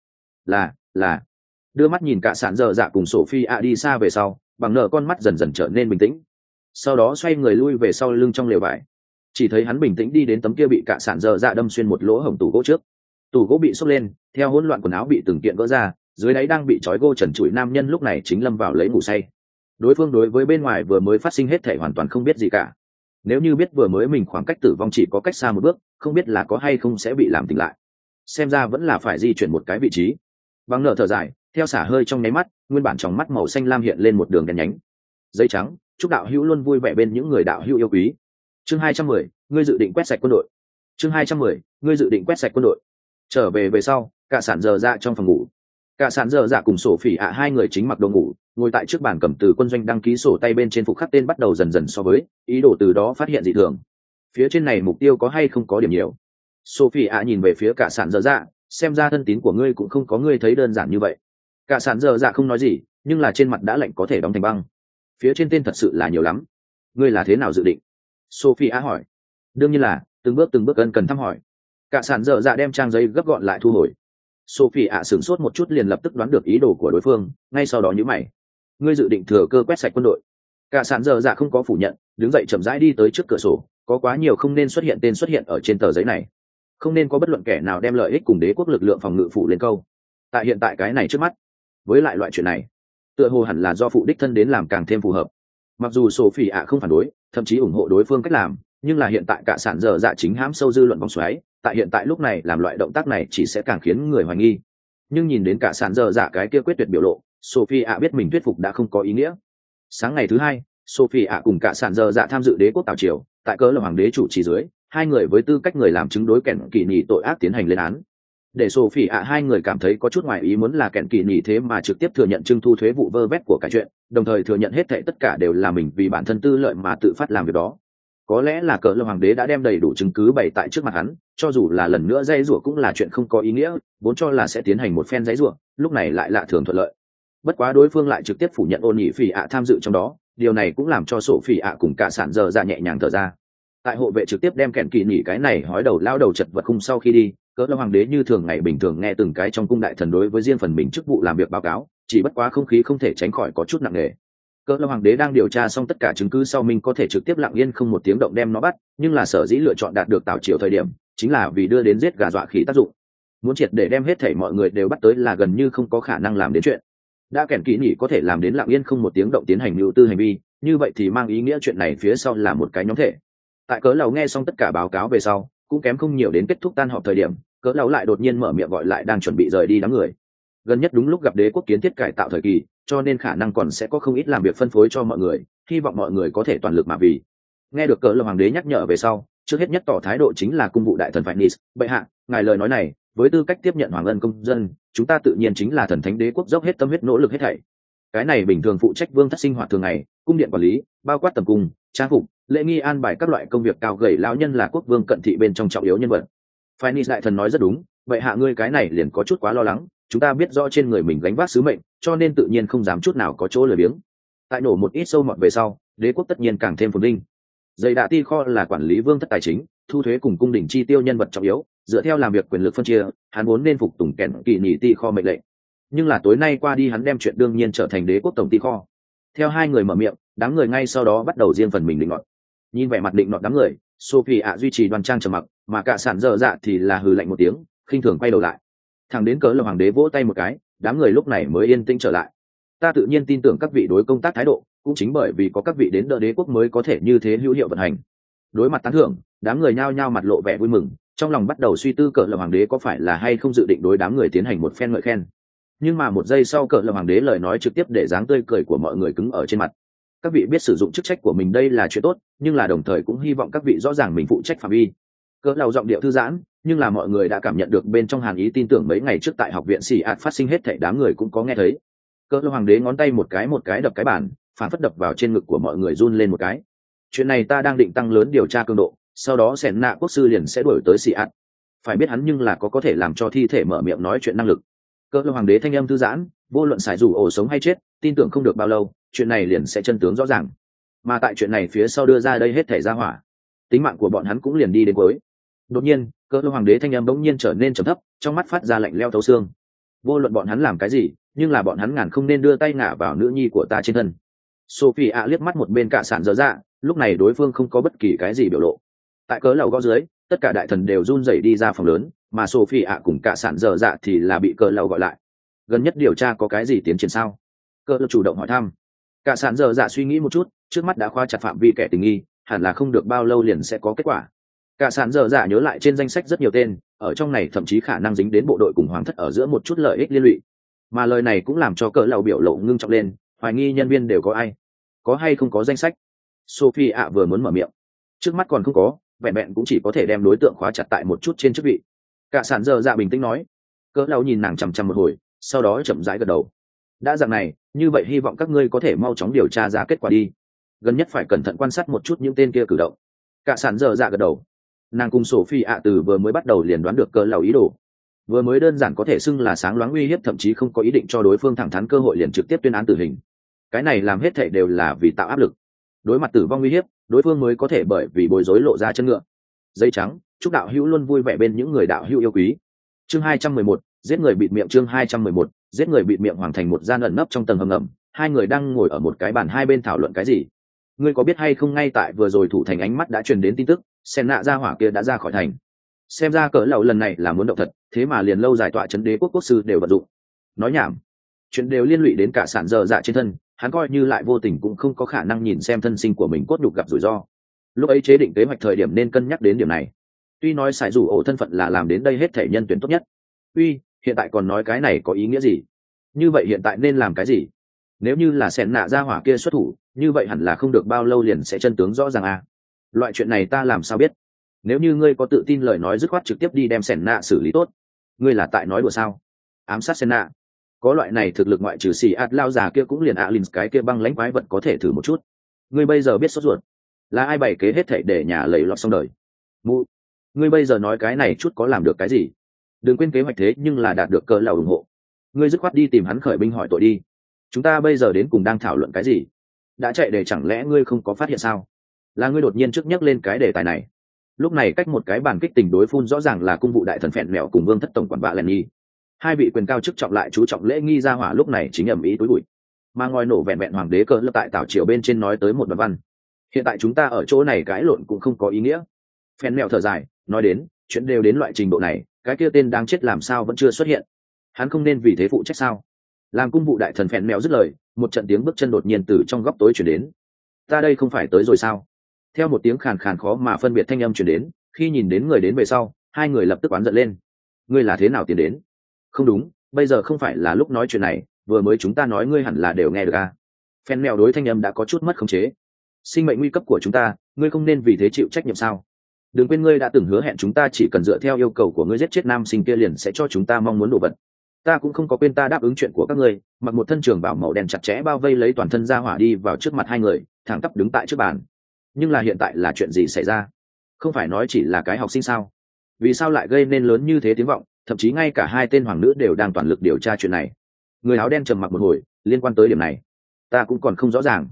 Là đưa mắt nhìn cả sản dở dạ cùng Sophie ạ đi xa về sau, bằng nở con mắt dần dần trở nên bình tĩnh, sau đó xoay người lui về sau lưng trong lều vải. Chỉ thấy hắn bình tĩnh đi đến tấm kia bị cả sản dở dạ đâm xuyên một lỗ hổng tủ gỗ trước. Tủ gỗ bị xốc lên, theo hỗn loạn quần áo bị từng kiện gỡ ra, dưới đáy đang bị trói gô trần trụi nam nhân lúc này chính lâm vào lấy ngủ say. Đối phương đối với bên ngoài vừa mới phát sinh hết thể hoàn toàn không biết gì cả. Nếu như biết vừa mới mình khoảng cách tử vong chỉ có cách xa một bước, không biết là có hay không sẽ bị làm tỉnh lại. Xem ra vẫn là phải di chuyển một cái vị trí. Bằng nở thở dài, theo xả hơi trong nháy mắt, nguyên bản trong mắt màu xanh lam hiện lên một đường đen nhánh. Giấy trắng, chúc đạo hữu luôn vui vẻ bên những người đạo hữu yêu quý. Chương 210, ngươi dự định quét sạch quân đội. Chương 210, ngươi dự định quét sạch quân đội. Trở về sau, cả sản dở dạ trong phòng ngủ. Cả sản dở dạ cùng sổ phỉ ạ hai người chính mặc đồ ngủ, ngồi tại trước bàn cầm từ quân doanh đăng ký sổ tay bên trên phục khắc tên bắt đầu dần dần so với ý đồ từ đó phát hiện dị thường. Phía trên này mục tiêu có hay không có điểm nhiều. Sophie ạ nhìn về phía cả sản dở dạ, xem ra thân tín của ngươi cũng không có ngươi thấy đơn giản như vậy. Cả sản dở dạ không nói gì, nhưng là trên mặt đã lạnh có thể đóng thành băng. Phía trên tên thật sự là nhiều lắm. Ngươi là thế nào dự định? Sophie ạ hỏi. Đương nhiên là từng bước cần thăm hỏi. Cả sản dở dạ đem trang giấy gấp gọn lại thu hồi. Sophie ạ sửng sốt một chút liền lập tức đoán được ý đồ của đối phương, ngay sau đó nhíu mày. Ngươi dự định thừa cơ quét sạch quân đội. Cả sản dở dạ không có phủ nhận, đứng dậy chậm rãi đi tới trước cửa sổ, có quá nhiều không nên xuất hiện tên xuất hiện ở trên tờ giấy này. Không nên có bất luận kẻ nào đem lợi ích cùng đế quốc lực lượng phòng ngự phụ lên câu. Tại hiện tại cái này trước mắt, với lại loại chuyện này, tựa hồ hẳn là do phụ đích thân đến làm càng thêm phù hợp. Mặc dù Sophie ạ không phản đối, thậm chí ủng hộ đối phương cách làm, nhưng là hiện tại cả sản dở dạ chính hãm sâu dư luận vòng xoáy, tại hiện tại lúc này làm loại động tác này chỉ sẽ càng khiến người hoài nghi. Nhưng nhìn đến cả sản dở dạ cái kia quyết tuyệt biểu lộ, Sophie ạ biết mình thuyết phục đã không có ý nghĩa. Sáng ngày thứ hai, Sophie ạ cùng cả sản dở dạ tham dự đế quốc tào triều, tại cớ là hoàng đế chủ trì dưới, hai người với tư cách người làm chứng đối kẻn kỳ nhị tội ác tiến hành lên án. Để Sophie ạ hai người cảm thấy có chút ngoài ý muốn là kẻn kỳ nhị thế mà trực tiếp thừa nhận trưng thu thuế vụ vơ vét của cái chuyện, đồng thời thừa nhận hết thảy tất cả đều là mình vì bản thân tư lợi mà tự phát làm việc đó. Có lẽ là cờ lâm hoàng đế đã đem đầy đủ chứng cứ bày tại trước mặt hắn, cho dù là lần nữa dây rủa cũng là chuyện không có ý nghĩa, vốn cho là sẽ tiến hành một phen dây rủa, lúc này lại lạ thường thuận lợi. Bất quá đối phương lại trực tiếp phủ nhận ôn nhị phỉ ạ tham dự trong đó, điều này cũng làm cho sổ phỉ ạ cùng cả sản dở dạ nhẹ nhàng thở ra. Tại hộ vệ trực tiếp đem kẻn kỳ nhị cái này hói đầu lao đầu chật vật khung sau khi đi, cỡ lâm hoàng đế như thường ngày bình thường nghe từng cái trong cung đại thần đối với riêng phần mình chức vụ làm việc báo cáo, chỉ bất quá không khí không thể tránh khỏi có chút nặng nề. Cỡ lâm hoàng đế đang điều tra xong tất cả chứng cứ sau mình có thể trực tiếp lặng yên không một tiếng động đem nó bắt, nhưng là sở dĩ lựa chọn đạt được tảo triều thời điểm chính là vì đưa đến giết gà dọa khỉ tác dụng. Muốn triệt để đem hết thảy mọi người đều bắt tới là gần như không có khả năng làm đến chuyện. Đã kẻn kỳ nhị có thể làm đến lặng yên không một tiếng động tiến hành lưu tư hành vi, như vậy thì mang ý nghĩa chuyện này phía sau là một cái nhóm thể. Tại cỡ lầu nghe xong tất cả báo cáo về sau, cũng kém không nhiều đến kết thúc tan họp thời điểm, cỡ lầu lại đột nhiên mở miệng gọi lại đang chuẩn bị rời đi đám người. Gần nhất đúng lúc gặp đế quốc kiến thiết cải tạo thời kỳ, cho nên khả năng còn sẽ có không ít làm việc phân phối cho mọi người, hy vọng mọi người có thể toàn lực mà vì. Nghe được cỡ lầu hoàng đế nhắc nhở về sau, trước hết nhất tỏ thái độ chính là cung vụ đại thần Phanis, bệ hạ, ngài lời nói này, với tư cách tiếp nhận hoàng ân công dân, chúng ta tự nhiên chính là thần thánh đế quốc dốc hết tâm huyết nỗ lực hết thảy. Cái này bình thường phụ trách vương thất sinh hoạt thường ngày, cung điện quản lý, bao quát tầm cung, trang phục, lễ nghi an bài các loại công việc cao gầy lão nhân là quốc vương cận thị bên trong trọng yếu nhân vật. Phanis đại thần nói rất đúng, vậy hạ ngươi cái này liền có chút quá lo lắng, chúng ta biết rõ trên người mình gánh vác sứ mệnh, cho nên tự nhiên không dám chút nào có chỗ lười biếng. Tại nổ một ít sâu mọt về sau, đế quốc tất nhiên càng thêm phồn vinh. Dày đạ ti kho là quản lý vương thất tài chính, thu thuế cùng cung đình chi tiêu nhân vật trọng yếu, dựa theo làm việc quyền lực phân chia, hắn vốn nên phục tùng kẻn kỳ nhị ti kho mệnh lệnh. Nhưng là tối nay qua đi hắn đem chuyện đương nhiên trở thành đế quốc tổng ti kho. Theo hai người mở miệng, đám người ngay sau đó bắt đầu riêng phần mình định nọt. Nhìn vẻ mặt định nọt đám người, Sophie ạ duy trì đoan trang trầm mặc, mà cả sản dở dạ thì là hừ lạnh một tiếng, khinh thường quay đầu lại. Thằng đến cớ là hoàng đế vỗ tay một cái, đám người lúc này mới yên tĩnh trở lại. Ta tự nhiên tin tưởng các vị đối công tác thái độ, cũng chính bởi vì có các vị đến đỡ đế quốc mới có thể như thế hữu hiệu vận hành. Đối mặt tán thưởng, đám người nhao nhao mặt lộ vẻ vui mừng, trong lòng bắt đầu suy tư cỡ là hoàng đế có phải là hay không dự định đối đám người tiến hành một phen ngợi khen. Nhưng mà một giây sau cỡ là hoàng đế lời nói trực tiếp để dáng tươi cười của mọi người cứng ở trên mặt. Các vị biết sử dụng chức trách của mình đây là chuyện tốt, nhưng là đồng thời cũng hy vọng các vị rõ ràng mình phụ trách phạm vi. Cỡ lầu giọng điệu thư giãn, nhưng là mọi người đã cảm nhận được bên trong hàn ý tin tưởng mấy ngày trước tại học viện xì ạt phát sinh hết thảy đám người cũng có nghe thấy. Cỡ lầu hoàng đế ngón tay một cái đập cái bàn, phản phất đập vào trên ngực của mọi người run lên một cái. Chuyện này ta đang định tăng lớn điều tra cường độ, sau đó sẻn nạ quốc sư liền sẽ đuổi tới xì ạt. Phải biết hắn nhưng là có thể làm cho thi thể mở miệng nói chuyện năng lực. Cỡ lầu hoàng đế thanh âm thư giãn, vô luận xài dù ổ sống hay chết, tin tưởng không được bao lâu, chuyện này liền sẽ chân tướng rõ ràng. Mà tại chuyện này phía sau đưa ra đây hết thảy ra hỏa, tính mạng của bọn hắn cũng liền đi đến cuối. Đột nhiên, Cỡ hoàng đế thanh âm bỗng nhiên trở nên trầm thấp, trong mắt phát ra lạnh lẽo thấu xương. Vô luận bọn hắn làm cái gì, nhưng là bọn hắn ngàn không nên đưa tay ngả vào nữ nhi của ta trên thân. Sophie ạ liếc mắt một bên cả sản dở dạ, lúc này đối phương không có bất kỳ cái gì biểu lộ. Tại cỡ lầu gõ dưới, tất cả đại thần đều run rẩy đi ra phòng lớn, mà Sophie ạ cùng cả sản dở dạ thì là bị cỡ lầu gọi lại. Gần nhất điều tra có cái gì tiến triển sao? Cỡ lầu chủ động hỏi thăm. Cả sản dở dạ suy nghĩ một chút, trước mắt đã khóa chặt phạm vi kẻ tình nghi, hẳn là không được bao lâu liền sẽ có kết quả. Cả sản dở dạ nhớ lại trên danh sách rất nhiều tên, ở trong này thậm chí khả năng dính đến bộ đội cùng hoàng thất ở giữa một chút lợi ích liên lụy. Mà lời này cũng làm cho cỡ lầu biểu lộ ngưng trọng lên, hoài nghi nhân viên đều có ai, có hay không có danh sách. Sophie ạ vừa muốn mở miệng, trước mắt còn không có, vẹn vẹn cũng chỉ có thể đem đối tượng khóa chặt tại một chút trên chức vị. Cả sản dở dạ bình tĩnh nói. Cỡ lầu nhìn nàng chằm chằm một hồi, sau đó chậm rãi gật đầu. Đã dạng này, như vậy hy vọng các ngươi có thể mau chóng điều tra ra kết quả đi. Gần nhất phải cẩn thận quan sát một chút những tên kia cử động. Cả sản dở dạ gật đầu. Nàng cùng Sophie ạ từ vừa mới bắt đầu liền đoán được cỡ lầu ý đồ. Vừa mới đơn giản có thể xưng là sáng loáng uy hiếp, thậm chí không có ý định cho đối phương thẳng thắn cơ hội liền trực tiếp tuyên án tử hình. Cái này làm hết thảy đều là vì tạo áp lực. Đối mặt tử vong uy hiếp, đối phương mới có thể bởi vì bối rối lộ ra chân ngựa. Giấy trắng, chúc đạo hữu luôn vui vẻ bên những người đạo hữu yêu quý. Chương 211, giết người bịt miệng. Chương 211, giết người bịt miệng. Hoàng thành một gian ẩn nấp trong tầng hầm ngầm, hai người đang ngồi ở một cái bàn hai bên thảo luận cái gì. Ngươi có biết hay không, ngay tại vừa rồi thủ thành ánh mắt đã truyền đến tin tức, sen nạ gia hỏa kia đã ra khỏi thành. Xem ra cỡ lầu lần này là muốn động thật, thế mà liền lâu dài tọa chấn đế quốc sư đều vận dụng. Nói nhảm, chuyện đều liên lụy đến cả sản dở dạ trên thân, hắn coi như lại vô tình cũng không có khả năng nhìn xem thân sinh của mình cốt nhục gặp rủi ro. Lúc ấy chế định kế hoạch thời điểm nên cân nhắc đến điểm này. Tuy nói sải rủ ổ thân phận là làm đến đây hết thể nhân tuyển tốt nhất, hiện tại còn nói cái này có ý nghĩa gì? Như vậy hiện tại nên làm cái gì? Nếu như là sen nạ gia hỏa kia xuất thủ, như vậy hẳn là không được bao lâu liền sẽ chân tướng rõ ràng à. Loại chuyện này ta làm sao biết? Nếu như ngươi có tự tin lời nói dứt khoát trực tiếp đi đem sen nạ xử lý tốt. Ngươi là tại nói đùa sao? Ám sát sen nạ? Có loại này thực lực ngoại trừ xì ạt lao già kia cũng liền Alin cái kia băng lãnh quái vật có thể thử một chút. Ngươi bây giờ biết sốt ruột, là ai bày kế hết thảy để nhà lầy lọt xong đời? Mụ, ngươi bây giờ nói cái này chút có làm được cái gì? Đừng quên kế hoạch thế nhưng là đạt được cỡ lầu ủng hộ. Ngươi dứt khoát đi tìm hắn khởi binh hỏi tội đi. Chúng ta bây giờ đến cùng đang thảo luận cái gì? Đã chạy để chẳng lẽ ngươi không có phát hiện sao? Là ngươi đột nhiên trước nhắc lên cái đề tài này. Lúc này cách một cái bàn kích tình đối phun rõ ràng là cung vụ đại thần phèn mẹo cùng vương thất tổng quản bạ lẹn nhi. Hai vị quyền cao chức trọng lại chú trọng lễ nghi ra hỏa lúc này chính ầm ĩ túi bụi. Mà ngòi nổ vẹn vẹn hoàng đế cỡ lập tại tảo triều bên trên nói tới một đoạn văn. Hiện tại chúng ta ở chỗ này cãi lộn cũng không có ý nghĩa. Phèn mẹo thở dài, nói đến, chuyện đều đến loại trình độ này, cái kia tên đáng chết làm sao vẫn chưa xuất hiện. Hắn không nên vì thế phụ trách sao? Làm cung vụ đại thần phèn mẹo dứt lời, một trận tiếng bước chân đột nhiên từ trong góc tối chuyển đến. Ta đây không phải tới rồi sao? Theo một tiếng khàn khàn khó mà phân biệt thanh âm chuyển đến, khi nhìn đến người đến về sau, hai người lập tức oán giận lên. Ngươi là thế nào tiến đến? Không đúng, bây giờ không phải là lúc nói chuyện này, vừa mới chúng ta nói ngươi hẳn là đều nghe được à? Phèn mẹo đối thanh âm đã có chút mất khống chế. Sinh mệnh nguy cấp của chúng ta, ngươi không nên vì thế chịu trách nhiệm sao? Đừng quên ngươi đã từng hứa hẹn chúng ta chỉ cần dựa theo yêu cầu của ngươi giết chết nam sinh kia liền sẽ cho chúng ta mong muốn đồ vật. Ta cũng không có quên ta đáp ứng chuyện của các ngươi, mặc một thân trường bảo màu đen chặt chẽ bao vây lấy toàn thân ra hỏa đi vào trước mặt hai người, thẳng tắp đứng tại trước bàn. Nhưng là hiện tại là chuyện gì xảy ra? Không phải nói chỉ là cái học sinh sao? Vì sao lại gây nên lớn như thế tiếng vọng, thậm chí ngay cả hai tên hoàng nữ đều đang toàn lực điều tra chuyện này. Người áo đen trầm mặc một hồi, liên quan tới điểm này ta cũng còn không rõ ràng.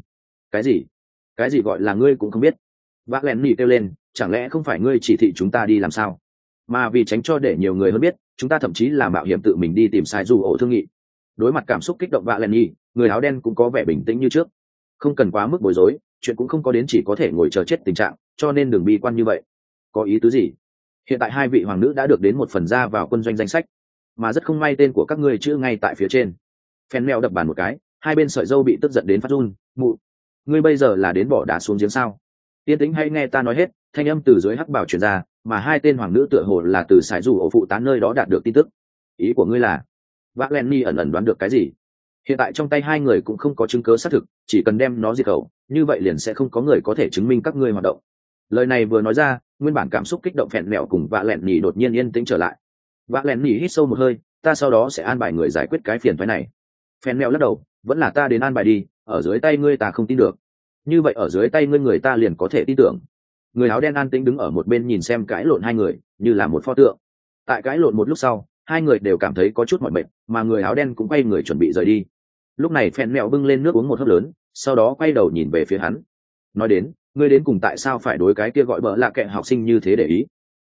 Cái gì gọi là ngươi cũng không biết? Vác lén nỉ kêu lên, chẳng lẽ không phải ngươi chỉ thị chúng ta đi làm sao? Mà vì tránh cho để nhiều người hơn biết, chúng ta thậm chí là mạo hiểm tự mình đi tìm sai dù ổ thương nghị. Đối mặt cảm xúc kích động Vác lén nỉ, người áo đen cũng có vẻ bình tĩnh như trước. Không cần quá mức bối rối, chuyện cũng không có đến chỉ có thể ngồi chờ chết tình trạng, cho nên đừng bi quan như vậy. Có ý tứ gì? Hiện tại hai vị hoàng nữ đã được đến một phần ra vào quân doanh danh sách, mà rất không may tên của các ngươi chữ ngay tại phía trên. Phen mèo đập bàn một cái, hai bên sợi dâu bị tức giận đến phát run. Mụ, ngươi bây giờ là đến bỏ đá xuống giếng sao? Tiên tĩnh hay nghe ta nói hết. Thanh âm từ dưới hắc bảo truyền ra, mà hai tên hoàng nữ tựa hồ là từ sải dù ổ phụ tán nơi đó đạt được tin tức. Ý của ngươi là? Vác Lenny ẩn ẩn đoán được cái gì? Hiện tại trong tay hai người cũng không có chứng cứ xác thực, chỉ cần đem nó diệt khẩu, như vậy liền sẽ không có người có thể chứng minh các ngươi hoạt động. Lời này vừa nói ra, nguyên bản cảm xúc kích động phèn mẹo cùng Vác Lenny đột nhiên yên tĩnh trở lại. Vác Lenny hít sâu một hơi, ta sau đó sẽ an bài người giải quyết cái phiền toái này. Phèn mẹo lắc đầu, vẫn là ta đến an bài đi, ở dưới tay ngươi ta không tin được. Như vậy ở dưới tay ngươi người ta liền có thể tin tưởng. Người áo đen an tĩnh đứng ở một bên nhìn xem cãi lộn hai người, như là một pho tượng. Tại cãi lộn một lúc sau, hai người đều cảm thấy có chút mỏi mệt, mà người áo đen cũng quay người chuẩn bị rời đi. Lúc này phèn mẹo bưng lên nước uống một hớp lớn, sau đó quay đầu nhìn về phía hắn. Nói đến, ngươi đến cùng tại sao phải đối cái kia gọi bợ lạ kệ học sinh như thế để ý?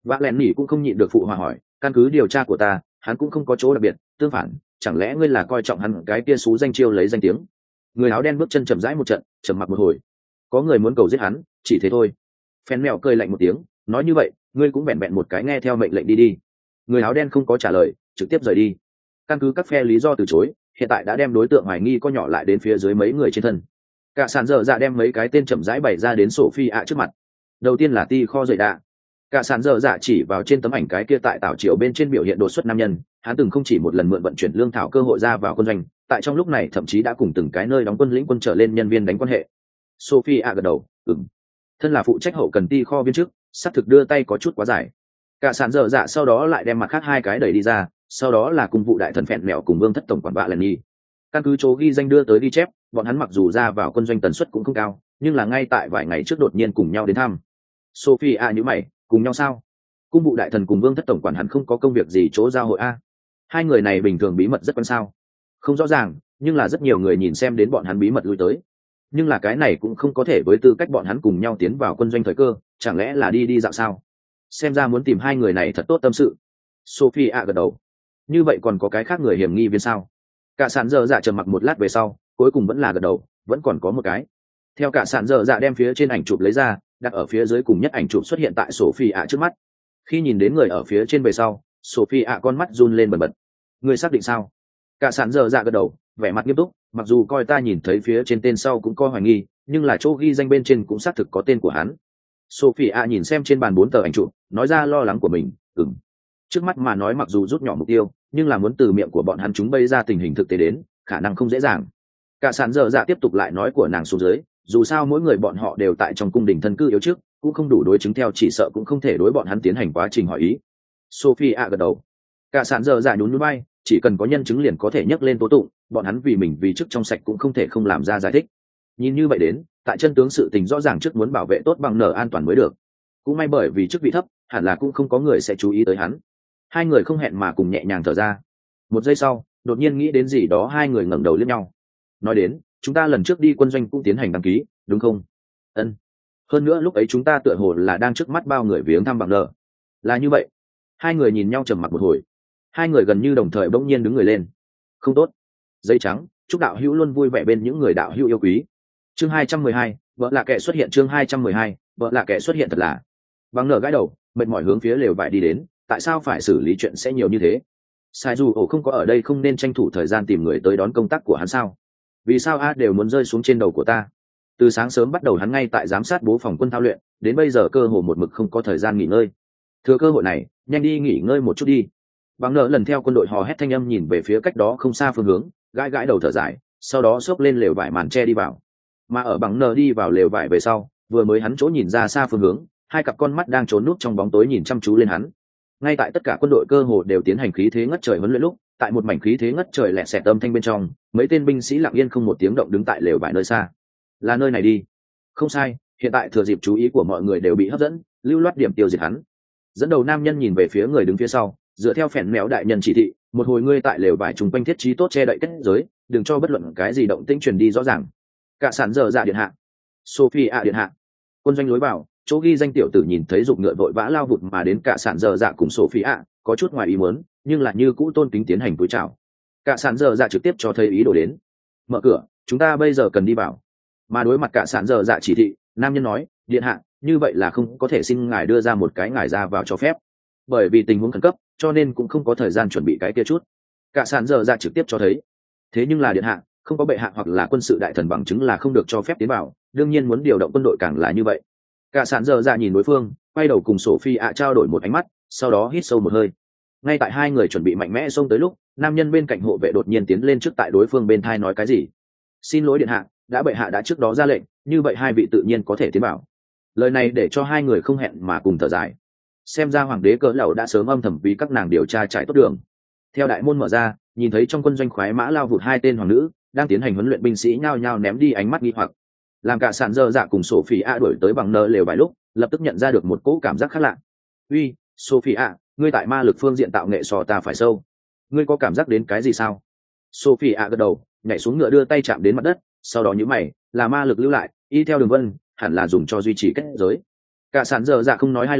Vạ lẹn nỉ cũng không nhịn được phụ hòa hỏi, căn cứ điều tra của ta hắn cũng không có chỗ đặc biệt, tương phản chẳng lẽ ngươi là coi trọng hắn cái kia xú danh chiêu lấy danh tiếng? Người áo đen bước chân chậm rãi một trận, trầm mặc một hồi. Có người muốn cầu giết hắn, chỉ thế thôi. Phen mèo cười lạnh một tiếng, nói như vậy ngươi cũng vẹn vẹn một cái nghe theo mệnh lệnh đi đi. Người áo đen không có trả lời, trực tiếp rời đi. Căn cứ các phe lý do từ chối, hiện tại đã đem đối tượng hoài nghi co nhỏ lại đến phía dưới mấy người trên thân. Cả sàn dở dạ đem mấy cái tên chậm rãi bày ra đến Sophie ạ trước mặt. Đầu tiên là Ti kho dậy đạ. Cả sàn dở dạ chỉ vào trên tấm ảnh cái kia tại tảo triều bên trên biểu hiện đột xuất nam nhân, hắn từng không chỉ một lần mượn vận chuyển lương thảo cơ hội ra vào quân doanh, tại trong lúc này thậm chí đã cùng từng cái nơi đóng quân lĩnh quân trở lên nhân viên đánh quan hệ. Sophie ạ gật đầu, ừm. Thân là phụ trách hậu cần Ti kho viên chức, sắp thực đưa tay có chút quá dài. Cả sàn dở dạ sau đó lại đem mặt khác hai cái đẩy đi ra, sau đó là cung vụ đại thần phèn mèo cùng vương thất tổng quản bạ lần nhi. Căn cứ chỗ ghi danh đưa tới ghi chép, bọn hắn mặc dù ra vào quân doanh tần suất cũng không cao, nhưng là ngay tại vài ngày trước đột nhiên cùng nhau đến thăm. Sophie nhíu mày, cùng nhau sao? Cung vụ đại thần cùng vương thất tổng quản hẳn không có công việc gì chỗ giao hội a? Hai người này bình thường bí mật rất quan sao? Không rõ ràng, nhưng là rất nhiều người nhìn xem đến bọn hắn bí mật lui tới. Nhưng là cái này cũng không có thể với tư cách bọn hắn cùng nhau tiến vào quân doanh thời cơ, chẳng lẽ là đi dạo sao? Xem ra muốn tìm hai người này thật tốt tâm sự. Sophie gật đầu. Như vậy còn có cái khác người hiểm nghi viên sao? Cả sàn dở dạ trầm mặc một lát về sau, cuối cùng vẫn là gật đầu, vẫn còn có một cái. Theo cả sàn dở dạ đem phía trên ảnh chụp lấy ra, đặt ở phía dưới cùng nhất ảnh chụp xuất hiện tại Sophie trước mắt. Khi nhìn đến người ở phía trên về sau, Sophie con mắt run lên bần bật. Người xác định sao? Cả sàn dở dạ gật đầu, vẻ mặt nghiêm túc, mặc dù coi ta nhìn thấy phía trên tên sau cũng có hoài nghi, nhưng là chỗ ghi danh bên trên cũng xác thực có tên của hắn. Sophie nhìn xem trên bàn 4 tờ ảnh chụp, nói ra lo lắng của mình, trước mắt mà nói mặc dù rút nhỏ mục tiêu, nhưng là muốn từ miệng của bọn hắn chúng bây ra tình hình thực tế đến, khả năng không dễ dàng. Cả sàn dở dạ tiếp tục lại nói của nàng xuống dưới, dù sao mỗi người bọn họ đều tại trong cung đình thân cư yếu trước, cũng không đủ đối chứng theo, chỉ sợ cũng không thể đối bọn hắn tiến hành quá trình hỏi ý. Sophie gật đầu. Cả sàn dở dạ nhún nhún vai, chỉ cần có nhân chứng liền có thể nhắc lên tố tụng, bọn hắn vì mình vì chức trong sạch cũng không thể không làm ra giải thích. Nhìn như vậy đến, tại chân tướng sự tình rõ ràng trước muốn bảo vệ tốt bằng nở an toàn mới được. Cũng may bởi vì chức vị thấp, hẳn là cũng không có người sẽ chú ý tới hắn. Hai người không hẹn mà cùng nhẹ nhàng thở ra. Một giây sau, đột nhiên nghĩ đến gì đó, hai người ngẩng đầu liếc nhau. Nói đến, chúng ta lần trước đi quân doanh cũng tiến hành đăng ký, đúng không? Ân. Hơn nữa lúc ấy chúng ta tựa hồ là đang trước mắt bao người viếng thăm bằng nở. Là như vậy. Hai người nhìn nhau trầm mặc một hồi. Hai người gần như đồng thời bỗng nhiên đứng người lên. Không tốt. Dây trắng, chúc đạo hữu luôn vui vẻ bên những người đạo hữu yêu quý. Chương 212, vợ là kẻ xuất hiện. Chương 212, vợ là kẻ xuất hiện. Thật là. Bằng nở gãi đầu, mệt mỏi hướng phía lều vải đi đến. Tại sao phải xử lý chuyện sẽ nhiều như thế? Sai dù ổ không có ở đây, không nên tranh thủ thời gian tìm người tới đón công tác của hắn sao? Vì sao đều muốn rơi xuống trên đầu của ta? Từ sáng sớm bắt đầu hắn ngay tại giám sát bố phòng quân thao luyện, đến bây giờ cơ hồ một mực không có thời gian nghỉ ngơi. Thừa cơ hội này, nhanh đi nghỉ ngơi một chút đi. Bằng nợ lần theo quân đội hò hét thanh âm nhìn về phía cách đó không xa phương hướng, gãi gãi đầu thở dài, sau đó xốc lên lều vải màn che đi vào. Mà ở bằng nợ đi vào lều vải về sau, vừa mới hắn chỗ nhìn ra xa phương hướng, hai cặp con mắt đang trốn núp trong bóng tối nhìn chăm chú lên hắn. Ngay tại tất cả quân đội cơ hồ đều tiến hành khí thế ngất trời huấn luyện lúc, tại một mảnh khí thế ngất trời lẹ xẹt âm thanh bên trong, mấy tên binh sĩ lặng yên không một tiếng động đứng tại lều vải nơi xa. Là nơi này đi. Không sai, hiện tại thừa dịp chú ý của mọi người đều bị hấp dẫn, lưu loát điểm tiêu diệt hắn. Dẫn đầu nam nhân nhìn về phía người đứng phía sau, dựa theo phèn méo đại nhân chỉ thị, một hồi ngươi tại lều vải trùng quanh thiết trí tốt che đậy kết giới, đừng cho bất luận cái gì động tĩnh truyền đi rõ ràng. Cả sàn dở dạ điện hạ. Sophie điện hạ. Quân doanh lối vào, chỗ ghi danh tiểu tử nhìn thấy giục ngựa vội vã lao vụt mà đến, cả sàn dở dạ cùng Sophie có chút ngoài ý muốn, nhưng là như cũ tôn kính tiến hành cúi chào. Cả sàn dở dạ trực tiếp cho thấy ý đồ đến. Mở cửa, chúng ta bây giờ cần đi vào. Mà đối mặt cả sàn dở dạ chỉ thị, nam nhân nói, điện hạ, như vậy là không có thể xin ngài đưa ra một cái ngài ra vào cho phép, bởi vì tình huống khẩn cấp, cho nên cũng không có thời gian chuẩn bị cái kia chút. Cả sàn dở dạ trực tiếp cho thấy. Thế nhưng là điện hạ, không có bệ hạ hoặc là quân sự đại thần bằng chứng là không được cho phép tiến vào, đương nhiên muốn điều động quân đội càng là như vậy. Cả sàn dở dạ nhìn đối phương, quay đầu cùng Sophie trao đổi một ánh mắt, sau đó hít sâu một hơi. Ngay tại hai người chuẩn bị mạnh mẽ xông tới lúc, nam nhân bên cạnh hộ vệ đột nhiên tiến lên trước tại đối phương bên thai nói cái gì. Xin lỗi điện hạ, đã bệ hạ đã trước đó ra lệnh, như vậy hai vị tự nhiên có thể tiến vào. Lời này để cho hai người không hẹn mà cùng thở dài. Xem ra hoàng đế cỡ lẩu đã sớm âm thầm vì các nàng điều tra trải tốt đường. Theo đại môn mở ra, nhìn thấy trong quân doanh khoái mã lao vụt hai tên hoàng nữ đang tiến hành huấn luyện, binh sĩ nhao nhao ném đi ánh mắt nghi hoặc. Làm cả sàn dơ dạ cùng Sophie đuổi tới bằng nơ lều vài lúc, lập tức nhận ra được một cỗ cảm giác khác lạ. Uy, Sophie ngươi tại ma lực phương diện tạo nghệ so ta phải sâu, ngươi có cảm giác đến cái gì sao? Sophie gật đầu, nhảy xuống ngựa đưa tay chạm đến mặt đất, sau đó nhíu mày, là ma lực lưu lại, y theo đường vân, hẳn là dùng cho duy trì kết giới. Cả sàn dơ dạ không nói hai lời,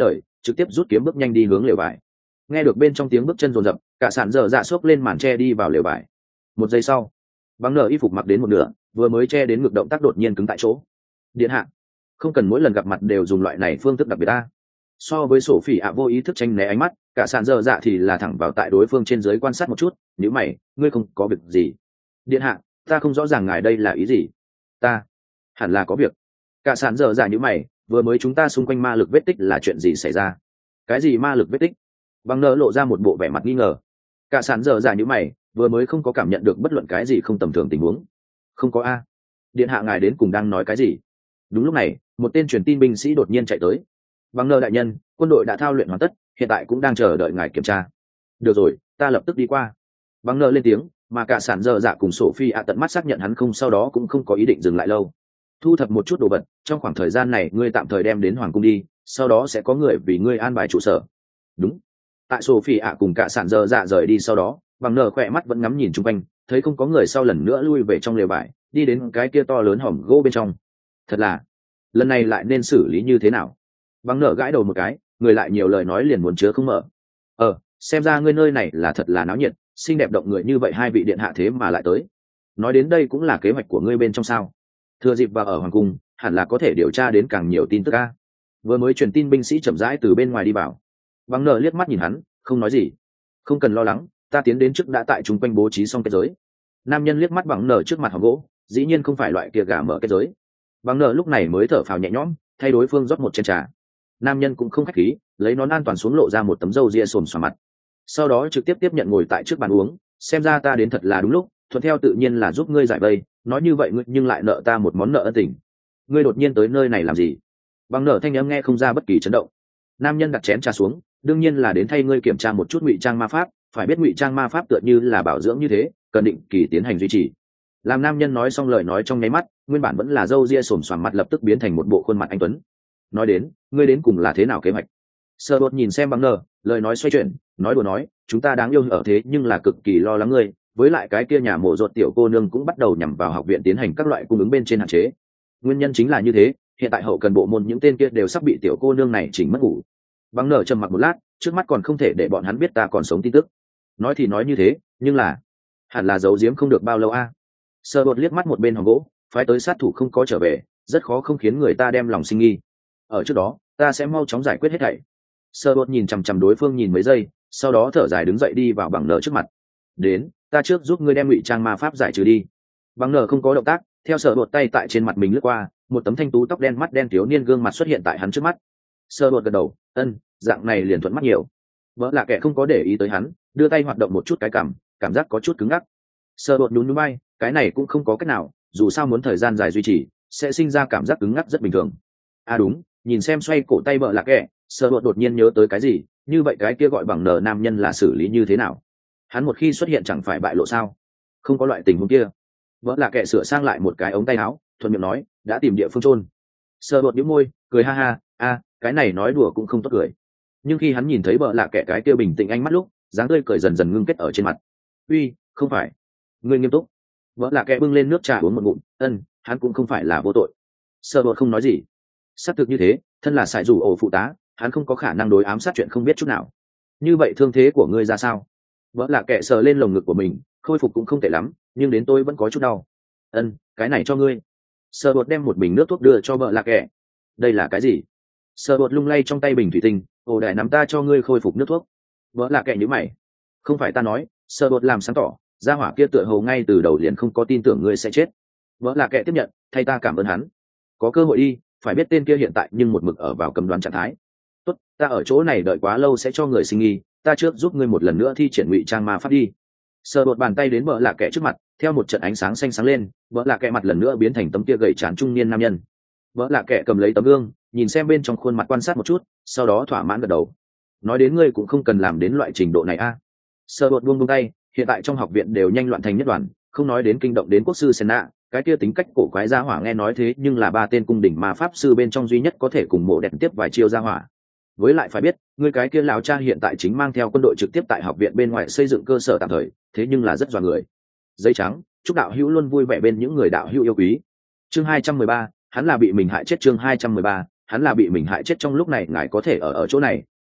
trực tiếp rút kiếm bước nhanh đi hướng lều vải. Nghe được bên trong tiếng bước chân rồn rập, cả sạn dở dạ xốc lên màn tre đi vào lều vải. Một giây sau, bằng nở y phục mặc đến một nửa, vừa mới che đến ngực động tác đột nhiên cứng tại chỗ. Điện hạ, không cần mỗi lần gặp mặt đều dùng loại này phương thức đặc biệt ta. So với sổ phỉ ạ vô ý thức tranh né ánh mắt, cả sạn dở dạ thì là thẳng vào tại đối phương trên dưới quan sát một chút. Nếu mày, ngươi không có việc gì? Điện hạ, ta không rõ ràng ngài đây là ý gì. Ta hẳn là có việc. Cả sạn dở dạ như mày, vừa mới chúng ta xung quanh ma lực vết tích là chuyện gì xảy ra? Cái gì ma lực vết tích? Bằng nở lộ ra một bộ vẻ mặt nghi ngờ. Cả sạn dở dạ như mày, vừa mới không có cảm nhận được bất luận cái gì không tầm thường tình huống. Không có a. Điện hạ ngài đến cùng đang nói cái gì? Đúng lúc này, một tên truyền tin binh sĩ đột nhiên chạy tới. Bằng nở đại nhân, quân đội đã thao luyện hoàn tất, hiện tại cũng đang chờ đợi ngài kiểm tra. Được rồi, ta lập tức đi qua. Bằng nở lên tiếng, mà cả sản dở dạ cùng Sophie ạ tận mắt xác nhận hắn không, sau đó cũng không có ý định dừng lại lâu. Thu thập một chút đồ vật, trong khoảng thời gian này ngươi tạm thời đem đến hoàng cung đi, sau đó sẽ có người vì ngươi an bài trụ sở. Đúng. Tại Sophie ạ cùng cả sản dở dạ rời đi sau đó, bằng nở khỏe mắt vẫn ngắm nhìn chung quanh, thấy không có người, sau lần nữa lui về trong lều vải, đi đến cái kia to lớn hòm gỗ bên trong. Thật là, lần này lại nên xử lý như thế nào? Bằng nở gãi đầu một cái, người lại nhiều lời nói liền muốn chứa không mở. Xem ra ngươi nơi này là thật là náo nhiệt, xinh đẹp động người như vậy, hai vị điện hạ thế mà lại tới. Nói đến đây cũng là kế hoạch của ngươi bên trong sao? Thừa dịp vào ở hoàng cung, hẳn là có thể điều tra đến càng nhiều tin tức a. Vừa mới truyền tin binh sĩ chậm rãi từ bên ngoài đi vào. Bằng nở liếc mắt nhìn hắn, không nói gì. Không cần lo lắng, ta tiến đến trước đã tại chung quanh bố trí xong kết giới. Nam nhân liếc mắt bằng nở trước mặt hòm gỗ, dĩ nhiên không phải loại kia gà mở kết giới. Bằng nở lúc này mới thở phào nhẹ nhõm, thay đối phương rót một chén trà. Nam nhân cũng không khách khí, lấy nón an toàn xuống, lộ ra một tấm râu ria xồm xoàm mặt, sau đó trực tiếp tiếp nhận ngồi tại trước bàn uống. Xem ra ta đến thật là đúng lúc, thuận theo tự nhiên là giúp ngươi giải vây, nói như vậy ngươi nhưng lại nợ ta một món nợ ân tình. Ngươi đột nhiên tới nơi này làm gì? Bằng nở thanh âm nghe không ra bất kỳ chấn động. Nam nhân đặt chén trà xuống, đương nhiên là đến thay ngươi kiểm tra một chút ngụy trang ma pháp, phải biết ngụy trang ma pháp tựa như là bảo dưỡng như thế, cần định kỳ tiến hành duy trì. Làm nam nhân nói xong lời nói trong nháy mắt, nguyên bản vẫn là râu ria xồm xoàm mặt lập tức biến thành một bộ khuôn mặt anh tuấn. Nói đến, ngươi đến cùng là thế nào kế hoạch? Sơ Bột nhìn xem Bằng nở, lời nói xoay chuyển, nói đùa nói, chúng ta đáng yêu ở thế nhưng là cực kỳ lo lắng ngươi, với lại cái kia nhà mộ ruột tiểu cô nương cũng bắt đầu nhằm vào học viện tiến hành các loại cung ứng bên trên hạn chế. Nguyên nhân chính là như thế, hiện tại hậu cần bộ môn những tên kia đều sắp bị tiểu cô nương này chỉnh mất ngủ. Bằng nở trầm mặc một lát, trước mắt còn không thể để bọn hắn biết ta còn sống tin tức. Nói thì nói như thế, nhưng là hẳn là giấu giếm không được bao lâu a. Sơ Bột liếc mắt một bên hòm gỗ, phái tới sát thủ không có trở về, rất khó không khiến người ta đem lòng sinh nghi. Ở trước đó, ta sẽ mau chóng giải quyết hết thảy. Sơ Bột nhìn chằm chằm đối phương nhìn mấy giây, sau đó thở dài đứng dậy đi vào Bằng nở trước mặt. Đến, ta trước giúp ngươi đem ngụy trang ma pháp giải trừ đi. Bằng nở không có động tác, theo Sơ Bột tay tại trên mặt mình lướt qua, một tấm thanh tú tóc đen mắt đen thiếu niên gương mặt xuất hiện tại hắn trước mắt. Sơ Bột gật đầu, dạng này liền thuận mắt nhiều. Vợ là kẻ không có để ý tới hắn, đưa tay hoạt động một chút cái cảm giác có chút cứng ngắc. Sơ Bột nhún nhún vai, cái này cũng không có cách nào, dù sao muốn thời gian dài duy trì sẽ sinh ra cảm giác cứng ngắc rất bình thường. À đúng, nhìn xem xoay cổ tay vợ là kẻ, Sơ Bột đột nhiên nhớ tới cái gì, như vậy cái kia gọi Bằng nở nam nhân là xử lý như thế nào? Hắn một khi xuất hiện chẳng phải bại lộ sao? Không có loại tình huống kia. Vợ là kẻ sửa sang lại một cái ống tay áo, thuận miệng nói, đã tìm địa phương chôn. Sơ Bột nhíu môi, cười ha ha, cái này nói đùa cũng không tốt cười. Nhưng khi hắn nhìn thấy vợ là kẻ cái kia bình tĩnh ánh mắt lúc, dáng tươi cười dần dần ngưng kết ở trên mặt. Uy, không phải, ngươi nghiêm túc. Vợ là kẻ bưng lên nước trà uống một ngụm, hắn cũng không phải là vô tội. Sơ Bột không nói gì. Xác thực như thế, thân là sải rủ ổ phụ tá, hắn không có khả năng đối ám sát chuyện không biết chút nào. Như vậy thương thế của ngươi ra sao? Vợ là kẻ sờ lên lồng ngực của mình, khôi phục cũng không tệ lắm, nhưng đến tôi vẫn có chút đau. Cái này cho ngươi. Sơ Bột đem một bình nước thuốc đưa cho vợ là kẻ. Đây là cái gì? Sơ Bột lung lay trong tay bình thủy tinh, ồ đại nắm ta cho ngươi khôi phục nước thuốc. Vợ là kẻ nhíu mày. Không phải ta nói, Sơ Bột làm sáng tỏ, gia hỏa kia tựa hồ ngay từ đầu liền không có tin tưởng ngươi sẽ chết. Vợ là kẻ tiếp nhận, thay ta cảm ơn hắn. Có cơ hội đi, phải biết tên kia hiện tại nhưng một mực ở vào cầm đoán trạng thái. Tốt, ta ở chỗ này đợi quá lâu sẽ cho người sinh nghi, ta trước giúp ngươi một lần nữa thi triển ngụy trang ma pháp đi. Sờ Bột bàn tay đến vợ là kẻ trước mặt, theo một trận ánh sáng xanh sáng lên, vợ là kẻ mặt lần nữa biến thành tấm kia gầy trán trung niên nam nhân. Vợ là kẻ cầm lấy tấm gương, nhìn xem bên trong khuôn mặt quan sát một chút, sau đó thỏa mãn gật đầu. Nói đến ngươi cũng không cần làm đến loại trình độ này a. Sờ Bột buông tay, hiện tại trong học viện đều nhanh loạn thành nhất đoàn, không nói đến kinh động đến quốc sư Senna, cái kia tính cách cổ quái gia hỏa nghe nói thế nhưng là 3 tên cung đỉnh ma pháp sư bên trong duy nhất có thể cùng mộ đẹp tiếp vài chiêu gia hỏa. Với lại phải biết, người cái kia lão cha hiện tại chính mang theo quân đội trực tiếp tại học viện bên ngoài xây dựng cơ sở tạm thời, thế nhưng là rất dọa người. Giấy trắng, chúc đạo hữu luôn vui vẻ bên những người đạo hữu yêu quý. Chương 213, hắn là bị mình hại chết. Chương 213, hắn là bị mình hại chết. Trong lúc này ngài có thể ở chỗ này,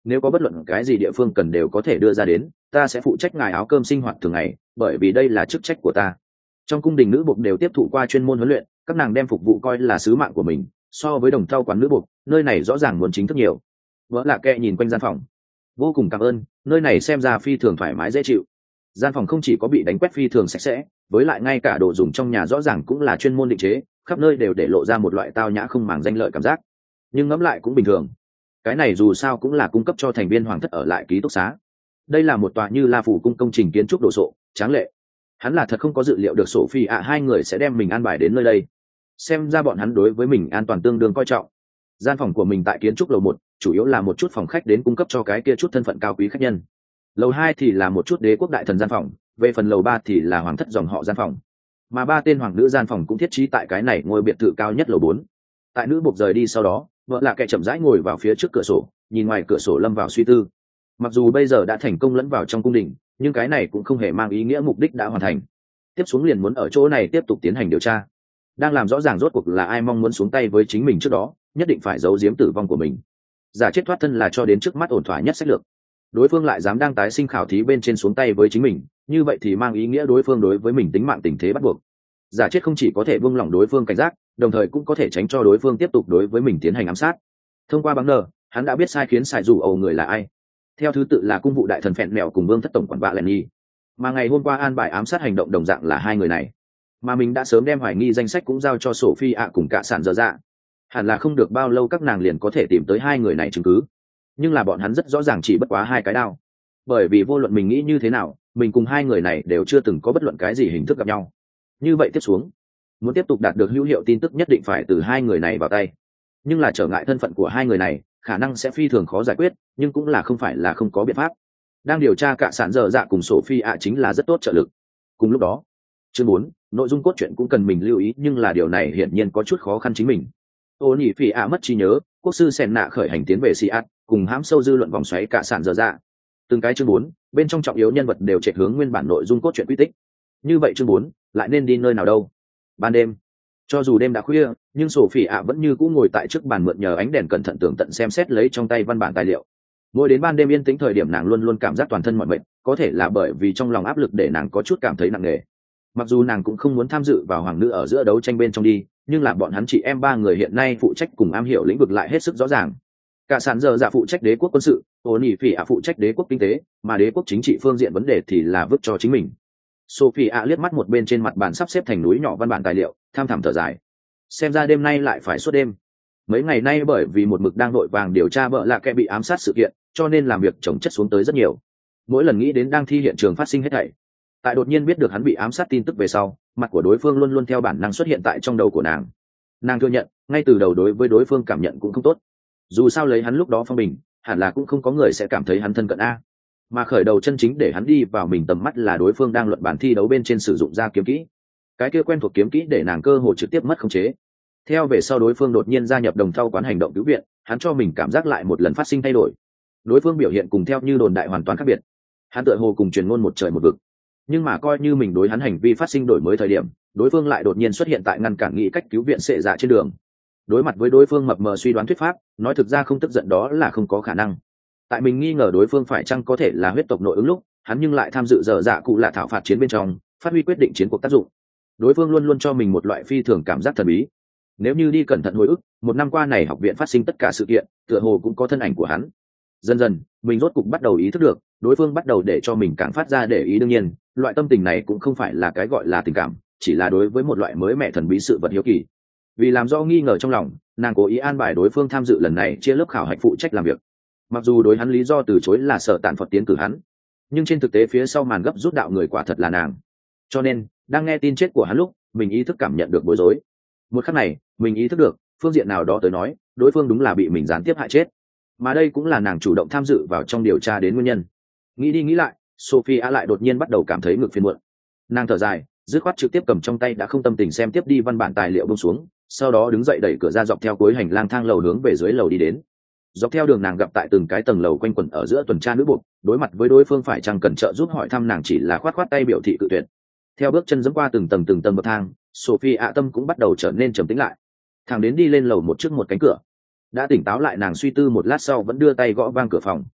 nếu có bất luận cái gì địa phương cần đều có thể đưa ra đến, ta sẽ phụ trách ngài áo cơm sinh hoạt thường ngày, bởi vì đây là chức trách của ta. Trong cung đình nữ buộc đều tiếp thụ qua chuyên môn huấn luyện, các nàng đem phục vụ coi là sứ mạng của mình, so với đồng thau quán nữ buộc, nơi này rõ ràng muốn chính thức nhiều. Vợ lạ kệ nhìn quanh gian phòng, vô cùng cảm ơn, nơi này xem ra phi thường thoải mái dễ chịu. Gian phòng không chỉ có bị đánh quét phi thường sạch sẽ, với lại ngay cả đồ dùng trong nhà rõ ràng cũng là chuyên môn định chế, khắp nơi đều để lộ ra một loại tao nhã không màng danh lợi cảm giác. Nhưng ngẫm lại cũng bình thường, cái này dù sao cũng là cung cấp cho thành viên hoàng thất ở lại ký túc xá. Đây là một tòa như La Phủ cung công trình kiến trúc đồ sộ tráng lệ. Hắn là thật không có dự liệu được Sophie hai người sẽ đem mình an bài đến nơi đây. Xem ra bọn hắn đối với mình an toàn tương đương coi trọng. Gian phòng của mình tại kiến trúc lầu 1, chủ yếu là một chút phòng khách đến cung cấp cho cái kia chút thân phận cao quý khách nhân. Lầu 2 thì là một chút đế quốc đại thần gian phòng, về phần lầu 3 thì là hoàng thất dòng họ gian phòng. Mà 3 tên hoàng nữ gian phòng cũng thiết trí tại cái này ngôi biệt thự cao nhất lầu 4. Tại nữ buộc rời đi sau đó, vợ là kẻ chậm rãi ngồi vào phía trước cửa sổ, nhìn ngoài cửa sổ lâm vào suy tư. Mặc dù bây giờ đã thành công lẫn vào trong cung đình, nhưng cái này cũng không hề mang ý nghĩa mục đích đã hoàn thành. Tiếp xuống liền muốn ở chỗ này tiếp tục tiến hành điều tra, đang làm rõ ràng rốt cuộc là ai mong muốn xuống tay với chính mình trước đó, nhất định phải giấu giếm tử vong của mình. Giả chết thoát thân là cho đến trước mắt ổn thỏa nhất sách lược. Đối phương lại dám đang tái sinh khảo thí bên trên xuống tay với chính mình, như vậy thì mang ý nghĩa đối phương đối với mình tính mạng tình thế bắt buộc. Giả chết không chỉ có thể buông lỏng đối phương cảnh giác, đồng thời cũng có thể tránh cho đối phương tiếp tục đối với mình tiến hành ám sát. Thông qua băng nờ, hắn đã biết sai khiến xài rủ ầu người là ai. Theo thứ tự là cung vụ đại thần phèn mèo cùng vương thất tổng quản vạ lẹn nhi. Mà ngày hôm qua an bài ám sát hành động đồng dạng là hai người này. Mà mình đã sớm đem hoài nghi danh sách cũng giao cho Sophie cùng cả sản dở dạ. Hẳn là không được bao lâu các nàng liền có thể tìm tới hai người này chứng cứ. Nhưng là bọn hắn rất rõ ràng chỉ bất quá hai cái đao. Bởi vì vô luận mình nghĩ như thế nào, mình cùng hai người này đều chưa từng có bất luận cái gì hình thức gặp nhau. Như vậy tiếp xuống, muốn tiếp tục đạt được hữu hiệu tin tức nhất định phải từ hai người này vào tay. Nhưng là trở ngại thân phận của hai người này, khả năng sẽ phi thường khó giải quyết, nhưng cũng là không phải là không có biện pháp. Đang điều tra cả sản dở dạ cùng Sophie chính là rất tốt trợ lực. Cùng lúc đó, chương 4, nội dung cốt truyện cũng cần mình lưu ý, nhưng là điều này hiển nhiên có chút khó khăn chính mình. Ô nhị phỉ mất trí nhớ, quốc sư sen nạ khởi hành tiến về Siat, cùng hãm sâu dư luận vòng xoáy cả sản dở dạ. Từng cái chương 4, bên trong trọng yếu nhân vật đều chạy hướng nguyên bản nội dung cốt truyện quy tích. Như vậy chương 4, lại nên đi nơi nào đâu? Ban đêm. Cho dù đêm đã khuya, nhưng Sophie vẫn như cũ ngồi tại trước bàn mượn nhờ ánh đèn cẩn thận tường tận xem xét lấy trong tay văn bản tài liệu. Mỗi đến ban đêm yên tĩnh thời điểm nàng luôn luôn cảm giác toàn thân mỏi mệt, có thể là bởi vì trong lòng áp lực để nàng có chút cảm thấy nặng nề. Mặc dù nàng cũng không muốn tham dự vào hoàng nữ ở giữa đấu tranh bên trong đi, nhưng là bọn hắn chị em ba người hiện nay phụ trách cùng am hiểu lĩnh vực lại hết sức rõ ràng. Cả sản giờ dạ phụ trách đế quốc quân sự, ô nhị phỉ phụ trách đế quốc kinh tế, mà đế quốc chính trị phương diện vấn đề thì là vứt cho chính mình. Sophie liếc mắt một bên trên mặt bàn sắp xếp thành núi nhỏ văn bản tài liệu, tham thẳm thở dài. Xem ra đêm nay lại phải suốt đêm. Mấy ngày nay bởi vì một mực đang vội vàng điều tra vợ lạ kẻ bị ám sát sự kiện, cho nên làm việc chồng chất xuống tới rất nhiều. Mỗi lần nghĩ đến đang thi hiện trường phát sinh hết thảy, tại đột nhiên biết được hắn bị ám sát tin tức về sau, mặt của đối phương luôn luôn theo bản năng xuất hiện tại trong đầu của nàng. Nàng thừa nhận, ngay từ đầu đối với đối phương cảm nhận cũng không tốt. Dù sao lấy hắn lúc đó phong bình, hẳn là cũng không có người sẽ cảm thấy hắn thân cận mà khởi đầu chân chính để hắn đi vào mình tầm mắt là đối phương đang luận bản thi đấu bên trên sử dụng ra kiếm kỹ. Cái kia quen thuộc kiếm kỹ để nàng cơ hồ trực tiếp mất khống chế. Theo về sau đối phương đột nhiên gia nhập đồng thau quán hành động cứu viện, hắn cho mình cảm giác lại một lần phát sinh thay đổi. Đối phương biểu hiện cùng theo như đồn đại hoàn toàn khác biệt. Hắn tựa hồ cùng truyền ngôn một trời một vực. Nhưng mà coi như mình đối hắn hành vi phát sinh đổi mới thời điểm, đối phương lại đột nhiên xuất hiện tại ngăn cản nghĩ cách cứu viện sệ dạ trên đường. Đối mặt với đối phương mập mờ suy đoán thuyết pháp, nói thực ra không tức giận đó là không có khả năng. Tại mình nghi ngờ đối phương phải chăng có thể là huyết tộc nội ứng lúc, hắn nhưng lại tham dự dở dạ cụ lạ thảo phạt chiến bên trong, phát huy quyết định chiến cuộc tác dụng. Đối phương luôn luôn cho mình một loại phi thường cảm giác thần bí. Nếu như đi cẩn thận hồi ức, một năm qua này học viện phát sinh tất cả sự kiện, tựa hồ cũng có thân ảnh của hắn. Dần dần, mình rốt cục bắt đầu ý thức được, đối phương bắt đầu để cho mình càng phát ra để ý. Đương nhiên, loại tâm tình này cũng không phải là cái gọi là tình cảm, chỉ là đối với một loại mới mẻ thần bí sự vật hiếu kỳ. Vì làm do nghi ngờ trong lòng, nàng cố ý an bài đối phương tham dự lần này chia lớp khảo hạch phụ trách làm việc. Mặc dù đối hắn lý do từ chối là sợ tàn Phật tiến cử hắn, nhưng trên thực tế phía sau màn gấp rút đạo người quả thật là nàng. Cho nên, đang nghe tin chết của hắn lúc, mình ý thức cảm nhận được bối rối. Một khắc này, mình ý thức được, phương diện nào đó tới nói, đối phương đúng là bị mình gián tiếp hại chết. Mà đây cũng là nàng chủ động tham dự vào trong điều tra đến nguyên nhân. Nghĩ đi nghĩ lại, Sophie lại đột nhiên bắt đầu cảm thấy ngực phiền muộn. Nàng thở dài, dứt khoát trực tiếp cầm trong tay đã không tâm tình xem tiếp đi văn bản tài liệu buông xuống, sau đó đứng dậy đẩy cửa ra dọc theo cuối hành lang thang lầu hướng về dưới lầu đi đến. Dọc theo đường nàng gặp tại từng cái tầng lầu quanh quẩn ở giữa tuần tra nữ buộc, đối mặt với đối phương phải chăng cần trợ giúp hỏi thăm, nàng chỉ là khoát khoát tay biểu thị cự tuyệt. Theo bước chân dẫm qua từng tầng bậc thang, Sophie tâm cũng bắt đầu trở nên trầm tĩnh lại. Thằng đến đi lên lầu một trước một cánh cửa, đã tỉnh táo lại, nàng suy tư một lát sau vẫn đưa tay gõ vang cửa phòng.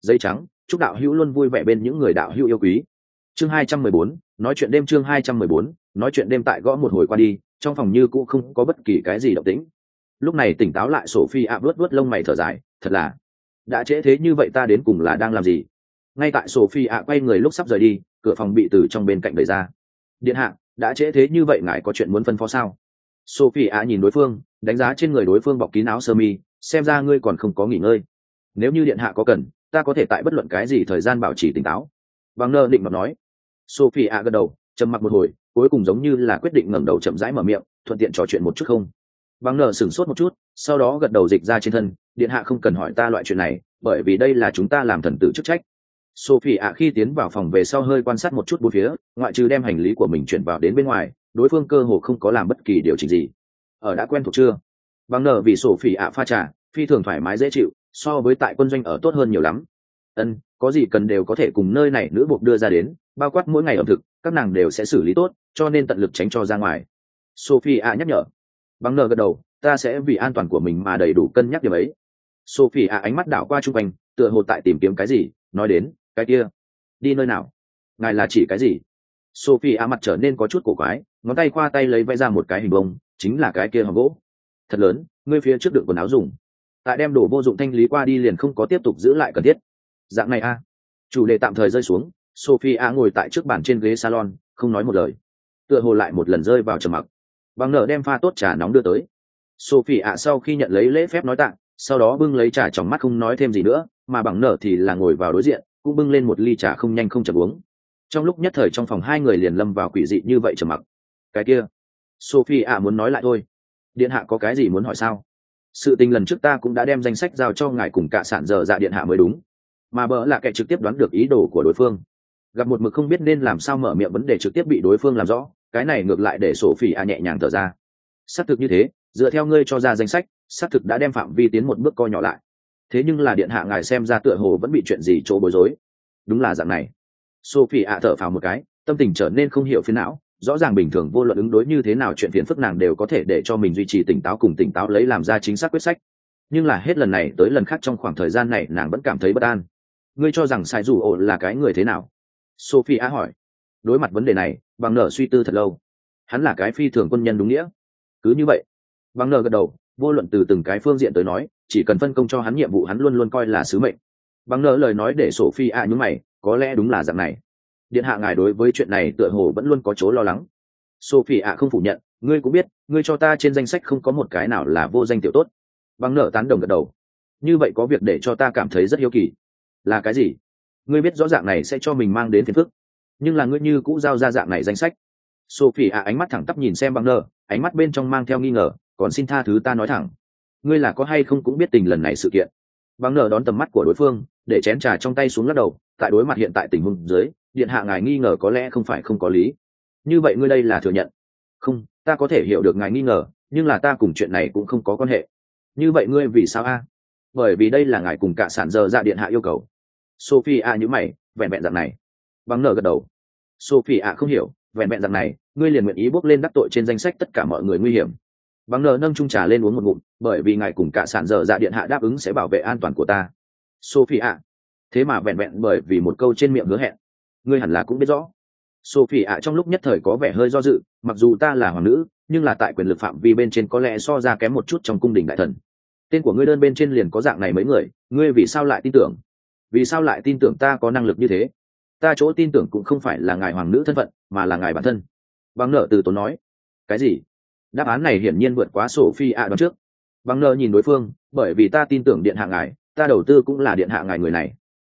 Dây trắng, chúc đạo hữu luôn vui vẻ bên những người đạo hữu yêu quý. Chương 214, nói chuyện đêm. Chương 214, nói chuyện đêm. Tại gõ một hồi qua đi, trong phòng như cũ không có bất kỳ cái gì động tĩnh. Lúc này tỉnh táo lại Sophie ạ vuốt lông mày thở dài, thật là đã trễ thế như vậy, ta đến cùng là đang làm gì? Ngay tại Sophie ạ quay người lúc sắp rời đi, cửa phòng bị từ trong bên cạnh đẩy ra. Điện hạ, đã trễ thế như vậy ngài có chuyện muốn phân phó sao? Sophie ạ nhìn đối phương, đánh giá trên người đối phương bọc kín áo sơ mi, xem ra ngươi còn không có nghỉ ngơi. Nếu như điện hạ có cần, ta có thể tại bất luận cái gì thời gian bảo trì tỉnh táo. Bằng nơ định mà nói. Sophie ạ gật đầu, trầm mặc một hồi, cuối cùng giống như là quyết định ngẩng đầu chậm rãi mở miệng, thuận tiện trò chuyện một chút không? Bằng nơ sửng sốt một chút, sau đó gật đầu dịch ra trên thân, điện hạ không cần hỏi ta loại chuyện này, bởi vì đây là chúng ta làm thần tử chức trách. Sophie ạ khi tiến vào phòng về sau hơi quan sát một chút bốn phía, ngoại trừ đem hành lý của mình chuyển vào đến bên ngoài, đối phương cơ hồ không có làm bất kỳ điều chỉnh gì. Ở đã quen thuộc chưa? Bằng nở vì Sophie ạ pha trà, phi thường thoải mái dễ chịu, so với tại quân doanh ở tốt hơn nhiều lắm. Ân, có gì cần đều có thể cùng nơi này nữ buộc đưa ra đến, bao quát mỗi ngày ẩm thực, các nàng đều sẽ xử lý tốt, cho nên tận lực tránh cho ra ngoài. Sophie ạ nhắc nhở. Bằng nở gật đầu, ta sẽ vì an toàn của mình mà đầy đủ cân nhắc điều ấy. Sophie ạ ánh mắt đảo qua chung quanh, tựa hồ tại tìm kiếm cái gì, nói đến, cái kia, đi nơi nào? Ngài là chỉ cái gì? Sophie ạ mặt trở nên có chút cổ quái, ngón tay khoa tay lấy vẽ ra một cái hình bông, chính là cái kia hòm gỗ. Thật lớn, ngươi phía trước đựng quần áo dùng. Tại đem đồ vô dụng thanh lý qua đi liền không có tiếp tục giữ lại cần thiết. Dạng này a. Chủ đề tạm thời rơi xuống, Sophie ạ ngồi tại trước bàn trên ghế salon, không nói một lời. Tựa hồ lại một lần rơi vào trầm mặc. Bằng nở đem pha tốt trà nóng đưa tới. Sophie ạ sau khi nhận lấy lễ phép nói tạ, sau đó bưng lấy trà trong mắt không nói thêm gì nữa, mà bằng nở thì là ngồi vào đối diện, cũng bưng lên một ly trà không nhanh không chậm uống. Trong lúc nhất thời trong phòng hai người liền lâm vào quỷ dị như vậy trầm mặc. Cái kia, Sophie ạ muốn nói lại thôi. Điện hạ có cái gì muốn hỏi sao? Sự tình lần trước ta cũng đã đem danh sách giao cho ngài cùng cả sản giờ dạ điện hạ mới đúng, mà bỡ là kẻ trực tiếp đoán được ý đồ của đối phương. Gặp một mực không biết nên làm sao mở miệng vấn đề trực tiếp bị đối phương làm rõ, cái này ngược lại để Sophie ạ nhẹ nhàng thở ra. Xác thực như thế, dựa theo ngươi cho ra danh sách, xác thực đã đem phạm vi tiến một bước co nhỏ lại. Thế nhưng là điện hạ ngài xem ra tựa hồ vẫn bị chuyện gì chỗ bối rối. Đúng là dạng này. Sophie ạ thở phào một cái, tâm tình trở nên không hiểu phiền não. Rõ ràng bình thường vô luận ứng đối như thế nào chuyện phiền phức nàng đều có thể để cho mình duy trì tỉnh táo cùng tỉnh táo lấy làm ra chính xác quyết sách. Nhưng là hết lần này tới lần khác trong khoảng thời gian này nàng vẫn cảm thấy bất an. Ngươi cho rằng sai dù ổ là cái người thế nào? Sophie ạ hỏi. Đối mặt vấn đề này, bằng nở suy tư thật lâu. Hắn là cái phi thường quân nhân đúng nghĩa. Cứ như vậy, bằng nở gật đầu, vô luận từ từng cái phương diện tới nói, chỉ cần phân công cho hắn nhiệm vụ hắn luôn luôn coi là sứ mệnh. Bằng nở lời nói để Sophie ạ nhướng mày, có lẽ đúng là dạng này. Điện hạ ngài đối với chuyện này tựa hồ vẫn luôn có chỗ lo lắng. Sophie ạ không phủ nhận, ngươi cũng biết, ngươi cho ta trên danh sách không có một cái nào là vô danh tiểu tốt. Bằng nở tán đồng gật đầu. Như vậy có việc để cho ta cảm thấy rất hiếu kỳ. Là cái gì? Ngươi biết rõ dạng này sẽ cho mình mang đến phiền phức, nhưng là ngươi như cũ giao ra dạng này danh sách. Sophie ạ ánh mắt thẳng tắp nhìn xem bằng nở, ánh mắt bên trong mang theo nghi ngờ, còn xin tha thứ ta nói thẳng. Ngươi là có hay không cũng biết tình lần này sự kiện. Bằng nở đón tầm mắt của đối phương, để chén trà trong tay xuống lắc đầu, tại đối mặt hiện tại tình huống dưới, điện hạ ngài nghi ngờ có lẽ không phải không có lý. Như vậy ngươi đây là thừa nhận? Không, ta có thể hiểu được ngài nghi ngờ, nhưng là ta cùng chuyện này cũng không có quan hệ. Như vậy ngươi vì sao a? Bởi vì đây là ngài cùng cả sản giờ dạ điện hạ yêu cầu. Sophie ạ nhíu mày, vẹn vẹn dạng này. Bằng nở gật đầu. Sophie ạ không hiểu, vẹn vẹn dạng này, ngươi liền nguyện ý bước lên đắc tội trên danh sách tất cả mọi người nguy hiểm. Bằng nở nâng chung trà lên uống một ngụm, bởi vì ngài cùng cả sản giờ dạ điện hạ đáp ứng sẽ bảo vệ an toàn của ta. Sophie ạ, thế mà vẹn vẹn bởi vì một câu trên miệng hứa hẹn, ngươi hẳn là cũng biết rõ. Sophie ạ trong lúc nhất thời có vẻ hơi do dự, mặc dù ta là hoàng nữ, nhưng là tại quyền lực phạm vi bên trên có lẽ so ra kém một chút trong cung đình đại thần. Tên của ngươi đơn bên trên liền có dạng này mấy người, ngươi vì sao lại tin tưởng? Vì sao lại tin tưởng ta có năng lực như thế? Ta chỗ tin tưởng cũng không phải là ngài hoàng nữ thân phận, mà là ngài bản thân. Bằng nợ từ tốn nói. Cái gì? Đáp án này hiển nhiên vượt quá Sophie ạ đoán trước. Bằng nợ nhìn đối phương, bởi vì ta tin tưởng điện hạ ngài, ta đầu tư cũng là điện hạ ngài người này.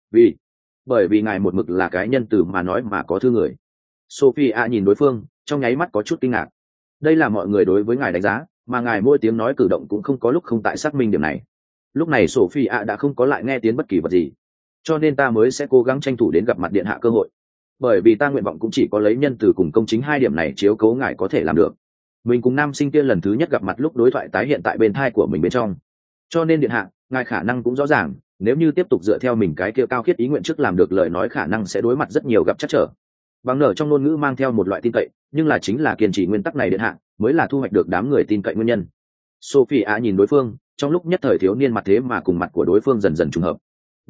Bởi vì ngài một mực là cái nhân từ mà nói mà có thư người. Sophie ạ nhìn đối phương, trong nháy mắt có chút kinh ngạc. Đây là mọi người đối với ngài đánh giá, mà ngài mỗi tiếng nói cử động cũng không có lúc không tại xác minh điểm này. Lúc này Sophie ạ đã không có lại nghe tiếng bất kỳ vật gì, cho nên ta mới sẽ cố gắng tranh thủ đến gặp mặt điện hạ cơ hội. Bởi vì ta nguyện vọng cũng chỉ có lấy nhân từ cùng công chính hai điểm này chiếu cố ngài có thể làm được. Mình cùng nam sinh kia lần thứ nhất gặp mặt lúc đối thoại tái hiện tại bên thai của mình bên trong, cho nên điện hạ ngài khả năng cũng rõ ràng, nếu như tiếp tục dựa theo mình cái kia cao khiết ý nguyện trước làm được lời nói khả năng sẽ đối mặt rất nhiều gặp trắc trở. Bằng nở trong ngôn ngữ mang theo một loại tin cậy, nhưng là chính là kiên trì nguyên tắc này điện hạ mới là thu hoạch được đám người tin cậy nguyên nhân. Sophie ạ nhìn đối phương, trong lúc nhất thời thiếu niên mặt thế mà cùng mặt của đối phương dần dần trùng hợp.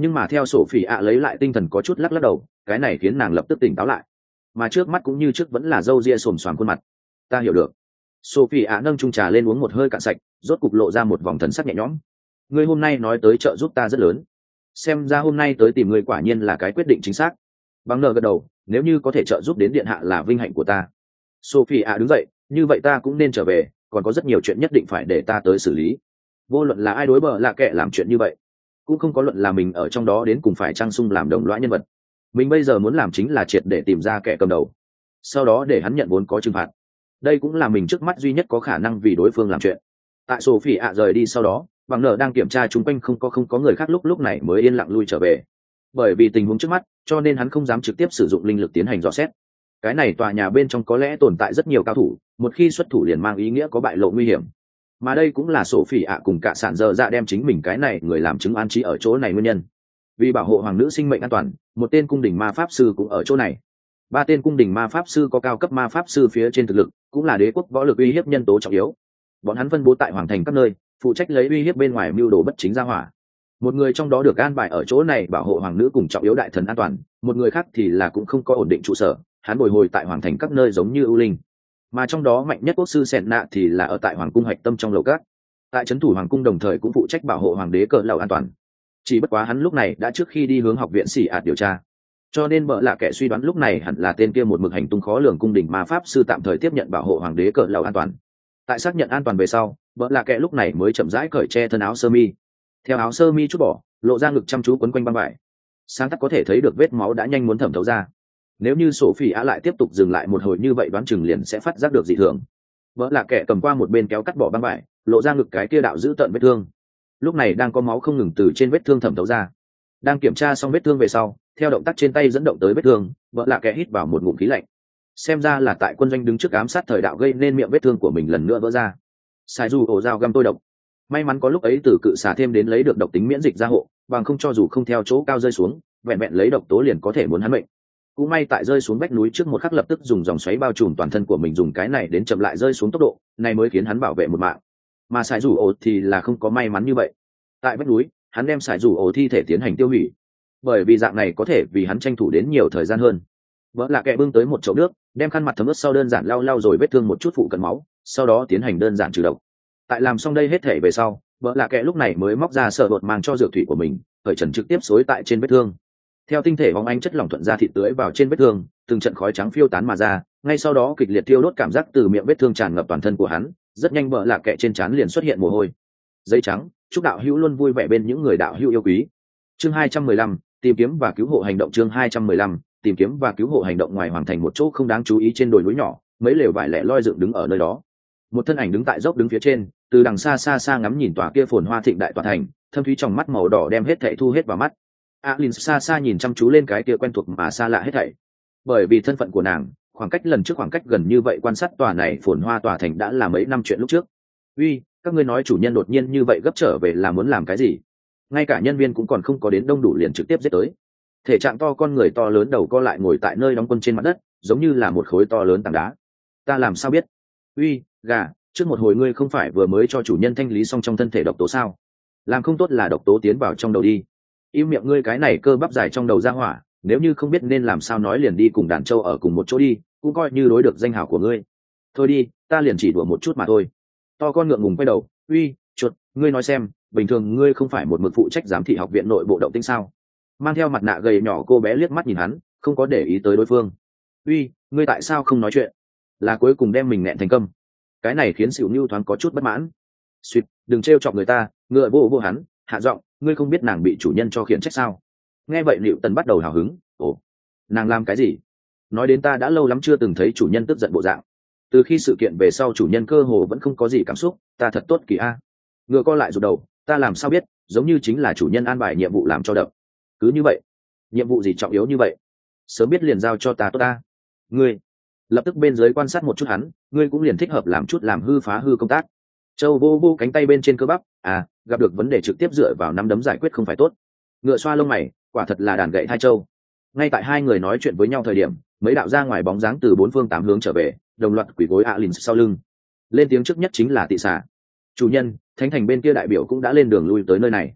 Nhưng mà theo Sophie ạ lấy lại tinh thần có chút lắc lắc đầu, cái này khiến nàng lập tức tỉnh táo lại. Mà trước mắt cũng như trước vẫn là râu ria xồm xoàm khuôn mặt. Ta hiểu được. Sophie ạ nâng chung trà lên uống một hơi cạn sạch, rốt cục lộ ra một vòng thần sắc nhẹ nhõm. Ngươi hôm nay nói tới trợ giúp ta rất lớn. Xem ra hôm nay tới tìm ngươi quả nhiên là cái quyết định chính xác. Bằng nờ gật đầu, nếu như có thể trợ giúp đến điện hạ là vinh hạnh của ta. Sophie ạ đứng dậy, như vậy ta cũng nên trở về, còn có rất nhiều chuyện nhất định phải để ta tới xử lý. Vô luận là ai đối bờ lạ kệ làm chuyện như vậy, cũng không có luận là mình ở trong đó đến cùng phải trang sung làm đồng lõa nhân vật. Mình bây giờ muốn làm chính là triệt để tìm ra kẻ cầm đầu, sau đó để hắn nhận vốn có trừng phạt. Đây cũng là mình trước mắt duy nhất có khả năng vì đối phương làm chuyện. Tại Sophie ạ rời đi sau đó, bằng nợ đang kiểm tra chung quanh không có người khác, lúc này mới yên lặng lui trở về. Bởi vì tình huống trước mắt, cho nên hắn không dám trực tiếp sử dụng linh lực tiến hành dò xét. Cái này tòa nhà bên trong có lẽ tồn tại rất nhiều cao thủ, một khi xuất thủ liền mang ý nghĩa có bại lộ nguy hiểm. Mà đây cũng là Sophie ạ cùng cả sản dơ dạ đem chính mình cái này người làm chứng an trí ở chỗ này nguyên nhân. Vì bảo hộ hoàng nữ sinh mệnh an toàn, một tên cung đình ma pháp sư cũng ở chỗ này. 3 tên cung đình ma pháp sư có cao cấp ma pháp sư phía trên thực lực, cũng là đế quốc võ lực uy hiếp nhân tố trọng yếu. Bọn hắn phân bố tại hoàng thành các nơi, phụ trách lấy uy hiếp bên ngoài mưu đồ bất chính ra hỏa. Một người trong đó được an bài ở chỗ này bảo hộ hoàng nữ cùng trọng yếu đại thần an toàn, một người khác thì là cũng không có ổn định trụ sở, hắn bồi hồi tại hoàng thành các nơi giống như ưu linh. Mà trong đó mạnh nhất quốc sư Sẹn Nạ thì là ở tại hoàng cung hạch tâm trong lầu cát, tại trấn thủ hoàng cung, đồng thời cũng phụ trách bảo hộ hoàng đế cỡ lầu an toàn. Chỉ bất quá hắn lúc này đã trước khi đi hướng học viện xỉ ạt điều tra, cho nên bợ lạ kẻ suy đoán lúc này hẳn là tên kia một mực hành tung khó lường cung đình ma pháp sư tạm thời tiếp nhận bảo hộ hoàng đế cỡ lầu an toàn. Tại xác nhận an toàn về sau, bợ lạ kẻ lúc này mới chậm rãi cởi che thân áo sơ mi. Theo áo sơ mi chút bỏ, lộ ra ngực chăm chú quấn quanh băng vải, sáng tắt có thể thấy được vết máu đã nhanh muốn thẩm thấu ra. Nếu như Sophie ạ lại tiếp tục dừng lại một hồi như vậy, đoán chừng liền sẽ phát giác được dị thường. Vợ là kẻ cầm qua một bên kéo cắt bỏ băng vải, lộ ra ngực cái kia đạo giữ tận vết thương. Lúc này đang có máu không ngừng từ trên vết thương thẩm thấu ra. Đang kiểm tra xong vết thương về sau, theo động tác trên tay dẫn động tới vết thương, vợ là kẻ hít vào một ngụm khí lạnh. Xem ra là tại quân doanh đứng trước ám sát thời đạo gây nên miệng vết thương của mình lần nữa vỡ ra. Sai dù ổ dao găm tôi độc. May mắn có lúc ấy từ cự xà thêm đến lấy được độc tính miễn dịch gia hộ, bằng không cho dù không theo chỗ cao rơi xuống, vẹn vẹn lấy độc tố liền có thể muốn hắn mệnh. Cũng may tại rơi xuống vách núi trước một khắc lập tức dùng dòng xoáy bao trùm toàn thân của mình, dùng cái này đến chậm lại rơi xuống tốc độ, này mới khiến hắn bảo vệ một mạng. Mà sải rủ ổ thì là không có may mắn như vậy. Tại vách núi, hắn đem sải rủ ổ thi thể tiến hành tiêu hủy, bởi vì dạng này có thể vì hắn tranh thủ đến nhiều thời gian hơn. Vợ là kẻ bưng tới một chậu nước, đem khăn mặt thấm ướt sau đơn giản lau lau rồi vết thương một chút phụ cận máu, sau đó tiến hành đơn giản trừ độc. Tại làm xong đây hết thể về sau, vợ là kẻ lúc này mới móc ra sợ bột mang cho dược thủy của mình, khởi trần trực tiếp xối tại trên vết thương. Theo tinh thể bóng ánh chất lỏng thuận ra thịt tưới vào trên vết thương, từng trận khói trắng phiêu tán mà ra, ngay sau đó kịch liệt thiêu đốt cảm giác từ miệng vết thương tràn ngập toàn thân của hắn, rất nhanh vợ là kẻ trên trán liền xuất hiện mồ hôi. Giấy trắng, chúc đạo hữu luôn vui vẻ bên những người đạo hữu yêu quý. Chương 215, tìm kiếm và cứu hộ hành động. Chương 215, tìm kiếm và cứu hộ hành động. Ngoài hoàng thành một chỗ không đáng chú ý trên đồi núi nhỏ, mấy lều vải lẻ loi dựng đứng ở nơi đó. Một thân ảnh đứng tại dốc đứng phía trên, từ đằng xa xa xa ngắm nhìn tòa kia phồn hoa thịnh đại tòa thành, thâm thúy trong mắt màu đỏ đem hết thảy thu hết vào mắt. Alin xa xa nhìn chăm chú lên cái kia quen thuộc mà xa lạ hết thảy. Bởi vì thân phận của nàng, khoảng cách gần như vậy quan sát tòa này phồn hoa tòa thành đã là mấy năm chuyện lúc trước. Uy, các ngươi nói chủ nhân đột nhiên như vậy gấp trở về là muốn làm cái gì? Ngay cả nhân viên cũng còn không có đến đông đủ liền trực tiếp giết tới. Thể trạng to con người to lớn đầu co lại ngồi tại nơi đóng quân trên mặt đất, giống như là một khối to lớn tảng đá. Ta làm sao biết? Uy, gà, trước một hồi ngươi không phải vừa mới cho chủ nhân thanh lý xong trong thân thể độc tố sao? Làm không tốt là độc tố tiến vào trong đầu đi. Im miệng ngươi cái này cơ bắp dài trong đầu ra hỏa, nếu như không biết nên làm sao nói liền đi cùng đàn trâu ở cùng một chỗ đi, cũng coi như đối được danh hào của ngươi. Thôi đi, ta liền chỉ đùa một chút mà thôi. To con ngượng ngùng quay đầu, uy, chuột, ngươi nói xem, bình thường ngươi không phải một mực phụ trách giám thị học viện nội bộ động tĩnh sao? Mang theo mặt nạ gầy nhỏ cô bé liếc mắt nhìn hắn, không có để ý tới đối phương. Uy, ngươi tại sao không nói chuyện? Là cuối cùng đem mình nẹn thành công. Cái này khiến Sửu Nưu thoáng có chút bất mãn. Suýt, đừng trêu chọc người ta, ngựa vô hắn, hạ giọng, ngươi không biết nàng bị chủ nhân cho khiển trách sao? Nghe vậy Liệu Tần bắt đầu hào hứng, ồ, nàng làm cái gì? Nói đến ta đã lâu lắm chưa từng thấy chủ nhân tức giận bộ dạng. Từ khi sự kiện về sau chủ nhân cơ hồ vẫn không có gì cảm xúc, ta thật tốt kỳ a. Ngựa co lại rụt đầu, ta làm sao biết, giống như chính là chủ nhân an bài nhiệm vụ làm cho đậm. Cứ như vậy, nhiệm vụ gì trọng yếu như vậy? Sớm biết liền giao cho ta tốt ta. Ngươi, lập tức bên dưới quan sát một chút hắn, ngươi cũng liền thích hợp làm chút làm hư phá hư công tác. Châu vô cánh tay bên trên cơ bắp, gặp được vấn đề trực tiếp dựa vào nắm đấm giải quyết không phải tốt. Ngựa xoa lông mày, quả thật là đàn gậy hai châu. Ngay tại hai người nói chuyện với nhau thời điểm, mấy đạo ra ngoài bóng dáng từ bốn phương tám hướng trở về, đồng loạt quỳ gối Alin sau lưng. Lên tiếng trước nhất chính là Tị Xà. Chủ nhân, thánh thành bên kia đại biểu cũng đã lên đường lui tới nơi này.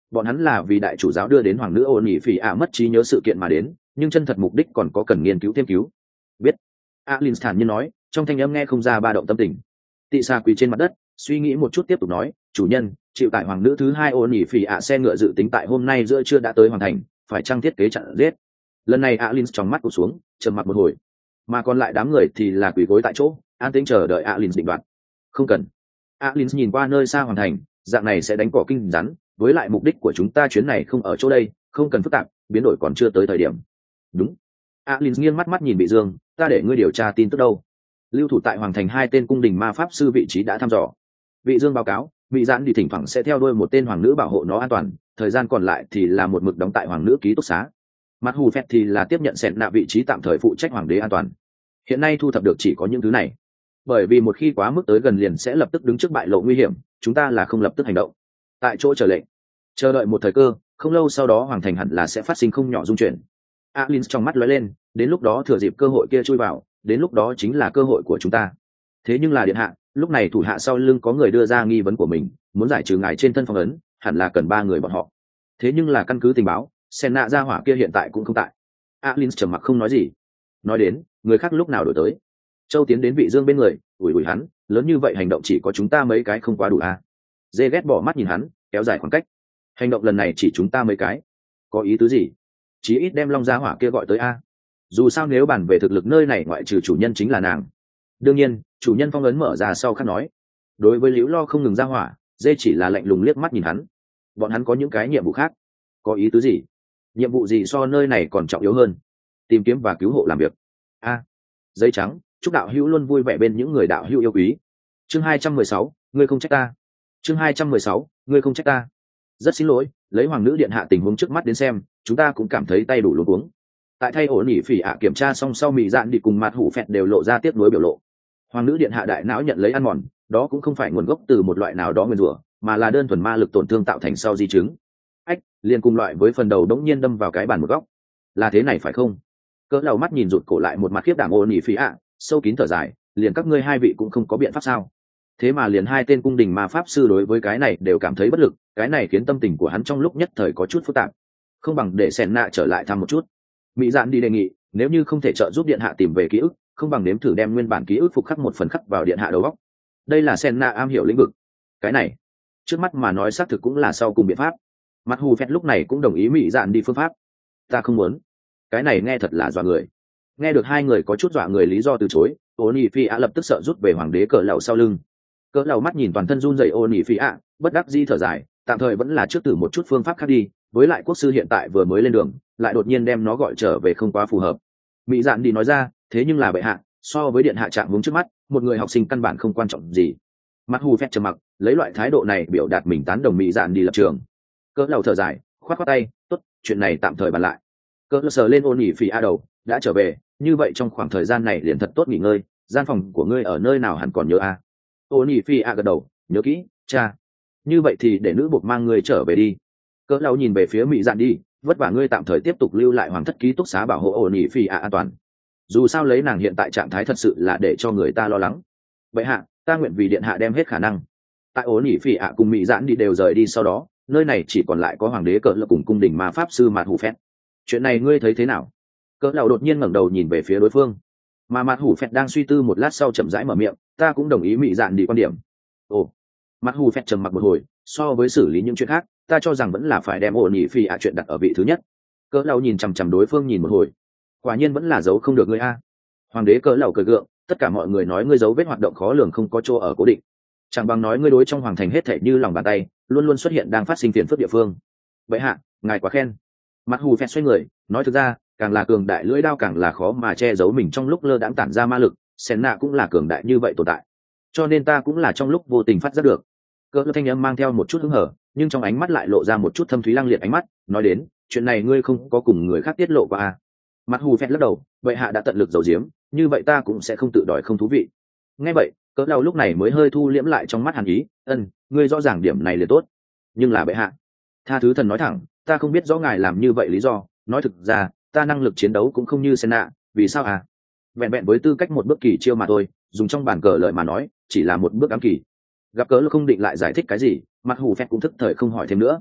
bọn hắn là vì đại chủ giáo đưa đến hoàng nữ ôn nhị phỉ ạ mất trí nhớ sự kiện mà đến, nhưng chân thật mục đích còn có cần nghiên cứu thêm cứu. Biết. Alin thản nhiên nói, trong thanh âm nghe không ra ba động tâm tình. Tị xà quỳ trên mặt đất, suy nghĩ một chút tiếp tục nói, chủ nhân, chịu tại hoàng nữ thứ hai ôn nhị phỉ ạ xe ngựa dự tính tại hôm nay giữa trưa đã tới hoàn thành, phải trang thiết kế chặn giết. Lần này Alin trong mắt cụp xuống, trầm mặc một hồi, mà còn lại đám người thì là quỳ gối tại chỗ, an tĩnh chờ đợi Alin định đoạt. Không cần. Alin nhìn qua nơi xa hoàn thành, dạng này sẽ đánh cỏ kinh rắn, với lại mục đích của chúng ta chuyến này không ở chỗ đây, không cần phức tạp, biến đổi còn chưa tới thời điểm. Đúng. Alin nghiêng mắt mắt nhìn Bị Dương, ta để ngươi điều tra tin tức đâu. Lưu thủ tại hoàng thành hai tên cung đình ma pháp sư vị trí đã thăm dò. Vị Dương báo cáo, Bị Giãn đi thỉnh thoảng sẽ theo đuôi một tên hoàng nữ bảo hộ nó an toàn, thời gian còn lại thì là một mực đóng tại hoàng nữ ký túc xá. Mặt Hù Phẹt thì là tiếp nhận sẹn nạ vị trí tạm thời phụ trách hoàng đế an toàn. Hiện nay thu thập được chỉ có những thứ này, bởi vì một khi quá mức tới gần liền sẽ lập tức đứng trước bại lộ nguy hiểm, chúng ta là không lập tức hành động, tại chỗ chờ lệnh, chờ đợi một thời cơ, không lâu sau đó hoàng thành hẳn là sẽ phát sinh không nhỏ dung chuyển. Alin trong mắt lóe lên, đến lúc đó thừa dịp cơ hội kia chui vào, đến lúc đó chính là cơ hội của chúng ta. Thế nhưng là điện hạ, lúc này thủ hạ sau lưng có người đưa ra nghi vấn của mình, muốn giải trừ ngài trên thân phong ấn, hẳn là cần 3 người bọn họ. Thế nhưng là căn cứ tình báo, Senna gia hỏa kia hiện tại cũng không tại. Alin trầm mặc không nói gì. Nói đến, người khác lúc nào đổi tới. Châu tiến đến Vị Dương bên người, ủi ủi hắn, lớn như vậy hành động chỉ có chúng ta mấy cái không quá đủ à? Dê ghét bỏ mắt nhìn hắn, kéo dài khoảng cách. Hành động lần này chỉ chúng ta mấy cái, có ý tứ gì? Chí ít đem Long gia hỏa kia gọi tới a. Dù sao nếu bàn về thực lực nơi này ngoại trừ chủ nhân chính là nàng. Đương nhiên, chủ nhân phong ấn mở ra sau khắc nói. Đối với Liễu Lo không ngừng ra hỏa, Dê chỉ là lạnh lùng liếc mắt nhìn hắn. Bọn hắn có những cái nhiệm vụ khác. Có ý tứ gì? Nhiệm vụ gì so nơi này còn trọng yếu hơn? Tìm kiếm và cứu hộ làm việc. A. Giấy trắng, chúc đạo hữu luôn vui vẻ bên những người đạo hữu yêu quý. Chương 216, ngươi không trách ta. Chương 216, ngươi không trách ta. Rất xin lỗi, lấy hoàng nữ điện hạ tình huống trước mắt đến xem, chúng ta cũng cảm thấy tay đủ luống cuống. Tại thay ổn nhỉ phỉ ạ kiểm tra xong sau Mị Dạn đi cùng Mặt Hủ Phẹt đều lộ ra tiếc nuối biểu lộ. Hoàng nữ điện hạ đại não nhận lấy ăn mòn, đó cũng không phải nguồn gốc từ một loại nào đó nguyên rủa, mà là đơn thuần ma lực tổn thương tạo thành sau di chứng. Ách, liền cùng loại với phần đầu đống nhiên đâm vào cái bàn một góc. Là thế này phải không? Cỡ đầu mắt nhìn rụt cổ lại một mặt khiếp đảm ổn nhỉ phỉ ạ, sâu kín thở dài, liền các ngươi hai vị cũng không có biện pháp sao? Thế mà liền hai tên cung đình ma pháp sư đối với cái này đều cảm thấy bất lực, cái này khiến tâm tình của hắn trong lúc nhất thời có chút phức tạp. Không bằng để Sen nạ trở lại thăm một chút. Mỹ Dạn đi đề nghị, nếu như không thể trợ giúp điện hạ tìm về ký ức, không bằng nếm thử đem nguyên bản ký ức phục khắc một phần khắc vào điện hạ đầu óc. Đây là Sen nạ am hiểu lĩnh vực. Cái này, trước mắt mà nói xác thực cũng là sau cùng biện pháp. Mặt Hù Phẹt lúc này cũng đồng ý Mỹ Dạn đi phương pháp. Ta không muốn. Cái này nghe thật là dọa người. Nghe được hai người có chút dọa người lý do từ chối, Ô Nỉ Phi ạ lập tức sợ rút về hoàng đế cỡ lậu sau lưng. Cỡ lậu mắt nhìn toàn thân run rẩy Ô Nỉ Phi ạ, bất đắc dĩ thở dài, tạm thời vẫn là trước thử một chút phương pháp khác đi, với lại quốc sư hiện tại vừa mới lên đường, lại đột nhiên đem nó gọi trở về không quá phù hợp. Mỹ Dạn đi nói ra, thế nhưng là bệ hạ, so với điện hạ trạng hướng trước mắt, một người học sinh căn bản không quan trọng gì. Mặt Hù Phẹt trầm mặc, lấy loại thái độ này biểu đạt mình tán đồng Mỹ Dạn đi lập trường. Cỡ lậu thở dài, khoát khoát tay, tốt, chuyện này tạm thời bàn lại. Cỡ lậu sờ lên Ô Nỉ Phi ạ đầu, đã trở về, như vậy trong khoảng thời gian này liền thật tốt nghỉ ngơi, gian phòng của ngươi ở nơi nào hẳn còn nhớ à? Ô Nỉ Phi ạ gật đầu, nhớ kỹ, cha. Như vậy thì để nữ buộc mang ngươi trở về đi. Cỡ lão nhìn về phía Mỹ Dạn đi, vất vả ngươi tạm thời tiếp tục lưu lại hoàng thất ký túc xá bảo hộ Ô Nỉ Phi ạ an toàn. Dù sao lấy nàng hiện tại trạng thái thật sự là để cho người ta lo lắng. Vậy hạ, ta nguyện vì điện hạ đem hết khả năng. Tại Ô Nỉ Phi ạ cùng Mỹ Dạn đi đều rời đi sau đó, nơi này chỉ còn lại có hoàng đế Cỡ lão cùng cung đình ma pháp sư Mạt Hủ Phẹt. Chuyện này ngươi thấy thế nào? Cỡ lão đột nhiên ngẩng đầu nhìn về phía đối phương, mà Mạt Hủ Phẹt đang suy tư một lát sau chậm rãi mở miệng, ta cũng đồng ý Mỹ Dạn đi quan điểm. Ồ. Mạt Hủ Phẹt trầm mặc một hồi, so với xử lý những chuyện khác, ta cho rằng vẫn là phải đem Ô Nỉ Phi ạ chuyện đặt ở vị thứ nhất. Cỡ lão nhìn chằm chằm đối phương nhìn một hồi, quả nhiên vẫn là giấu không được ngươi a. Hoàng đế Cỡ lão cười gượng, tất cả mọi người nói ngươi dấu vết hoạt động khó lường không có chỗ ở cố định, chẳng bằng nói ngươi đối trong hoàng thành hết thảy như lòng bàn tay, luôn luôn xuất hiện đang phát sinh phiền phức địa phương. Vậy hạ, ngài quá khen. Mạt Hủ Phẹt xoay người, nói thực ra, càng là cường đại lưỡi đao càng là khó mà che giấu mình trong lúc lơ đãng tản ra ma lực, Senna cũng là cường đại như vậy tồn tại, cho nên ta cũng là trong lúc vô tình phát giác được. Cỡ thanh âm mang theo một chút hứng hở, nhưng trong ánh mắt lại lộ ra một chút thâm thúy lăng liệt ánh mắt, nói đến, chuyện này ngươi không có cùng người khác tiết lộ qua à? Mặt Hù Phẹt lắc đầu, vậy hạ đã tận lực giấu giếm, như vậy ta cũng sẽ không tự đòi không thú vị. Nghe vậy, Cỡ đầu lúc này mới hơi thu liễm lại trong mắt hàn ý, ngươi rõ ràng điểm này liền tốt, nhưng là bệ hạ, tha thứ thần nói thẳng, ta không biết rõ ngài làm như vậy lý do, nói thực ra, ta năng lực chiến đấu cũng không như Senna, vì sao à? Vẹn vẹn với tư cách một bước kỳ chiêu mà thôi, dùng trong bản cờ lợi mà nói, chỉ là một bước ám kỳ. Gặp Cỡ không định lại giải thích cái gì, Mặt Hù Phẹt cũng thức thời không hỏi thêm nữa.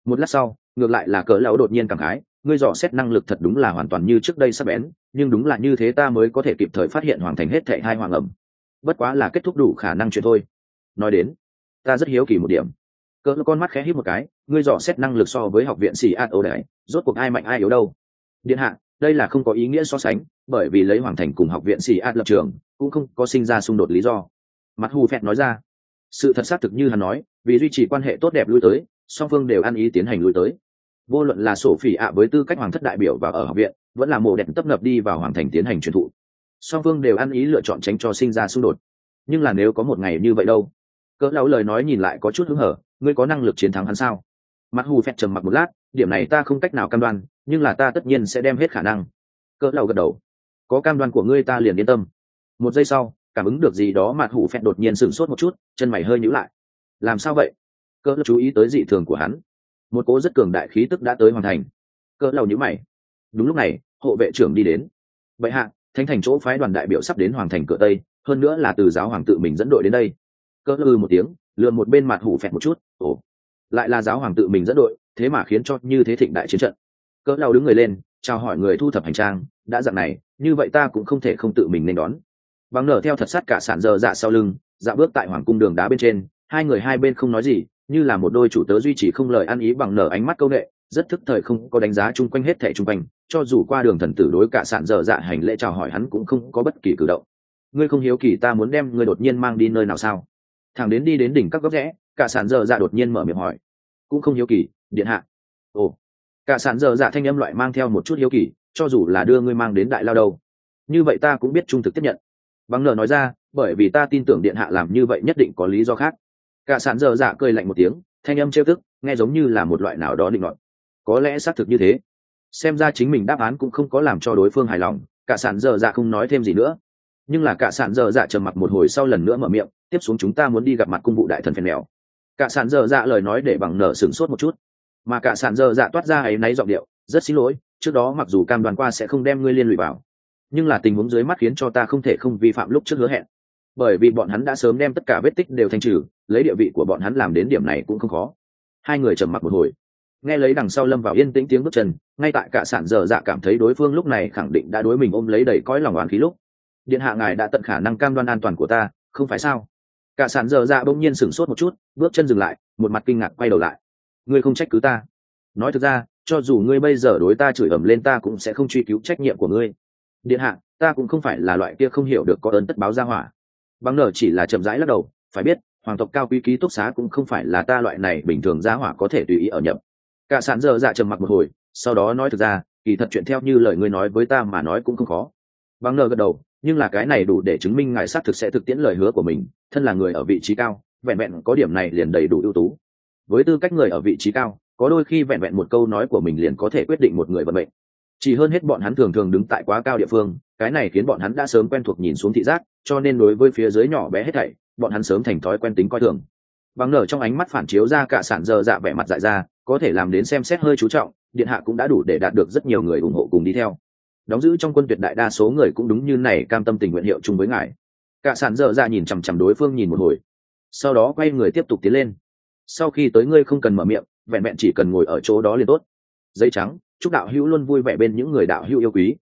Một lát sau ngược lại là cỡ lão đột nhiên cảm khái, ngươi dò xét năng lực thật đúng là hoàn toàn như trước đây sắc bén, nhưng đúng là như thế ta mới có thể kịp thời phát hiện hoàng thành hết thảy hai hoàng ẩm, bất quá là kết thúc đủ khả năng chuyện thôi. Nói đến ta rất hiếu kỳ một điểm. Cỡ con mắt khẽ híp một cái, ngươi dò xét năng lực so với học viện sĩ ạt đấy, rốt cuộc ai mạnh ai yếu đâu? Điện hạ, đây là không có ý nghĩa so sánh, bởi vì lấy hoàng thành cùng học viện sĩ ạt lập trường cũng không có sinh ra xung đột lý do. Mặt hù phẹt nói ra, sự thật xác thực như hắn nói, vì duy trì quan hệ tốt đẹp lui tới, song phương đều ăn ý tiến hành lui tới. Vô luận là sổ phỉ ạ với tư cách hoàng thất đại biểu và ở học viện, vẫn là mộ đẹp tấp nập đi vào hoàng thành tiến hành truyền thụ, song phương đều ăn ý lựa chọn tránh cho sinh ra xung đột. Nhưng là nếu có một ngày như vậy đâu? Cỡ lão lời nói nhìn lại có chút hứng hở, ngươi có năng lực chiến thắng hắn sao? Mặt hù phẹt trầm mặc một lát, điểm này ta không cách nào cam đoan, nhưng là ta tất nhiên sẽ đem hết khả năng. Cỡ lão gật đầu, có cam đoan của ngươi ta liền yên tâm. Một giây sau cảm ứng được gì đó, mặt hù phẹt đột nhiên sửng sốt một chút, chân mày hơi nhíu lại. Làm sao vậy? Cỡ lão chú ý tới dị thường của hắn, một cỗ rất cường đại khí tức đã tới hoàn thành. Cỡ lão nhíu mày. Đúng lúc này hộ vệ trưởng đi đến. Vậy hạ, thánh thành chỗ phái đoàn đại biểu sắp đến hoàng thành cửa tây, hơn nữa là từ giáo hoàng tự mình dẫn đội đến đây. Cỡ lư một tiếng, lừa một bên mặt hủ phẹt một chút. Ồ, lại là giáo hoàng tự mình dẫn đội, thế mà khiến cho như thế thịnh đại chiến trận. Cỡ lao đứng người lên, chào hỏi người thu thập hành trang, đã dặn này, như vậy ta cũng không thể không tự mình nên đón. Bằng nở theo thật sát cả sản giờ dạ sau lưng, dạ bước tại hoàng cung đường đá bên trên, hai người hai bên không nói gì, như là một đôi chủ tớ duy trì không lời ăn ý. Bằng nở ánh mắt câu nệ, rất thức thời không có đánh giá chung quanh hết thảy chung quanh, cho dù qua đường thần tử đối cả sản giờ dạ hành lễ chào hỏi hắn cũng không có bất kỳ cử động. Ngươi không hiếu kỳ ta muốn đem ngươi đột nhiên mang đi nơi nào sao? Thằng đến đi đến đỉnh các góc rẽ, cả sản giờ dạ đột nhiên mở miệng hỏi. Cũng không hiếu kỳ, điện hạ. Ồ, cả sản giờ dạ thanh âm loại mang theo một chút hiếu kỳ, cho dù là đưa ngươi mang đến đại lao đâu, như vậy ta cũng biết trung thực tiếp nhận. Bằng nở nói ra, bởi vì ta tin tưởng điện hạ làm như vậy nhất định có lý do khác. Cả sản giờ dạ cười lạnh một tiếng, thanh âm trêu tức, nghe giống như là một loại nào đó định luận. Có lẽ xác thực như thế. Xem ra chính mình đáp án cũng không có làm cho đối phương hài lòng, cả sản giờ dạ không nói thêm gì nữa. Nhưng là cả sản giờ dạ trầm mặc một hồi sau lần nữa mở miệng, tiếp xuống chúng ta muốn đi gặp mặt cung vụ đại thần phèn mèo. Cả sản giờ dạ lời nói để bằng nở sửng sốt một chút, mà cả sản giờ dạ toát ra ấy náy giọng điệu, rất xin lỗi, trước đó mặc dù cam đoan qua sẽ không đem ngươi liên lụy vào, nhưng là tình huống dưới mắt khiến cho ta không thể không vi phạm lúc trước hứa hẹn, bởi vì bọn hắn đã sớm đem tất cả vết tích đều thanh trừ, lấy địa vị của bọn hắn làm đến điểm này cũng không khó. Hai người trầm mặc một hồi, nghe lấy đằng sau lâm vào yên tĩnh tiếng bước chân, ngay tại cả sản giờ dạ cảm thấy đối phương lúc này khẳng định đã đối mình ôm lấy đầy cõi lòng oán khí lúc, điện hạ ngài đã tận khả năng cam đoan an toàn của ta, không phải sao? Cả sản giờ dạ bỗng nhiên sửng sốt một chút, bước chân dừng lại, một mặt kinh ngạc quay đầu lại. Ngươi không trách cứ ta? Nói thực ra, cho dù ngươi bây giờ đối ta chửi ầm lên ta cũng sẽ không truy cứu trách nhiệm của ngươi. Điện hạ, ta cũng không phải là loại kia không hiểu được có ơn tất báo gia hỏa. Bằng nở chỉ là chậm rãi lắc đầu, phải biết, hoàng tộc cao quý ký túc xá cũng không phải là ta loại này bình thường gia hỏa có thể tùy ý ở nhập. Cả sản giờ dạ trầm mặc một hồi, sau đó nói thực ra, kỳ thật chuyện theo như lời ngươi nói với ta mà nói cũng không khó. Bằng nở gật đầu, nhưng là cái này đủ để chứng minh ngài xác thực sẽ thực tiễn lời hứa của mình, thân là người ở vị trí cao, vẹn vẹn có điểm này liền đầy đủ ưu tú. Với tư cách người ở vị trí cao, có đôi khi vẹn vẹn một câu nói của mình liền có thể quyết định một người vận mệnh. Chỉ hơn hết bọn hắn thường thường đứng tại quá cao địa phương, cái này khiến bọn hắn đã sớm quen thuộc nhìn xuống thị giác, cho nên đối với phía dưới nhỏ bé hết thảy, bọn hắn sớm thành thói quen tính coi thường. Bằng nở trong ánh mắt phản chiếu ra cả sản giờ dạ vẻ mặt dại ra, có thể làm đến xem xét hơi chú trọng, điện hạ cũng đã đủ để đạt được rất nhiều người ủng hộ cùng đi theo. Đóng giữ trong quân tuyệt đại đa số người cũng đúng như này cam tâm tình nguyện hiệu chung với ngài. Cả sản dở dạ nhìn chằm chằm đối phương nhìn một hồi, sau đó quay người tiếp tục tiến lên. Sau khi tới ngươi không cần mở miệng, vẹn vẹn chỉ cần ngồi ở chỗ đó liền tốt. Giấy trắng, chúc đạo hữu luôn vui vẻ bên những người đạo hữu yêu quý.